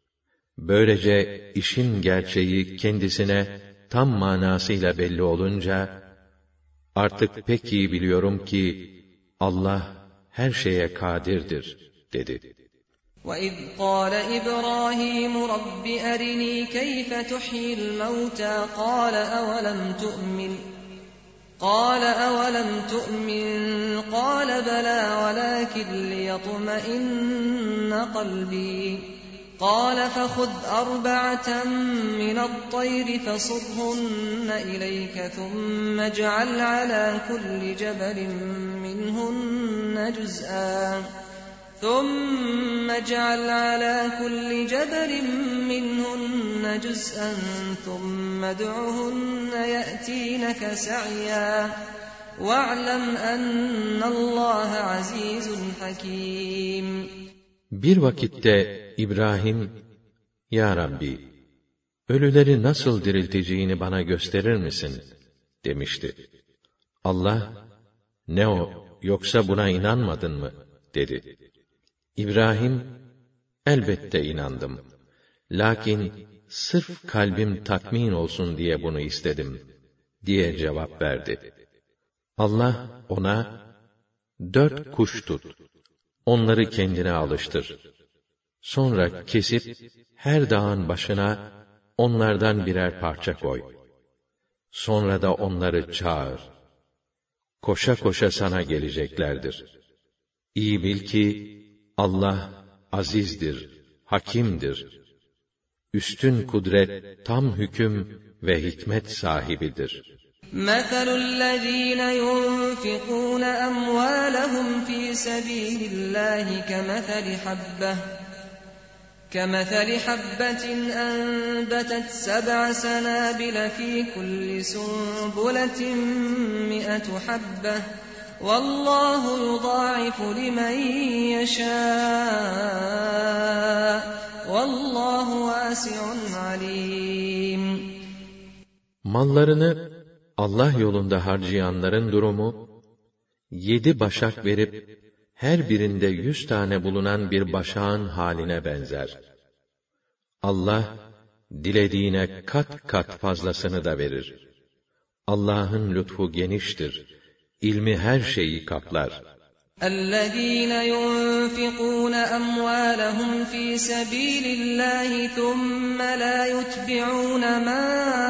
Böylece işin gerçeği kendisine tam manasıyla belli olunca, artık pek iyi biliyorum ki Allah her şeye kadirdir dedi. وَإِذْ قَالَ إِبْرَاهِيمُ رَبِّ أَرِنِي كَيْفَ تُحْيِي الْمَوْتَى قَالَ أَوَلَمْ تُؤْمِنْ قَالَ أَوَلَمْ تُؤْمِنْ قَالَ بَلَى وَلَكِنْ لِيَطْمَئِنَّ قَلْبِي قَالَ فَخُذْ أَرْبَعَةً مِنَ الطَّيْرِ فَصُرْهُنَّ إِلَيْكَ ثُمَّ اجْعَلْ عَلَى كُلِّ جَبَلٍ مِّنْهُنَّ جُزْءًا ثُمَّ اجْعَلْ عَلَى كُلِّ جَبَلٍ مِّنْهُنَّ جُزْءًا ثُمَّ ادْعُهُنَّ يَأْتِينَكَ سَعْيًا وَاعْلَمْ أَنَّ اللّٰهَ عَزِيزٌ حَكِيمٌ. Bir vakitte İbrahim, Ya Rabbi, ölüleri nasıl dirilteceğini bana gösterir misin? Demişti. Allah, ne o, yoksa buna inanmadın mı? Dedi. İbrahim, elbette inandım. Lakin sırf kalbim tatmin olsun diye bunu istedim, diye cevap verdi. Allah ona, dört kuş tut, onları kendine alıştır. Sonra kesip, her dağın başına, onlardan birer parça koy. Sonra da onları çağır. Koşa koşa sana geleceklerdir. İyi bil ki, Allah azizdir, hakimdir. Üstün kudret, tam hüküm ve hikmet sahibidir. مَثَلُ الَّذ۪ينَ يُنْفِقُونَ أَمْوَالَهُمْ ف۪ي سَب۪يلِ اللّٰهِ كَمَثَلِ حَبَّةٍ كَمَثَلِ حَبَّةٍ أَنْبَتَتْ سَبْعَ سَنَابِلَ ف۪ي كُلِّ سُنْبُلَةٍ مِئَةُ حَبَّةٍ وَاللّٰهُ يُضَاعِفُ لِمَنْ يَشَاءُ وَاللّٰهُ وَاسِعٌ عَلِيمٌ. Mallarını Allah yolunda harcayanların durumu, yedi başak verip, her birinde yüz tane bulunan bir başağın haline benzer. Allah, dilediğine kat kat fazlasını da verir. Allah'ın lütfu geniştir. İlmi her şeyi kaplar. اَلَّذ۪ينَ يُنْفِقُونَ أَمْوَالَهُمْ ف۪ي سَب۪يلِ اللّٰهِ ثُمَّ لَا يُتْبِعُونَ مَا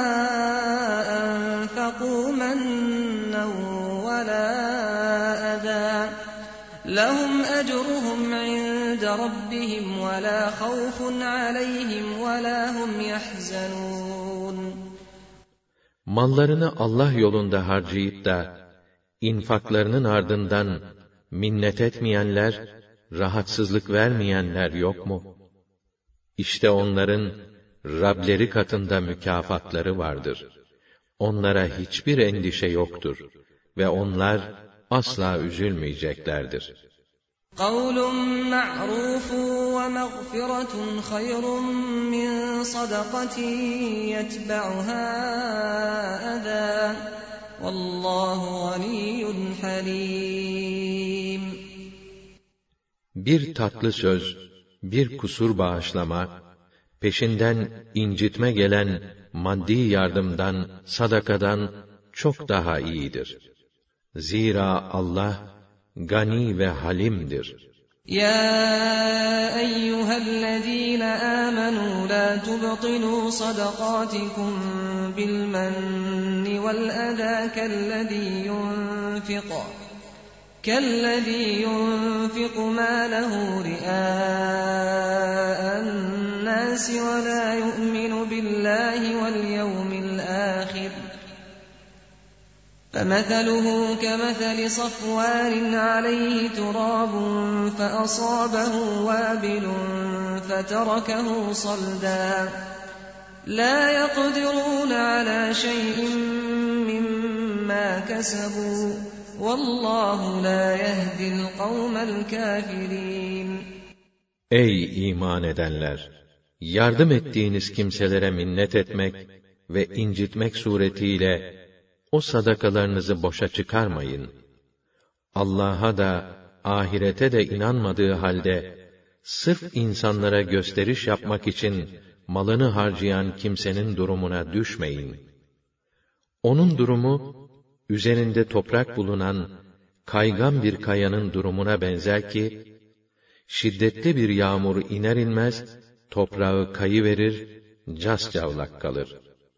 أَنْفَقُوا مَنًّا وَلَا أَذًى لَهُمْ أَجْرُهُمْ عِنْدَ رَبِّهِمْ وَلَا خَوْفٌ عَلَيْهِمْ وَلَا هُمْ يَحْزَنُونَ. Mallarını Allah yolunda harcayıp da, infaklarının ardından minnet etmeyenler, rahatsızlık vermeyenler yok mu? İşte onların Rableri katında mükafatları vardır. Onlara hiçbir endişe yoktur ve onlar asla üzülmeyeceklerdir. قَوْلٌ مَّعْرُوفٌ وَمَغْفِرَةٌ خَيْرٌ مِّن صَدَقَةٍ يَتْبَعُهَا أَذًى وَاللّٰهُ غَنِيٌّ حَلِيمٌ. Bir tatlı söz, bir kusur bağışlama, peşinden incitme gelen maddi yardımdan, sadakadan çok daha iyidir. Zira Allah gani ve halimdir. Ya eyyühellezîne âmenû lâ tubtilû sadakâtikum bilmenni vel edâ kellezî yunfiqu كالذي ينفق ماله رئاء الناس ولا يؤمن بالله واليوم الآخر فمثله كمثل صفوان عليه تراب فأصابه وابل فتركه صلدا لا يقدرون على شيء مما كسبوا Vallahu la yehdil kavmel kafirin. Ey iman edenler! Yardım ettiğiniz kimselere minnet etmek ve incitmek suretiyle o sadakalarınızı boşa çıkarmayın. Allah'a da ahirete de inanmadığı halde sırf insanlara gösteriş yapmak için malını harcayan kimsenin durumuna düşmeyin. Onun durumu üzerinde toprak bulunan kaygan bir kayanın durumuna benzer ki, şiddetli bir yağmur iner inmez, toprağı kayıverir, cascavlak kalır.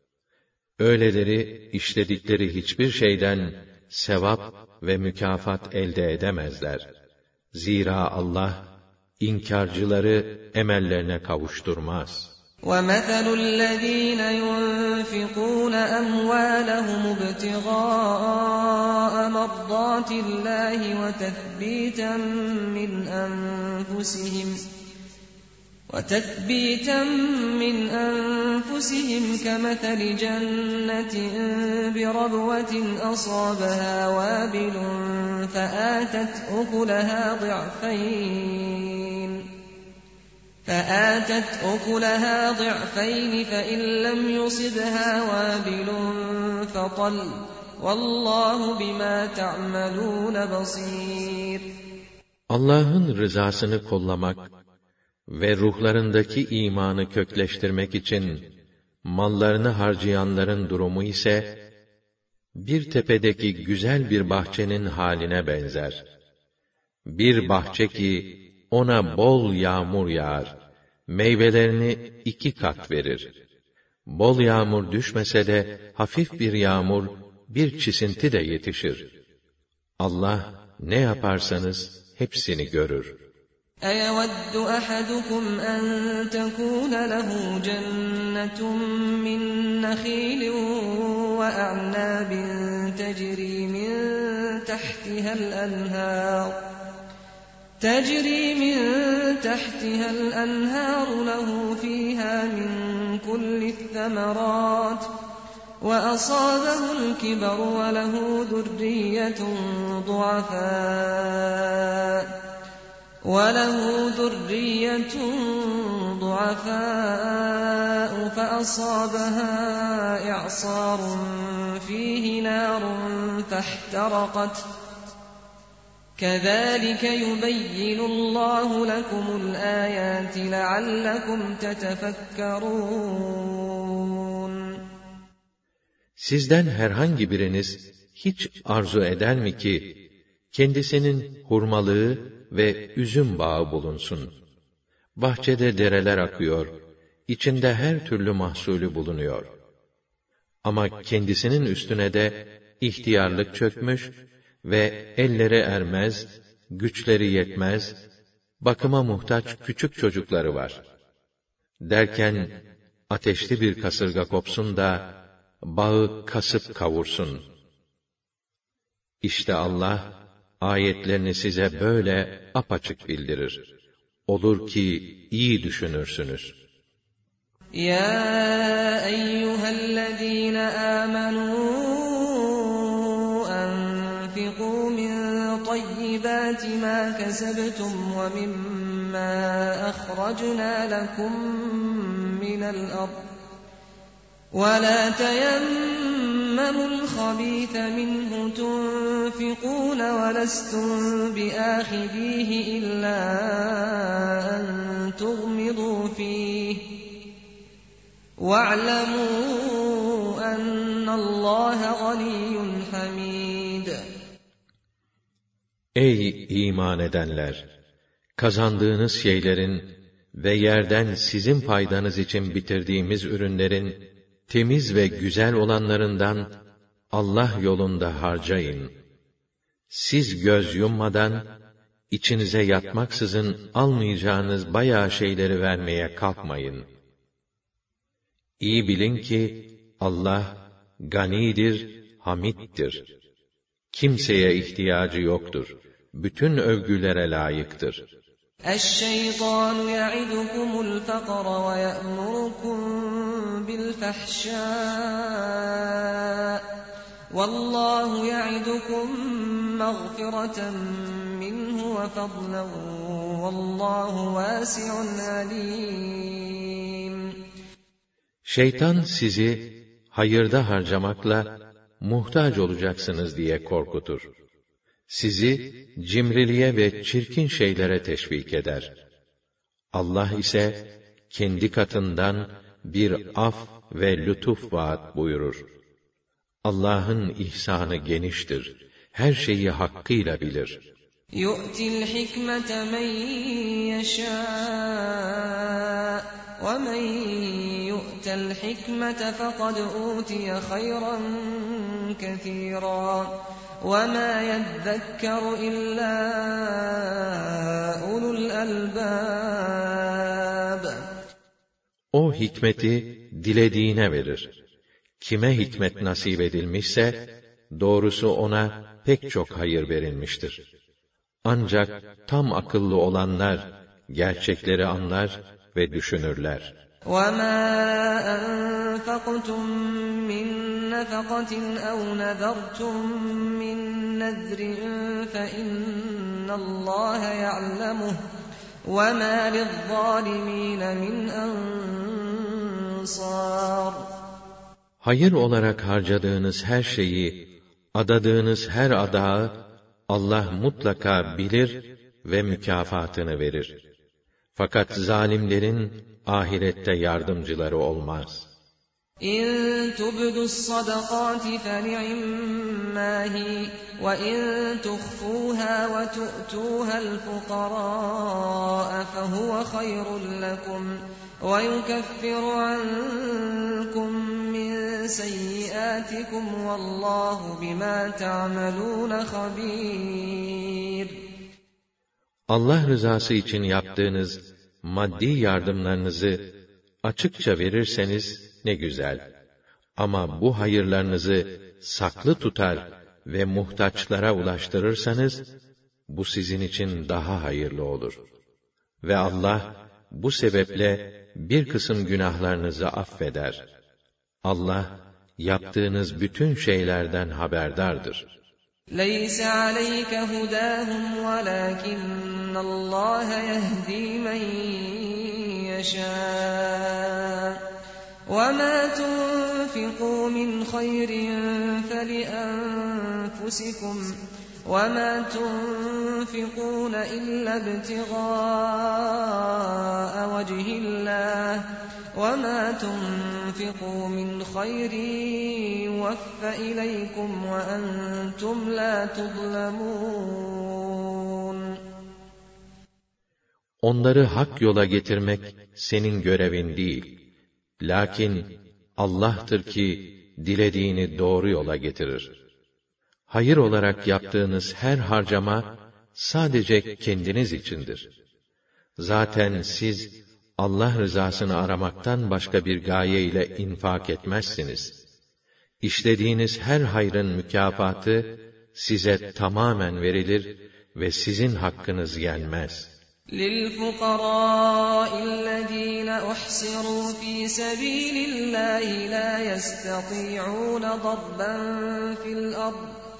Öyleleri, işledikleri hiçbir şeyden sevap ve mükafat elde edemezler. Zira Allah, inkarcıları emellerine kavuşturmaz. وَمَثَلُ الَّذ۪ينَ يُنْفِقُونَ أَمْوَالَهُمُ ابْتِغَاءَ مَرْضَاتِ اللّٰهِ وَتَثْبِيتًا مِّنْ أَنفُسِهِمْ وَتَثْبِيتًا مِّنْ أَنفُسِهِمْ كَمَثَلِ جَنَّةٍ بِرَبْوَةٍ أَصَابَهَا وَابِلٌ فَآتَتْ أُكُلَهَا ضِعْفَيْنِ فآتت أكلها ضعفين فإن لم يصبها وابل فطل والله بما تعملون بصير. Allah'ın rızasını kollamak ve ruhlarındaki imanı kökleştirmek için mallarını harcayanların durumu ise bir tepedeki güzel bir bahçenin haline benzer. Bir bahçe ki ona bol yağmur yağar, meyvelerini iki kat verir. Bol yağmur düşmese de hafif bir yağmur, bir çisinti de yetişir. Allah ne yaparsanız hepsini görür. اَيَوَدُّ أَحَدُكُمْ أَنْ تَكُونَ لَهُ جَنَّةٌ مِّن نَخِيلٍ وَأَعْنَابٍ تَجْرِي مِن تَحْتِهَا الْأَنْهَارُ تجري من تحتها الأنهار له فيها من كل الثمرات وأصابه الكبر وله ذرية ضعفاء وله ذرية ضعفاء فأصابها إعصار فيه نار فاحترقت كَذَٰلِكَ يُبَيِّنُ اللّٰهُ لَكُمُ الْآيَاتِ لَعَلَّكُمْ تَتَفَكَّرُونَ. Sizden herhangi biriniz hiç arzu eder mi ki, kendisinin hurmalığı ve üzüm bağı bulunsun? Bahçede dereler akıyor, içinde her türlü mahsulü bulunuyor. Ama kendisinin üstüne de ihtiyarlık çökmüş ve elleri ermez, güçleri yetmez, bakıma muhtaç küçük çocukları var. Derken, ateşli bir kasırga kopsun da, bağı kasıp kavursun. İşte Allah, ayetlerini size böyle apaçık bildirir. Olur ki, iyi düşünürsünüz. Ya eyyühellezîne âmenû أنفقوا من طيبات ما كسبتم ومما أخرجنا لكم من الأرض ولا تيمموا الخبيث منه تنفقون ولستم بآخذيه إلا أن تغمضوا فيه واعلموا أن الله غني حميد. Ey iman edenler! Kazandığınız şeylerin ve yerden sizin faydanız için bitirdiğimiz ürünlerin temiz ve güzel olanlarından Allah yolunda harcayın. Siz göz yummadan, içinize yatmaksızın almayacağınız bayağı şeyleri vermeye kalkmayın. İyi bilin ki Allah ganidir, hamiddir. Kimseye ihtiyacı yoktur. Bütün övgülere layıktır. الشيطان يعدكم الفقر ويأمركم بالفحشاء والله يعدكم مغفرة منه وفضلا والله واسع عليم. Şeytan sizi hayırda harcamakla muhtaç olacaksınız diye korkutur. Sizi cimriliğe ve çirkin şeylere teşvik eder. Allah ise kendi katından bir af ve lütuf vaat buyurur. Allah'ın ihsanı geniştir. Her şeyi hakkıyla bilir. يُؤْتِ الْحِكْمَةَ مَنْ يَشَاءُ وَمَنْ يُؤْتَ الْحِكْمَةَ فَقَدْ أُوتِيَ خَيْرًا كَثِيرًا وَمَا يَذَّكَّرُ إِلَّا أُولُو الْأَلْبَابِ. O hikmeti dilediğine verir. Kime hikmet nasip edilmişse, doğrusu ona pek çok hayır verilmiştir. Ancak tam akıllı olanlar, gerçekleri anlar ve düşünürler. وَمَا أَنفَقْتُم مِّن نَّفَقَةٍ أَوْ نَذَرْتُم مِّن نَّذْرٍ فَإِنَّ اللَّهَ يَعْلَمُهُ وَمَا لِلظَّالِمِينَ مِنْ أَنصَارٍ. Hayır olarak harcadığınız her şeyi, adadığınız her adağı Allah mutlaka bilir ve mükafatını verir. Fakat zalimlerin ahirette yardımcıları olmaz. İn tubdus sadaqati feni'imma hi ve in tuhfuha ve tu'tuha'l fuqara fehuve hayrun lekum ve yukeffiru ankum min seyyiatikum vallahu bima ta'malun habir. Allah rızası için yaptığınız maddi yardımlarınızı açıkça verirseniz ne güzel. Ama bu hayırlarınızı saklı tutar ve muhtaçlara ulaştırırsanız, bu sizin için daha hayırlı olur. Ve Allah, bu sebeple bir kısım günahlarınızı affeder. Allah, yaptığınız bütün şeylerden haberdardır. لَيْسَ عَلَيْكَ هُدَاهُمْ وَلَكِنَّ اللَّهَ يَهْدِي مَن يَشَاءُ وَمَا تُنْفِقُوا مِنْ خَيْرٍ فَلِأَنفُسِكُمْ وَمَا تُنْفِقُونَ إِلَّا ابْتِغَاءَ وَجْهِ اللَّهِ وَمَا تُنْفِقُوا مِنْ خَيْرٍ يُوَفَّ إِلَيْكُمْ وَأَنْتُمْ لَا تُظْلَمُونَ. Onları hak yola getirmek senin görevin değil. Lakin Allah'tır ki dilediğini doğru yola getirir. Hayır olarak yaptığınız her harcama sadece kendiniz içindir. Zaten siz Allah rızasını aramaktan başka bir gaye ile infak etmezsiniz. İşlediğiniz her hayrın mükafatı size tamamen verilir ve sizin hakkınız yenmez. لِلْفُقَرَاءِ الَّذِينَ أُحْصِرُوا فِي سَبِيلِ اللَّهِ لَا يَسْتَطِيعُونَ ضَرْبًا فِي الْأَرْضِ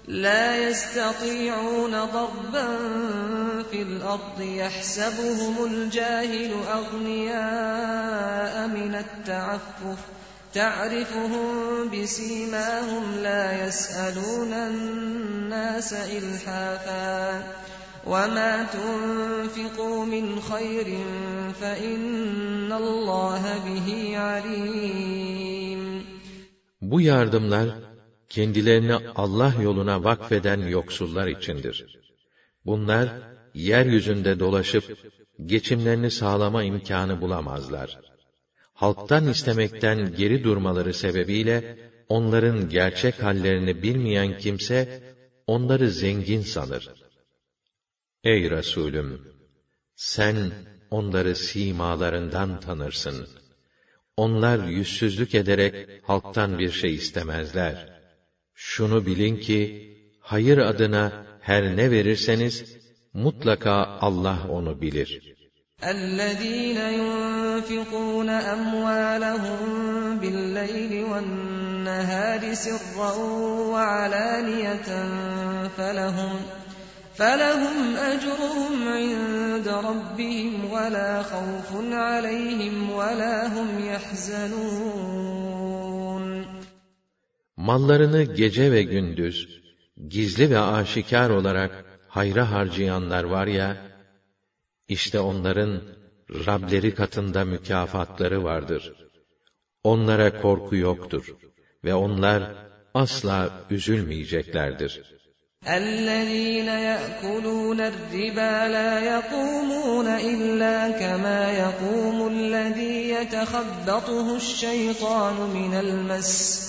لا يستطيعون ضربا في الأرض يحسبهم الجاهل أغنياء من التعفف تعرفهم بسيماهم لا يسألون الناس إلحافا وما تنفقوا من خير فإن الله به عليم. Bu yardımlar kendilerini Allah yoluna vakfeden yoksullar içindir. Bunlar yeryüzünde dolaşıp geçimlerini sağlama imkanı bulamazlar. Halktan istemekten geri durmaları sebebiyle onların gerçek hallerini bilmeyen kimse onları zengin sanır. Ey Resulüm! Sen onları simalarından tanırsın. Onlar yüzsüzlük ederek halktan bir şey istemezler. Şunu bilin ki, hayır adına her ne verirseniz, mutlaka Allah onu bilir. اَلَّذ۪ينَ يُنْفِقُونَ أَمْوَالَهُمْ بِاللَّيْلِ وَالنَّهَارِ سِرًّا وَعَلَانِيَةً فَلَهُمْ فَلَهُمْ أَجْرُهُمْ عِنْدَ رَبِّهِمْ وَلَا خَوْفٌ عَلَيْهِمْ وَلَا هُمْ يَحْزَنُونَ. Mallarını gece ve gündüz, gizli ve aşikar olarak hayra harcayanlar var ya, işte onların Rableri katında mükafatları vardır. Onlara korku yoktur ve onlar asla üzülmeyeceklerdir. اَلَّذ۪ينَ يَأْكُلُونَ الرِّبَا لَا يَقُومُونَ إِلَّا كَمَا يَقُومُ الَّذ۪ي يَتَخَبَّطُهُ الشَّيْطَانُ مِنَ الْمَسِّ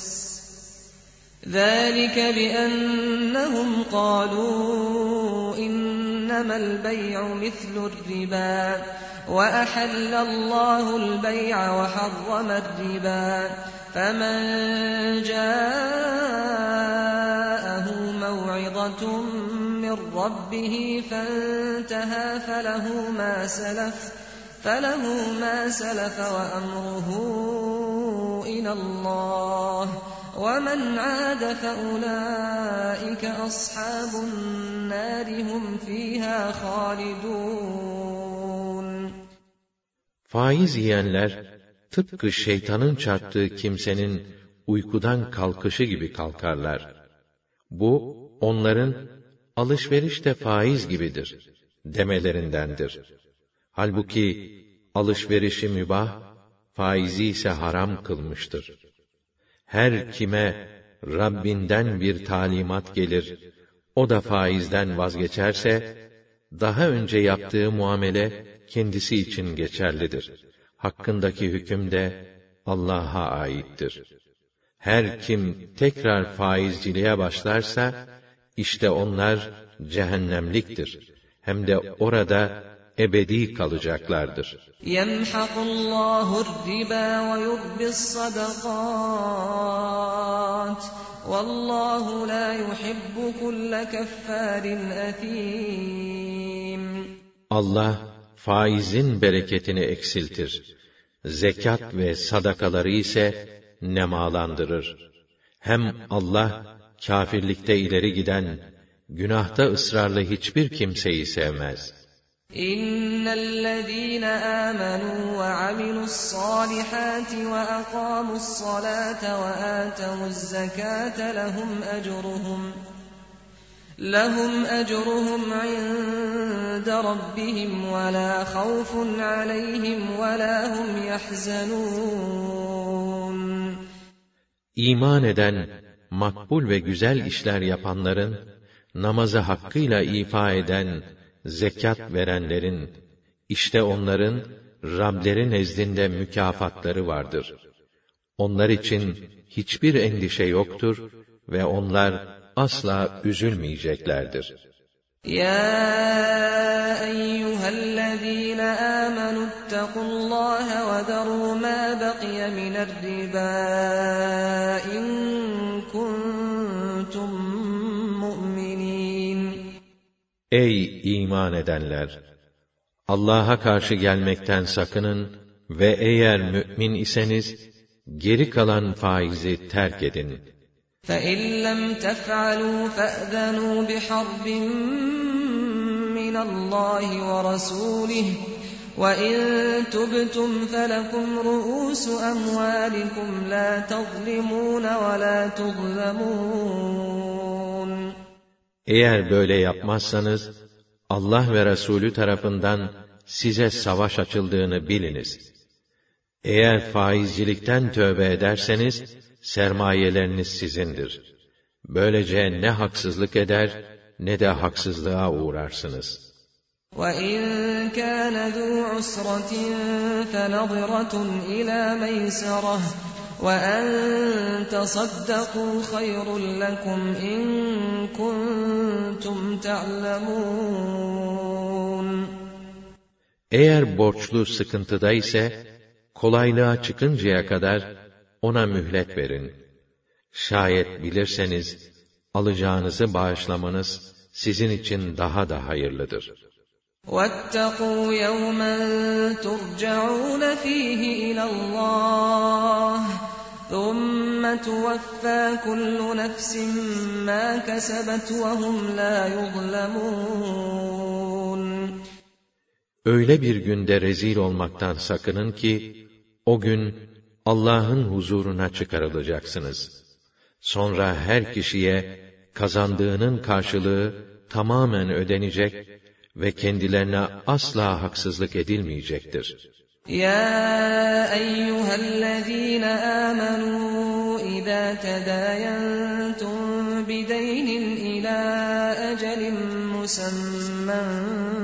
ذَٰلِكَ بِأَنَّهُمْ قَالُوا إِنَّمَا الْبَيْعُ مِثْلُ الرِّبَا وَأَحَلَّ اللّٰهُ الْبَيْعَ وَحَرَّمَ الرِّبَا فَمَنْ جَاءَهُ مَوْعِظَةٌ مِّن رَّبِّهِ فَانْتَهَى فَلَهُ مَا سَلَفَ فَلَهُ مَا سَلَفَ وَأَمْرُهُ إِلَى اللّٰهِ وَمَنْ عَادَ فَأُولَٰئِكَ أَصْحَابُ النَّارِ هُمْ فِيهَا خَالِدُونَ. Faiz yiyenler, tıpkı şeytanın çarptığı kimsenin uykudan kalkışı gibi kalkarlar. Bu, onların alışveriş de faiz gibidir demelerindendir. Halbuki alışverişi mübah, faizi ise haram kılmıştır. Her kime Rabbinden bir talimat gelir, o da faizden vazgeçerse, daha önce yaptığı muamele kendisi için geçerlidir. Hakkındaki hüküm de Allah'a aittir. Her kim tekrar faizciliğe başlarsa, işte onlar cehennemliktir. Hem de orada ebedi kalacaklardır. يَمْحَقُ اللّٰهُ الرِّبَا وَيُرْبِي الصَّدَقَاتِ وَاللّٰهُ لَا يُحِبُّ كُلَّ كَفَّارٍ أَثِيمٍ. Allah faizin bereketini eksiltir. Zekat ve sadakaları ise nemalandırır. Hem Allah kâfirlikte ileri giden, günahta ısrarlı hiçbir kimseyi sevmez. اِنَّ الَّذ۪ينَ آمَنُوا وَعَمِلُوا الصَّالِحَاتِ وَأَقَامُوا الصَّلَاةَ وَآتَوُا الزَّكَاةَ لَهُمْ أَجْرُهُمْ لَهُمْ أَجْرُهُمْ عِنْدَ رَبِّهِمْ وَلَا خَوْفٌ عَلَيْهِمْ وَلَا هُمْ يَحْزَنُونَ. İman eden, makbul ve güzel işler yapanların, namazı hakkıyla ifa eden, zekat verenlerin, işte onların Rableri nezdinde mükafatları vardır. Onlar için hiçbir endişe yoktur ve onlar asla üzülmeyeceklerdir. Ya eyyühellezîne âmenû ittakullâhe ve derû mâ beqiye minerribâ in kuntum mu'minîn. Ey iman edenler! Allah'a karşı gelmekten sakının ve eğer mü'min iseniz, geri kalan faizi terk edin. فَإِنْ لَمْ تَفْعَلُوا فَأْذَنُوا بِحَرْبٍ مِّنَ اللَّهِ وَرَسُولِهِ وَإِن تُبْتُمْ فَلَكُمْ رُءُوسُ أَمْوَالِكُمْ لَا تَظْلِمُونَ وَلَا تُظْلَمُونَ. Eğer böyle yapmazsanız, Allah ve Resulü tarafından size savaş açıldığını biliniz. Eğer faizcilikten tövbe ederseniz, sermayeleriniz sizindir. Böylece ne haksızlık eder, ne de haksızlığa uğrarsınız. وَإِنْ كَانَ ذُو عُسْرَةٍ فَنَظِرَةٌ إِلَى مَيْسَرَةٍ وَأَنْ تَصَدَّقُوا خَيْرٌ لَكُمْ إِنْ كُنْتُمْ تَعْلَمُونَ. Eğer borçlu sıkıntıda ise, kolaylığa çıkıncaya kadar ona mühlet verin. Şayet bilirseniz, alacağınızı bağışlamanız sizin için daha da hayırlıdır. وَاتَّقُوا يَوْمًا تُرْجَعُونَ فِيهِ إِلَى اللَّهِ ثُمَّ تُوَفَّى كُلُّ نَفْسٍ مَا كَسَبَتْ وَهُمْ لَا يُظْلَمُونَ. Öyle bir günde rezil olmaktan sakının ki, o gün Allah'ın huzuruna çıkarılacaksınız. Sonra her kişiye kazandığının karşılığı tamamen ödenecek ve kendilerine asla haksızlık edilmeyecektir. Ya eyyühellezîne âmenû izâ tedâyentum bideynin ilâ ecelin musemmen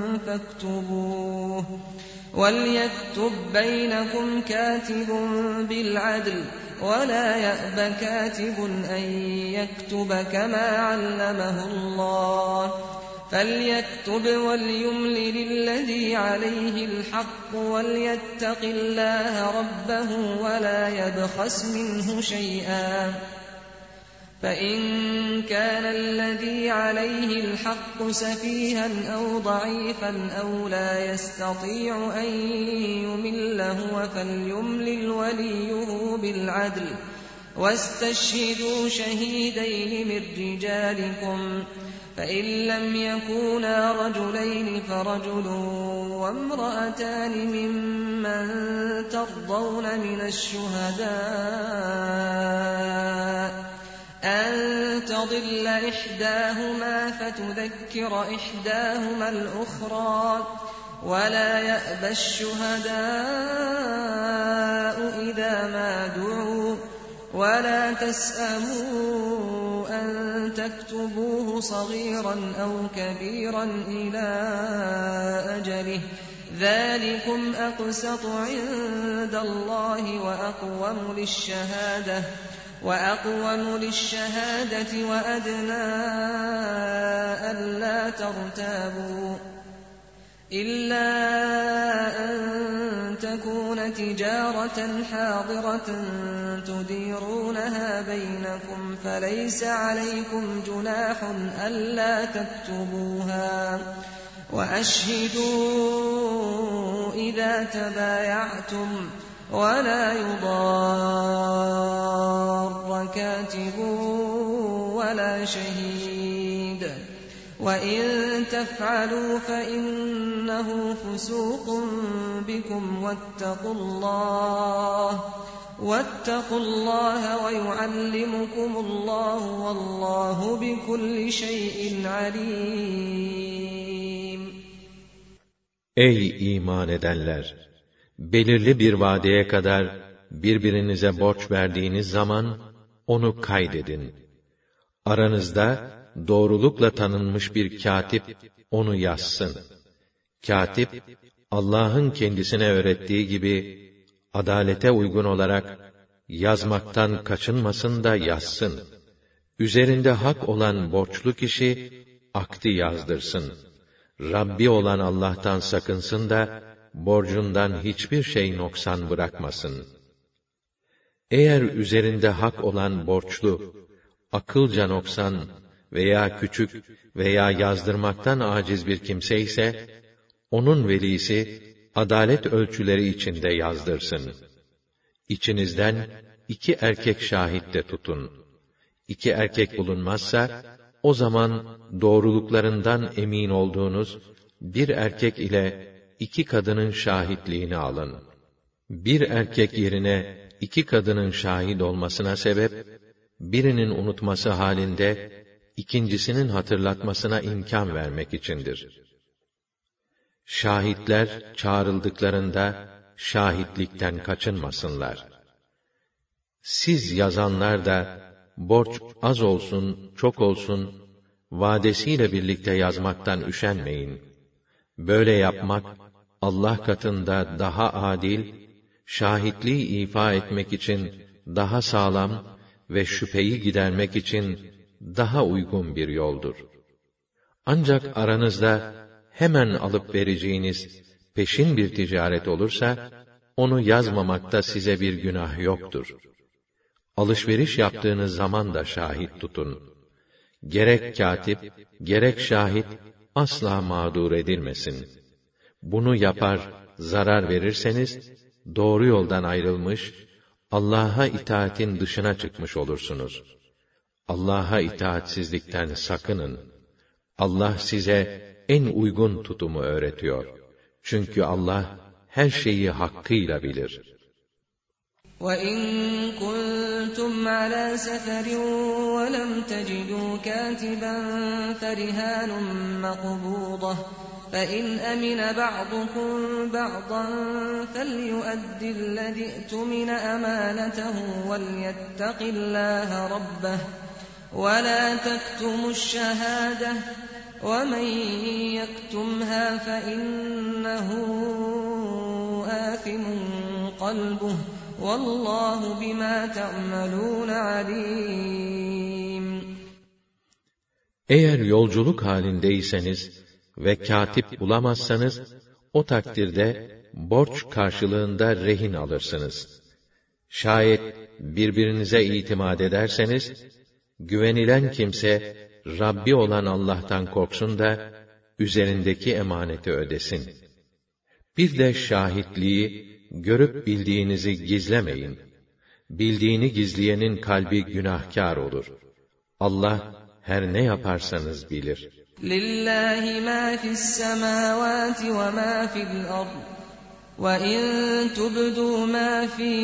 fektubûh وَلْيَكْتُبْ بَيْنَكُمْ كَاتِبٌ بِالْعَدْلِ وَلَا يَأْبَ كَاتِبٌ أَنْ يَكْتُبَ كَمَا عَلَّمَهُ اللَّهُ فَلْيَكْتُبْ وَلْيُمْلِلِ الَّذِي عَلَيْهِ الْحَقُّ وَلْيَتَّقِ اللَّهَ رَبَّهُ وَلَا يَبْخَسْ مِنْهُ شَيْئًا فَإِنْ كَانَ الَّذِي عَلَيْهِ الْحَقُّ سَفِيهًا أَوْ ضَعِيفًا أَوْ لَا يَسْتَطِيعُ أَنْ يُمِلَّ هُوَ فَلْيُمْلِلْ وَلِيُّهُ بِالْعَدْلِ وَاسْتَشْهِدُوا شَهِيدَيْنِ مِنْ رِجَالِكُمْ فَإِنْ لَمْ يَكُونَا رَجُلَيْنِ فَرَجُلٌ وَامْرَأَتَانِ مِمَّنْ تَرْضَوْنَ مِنَ الشُّهَدَاءِ أَنْ تَضِلَّ إِحْدَاهُمَا فَتُذَكِّرَ إِحْدَاهُمَا الْأُخْرَى وَلَا يَأْبَ الشُّهَدَاءُ إِذَا مَا دُعُوا وَلَا تَسْأَمُوا أَنْ تَكْتُبُوهُ صَغِيرًا أَوْ كَبِيرًا إِلَى أَجَلِهِ ذَلِكُمْ أَقْسَطُ عِنْدَ اللَّهِ وَأَقْوَمُ لِلشَّهَادَةِ وَأَقْوَمُ لِلشَّهَادَةِ وَأَدْنَى أَلَّا تَرْتَابُوا إِلَّا أَن تَكُونَ تِجَارَةً حَاضِرَةً تُدِيرُونَهَا بَيْنَكُمْ فَلَيْسَ عَلَيْكُمْ جُنَاحٌ أَلَّا تَكْتُبُوهَا وَأَشْهِدُوا إِذَا تَبَايَعْتُمْ وَلَا يُضَارَّ كَاتِبٌ وَلَا شَهِيدٌ وَإِن تَفْعَلُوا فَإِنَّهُ فُسُوقٌ بِكُمْ وَاتَّقُوا اللَّهَ وَاتَّقُوا اللَّهَ وَيُعَلِّمُكُمُ اللَّهُ وَاللَّهُ بِكُلِّ شَيْءٍ عَلِيمٌ. Ey iman edenler! Belirli bir vadeye kadar birbirinize borç verdiğiniz zaman onu kaydedin. Aranızda doğrulukla tanınmış bir katip onu yazsın. Katip, Allah'ın kendisine öğrettiği gibi adalete uygun olarak yazmaktan kaçınmasın da yazsın. Üzerinde hak olan borçlu kişi akdi yazdırsın. Rabbi olan Allah'tan sakınsın da borcundan hiçbir şey noksan bırakmasın. Eğer üzerinde hak olan borçlu, akılca noksan veya küçük veya yazdırmaktan aciz bir kimse ise, onun velisi, adalet ölçüleri içinde yazdırsın. İçinizden iki erkek şahit de tutun. İki erkek bulunmazsa, o zaman doğruluklarından emin olduğunuz bir erkek ile iki kadının şahitliğini alın. Bir erkek yerine iki kadının şahit olmasına sebep, birinin unutması halinde ikincisinin hatırlatmasına imkan vermek içindir. Şahitler çağrıldıklarında şahitlikten kaçınmasınlar. Siz yazanlar da borç az olsun, çok olsun, vadesiyle birlikte yazmaktan üşenmeyin. Böyle yapmak, Allah katında daha adil, şahitliği ifa etmek için daha sağlam ve şüpheyi gidermek için daha uygun bir yoldur. Ancak aranızda hemen alıp vereceğiniz peşin bir ticaret olursa, onu yazmamakta size bir günah yoktur. Alışveriş yaptığınız zaman da şahit tutun. Gerek katip, gerek şahit asla mağdur edilmesin. Bunu yapar, zarar verirseniz, doğru yoldan ayrılmış, Allah'a itaatin dışına çıkmış olursunuz. Allah'a itaatsizlikten sakının. Allah size en uygun tutumu öğretiyor. Çünkü Allah her şeyi hakkıyla bilir. وَإِن كُنتُمْ عَلَى سَفَرٍ وَلَمْ تَجِدُوا كَاتِبًا فَرِهَانٌ مَّقْبُوضَةٌ فَإِنْ أَمِنَ بَعْضُكُم بَعْضًا فَلْيُؤَدِّ الَّذِي اؤْتُمِنَ أَمَانَتَهُ وَلْيَتَّقِ اللَّهَ رَبَّهُ وَلَا تَكْتُمُوا الشَّهَادَةَ وَمَن يَكْتُمْهَا فَإِنَّهُ آثِمٌ قَلْبُهُ وَاللّٰهُ بِمَا تَعْمَلُونَ عَلِيمٌ. Eğer yolculuk halindeyseniz ve katip bulamazsanız, o takdirde borç karşılığında rehin alırsınız. Şayet birbirinize itimat ederseniz, güvenilen kimse, Rabbi olan Allah'tan korksun da, üzerindeki emaneti ödesin. Bir de şahitliği, görüp bildiğinizi gizlemeyin. Bildiğini gizleyenin kalbi günahkar olur. Allah, her ne yaparsanız bilir. Lillahi ma fi's semawati ve ma fi'l ard. Ve in tubdu ma fi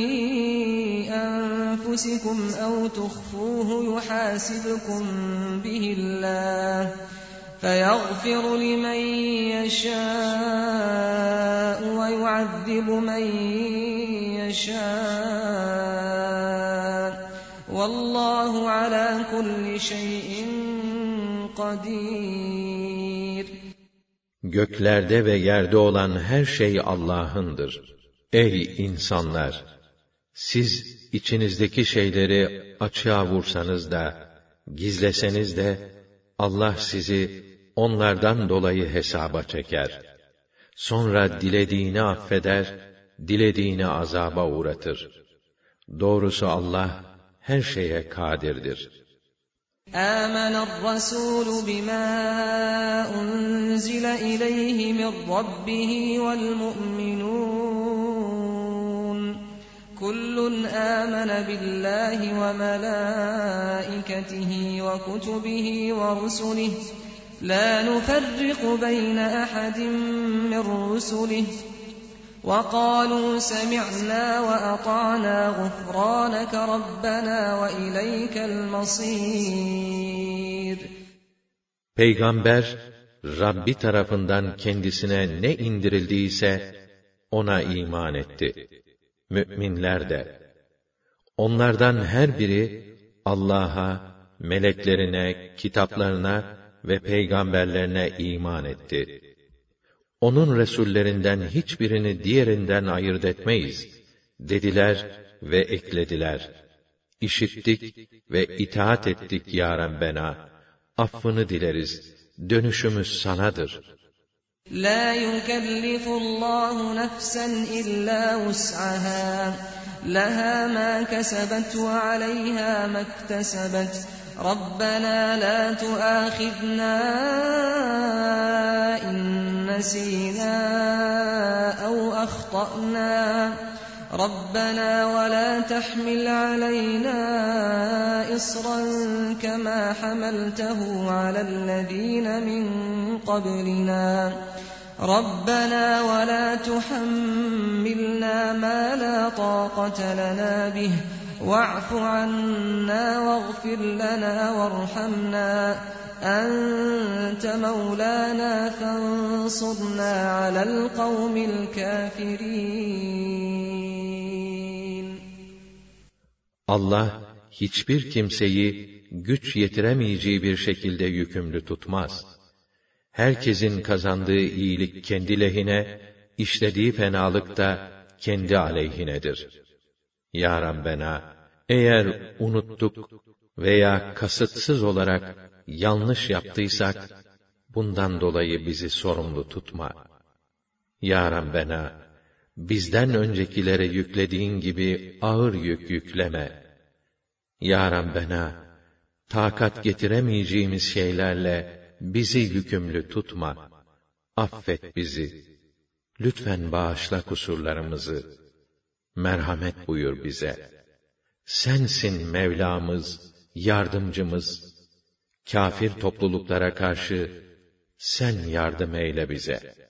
enfusikum ev tuhfuhu yuhasibkum bihillah. فَيَغْفِرُ لِمَن يَشَاءُ وَيُعَذِّبُ مَن يَشَاءُ وَاللّٰهُ عَلَى كُلِّ شَيْءٍ قَدِيرٌ. Göklerde ve yerde olan her şey Allah'ındır. Ey insanlar! Siz içinizdeki şeyleri açığa vursanız da, gizleseniz de, Allah sizi onlardan dolayı hesaba çeker. Sonra dilediğini affeder, dilediğini azaba uğratır. Doğrusu Allah her şeye kadirdir. Âmener rasûlü bimâ unzile ileyhi min rabbihi vel mu'minûn. Kullun âmene billahi ve melâiketihi ve kutubihi ve rusulihi la nuferriqu beyne ahadin min rusulihi ve kâlû semi'nâ ve ata'nâ gufrâneke rabbena ve ileykel masîr. Peygamber, Rabbi tarafından kendisine ne indirildiyse ona iman etti. Mü'minler de. Onlardan her biri Allah'a, meleklerine, kitaplarına ve peygamberlerine iman etti. Onun resullerinden hiçbirini diğerinden ayırt etmeyiz dediler ve eklediler. İşittik ve itaat ettik ya Rabbena. Affını dileriz. Dönüşümüz sanadır. La yukellifullahu nefsen illa vus'aha. Laha ma kesebet ve aleyha ma iktesebet. Rabbena la tuâkhidna in nesînâ ev akhta'nâ. رَبَّنَا وَلَا تَحْمِلْ عَلَيْنَا إِصْرًا كَمَا حَمَلْتَهُ عَلَى الَّذِينَ مِن قَبْلِنَا رَبَّنَا وَلَا تُحَمِّلْنَا مَا لَا طَاقَةَ لَنَا بِهِ وَاعْفُ عَنَّا وَاغْفِرْ لَنَا وَارْحَمْنَا أَنْتَ مَوْلَانَا فَانصُرْنَا عَلَى الْقَوْمِ الْكَافِرِينَ. Allah hiçbir kimseyi güç yetiremeyeceği bir şekilde yükümlü tutmaz. Herkesin kazandığı iyilik kendi lehine, işlediği fenalık da kendi aleyhinedir. Ya Rabbena, eğer unuttuk veya kasıtsız olarak yanlış yaptıysak, bundan dolayı bizi sorumlu tutma. Ya Rabbena, bizden öncekilere yüklediğin gibi ağır yük yükleme. Ya Rabbena, takat getiremeyeceğimiz şeylerle bizi yükümlü tutma. Affet bizi. Lütfen bağışla kusurlarımızı. Merhamet buyur bize. Sensin Mevlamız, yardımcımız. Kâfir topluluklara karşı sen yardım eyle bize.